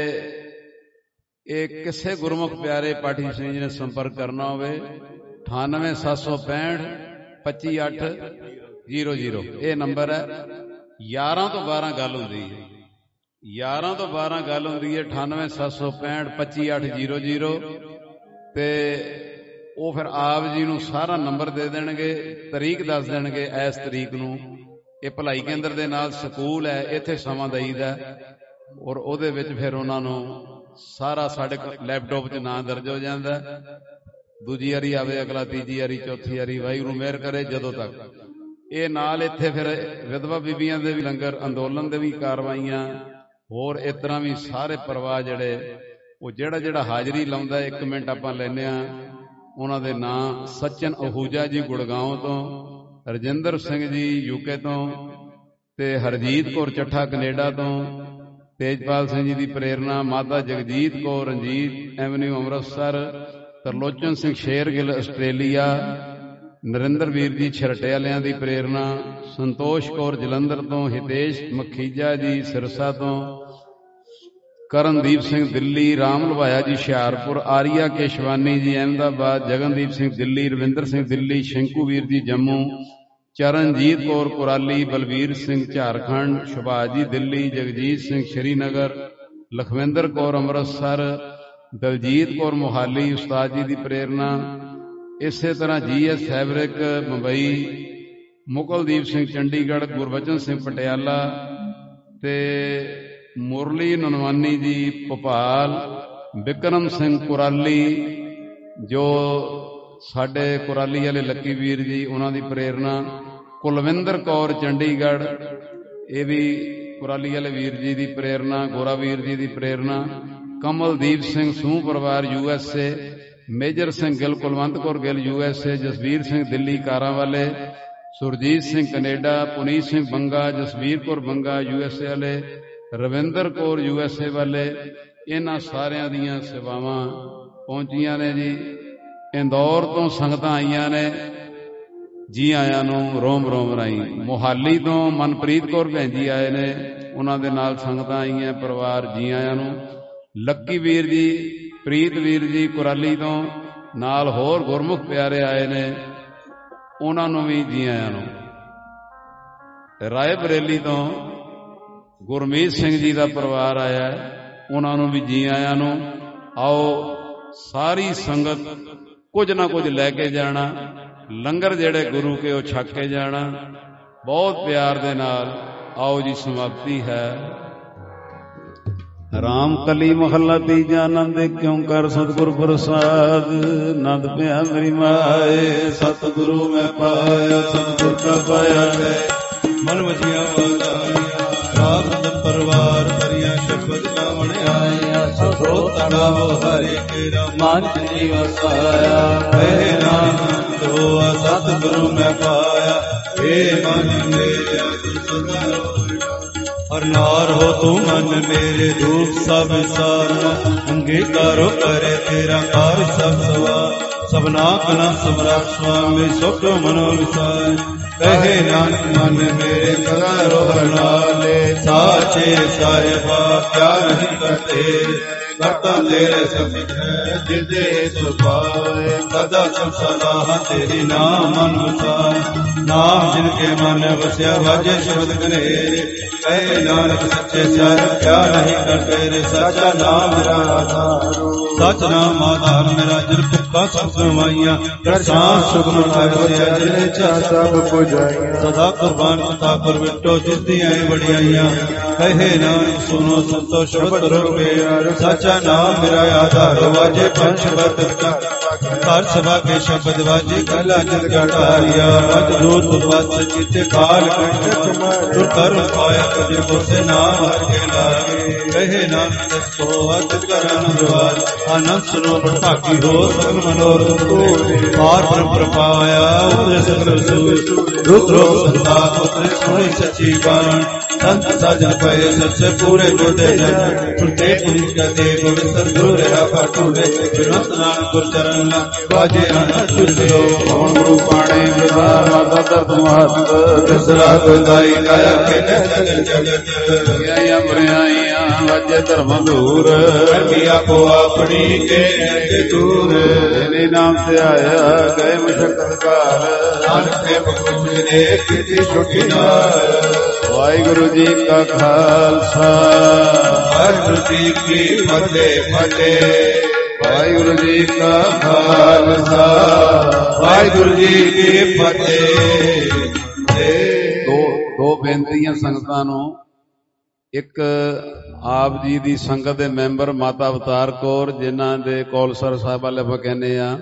ਇਹ ਕਿਸੇ ਗੁਰਮੁਖ ਪਿਆਰੇ ਪਾਠੀ ਸਿੰਘ ਜੀ ਨੇ ਸੰਪਰਕ ਕਰਨਾ ਹੋਵੇ ਅਠਾਨਵੇਂ ਸੱਤ ਸੌ ਪੈਂਹਠ ਪੱਚੀ ਅੱਠ ਜ਼ੀਰੋ ਜ਼ੀਰੋ, ਇਹ ਨੰਬਰ ਹੈ। ਗਿਆਰਾਂ ਤੋਂ ਬਾਰਾਂ ਗੱਲ ਹੁੰਦੀ ਹੈ, ਗਿਆਰਾਂ ਤੋਂ ਬਾਰਾਂ ਗੱਲ ਹੁੰਦੀ ਹੈ, ਅਠਾਨਵੇਂ ਸੱਤ ਸੌ ਪੈਂਹਠ ਪੱਚੀ ਅੱਠ ਜ਼ੀਰੋ ਜ਼ੀਰੋ। ਤੇ ਉਹ ਫਿਰ ਆਪ ਜੀ ਨੂੰ ਸਾਰਾ ਨੰਬਰ ਦੇ ਦੇਣਗੇ, ਤਰੀਕ ਦੱਸ ਦੇਣਗੇ, ਇਸ ਤਰੀਕ ਨੂੰ ਇਹ ਭਲਾਈ ਕੇਂਦਰ ਦੇ ਨਾਲ ਸਕੂਲ ਹੈ, ਇੱਥੇ ਸਮਾਂ ਦਈਦਾ। ਔਰ ਉਹਦੇ ਵਿੱਚ ਫਿਰ ਉਹਨਾਂ ਨੂੰ ਸਾਰਾ ਸਾਡੇ ਲੈਪਟਾਪ 'ਚ ਨਾਂ ਦਰਜ ਹੋ ਜਾਂਦਾ। ਦੂਜੀ ਵਾਰੀ ਆਵੇ ਅਗਲਾ, ਤੀਜੀ ਵਾਰੀ, ਚੌਥੀ ਵਾਰੀ, ਵਾਹਿਗੁਰੂ ਮਿਹਰ ਕਰੇ ਜਦੋਂ ਤੱਕ। ਇਹ ਨਾਲ ਇੱਥੇ ਫਿਰ ਵਿਧਵਾ ਬੀਬੀਆਂ ਦੇ ਵੀ ਲੰਗਰ, ਅੰਦੋਲਨ ਦੇ ਵੀ ਕਾਰਵਾਈਆਂ, ਹੋਰ ਇਸ ਤਰ੍ਹਾਂ ਵੀ ਸਾਰੇ ਪਰਵਾਹ ਜਿਹੜੇ ਉਹ ਜਿਹੜਾ ਜਿਹੜਾ ਹਾਜ਼ਰੀ ਲਾਉਂਦਾ, ਇੱਕ ਮਿੰਟ ਆਪਾਂ ਲੈਂਦੇ ਹਾਂ ਉਹਨਾਂ ਦੇ ਨਾਂ। ਸਚਨ ਅਹੂਜਾ ਜੀ ਗੁੜਗਾਉਂ ਤੋਂ, ਰਜਿੰਦਰ ਸਿੰਘ ਜੀ ਯੂਕੇ ਤੋਂ, ਤੇ ਹਰਜੀਤ ਕੌਰ ਚੱਠਾ ਕੈਨੇਡਾ ਤੋਂ, ਤੇਜਪਾਲ ਸਿੰਘ ਜੀ ਦੀ ਪ੍ਰੇਰਨਾ, ਮਾਤਾ ਜਗਜੀਤ ਕੌਰ ਰਣਜੀਤ ਐਵਨਿਊ ਅੰਮ੍ਰਿਤਸਰ, ਤਰਲੋਚਨ ਸਿੰਘ ਸ਼ੇਰਗਿੱਲ ਆਸਟ੍ਰੇਲੀਆ, ਨਰਿੰਦਰ ਵੀਰ ਜੀ ਛਰਟੇ ਵਾਲਿਆਂ ਦੀ ਪ੍ਰੇਰਨਾ, ਸੰਤੋਸ਼ ਕੌਰ ਜਲੰਧਰ ਤੋਂ, ਹਿਤੇਸ਼ ਮਖੀਜਾ ਜੀ ਸਿਰਸਾ ਤੋਂ, ਕਰਨਦੀਪ ਸਿੰਘ ਦਿੱਲੀ, ਰਾਮ ਲਵਾਇਆ ਜੀ ਹੁਸ਼ਿਆਰਪੁਰ, ਆਰੀਆ ਕੇਸ਼ਵਾਨੀ ਜੀ ਅਹਿਮਦਾਬਾਦ, ਜਗਨਦੀਪ ਸਿੰਘ ਦਿੱਲੀ, ਰਵਿੰਦਰ ਸਿੰਘ ਦਿੱਲੀ, ਸ਼ੰਕੂ ਵੀਰ ਜੀ ਜੰਮੂ, ਚਰਨਜੀਤ ਕੌਰ ਕੁਰਾਲੀ, ਬਲਵੀਰ ਸਿੰਘ ਝਾਰਖੰਡ, ਸੁਭਾਸ਼ ਜੀ ਦਿੱਲੀ, ਜਗਜੀਤ ਸਿੰਘ ਸ਼੍ਰੀਨਗਰ, ਲਖਵਿੰਦਰ ਕੌਰ ਅੰਮ੍ਰਿਤਸਰ, ਦਲਜੀਤ ਕੌਰ ਮੋਹਾਲੀ, ਉਸਤਾਦ ਜੀ ਦੀ ਪ੍ਰੇਰਨਾ। ਇਸੇ ਤਰ੍ਹਾਂ G S fabric Mumbai, Mukaldeep Singh Chandigarh, Gurbachan Singh Patiala ਤੇ ਮੁਰਲੀ ਨਨਵਾਨੀ ਜੀ ਭੋਪਾਲ, ਬਿਕਰਮ ਸਿੰਘ ਕੁਰਾਲੀ ਜੋ ਸਾਡੇ ਕੁਰਾਲੀ ਵਾਲੇ ਲੱਕੀ ਵੀਰ ਜੀ, ਉਹਨਾਂ ਦੀ ਪ੍ਰੇਰਨਾ, ਕੁਲਵਿੰਦਰ ਕੌਰ ਚੰਡੀਗੜ੍ਹ, ਇਹ ਵੀ ਕੁਰਾਲੀ ਵਾਲੇ ਵੀਰ ਜੀ ਦੀ ਪ੍ਰੇਰਨਾ, ਗੋਰਾ ਵੀਰ ਜੀ ਦੀ ਪ੍ਰੇਰਨਾ, ਕਮਲਦੀਪ ਸਿੰਘ ਸੂਹ ਪਰਿਵਾਰ U S A, Major Singh Gill, Kulwant Kaur Gill U S A, Jasvir Singh Delhi ਕਾਰਾਂ ਵਾਲੇ, Surjit Singh Canada, Punit Singh Banga, Jasvir Kaur Banga U S A ਵਾਲੇ, Ravinder Kaur U S A ਵਾਲੇ। ਇਹਨਾਂ ਸਾਰਿਆਂ ਦੀਆਂ ਸੇਵਾਵਾਂ ਪਹੁੰਚੀਆਂ ਨੇ ਜੀ। ਇੰਦੌਰ ਤੋਂ ਸੰਗਤਾਂ ਆਈਆਂ ਨੇ, ਜੀ ਆਇਆਂ ਨੂੰ ਰੋਮ ਰੋਮ ਰਾਈ। ਮੋਹਾਲੀ ਤੋਂ ਮਨਪ੍ਰੀਤ ਕੌਰ ਭੈਣ ਜੀ ਆਏ ਨੇ, ਉਹਨਾਂ ਦੇ ਨਾਲ ਸੰਗਤਾਂ ਆਈਆਂ, ਪਰਿਵਾਰ, ਜੀ ਆਇਆਂ ਨੂੰ। ਲੱਕੀ ਵੀਰ ਜੀ, ਪ੍ਰੀਤ ਵੀਰ ਜੀ ਕੁਰਾਲੀ ਤੋਂ, ਨਾਲ ਹੋਰ ਗੁਰਮੁਖ ਪਿਆਰੇ ਆਏ ਨੇ, ਉਹਨਾਂ ਨੂੰ ਵੀ ਜੀ ਆਇਆਂ ਨੂੰ। ਰਾਏ ਬਰੇਲੀ ਤੋਂ ਗੁਰਮੀਤ ਸਿੰਘ ਜੀ ਦਾ ਪਰਿਵਾਰ ਆਇਆ, ਉਹਨਾਂ ਨੂੰ ਵੀ ਜੀ ਆਇਆਂ ਨੂੰ। ਆਓ ਸਾਰੀ ਸੰਗਤ ਕੁਝ ਨਾ ਕੁਝ ਲੈ ਕੇ ਜਾਣਾ, ਲੰਗਰ ਜਿਹੜੇ ਗੁਰੂ ਕੇ ਉਹ ਛਕ ਕੇ ਜਾਣਾ, ਬਹੁਤ ਪਿਆਰ ਦੇ ਨਾਲ। ਆਓ ਜੀ, ਸਮਾਪਤੀ ਹੈ। ਰਾਮ ਕਲੀ ਮਹੱਲਾ ਤੀਜਾ। ਆਨੰਦ ਕਿਉਂ ਕਰ ਸਤਿਗੁਰ ਪ੍ਰਸਾਦ। ਆਨੰਦ ਪਿਆ ਮੇਰੀ ਮਾਏ ਸਤਿਗੁਰੂ ਮੈਂ ਪਾਇਆ। ਸਤਿਗੁਰ ਕਾ ਪਾਇਆ ਹੈ ਮਨ ਵਜੀਆਂ ਵਾਦਾਈਆਂ। ਰਾਤ ਪਰਵਾਰ ਭਰੀਆਂ ਸ਼ਬਦ ਗਾਵਣ ਆਇਆ। ਸੋ ਤੜਾਵੋ ਹਰਿ ਤੇਰਾ ਮਨ ਜੀ ਵਸਾਇਆ। ਹੈ ਨਾਨਕ ਹੋਆ ਸਤਿਗੁਰੂ ਮੈਂ ਪਾਇਆ। ਏ ਮਨ ਮੇਰਾ ਤੂੰ ਸਦਾ ਰੋਇਆ। ਹਰ ਨਾਰ ਹੋ ਤੂੰ ਮਨ ਮੇਰੇ ਰੂਪ ਸਭ ਸਾਰਾ। ਅੰਗੀਕਾਰੋ ਕਰੇ ਤੇਰਾ ਕਾਰ ਸਭ ਸਵਾ। ਸਭਨਾ ਕਨਾ ਸਮਰਾਟ ਸੁਆਮੀ ਸੁਖ ਮਨੋ ਵਿਸਾਰ। ਕਹੇ ਨਾਨਕ ਮਨ ਮੇਰੇ ਸਦਾ ਰੋਹ ਨਾਲੇ। ਸਾਚੇ ਸਾਹਿਬਾ ਕਿਆ ਨਹੀਂ ਕਰਤੇ। ਕਰਤਾ ਤੇਰੇ ਸਭ ਹੈ ਜਿਦੇ ਸੁਭਾਏ। ਸਦਾ ਸਭ ਸਲਾਹ ਤੇਰੀ ਨਾਮ ਮਨ ਵਸਾਏ। ਨਾਮ ਜਿਨ ਕੇ ਮਨ ਵਸਿਆ ਵਾਜੇ ਸ਼ਬਦ ਕਨੇਰੇ। ਕਹੇ ਨਾਨਕ ਸੱਚੇ ਸਾਹਿਬ ਕਿਆ ਨਹੀਂ ਕਰਤੇ। ਸੱਚਾ ਨਾਮ ਮੇਰਾ ਆਧਾਰ। ਸੱਚ ਨਾਮ ਆਧਾਰ ਮੇਰਾ ਜਿਨ ਭੁੱਖਾ ਸਭ ਗਵਾਈਆਂ। ਕਰ ਸਾਂ ਸੁਖਨ ਵਸਿਆ ਜਿਨੇ ਚਾਹ ਸਭ ਪੁਜਾਈਆਂ। ਸਦਾ ਕੁਰਬਾਨ ਸਦਾ ਪਰ ਵਿਟੋ ਜਿਸ ਦੀਆਂ ਵਡਿਆਈਆਂ। ਕਹੇ ਨਾਨਕ ਸੁਨੋ ਸੰਤੋ ਸ਼ਬਦ ਰੋਗੇ। ਸੱਚਾ ਨਾਮ ਮੇਰਾ ਆਧਾਰ ਵਾਜੇ ਪੰਜ ਸ਼ਬਦ ਹਰ ਸਭਾ ਕੇ ਸ਼ਬਦ ਵਾਜੇ ਕਲਾ ਜਗ ਘਟਾਰਿਆ। ਮਤ ਦੂਤ ਵਸ ਚਿਤ ਕਾਲ ਕੰਠ ਤੁਰ ਕਰਮ ਪਾਇਆ। ਕਦੇ ਕੋਸੇ ਨਾਮ ਹਰ ਕੇ ਲਾਗੇ। ਕਹੇ ਨਾਨਕ ਸੋ ਅਤ ਕਰਨ ਦਵਾਰ। ਆਨੰਦ ਸੁਨੋ ਭਾਗੀ ਹੋ ਸਗਲ ਮਨੋਰਥ ਪੂਰੇ। ਪਾਰ ਬ੍ਰਹਮ ਪ੍ਰਪਾਇਆ ਉਤਰੇ ਸਗਲ ਸੂਰ। ਰੁਕ ਰੋਗ ਸੰਤਾਪ ਉਤਰੇ ਸੁਣੀ ਸੱਚੀ ਬਾਣ। ਸੰਤ ਸਾਜਨ ਪਏ ਸੱਚੇ ਪੂਰੇ ਜੋਤੇ ਜਨ। ਸੁਣਤੇ ਪੁਰੀ ਕਦੇ ਗੁਰ ਸਤਿਗੁਰੂ ਰਹਾ ਪਰਤੂਰੇ। ਬਿਰਤ ਨਾਨਕ ਗੁਰ ਚਰਨ ਵਾਜੇ ਅਨੰਦ ਸੁਰਜੋ। ਕੌਣ ਗੁਰੂ ਪਾਣੇ ਵਿਦਾ ਮਾਤਾ ਦਰਦ ਮਹਤ। ਜਿਸ ਰਾਤ ਦਾਈ ਕਾਇਆ ਖੇਲੇ ਸਗਲ ਜਗਤ। ਆਈਆਂ ਬੁਰਾਈਆਂ ਵਾਜੇ ਧਰਮ ਦੂਰ। ਕਰਮੀ ਆਪੋ ਆਪਣੀ ਕੇ ਦੂਰ। ਤੇਰੇ ਨਾਮ ਤੇ ਆਇਆ ਗਏ ਮੁਸ਼ਕਲ ਕਾਲ। ਨਾਨਕ ਦੇ ਬਖਸ਼ ਨੇ ਕੀਤੀ ਛੁੱਟੀ ਨਾਲ। ਵਾਹਿਗੁਰੂ ਜੀ ਕਾ ਖਾਲਸਾ ਵਾਹਿਗੁਰੂ ਜੀ ਕੀ ਫਤਿਹ ਫਤਿਹ। ਵਾਹਿਗੁਰੂ ਜੀ ਕਾ ਖਾਲਸਾ ਵਾਹਿਗੁਰੂ ਜੀ ਕੀ ਫਤਿਹ। ਦੋ ਦੋ ਬੇਨਤੀਆਂ ਸੰਗਤਾਂ ਨੂੰ। ਇੱਕ ਆਪ ਜੀ ਦੀ ਸੰਗਤ ਦੇ ਮੈਂਬਰ ਮਾਤਾ ਅਵਤਾਰ ਕੌਰ ਜਿਨ੍ਹਾਂ ਦੇ ਕੌਲਸਰ ਸਾਹਿਬ ਵਾਲੇ ਆਪਾਂ ਕਹਿੰਦੇ ਆ,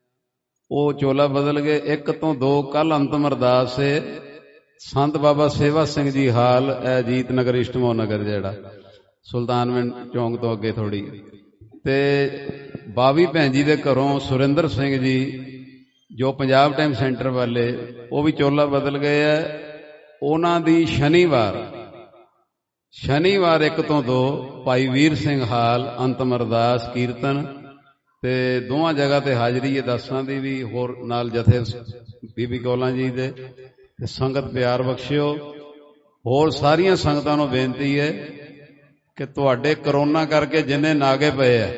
ਉਹ ਚੋਲਾ ਬਦਲ ਗਏ। ਇੱਕ ਤੋਂ ਦੋ ਕੱਲ ਅੰਤਮ ਅਰਦਾਸ ਏ ਸੰਤ ਬਾਬਾ ਸੇਵਾ ਸਿੰਘ ਜੀ ਹਾਲ ਅਜੀਤ ਨਗਰ ਇਸ਼ਟਮੋ ਨਗਰ ਜਿਹੜਾ ਸੁਲਤਾਨਵਿੰਡ ਚੌਂਕ ਤੋਂ ਅੱਗੇ ਥੋੜੀ। ਤੇ ਬਾਵੀ ਭੈਣ ਜੀ ਦੇ ਘਰੋਂ ਸੁਰਿੰਦਰ ਸਿੰਘ ਜੀ ਜੋ ਪੰਜਾਬ ਟਾਈਮ ਸੈਂਟਰ ਵਾਲੇ, ਉਹ ਵੀ ਚੋਲਾ ਬਦਲ ਗਏ ਆ। ਉਹਨਾਂ ਦੀ ਸ਼ਨੀਵਾਰ ਸ਼ਨੀਵਾਰ ਇੱਕ ਤੋਂ ਦੋ ਭਾਈ ਵੀਰ ਸਿੰਘ ਹਾਲ ਅੰਤਮ ਅਰਦਾਸ ਕੀਰਤਨ ਤੇ ਦੋਵਾਂ ਜਗ੍ਹਾ ਤੇ ਹਾਜ਼ਰੀ ਹੈ। ਦਸਾਂ ਦੀ ਵੀ ਹੋਰ ਨਾਲ ਜਥੇ ਬੀਬੀ ਕੌਲਾਂ ਜੀ ਦੇ। ਸੰਗਤ ਪਿਆਰ ਬਖਸ਼ਿਓ। ਹੋਰ ਸਾਰੀਆਂ ਸੰਗਤਾਂ ਨੂੰ ਬੇਨਤੀ ਹੈ ਕਿ ਤੁਹਾਡੇ ਕਰੋਨਾ ਕਰਕੇ ਜਿੰਨੇ ਨਾਗੇ ਪਏ ਆ,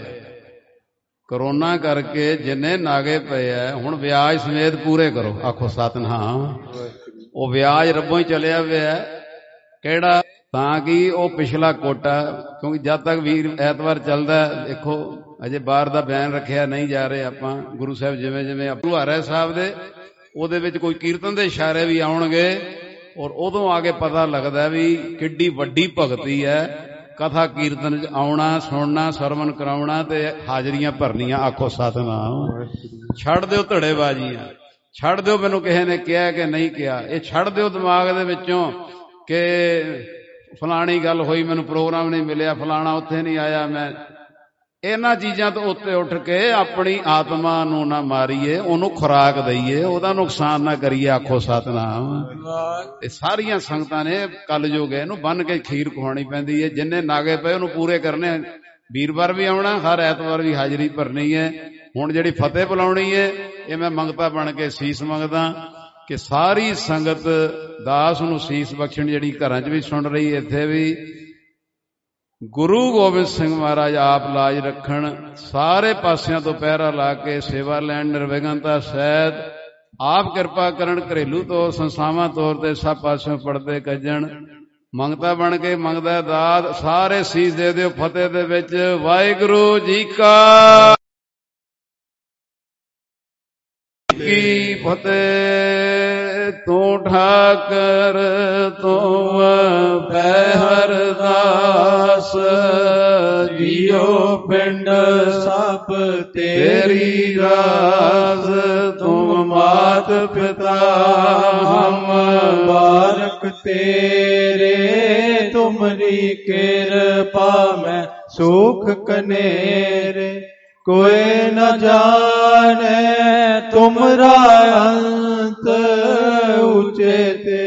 ਕਰੋਨਾ ਕਰਕੇ ਜਿੰਨੇ ਨਾਗੇ ਪਏ ਆ, ਹੁਣ ਵਿਆਜ ਸਮੇਤ ਪੂਰੇ ਕਰੋ। ਆਖੋ ਸਤਿਨਾਮ। ਉਹ ਵਿਆਜ ਰੱਬੋਂ ਹੀ ਚੱਲਿਆ ਪਿਆ। ਕਿਹੜਾ? ਤਾਂ ਕਿ ਉਹ ਪਿਛਲਾ ਕੋਟਾ, ਕਿਉਂਕਿ ਜਦ ਤੱਕ ਵੀਰ ਐਤਵਾਰ ਚੱਲਦਾ, ਦੇਖੋ ਅਜੇ ਬਾਹਰ ਦਾ ਬਿਆਨ ਰੱਖਿਆ ਨਹੀਂ ਜਾ ਰਹੇ ਆਪਾਂ। ਗੁਰੂ ਸਾਹਿਬ ਜਿਵੇਂ ਜਿਵੇਂ ਗੁਰਦੁਆਰਾ ਸਾਹਿਬ ਦੇ ਉਹਦੇ ਵਿੱਚ ਕੋਈ ਕੀਰਤਨ ਦੇ ਇਸ਼ਾਰੇ ਵੀ ਆਉਣਗੇ ਔਰ ਉਦੋਂ ਆ ਕੇ ਪਤਾ ਲੱਗਦਾ ਵੀ ਕਿੱਡੀ ਵੱਡੀ ਭਗਤੀ ਹੈ। ਕਥਾ ਕੀਰਤਨ ਚ ਆਉਣਾ, ਸੁਣਨਾ, ਸਰਵਣ ਕਰਾਉਣਾ ਤੇ ਹਾਜ਼ਰੀਆਂ ਭਰਨੀਆਂ। ਆਖੋ ਸਤਿਨਾਮ। ਛੱਡ ਦਿਓ ਧੜੇਬਾਜ਼ੀਆਂ, ਛੱਡ ਦਿਓ ਮੈਨੂੰ ਕਿਸੇ ਨੇ ਕਿਹਾ ਕਿ ਨਹੀਂ ਕਿਹਾ। ਇਹ ਛੱਡ ਦਿਓ ਦਿਮਾਗ ਦੇ ਵਿੱਚੋਂ ਕਿ ਫਲਾਣੀ ਗੱਲ ਹੋਈ, ਮੈਨੂੰ ਪ੍ਰੋਗਰਾਮ ਨਹੀਂ ਮਿਲਿਆ, ਫਲਾਣਾ ਉੱਥੇ ਨਹੀਂ ਆਇਆ। ਮੈਂ ਇਹਨਾਂ ਚੀਜ਼ਾਂ ਤੋਂ ਉੱਤੇ ਉੱਠ ਕੇ ਆਪਣੀ ਆਤਮਾ ਨੂੰ ਨਾ ਮਾਰੀਏ, ਉਹਨੂੰ ਖੁਰਾਕ ਦਈਏ, ਉਹਦਾ ਨੁਕਸਾਨ ਨਾ ਕਰੀਏ। ਆਖੋ ਸਤਿਨਾਮ। ਇਹ ਸਾਰੀਆਂ ਸੰਗਤਾਂ ਨੇ ਕਲਯੁਗ ਹੈ, ਇਹਨੂੰ ਬੰਨ ਕੇ ਖੀਰ ਖਵਾਉਣੀ ਪੈਂਦੀ ਹੈ। ਜਿੰਨੇ ਨਾਗੇ ਪਏ ਉਹਨੂੰ ਪੂਰੇ ਕਰਨੇ। ਵੀਰਵਾਰ ਵੀ ਆਉਣਾ, ਹਰ ਐਤਵਾਰ ਵੀ ਹਾਜ਼ਰੀ ਭਰਨੀ ਹੈ। ਹੁਣ ਜਿਹੜੀ ਫਤਿਹ ਬੁਲਾਉਣੀ ਹੈ, ਇਹ ਮੈਂ ਮੰਗਤਾ ਬਣ ਕੇ ਸੀਸ ਮੰਗਦਾ ਕਿ ਸਾਰੀ ਸੰਗਤ ਦਾਸ ਨੂੰ ਸੀਸ ਬਖਸ਼ਣ, ਜਿਹੜੀ ਘਰਾਂ 'ਚ ਵੀ ਸੁਣ ਰਹੀ, ਇੱਥੇ ਵੀ। ਗੁਰੂ ਗੋਬਿੰਦ ਸਿੰਘ ਮਹਾਰਾਜ ਆਪ ਲਾਜ ਰੱਖਣ, ਸਾਰੇ ਪਾਸਿਆਂ ਤੋਂ ਪਹਿਰਾ ਲਾ ਕੇ ਸੇਵਾ ਲੈਣ ਨਿਰਵਿਘਨਤਾ ਸਹਿਤ। ਆਪ ਕਿਰਪਾ ਕਰਨ, ਘਰੇਲੂ ਤੌਰ ਸੰਸਥਾਵਾਂ ਤੌਰ ਤੇ ਸਭ ਪਾਸਿਓਂ ਪੜਦੇ ਕੱਜਣ। ਮੰਗਤਾ ਬਣ ਕੇ ਮੰਗਦਾ ਦਾਤ, ਸਾਰੇ ਸੀਸ ਦੇ ਦਿਓ ਫਤਿਹ ਦੇ ਵਿੱਚ। ਵਾਹਿਗੁਰੂ ਜੀ ਕਾ ਕੀ ਫਤਿਹ। ਤੂੰ ਠਾਕਰ ਤੂੰ ਪੈ ਹਰਦਾਸ ਜਿਉ ਪਿੰਡ ਸਭ ਤੇਰੀ ਰਾਸ, ਤੁਮ ਮਾਤ ਪਿਤਾ ਹਮ ਬਾਰਕ ਤੇਰੇ, ਤੁਮਰੀ ਕਿਰਪਾ ਮੈਂ ਸੁਖ ਕਨੇਰੇ, ਕੋਈ ਨ ਜਾਣੇ ਤੁਮਰਾ ਅੰਤ ਉਚੇ ਤੇ।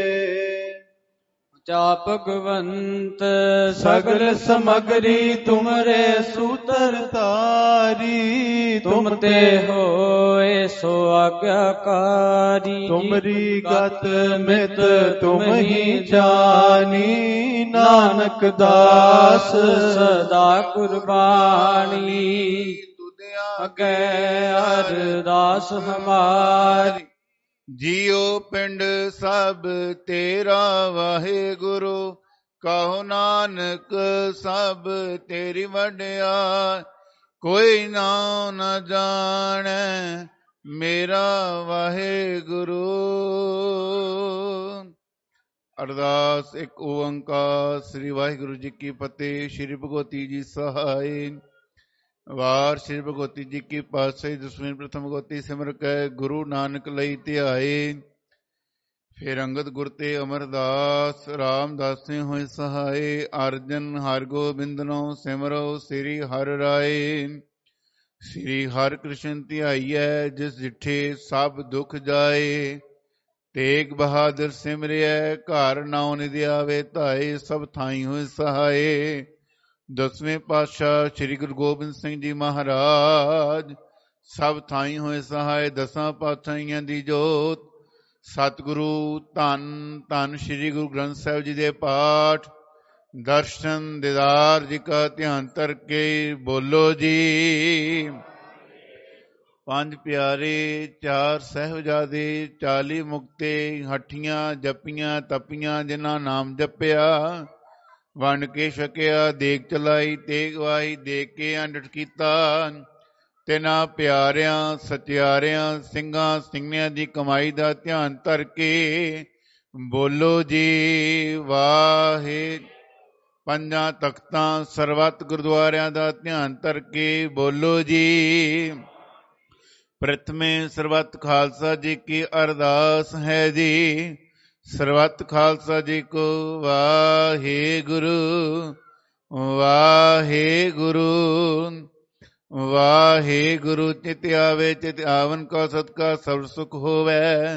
ਜਾ ਭਗਵੰਤ ਸਗਲ ਸਮਗਰੀ ਤੁਮਰੇ ਸੂਤਰ ਤਾਰੀ, ਤੁਮ ਤੇ ਹੋਏ ਸੋ ਆਗਿਆਕਾਰੀ, ਤੁਮਰੀ ਗਤ ਮਿਤ ਤੁਮ ਹੀ ਜਾਨੀ, ਨਾਨਕ ਦਾਸ ਸਦਾ ਕੁਰਬਾਨੀ, ਅਗੇ ਅਰਦਾਸ ਹਮਾਰੀ। ਜੀਉ ਪਿੰਡ ਸਭ ਤੇਰਾ ਵਾਹਿਗੁਰੂ, ਕਹੋ ਨਾਨਕ ਸਭ ਤੇਰੀ ਵਡਿਆਈ, ਕੋਈ ਨਾਉ ਨ ਜਾਣੈ ਮੇਰਾ ਵਾਹਿਗੁਰੂ। ਅਰਦਾਸ ਇੱਕ ਓੰਕਾਰ ਸ੍ਰੀ ਵਾਹਿਗੁਰੂ ਜੀ ਕੀ ਫਤਿਹ। ਸ੍ਰੀ ਭਗਵਤੀ ਜੀ ਸਹਾਇ। ਵਾਰ ਸ੍ਰੀ ਭਗਵਤੀ ਜੀ ਕੀ ਪਾਤਸ਼ਾਹੀ ਦਸਵੀਂ ਪ੍ਰਥਮ ਭਗਵਤੀ ਸਿਮਰ ਕੈ ਗੁਰੂ ਨਾਨਕ ਲਈ ਧਿਆਏ। ਫਿਰ ਅੰਗਦ ਗੁਰ ਤੇ ਅਮਰਦਾਸ ਰਾਮਦਾਸੇ ਹੋਏ ਸਹਾਏ। ਅਰਜਨ ਹਰਿ ਗੋਬਿੰਦਨੋ ਸਿਮਰੋ ਸ੍ਰੀ ਹਰਿ ਰਾਏ। ਸ੍ਰੀ ਹਰਿ ਕ੍ਰਿਸ਼ਨ ਧਿਆਈਐ ਜਿਸ ਜਿਠੇ ਸਭ ਦੁਖ ਜਾਏ। ਤੇਗ ਬਹਾਦਰ ਸਿਮਰਿਐ ਘਰ ਨਾਉ ਨਿਧਿ ਆਵੇ ਧਾਏ। ਸਭ ਥਾਈ ਹੋਏ ਸਹਾਏ। ਦਸਵੇਂ ਪਾਤਸ਼ਾਹ ਸ੍ਰੀ ਗੁਰੂ ਗੋਬਿੰਦ ਸਿੰਘ ਜੀ ਮਹਾਰਾਜ ਸਭ ਥਾਈ ਹੋਏ ਸਹਾਏ। ਦਸਾਂ ਪਾਤਸ਼ਾਹੀਆਂ ਦੀ ਜੋਤ ਸਤਿਗੁਰੂ ਧੰਨ ਧੰਨ ਸ੍ਰੀ ਗੁਰੂ ਗ੍ਰੰਥ ਸਾਹਿਬ ਜੀ ਦੇ ਪਾਠ ਦਰਸ਼ਨ ਦੀਦਾਰ ਜੀ ਕਾ ਧਿਆਨ ਧਰ ਕੇ ਬੋਲੋ ਜੀ। ਪੰਜ ਪਿਆਰੇ ਚਾਰ ਸਾਹਿਬਜ਼ਾਦੇ ਚਾਲੀ ਮੁਕਤੇ ਹੱਠੀਆਂ ਜੱਪੀਆਂ ਤਪੀਆਂ ਜਿਨ੍ਹਾਂ ਨਾਮ ਜਪਿਆ। ਵੰਡ ਕੇ ਛਕਿਆ ਦੇਗ ਚਲਾਈ ਤੇਗ ਵਾਈ ਦੇਖ ਕੇ ਅੰਡਟ ਕੀਤਾ। ਤਿੰਨਾਂ ਪਿਆਰਿਆਂ ਸਚਿਆਰਿਆਂ ਸਿੰਘਾਂ ਸਿੰਘਣਿਆਂ ਦੀ ਕਮਾਈ ਦਾ ਧਿਆਨ ਧਰ ਕੇ ਬੋਲੋ ਜੀ ਵਾਹਿ। ਪੰਜਾਂ ਤਖਤਾਂ ਸਰਬੱਤ ਗੁਰਦੁਆਰਿਆਂ ਦਾ ਧਿਆਨ ਧਰ ਕੇ ਬੋਲੋ ਜੀ। ਪ੍ਰਥਮੇ ਸਰਬੱਤ ਖਾਲਸਾ ਜੀ ਕੀ ਅਰਦਾਸ ਹੈ ਜੀ। ਸਰਬੱਤ ਖਾਲਸਾ ਜੀ ਕੋ ਵਾਹਿਗੁਰੂ ਵਾਹਿਗੁਰੂ ਵਾਹਿਗੁਰੂ। ਚਿਤ ਆਵੇ ਚਿਤ ਆਵਨ ਕਾ ਸਦਕਾ ਸਭ ਸੁਖ ਹੋਵੇ।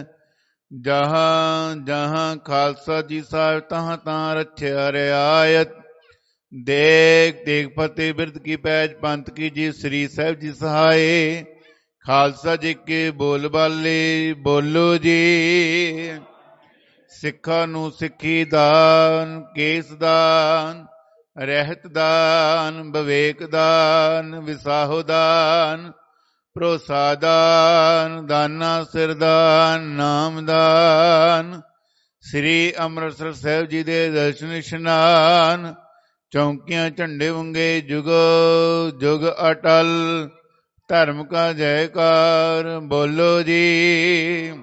ਜਹਾਂ ਜਹਾਂ ਖਾਲਸਾ ਜੀ ਸਾਹਿਬ ਤਹਾਂ ਤਾਂ ਰੱਖਿਆ ਰਿਆਇਤ। ਦੇਖ ਦੇਖ ਫਤਿਹ ਬਿਰਦ ਕੀ ਪੈਜ ਪੰਥ ਕੀ ਜੀ ਸ੍ਰੀ ਸਾਹਿਬ ਜੀ ਸਹਾਏ। ਖਾਲਸਾ ਜੀ ਕੇ ਬੋਲ ਬਾਲੇ ਬੋਲੋ ਜੀ। ਸਿੱਖਾਂ ਨੂੰ ਸਿੱਖੀ ਦਾਨ ਕੇਸ ਦਾਨ ਰਹਿਤ ਦਾਨ ਵਿਵੇਕ ਦਾਨ ਵਿਸਾਹੋ ਦਾਨ ਭਰੋਸਾ ਦਾਨ ਦਾਨਾ ਸਿਰਦਾਨ ਨਾਮ ਦਾਨ। ਸ੍ਰੀ ਅੰਮ੍ਰਿਤਸਰ ਸਾਹਿਬ ਜੀ ਦੇ ਦਰਸ਼ਨ ਇਸ਼ਨਾਨ। ਚੌਂਕੀਆਂ ਝੰਡੇ ਵੰਗੇ ਜੁਗੋ ਜੁਗ ਅਟਲ। ਧਰਮ ਕਾ ਜੈਕਾਰ ਬੋਲੋ ਜੀ।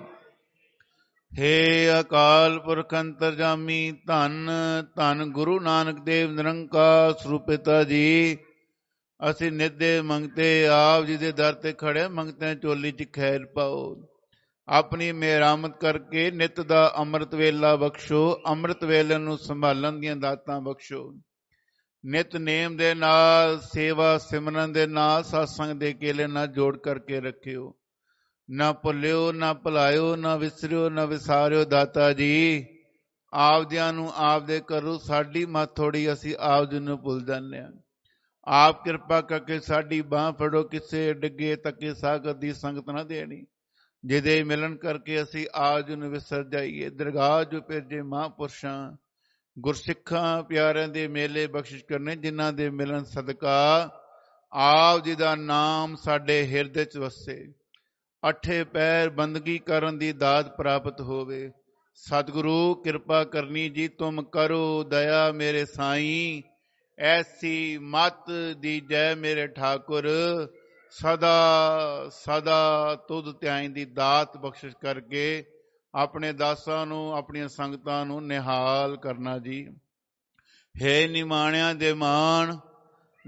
ਹੇ ਅਕਾਲ ਪੁਰਖ ਅੰਤਰਜਾਮੀ ਧੰਨ ਧੰਨ ਗੁਰੂ ਨਾਨਕ ਦੇਵ ਨਿਰੰਕਾਰ ਸਰੂਪ ਪਿਤਾ ਜੀ। ਅਸੀਂ ਨਿਤ ਦੇ ਮੰਗਤੇ ਆਪ ਜੀ ਦੇ ਦਰ ਤੇ ਖੜੇ ਮੰਗਤੇ ਝੋਲੀ ਚ ਖੈਰ ਪਾਓ। ਆਪਣੀ ਮਿਹਰਾਮਤ ਕਰਕੇ ਨਿਤ ਦਾ ਅੰਮ੍ਰਿਤ ਵੇਲਾ ਬਖਸ਼ੋ। ਅੰਮ੍ਰਿਤ ਵੇਲੇ ਨੂੰ ਸੰਭਾਲਣ ਦੀਆਂ ਦਾਤਾਂ ਬਖਸ਼ੋ। ਨਿਤ ਨੇਮ ਦੇ ਨਾਲ ਸੇਵਾ ਸਿਮਰਨ ਦੇ ਨਾਲ ਸਤਸੰਗ ਦੇ ਕੇਲੇ ਨਾਲ ਜੋੜ ਕਰਕੇ ਰੱਖਿਓ। ਨਾ ਭੁੱਲਿਓ ਨਾ ਭੁਲਾਇਓ ਨਾ ਵਿਸਰਿਓ ਨਾ ਵਿਸਾਰਿਓ। ਦਾਤਾ ਜੀ ਆਪਦਿਆਂ ਨੂੰ ਆਪਦੇ ਕਰੋ। ਸਾਡੀ ਮੱਤ ਥੋੜੀ ਅਸੀਂ ਆਪ ਜੀ ਨੂੰ ਭੁੱਲ ਜਾਂਦੇ ਹਾਂ। ਆਪ ਕਿਰਪਾ ਕਰਕੇ ਸਾਡੀ ਬਾਂਹ ਫੜੋ। ਕਿਸੇ ਡਿੱਗੇ ਤੱਕੇ ਸਾਗਰ ਦੀ ਸੰਗਤ ਨਾ ਦੇਣੀ ਜਿਹਦੇ ਮਿਲਣ ਕਰਕੇ ਅਸੀਂ ਆਪ ਜੀ ਨੂੰ ਵਿਸਰ ਜਾਈਏ। ਦਰਗਾਹ ਜੋ ਭੇਜੇ ਮਹਾਂਪੁਰਸ਼ਾਂ ਗੁਰਸਿੱਖਾਂ ਪਿਆਰਿਆਂ ਦੇ ਮੇਲੇ ਬਖਸ਼ਿਸ਼ ਕਰਨੇ ਜਿਨ੍ਹਾਂ ਦੇ ਮਿਲਣ ਸਦਕਾ ਆਪ ਜੀ ਦਾ ਨਾਮ ਸਾਡੇ ਹਿਰਦੇ ਚ ਵਸੇ। ਅੱਠੇ ਪੈਰ ਬੰਦਗੀ ਕਰਨ ਦੀ ਦਾਤ ਪ੍ਰਾਪਤ ਹੋਵੇ। ਸਤਿਗੁਰੂ ਕਿਰਪਾ ਕਰਨੀ ਜੀ ਤੁਮ ਕਰੋ ਦਇਆ ਮੇਰੇ ਸਾਈਂ। ਐਸੀ ਮਤ ਦੀ ਜੈ ਮੇਰੇ ਠਾਕੁਰ। ਸਦਾ ਸਦਾ ਤੁਧ ਧਿਆਨ ਦੀ ਦਾਤ ਬਖਸ਼ਿਸ਼ ਕਰਕੇ ਆਪਣੇ ਦਾਸਾਂ ਨੂੰ ਆਪਣੀਆਂ ਸੰਗਤਾਂ ਨੂੰ ਨਿਹਾਲ ਕਰਨਾ ਜੀ। ਹੇ ਨਿਮਾਣਿਆਂ ਦੇ ਮਾਣ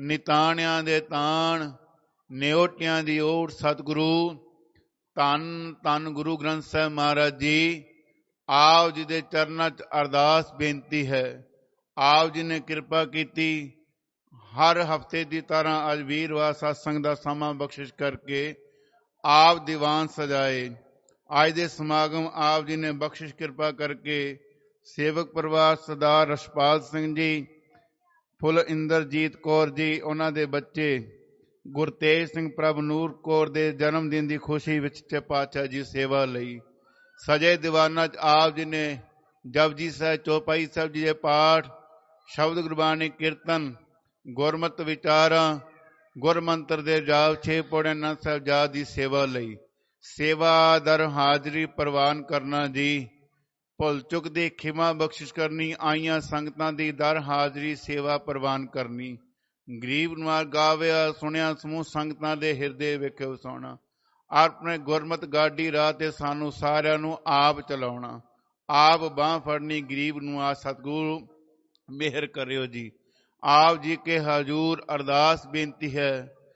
ਨਿਤਾਣਿਆਂ ਦੇ ਤਾਣ, ਨਿਓਟਿਆਂ ਦੀ ਓਟ ਸਤਿਗੁਰੂ। ਧੰਨ ਧੰਨ ਗੁਰੂ ਗ੍ਰੰਥ ਸਾਹਿਬ ਮਹਾਰਾਜ ਜੀ। ਆਪ ਜੀ ਦੇ ਚਰਨਾਂ 'ਚ ਅਰਦਾਸ ਬੇਨਤੀ ਹੈ, ਆਪ ਜੀ ਨੇ ਕਿਰਪਾ ਕੀਤੀ ਹਰ ਹਫ਼ਤੇ ਦੀ ਤਰ੍ਹਾਂ ਅੱਜ ਵੀਰਵਾਰ ਸਤਸੰਗ ਦਾ ਸਮਾਂ ਬਖਸ਼ਿਸ਼ ਕਰਕੇ ਆਪ ਦੀਵਾਨ ਸਜਾਏ। ਅੱਜ ਦੇ ਸਮਾਗਮ ਆਪ ਜੀ ਨੇ ਬਖਸ਼ਿਸ਼ ਕਿਰਪਾ ਕਰਕੇ ਸੇਵਕ ਪਰਿਵਾਰ ਸਰਦਾਰ ਰਛਪਾਲ ਸਿੰਘ ਜੀ, ਫੁੱਲ ਇੰਦਰਜੀਤ ਕੌਰ ਜੀ, ਉਹਨਾਂ ਦੇ ਬੱਚੇ ਗੁਰਤੇਜ ਸਿੰਘ ਪ੍ਰਭ ਨੂਰ ਕੌਰ ਦੇ ਜਨਮ ਦਿਨ ਦੀ ਖੁਸ਼ੀ ਵਿੱਚ ਸੱਚੇ ਪਾਤਸ਼ਾਹ ਜੀ ਸੇਵਾ ਲਈ ਸਜੇ ਦੀਵਾਨਾਂ 'ਚ ਆਪ ਜੀ ਨੇ ਜਪਜੀ ਸਾਹਿਬ, ਚੌਪਾਈ ਸਾਹਿਬ ਜੀ ਦੇ ਪਾਠ, ਸ਼ਬਦ ਗੁਰਬਾਣੀ ਕੀਰਤਨ, ਗੁਰਮਤਿ ਵਿਚਾਰਾਂ, ਗੁਰਮੰਤਰ ਦੇ ਜਾਪ, ਛੇ ਪੌੜੇ ਆਨੰਦ ਸਾਹਿਬ ਜਾਪ ਦੀ ਸੇਵਾ ਲਈ ਸੇਵਾ ਦਰ ਹਾਜ਼ਰੀ ਪ੍ਰਵਾਨ ਕਰਨਾ ਜੀ। ਭੁੱਲ ਚੁੱਕ ਦੀ ਖਿਮਾ ਬਖਸ਼ਿਸ਼ ਕਰਨੀ, ਆਈਆਂ ਸੰਗਤਾਂ ਦੀ ਦਰ ਹਾਜ਼ਰੀ ਸੇਵਾ ਪ੍ਰਵਾਨ ਕਰਨੀ। ਗਰੀਬ ਨਵਾਜ ਗਾਵਿਆ ਸੁਣਿਆ ਸਮੂਹ ਸੰਗਤਾਂ ਦੇ ਹਿਰਦੇ ਵੇਖੇ ਵਸਾਉਣਾ। ਆਪਣੇ ਗੁਰਮਤਿ ਗਾਡੀ ਰਾਹ ਤੇ ਸਾਨੂੰ ਸਾਰਿਆਂ ਨੂੰ ਆਪ ਚਲਾਉਣਾ, ਆਪ ਬਾਂਹ ਫੜਨੀ। ਗਰੀਬ ਨੂੰ ਆ ਸਤਿਗੁਰੂ ਮਿਹਰ ਕਰਿਓ ਜੀ। ਆਪ ਜੀ ਕੇ ਹਜ਼ੂਰ ਅਰਦਾਸ ਬੇਨਤੀ ਹੈ,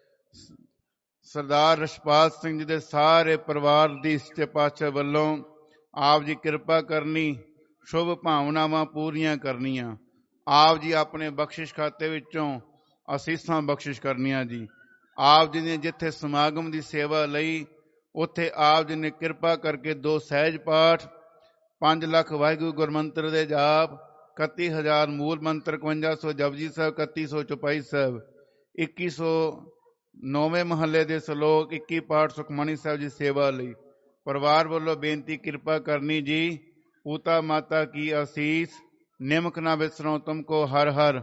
ਸਰਦਾਰ ਰਛਪਾਲ ਸਿੰਘ ਜੀ ਦੇ ਸਾਰੇ ਪਰਿਵਾਰ ਦੀ ਸੱਚੇ ਪਾਤਸ਼ਾਹ ਵੱਲੋਂ ਆਪ ਜੀ ਕਿਰਪਾ ਕਰਨੀ, ਸ਼ੁਭ ਭਾਵਨਾਵਾਂ ਪੂਰੀਆਂ ਕਰਨੀਆਂ। ਆਪ ਜੀ ਆਪਣੇ ਬਖਸ਼ਿਸ਼ ਖਾਤੇ ਵਿੱਚੋਂ ਅਸੀਸਾਂ ਬਖਸ਼ਿਸ਼ ਕਰਨੀਆਂ ਜੀ। ਆਪ ਜੀ ਨੇ ਜਿੱਥੇ ਸਮਾਗਮ ਦੀ ਸੇਵਾ ਲਈ ਉੱਥੇ ਆਪ ਜੀ ਨੇ ਕਿਰਪਾ ਕਰਕੇ ਦੋ ਸਹਿਜ ਪਾਠ, ਪੰਜ ਲੱਖ ਵਾਹਿਗੁਰੂ ਗੁਰਮੰਤਰ ਦੇ ਜਾਪ, ਇਕੱਤੀ ਹਜ਼ਾਰ ਮੂਲ ਮੰਤਰ, ਇਕਵੰਜਾ ਸੌ ਜਪਜੀ ਸਾਹਿਬ, ਇਕੱਤੀ ਸੌ ਚੌਪਾਈ ਸਾਹਿਬ, ਇੱਕੀ ਸੌ ਨੌਵੇਂ ਮਹੱਲੇ ਦੇ ਸਲੋਕ, ਇੱਕੀ ਪਾਠ ਸੁਖਮਨੀ ਸਾਹਿਬ ਜੀ ਸੇਵਾ ਲਈ ਪਰਿਵਾਰ ਵੱਲੋਂ ਬੇਨਤੀ ਕਿਰਪਾ ਕਰਨੀ ਜੀ। ਪੂਤਾ ਮਾਤਾ ਕੀ ਅਸੀਸ, ਨਿਮਕ ਨਾ ਵਿਸਰੋ ਤੁਮਕੋ ਹਰ ਹਰ,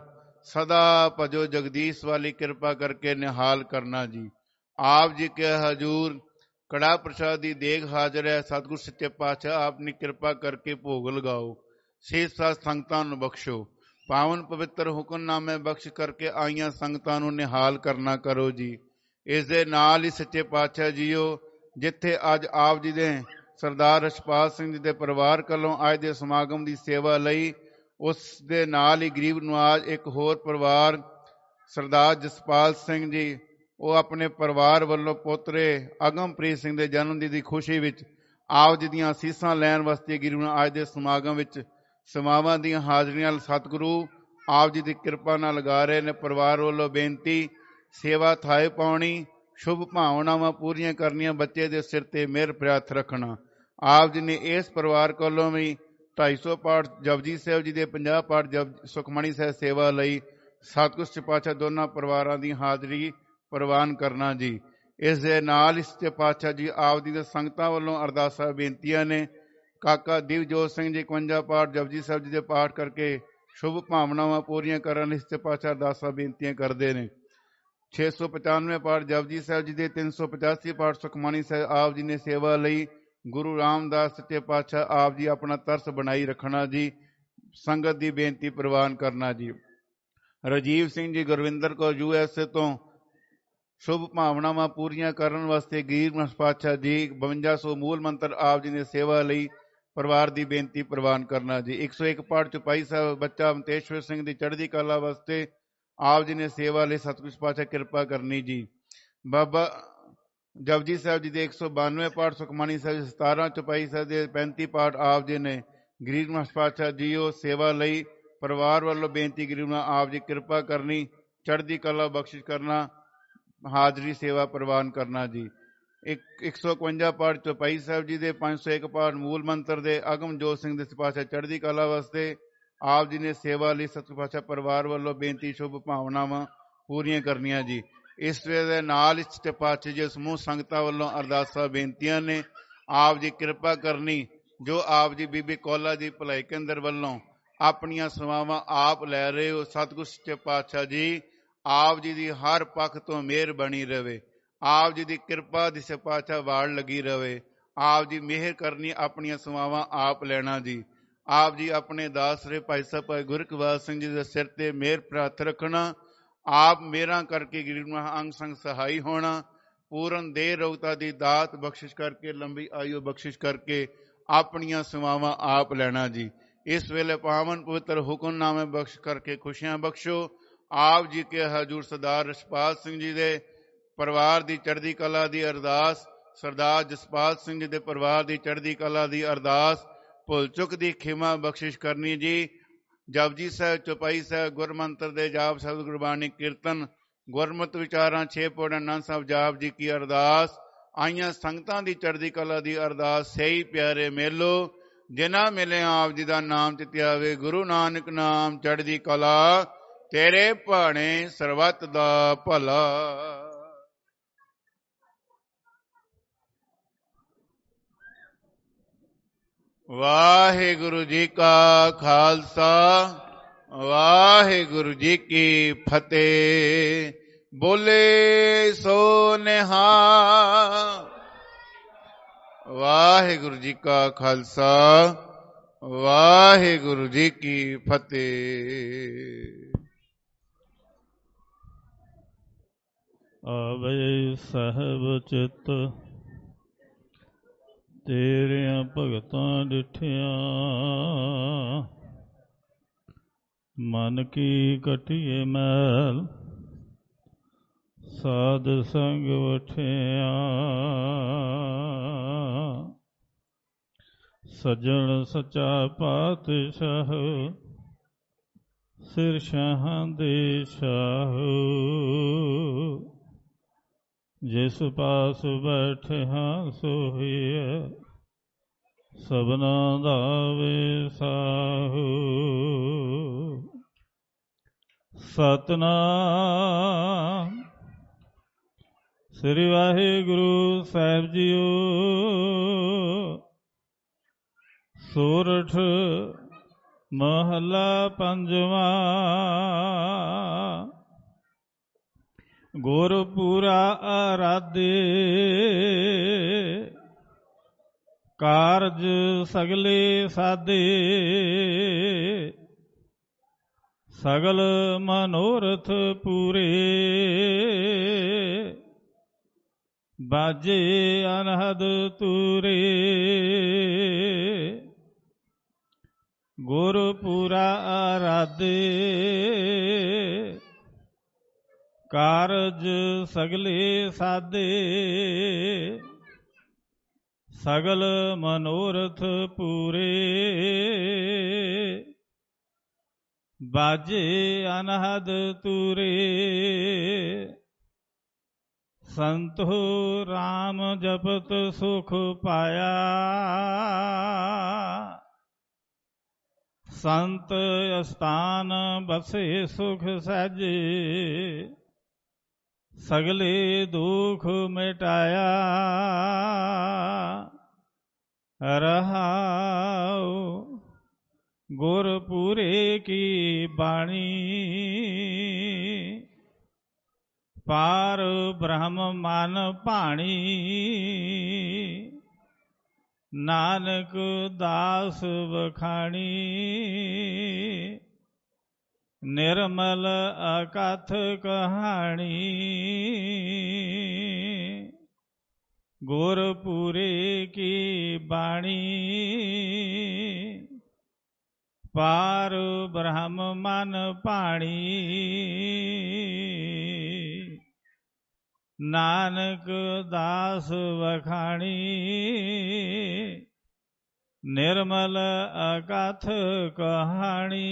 ਸਦਾ ਭਜੋ ਜਗਦੀਸ਼ ਵਾਲੀ ਕਿਰਪਾ ਕਰਕੇ ਨਿਹਾਲ ਕਰਨਾ ਜੀ। ਆਪ ਜੀ ਕੇ ਹਜ਼ੂਰ ਕੜਾ ਪ੍ਰਸ਼ਾਦ ਦੀ ਦੇਗ ਹਾਜ਼ਰ ਹੈ। ਸਤਿਗੁਰ ਸੱਚੇ ਪਾਤਸ਼ਾਹ ਆਪਣੀ ਕਿਰਪਾ ਕਰਕੇ ਭੋਗ ਲਗਾਓ, ਸੇਜ ਸਾਧ ਸੰਗਤਾਂ ਨੂੰ ਬਖਸ਼ੋ, ਪਾਵਨ ਪਵਿੱਤਰ ਹੁਕਮਨਾਮੇ ਬਖਸ਼ ਕਰਕੇ ਆਈਆਂ ਸੰਗਤਾਂ ਨੂੰ ਨਿਹਾਲ ਕਰਨਾ ਕਰੋ ਜੀ। ਇਸ ਦੇ ਨਾਲ ਹੀ ਸੱਚੇ ਪਾਤਸ਼ਾਹ ਜੀਓ, ਜਿੱਥੇ ਅੱਜ ਆਪ ਜੀ ਦੇ ਸਰਦਾਰ ਰਛਪਾਲ ਸਿੰਘ ਜੀ ਦੇ ਪਰਿਵਾਰ ਵੱਲੋਂ ਅੱਜ ਦੇ ਸਮਾਗਮ ਦੀ ਸੇਵਾ ਲਈ, ਉਸ ਦੇ ਨਾਲ ਹੀ ਗਰੀਬ ਨਵਾਜ ਇੱਕ ਹੋਰ ਪਰਿਵਾਰ ਸਰਦਾਰ ਜਸਪਾਲ ਸਿੰਘ ਜੀ, ਉਹ ਆਪਣੇ ਪਰਿਵਾਰ ਵੱਲੋਂ ਪੋਤਰੇ ਅਗਮਪ੍ਰੀਤ ਸਿੰਘ ਦੇ ਜਨਮ ਦਿਨ ਦੀ ਖੁਸ਼ੀ ਵਿੱਚ ਆਪ ਜੀ ਦੀਆਂ ਅਸੀਸਾਂ ਲੈਣ ਵਾਸਤੇ ਗਰੀਬ ਨੂੰ ਅੱਜ ਦੇ ਸਮਾਗਮ ਵਿੱਚ ਸਮਾਵਾਂ ਦੀਆਂ ਹਾਜ਼ਰੀਆਂ ਸਤਿਗੁਰੂ ਆਪ ਜੀ ਦੀ ਕਿਰਪਾ ਨਾਲ ਲਗਾ ਰਹੇ ਨੇ। ਪਰਿਵਾਰ ਵੱਲੋਂ ਬੇਨਤੀ, ਸੇਵਾ ਥਾਏ ਪਾਉਣੀ, ਸ਼ੁਭ ਭਾਵਨਾਵਾਂ ਪੂਰੀਆਂ ਕਰਨੀਆਂ, ਬੱਚੇ ਦੇ ਸਿਰ ਤੇ ਮਿਹਰ ਪ੍ਰਿਆਥ ਰੱਖਣਾ। ਆਪ ਜੀ ਨੇ ਇਸ ਪਰਿਵਾਰ ਕੋਲੋਂ ਵੀ ਢਾਈ ਸੌ ਪਾਠ ਜਪਜੀ ਸਾਹਿਬ ਜੀ ਦੇ, ਪੰਜਾਹ ਪਾਠ ਜਪ ਸੁਖਮਣੀ ਸਾਹਿਬ ਸੇਵਾ ਲਈ ਸਤਿਗੁਰ ਸੱਚੇ ਪਾਤਸ਼ਾਹ ਦੋਨਾਂ ਪਰਿਵਾਰਾਂ ਦੀ ਹਾਜ਼ਰੀ ਪ੍ਰਵਾਨ ਕਰਨਾ ਜੀ। ਇਸ ਦੇ ਨਾਲ ਹੀ ਸੱਚੇ ਪਾਤਸ਼ਾਹ ਜੀ ਆਪ ਜੀ ਦੇ ਸੰਗਤਾਂ ਵੱਲੋਂ ਅਰਦਾਸਾਂ ਬੇਨਤੀਆਂ ਨੇ। ਕਾਕਾ ਦਿਵਜੋਤ ਸਿੰਘ ਜੀ ਇਕਵੰਜਾ ਪਾਠ ਜਪਜੀ ਸਾਹਿਬ ਜੀ ਦੇ ਪਾਠ ਕਰਕੇ ਸ਼ੁਭ ਭਾਵਨਾਵਾਂ ਪੂਰੀਆਂ ਕਰਨ ਲਈ ਸੱਚੇ ਪਾਤਸ਼ਾਹ ਅਰਦਾਸਾਂ ਬੇਨਤੀਆਂ ਕਰਦੇ ਨੇ। ਛੇ ਸੌ ਪਚਾਨਵੇਂ ਪਾਠ ਜਪਜੀ ਸਾਹਿਬ ਜੀ ਦੇ, ਤਿੰਨ ਸੌ ਪਚਾਸੀ ਪਾਠ ਸੁਖਮਨੀ ਸਾਹਿਬ ਆਪ ਜੀ ਨੇ ਸੇਵਾ ਲਈ ਗੁਰੂ ਰਾਮਦਾਸ ਸੱਚੇ ਪਾਤਸ਼ਾਹ ਆਪ ਜੀ ਆਪਣਾ ਤਰਸ ਬਣਾਈ ਰੱਖਣਾ ਜੀ। ਸੰਗਤ ਦੀ ਬੇਨਤੀ ਪ੍ਰਵਾਨ ਕਰਨਾ ਜੀ। Rajiv Singh ji Gurvinder Kaur U S A ਤੋਂ ਸ਼ੁਭ ਭਾਵਨਾਵਾਂ ਪੂਰੀਆਂ ਕਰਨ ਵਾਸਤੇ ਗਰੀਬ ਪਾਤਸ਼ਾਹ ਜੀ ਬਵੰਜਾ ਸੌ ਮੂਲ ਮੰਤਰ ਆਪ ਜੀ ਨੇ ਸੇਵਾ ਲਈ ਪਰਿਵਾਰ ਦੀ ਬੇਨਤੀ ਪ੍ਰਵਾਨ ਕਰਨਾ ਜੀ। ਇੱਕ ਸੌ ਇੱਕ ਪਾਠ ਚੁਪਾਈ ਸਾਹਿਬ ਬੱਚਾ ਮਤੇਸ਼ਵਰ ਸਿੰਘ ਦੀ ਚੜ੍ਹਦੀ ਕਲਾ ਵਾਸਤੇ ਆਪ ਜੀ ਨੇ ਸੇਵਾ ਲਈ ਸਤਿਗੁਰ ਪਾਤਸ਼ਾਹ ਕਿਰਪਾ ਕਰਨੀ ਜੀ। ਬਾਬਾ ਜਪਜੀ ਸਾਹਿਬ ਜੀ ਦੇ ਇੱਕ ਸੌ ਬਾਨਵੇਂ ਪਾਠ ਸੁਖਮਨੀ ਸਾਹਿਬ ਸਤਾਰਾਂ ਚੁਪਾਈ ਸਾਹਿਬ ਦੇ ਪੈਂਤੀ ਪਾਠ ਆਪ ਜੀ ਨੇ ਗਰੀਬ ਪਾਤਸ਼ਾਹ ਜੀ ਉਹ ਸੇਵਾ ਲਈ ਪਰਿਵਾਰ ਵੱਲੋਂ ਬੇਨਤੀ ਗਰੀਬ ਨਾਲ ਆਪ ਜੀ ਕਿਰਪਾ ਕਰਨੀ, ਚੜ੍ਹਦੀ ਕਲਾ ਬਖਸ਼ਿਸ਼ ਕਰਨਾ, ਹਾਜ਼ਰੀ ਸੇਵਾ ਪ੍ਰਵਾਨ ਕਰਨਾ ਜੀ। ਇੱਕ ਇੱਕ ਸੌ ਇਕਵੰਜਾ ਪਾਠ ਚੌਪਾਈ ਸਾਹਿਬ ਜੀ ਦੇ, ਪੰਜ ਸੌ ਇੱਕ ਪਾਠ ਮੂਲ ਮੰਤਰ ਦੇ ਅਗਮਜੋਤ ਸਿੰਘ ਦੇ ਪਾਤਸ਼ਾਹ ਚੜ੍ਹਦੀ ਕਲਾ ਵਾਸਤੇ ਆਪ ਜੀ ਨੇ ਸੇਵਾ ਲਈ ਸਤਿਗੁਰ ਪਾਤਸ਼ਾਹ ਪਰਿਵਾਰ ਵੱਲੋਂ ਬੇਨਤੀ ਸ਼ੁਭ ਭਾਵਨਾਵਾਂ ਪੂਰੀਆਂ ਕਰਨੀਆਂ ਜੀ। ਇਸ ਦੇ ਨਾਲ ਹੀ ਸੱਚੇ ਪਾਤਸ਼ਾਹ ਜੀ ਸਮੂਹ ਸੰਗਤਾਂ ਵੱਲੋਂ ਅਰਦਾਸਾਂ ਬੇਨਤੀਆਂ ਨੇ। ਆਪ ਜੀ ਕਿਰਪਾ ਕਰਨੀ, ਜੋ ਆਪ ਜੀ ਬੀਬੀ ਕੌਲਾ ਜੀ ਭਲਾਈ ਕੇਂਦਰ ਵੱਲੋਂ ਆਪਣੀਆਂ ਸੇਵਾਵਾਂ ਆਪ ਲੈ ਰਹੇ ਹੋ, ਸਤਿਗੁਰ ਸੱਚੇ ਪਾਤਸ਼ਾਹ ਜੀ ਆਪ ਜੀ ਦੀ ਹਰ ਪੱਖ ਤੋਂ ਮਿਹਰ ਬਣੀ ਰਹੇ, ਆਪ ਜੀ ਦੀ ਕਿਰਪਾ ਦੀ ਸੇ ਪਾਤਸ਼ਾਹ ਵਾੜ ਲੱਗੀ ਰਹੇ। ਆਪ ਜੀ ਮਿਹਰ ਕਰਨੀ, ਆਪਣੀਆਂ ਸੇਵਾਵਾਂ ਆਪ ਲੈਣਾ ਜੀ। ਆਪ ਜੀ ਆਪਣੇ ਦਾਸ ਰੇ ਭਾਈ ਸਾਹਿਬ ਭਾਈ ਗੁਰਕਵਾਲ ਸਿੰਘ ਜੀ ਦੇ ਸਿਰ ਤੇ ਮਿਹਰ ਪ੍ਰਾਰਥ ਰੱਖਣਾ। ਆਪ ਮੇਰਾ ਕਰਕੇ ਗਰੀਬ ਨੂੰ ਅੰਗ ਸੰਗ ਸਹਾਈ ਹੋਣਾ, ਪੂਰਨ ਦੇਹ ਰੋਗਤਾ ਦੀ ਦਾਤ ਬਖਸ਼ਿਸ਼ ਕਰਕੇ, ਲੰਬੀ ਆਯੂ ਬਖਸ਼ਿਸ਼ ਕਰਕੇ ਆਪਣੀਆਂ ਸੇਵਾਵਾਂ ਆਪ ਲੈਣਾ ਜੀ। ਇਸ ਵੇਲੇ ਪਾਵਨ ਪਵਿੱਤਰ ਹੁਕਮਨਾਮੇ ਬਖਸ਼ ਕਰਕੇ ਖੁਸ਼ੀਆਂ ਬਖਸ਼ੋ। ਆਪ ਜੀ ਕੇ ਹਜ਼ੂਰ ਸਰਦਾਰ ਰਛਪਾਲ ਸਿੰਘ ਜੀ ਦੇ ਪਰਿਵਾਰ ਦੀ ਚੜ੍ਹਦੀ ਕਲਾ ਦੀ ਅਰਦਾਸ, ਸਰਦਾਰ ਜਸਪਾਲ ਸਿੰਘ ਜੀ ਦੇ ਪਰਿਵਾਰ ਦੀ ਚੜ੍ਹਦੀ ਕਲਾ ਦੀ ਅਰਦਾਸ, ਭੁੱਲ ਚੁੱਕ ਦੀ ਖਿਮਾ ਬਖਸ਼ਿਸ਼ ਕਰਨੀ ਜੀ। ਜਪਜੀ ਸਾਹਿਬ, ਚੌਪਾਈ ਸਾਹਿਬ, ਗੁਰਮੰਤਰ ਦੇ ਜਾਪ, ਸ਼ਬਦ ਗੁਰਬਾਣੀ ਕੀਰਤਨ, ਗੁਰਮਤਿ ਵਿਚਾਰਾਂ, ਛੇ ਪੌੜਾਂ ਆਨੰਦ ਸਾਹਿਬ ਜਾਪ ਜੀ ਕੀ ਅਰਦਾਸ। ਆਈਆਂ ਸੰਗਤਾਂ ਦੀ ਚੜ੍ਹਦੀ ਕਲਾ ਦੀ ਅਰਦਾਸ। ਸਹੀ ਪਿਆਰੇ ਮੇਲੋ ਜਿਨ੍ਹਾਂ ਮਿਲੇ ਆਪ ਜੀ ਦਾ ਨਾਮ ਚਿਤਿਆਵੇ, ਗੁਰੂ ਨਾਨਕ ਨਾਮ ਚੜ੍ਹਦੀ ਕਲਾ, ਤੇਰੇ ਭਾਣੇ ਸਰਬੱਤ ਦਾ ਭਲਾ। ਵਾਹਿਗੁਰੂ ਜੀ ਕਾ ਖਾਲਸਾ, ਵਾਹਿਗੁਰੂ ਜੀ ਕੀ ਫਤਿਹ। ਬੋਲੇ ਸੋ ਨਿਹਾਲ। ਵਾਹਿਗੁਰੂ ਜੀ ਕਾ ਖਾਲਸਾ, ਵਾਹਿਗੁਰੂ ਜੀ ਕੀ ਫਤਿਹ। ਆਵੇ ਸਹਿਬ ਚਿੱਤ ਤੇਰਿਆਂ ਭਗਤਾਂ ਡਿਠਿਆ, ਮਨ ਕੀ ਕਟਿਏ ਮੈਲ ਸਾਧ ਸੰਗ ਵਠਿਆ। ਸੱਜਣ ਸੱਚਾ ਪਾਤਸ਼ਾਹ ਸਿਰ ਸ਼ਾਹਾਂ ਦੇ ਸ਼ਾਹ, ਜਿਸ ਪਾਸ ਬੈਠਿਆ ਸੋਹੀਐ ਸਭਨਾ ਦਾ ਵਿਸਾਹੂ। ਸਤਿਨਾਮ ਸ੍ਰੀ ਵਾਹਿਗੁਰੂ ਸਾਹਿਬ ਜੀਓ। ਸੋਰਠ ਮਹੱਲਾ ਪੰਜਵਾਂ। ਗੁਰਪੂਰਾ ਆਰਾਧੇ ਕਾਰਜ ਸਗਲੇ ਸਾਧੇ, ਸਗਲ ਮਨੋਰਥ ਪੂਰੇ, ਬਾਜੇ ਅਨਹਦ ਤੂਰੇ। ਗੁਰਪੂਰਾ ਆਰਾਧੇ ਕਾਰਜ ਸਗਲੇ ਸਾਧੇ, ਸਗਲ ਮਨੋਰਥ ਪੂਰੇ, ਬਾਜੇ ਅਨਹਦ ਤੂਰੇ। ਸੰਤੋ ਰਾਮ ਜਪਤ ਸੁਖ ਪਾਇਆ, ਸੰਤ ਅਸਥਾਨ ਬਸੇ ਸੁਖ ਸਹਿਜੇ, ਸਗਲੇ ਦੁਖ ਮਿਟਾਇਆ। ਰਹਾਉ ਗੁਰਪੂਰੇ ਕੀ ਬਾਣੀ, ਪਾਰ ਬ੍ਰਹਮ ਮਨ ਭਾਣੀ। ਨਾਨਕ ਦਾਸ ਵਖਾਣੀ, ਨਿਰਮਲ ਅਕਥ ਕਹਾਣੀ। ਗੁਰਪੂਰੇ ਕੀ ਬਾਣੀ, ਪਾਰ ਬ੍ਰਹਮ ਮਨ ਭਾਣੀ। ਨਾਨਕ ਦਾਸ ਵਖਾਣੀ, ਨਿਰਮਲ ਅਕਥ ਕਹਾਣੀ।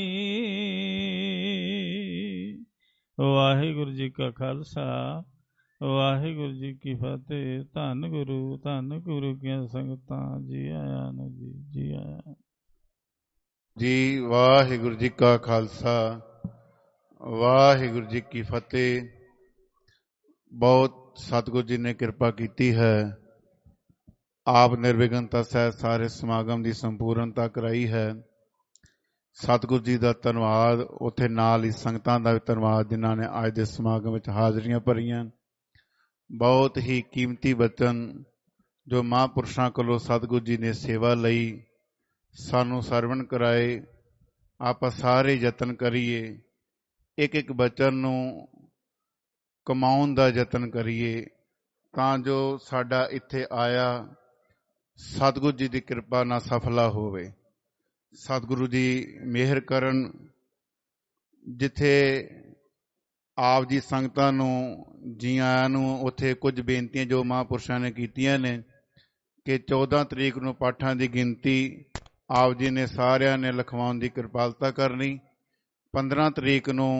ਵਾਹਿਗੁਰੂ ਜੀ ਕਾ ਖਾਲਸਾ, ਵਾਹਿਗੁਰੂ ਜੀ ਕੀ ਫਤਿਹ। ਧੰਨ ਗੁਰੂ, ਧੰਨ ਗੁਰੂ ਕੀਆਂ ਸੰਗਤਾਂ। ਜੀ ਆਇਆਂ ਨੂੰ ਜੀ, ਜੀ ਆਇਆਂ ਜੀ। ਵਾਹਿਗੁਰੂ ਜੀ ਕਾ ਖਾਲਸਾ, ਵਾਹਿਗੁਰੂ ਜੀ ਕੀ ਫਤਿਹ। ਬਹੁਤ ਸਤਿਗੁਰੂ ਜੀ ਨੇ ਕਿਰਪਾ ਕੀਤੀ ਹੈ, ਆਪ ਨਿਰਵਿਘਨਤਾ ਸਹਿਤ ਸਾਰੇ ਸਮਾਗਮ ਦੀ ਸੰਪੂਰਨਤਾ ਕਰਾਈ ਹੈ। ਸਤਿਗੁਰੂ ਜੀ ਦਾ ਧੰਨਵਾਦ, ਉੱਥੇ ਨਾਲ ਹੀ ਸੰਗਤਾਂ ਦਾ ਵੀ ਧੰਨਵਾਦ ਜਿਨ੍ਹਾਂ ਨੇ ਅੱਜ ਦੇ ਸਮਾਗਮ ਵਿੱਚ ਹਾਜ਼ਰੀਆਂ ਭਰੀਆਂ। ਬਹੁਤ ਹੀ ਕੀਮਤੀ ਬਚਨ ਜੋ ਮਹਾਂਪੁਰਸ਼ਾਂ ਕੋਲੋਂ ਸਤਿਗੁਰੂ ਜੀ ਨੇ ਸੇਵਾ ਲਈ ਸਾਨੂੰ ਸਰਵਣ ਕਰਾਏ, ਆਪਾਂ ਸਾਰੇ ਯਤਨ ਕਰੀਏ, ਇੱਕ ਇੱਕ ਬਚਨ ਨੂੰ ਕਮਾਉਣ ਦਾ ਯਤਨ ਕਰੀਏ, ਤਾਂ ਜੋ ਸਾਡਾ ਇੱਥੇ ਆਇਆ ਸਤਿਗੁਰੂ ਜੀ ਦੀ ਕਿਰਪਾ ਨਾਲ ਸਫਲਾ ਹੋਵੇ। ਸਤਿਗੁਰੂ ਜੀ ਮਿਹਰ ਕਰਨ, ਜਿੱਥੇ ਆਪ ਜੀ ਸੰਗਤਾਂ ਨੂੰ ਜੀ ਆਇਆਂ ਨੂੰ। ਉੱਥੇ ਕੁਝ ਬੇਨਤੀਆਂ ਜੋ ਮਹਾਂਪੁਰਸ਼ਾਂ ਨੇ ਕੀਤੀਆਂ ਨੇ ਕਿ ਚੌਦਾਂ ਤਰੀਕ ਨੂੰ ਪਾਠਾਂ ਦੀ ਗਿਣਤੀ ਆਪ ਜੀ ਨੇ ਸਾਰਿਆਂ ਨੇ ਲਿਖਵਾਉਣ ਦੀ ਕਿਰਪਾਲਤਾ ਕਰਨੀ। ਪੰਦਰਾਂ ਤਰੀਕ ਨੂੰ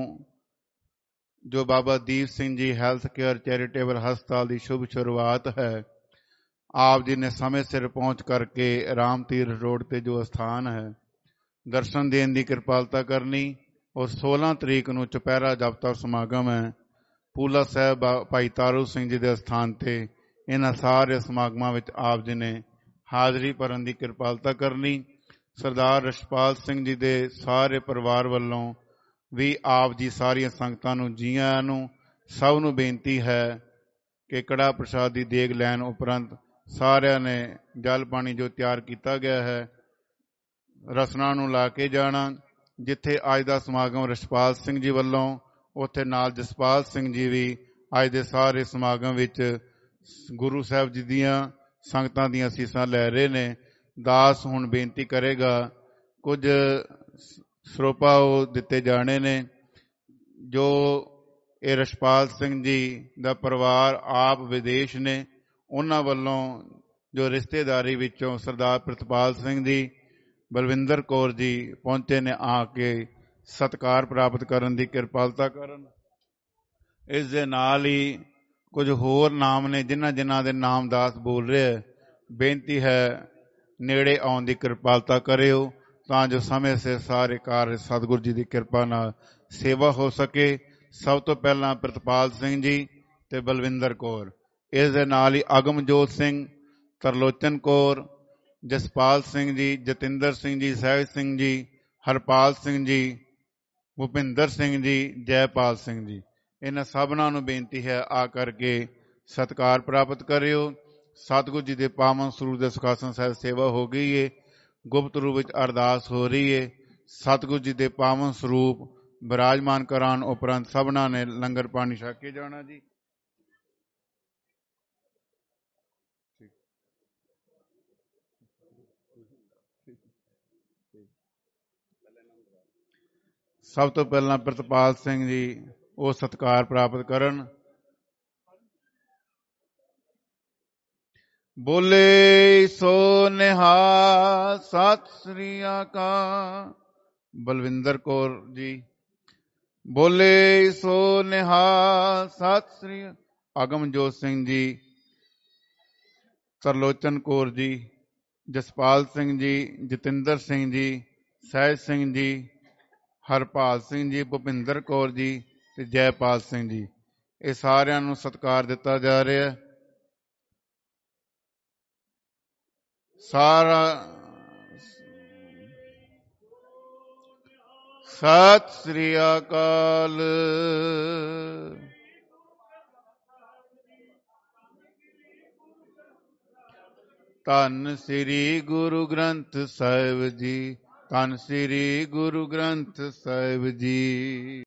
ਜੋ ਬਾਬਾ Deep Singh ji health care charitable ਹਸਪਤਾਲ ਦੀ ਸ਼ੁਭ ਸ਼ੁਰੂਆਤ ਹੈ, ਆਪ ਜੀ ਨੇ ਸਮੇਂ ਸਿਰ ਪਹੁੰਚ ਕਰਕੇ ਰਾਮ ਤੀਰਥ ਰੋਡ ਤੇ ਜੋ ਅਸਥਾਨ ਹੈ ਦਰਸ਼ਨ ਦੇਣ ਦੀ ਕਿਰਪਾਲਤਾ ਕਰਨੀ। ਔਰ ਸੋਲਾਂ ਤਰੀਕ ਨੂੰ ਚੁਪਹਿਰਾ ਜਾਪਤਾ ਸਮਾਗਮ ਹੈ ਪੂਲਾ ਸਾਹਿਬ ਭਾਈ ਤਾਰੂ ਸਿੰਘ ਜੀ ਦੇ ਅਸਥਾਨ ਤੇ। ਇਹਨਾਂ ਸਾਰੇ ਸਮਾਗਮਾਂ ਵਿੱਚ ਆਪ ਜੀ ਨੇ ਹਾਜ਼ਰੀ ਭਰਨ ਦੀ ਕਿਰਪਾਲਤਾ ਕਰਨੀ। ਸਰਦਾਰ ਰਛਪਾਲ ਸਿੰਘ ਜੀ ਦੇ ਸਾਰੇ ਪਰਿਵਾਰ ਵੱਲੋਂ ਵੀ ਆਪ ਜੀ ਸਾਰੀਆਂ ਸੰਗਤਾਂ ਨੂੰ ਜੀ ਆਇਆਂ ਨੂੰ। ਸਭ ਨੂੰ ਬੇਨਤੀ ਹੈ ਕਿ ਕੜਾ ਪ੍ਰਸ਼ਾਦ ਦੀ ਦੇਗ ਲੈਣ ਉਪਰੰਤ ਸਾਰਿਆਂ ਨੇ ਜਲ ਪਾਣੀ ਜੋ ਤਿਆਰ ਕੀਤਾ ਗਿਆ ਹੈ ਰਸਨਾ ਨੂੰ ਲਾ ਕੇ ਜਾਣਾ। ਜਿੱਥੇ ਅੱਜ ਦਾ ਸਮਾਗਮ ਰਛਪਾਲ ਸਿੰਘ ਜੀ ਵੱਲੋਂ, ਉੱਥੇ ਨਾਲ ਜਸਪਾਲ ਸਿੰਘ ਜੀ ਵੀ ਅੱਜ ਦੇ ਸਾਰੇ ਸਮਾਗਮ ਵਿੱਚ ਗੁਰੂ ਸਾਹਿਬ ਜੀ ਦੀਆਂ ਸੰਗਤਾਂ ਦੀਆਂ ਅਸੀਸਾਂ ਲੈ ਰਹੇ ਨੇ। ਦਾਸ ਹੁਣ ਬੇਨਤੀ ਕਰੇਗਾ, ਕੁਝ ਸਰੋਪਾ ਉਹ ਦਿੱਤੇ ਜਾਣੇ ਨੇ ਜੋ ਇਹ ਰਛਪਾਲ ਸਿੰਘ ਜੀ ਦਾ ਪਰਿਵਾਰ ਆਪ ਵਿਦੇਸ਼ ਨੇ, ਉਹਨਾਂ ਵੱਲੋਂ ਜੋ ਰਿਸ਼ਤੇਦਾਰੀ ਵਿੱਚੋਂ ਸਰਦਾਰ ਪ੍ਰਿਤਪਾਲ ਸਿੰਘ ਜੀ, ਬਲਵਿੰਦਰ ਕੌਰ ਜੀ ਪਹੁੰਚੇ ਨੇ, ਆ ਕੇ ਸਤਿਕਾਰ ਪ੍ਰਾਪਤ ਕਰਨ ਦੀ ਕਿਰਪਾਲਤਾ ਕਰਨ। ਇਸ ਦੇ ਨਾਲ ਹੀ ਕੁਝ ਹੋਰ ਨਾਮ ਨੇ ਜਿਨ੍ਹਾਂ ਜਿਨ੍ਹਾਂ ਦੇ ਨਾਮ ਦਾਸ ਬੋਲ ਰਿਹਾ, ਬੇਨਤੀ ਹੈ ਨੇੜੇ ਆਉਣ ਦੀ ਕਿਰਪਾਲਤਾ ਕਰਿਓ ਤਾਂ ਜੋ ਸਮੇਂ ਸਿਰ ਸਾਰੇ ਕਾਰਜ ਸਤਿਗੁਰੂ ਜੀ ਦੀ ਕਿਰਪਾ ਨਾਲ ਸੇਵਾ ਹੋ ਸਕੇ। ਸਭ ਤੋਂ ਪਹਿਲਾਂ ਪ੍ਰਿਤਪਾਲ ਸਿੰਘ ਜੀ ਤੇ ਬਲਵਿੰਦਰ ਕੌਰ, ਇਸ ਦੇ ਨਾਲ ਹੀ ਅਗਮਜੋਤ ਸਿੰਘ, ਤਰਲੋਚਨ ਕੌਰ, ਜਸਪਾਲ ਸਿੰਘ ਜੀ, ਜਤਿੰਦਰ ਸਿੰਘ ਜੀ, ਸਹਿਜ ਸਿੰਘ ਜੀ, ਹਰਪਾਲ ਸਿੰਘ ਜੀ, ਭੁਪਿੰਦਰ ਸਿੰਘ ਜੀ, ਜੈਪਾਲ ਸਿੰਘ ਜੀ, ਇਹਨਾਂ ਸਭਨਾਂ ਨੂੰ ਬੇਨਤੀ ਹੈ ਆ ਕਰਕੇ ਸਤਿਕਾਰ ਪ੍ਰਾਪਤ ਕਰਿਓ। ਸਤਿਗੁਰੂ ਜੀ ਦੇ ਪਾਵਨ ਸਰੂਪ ਦੇ ਸੁਖਾਸਨ ਸਾਹਿਬ ਸੇਵਾ ਹੋ ਗਈ ਏ, ਗੁਪਤ ਰੂਪ ਵਿੱਚ ਅਰਦਾਸ ਹੋ ਰਹੀ ਏ। ਸਤਿਗੁਰੂ ਜੀ ਦੇ ਪਾਵਨ ਸਰੂਪ ਬਿਰਾਜਮਾਨ ਕਰਾਉਣ ਉਪਰੰਤ ਸਭਨਾਂ ਨੇ ਲੰਗਰ ਪਾਣੀ ਛਕ ਕੇ ਜਾਣਾ ਜੀ। ਸਭ ਤੋਂ ਪਹਿਲਾਂ ਪ੍ਰਿਤਪਾਲ ਸਿੰਘ ਜੀ ਉਹ ਸਤਿਕਾਰ ਪ੍ਰਾਪਤ ਕਰਨ। ਬੋਲੇ ਸੋ ਨਿਹਾਲ ਸਤਿ ਸ੍ਰੀ ਅਕਾਲ। ਬਲਵਿੰਦਰ ਕੌਰ ਜੀ, ਬੋਲੇ ਸੋ ਨਿਹਾਲ ਸਤਿ ਸ੍ਰੀ ਅਕਾਲ। ਅਗਮਜੋਤ ਸਿੰਘ ਜੀ, ਤਰਲੋਚਨ ਕੌਰ ਜੀ, ਜਸਪਾਲ ਸਿੰਘ ਜੀ, ਜਤਿੰਦਰ ਸਿੰਘ ਜੀ, ਸਹਿਜ ਸਿੰਘ ਜੀ, ਹਰਪਾਲ ਸਿੰਘ ਜੀ, ਭੁਪਿੰਦਰ ਕੌਰ ਜੀ ਤੇ ਜੈਪਾਲ ਸਿੰਘ ਜੀ, ਇਹ ਸਾਰਿਆਂ ਨੂੰ ਸਤਿਕਾਰ ਦਿੱਤਾ ਜਾ ਰਿਹਾ। ਸਾਰਾ ਸਤਿ ਸ੍ਰੀ ਅਕਾਲ। ਧੰਨ ਸ੍ਰੀ ਗੁਰੂ ਗ੍ਰੰਥ ਸਾਹਿਬ ਜੀ, ਧੰਨ ਸ੍ਰੀ ਗੁਰੂ ਗ੍ਰੰਥ ਸਾਹਿਬ ਜੀ।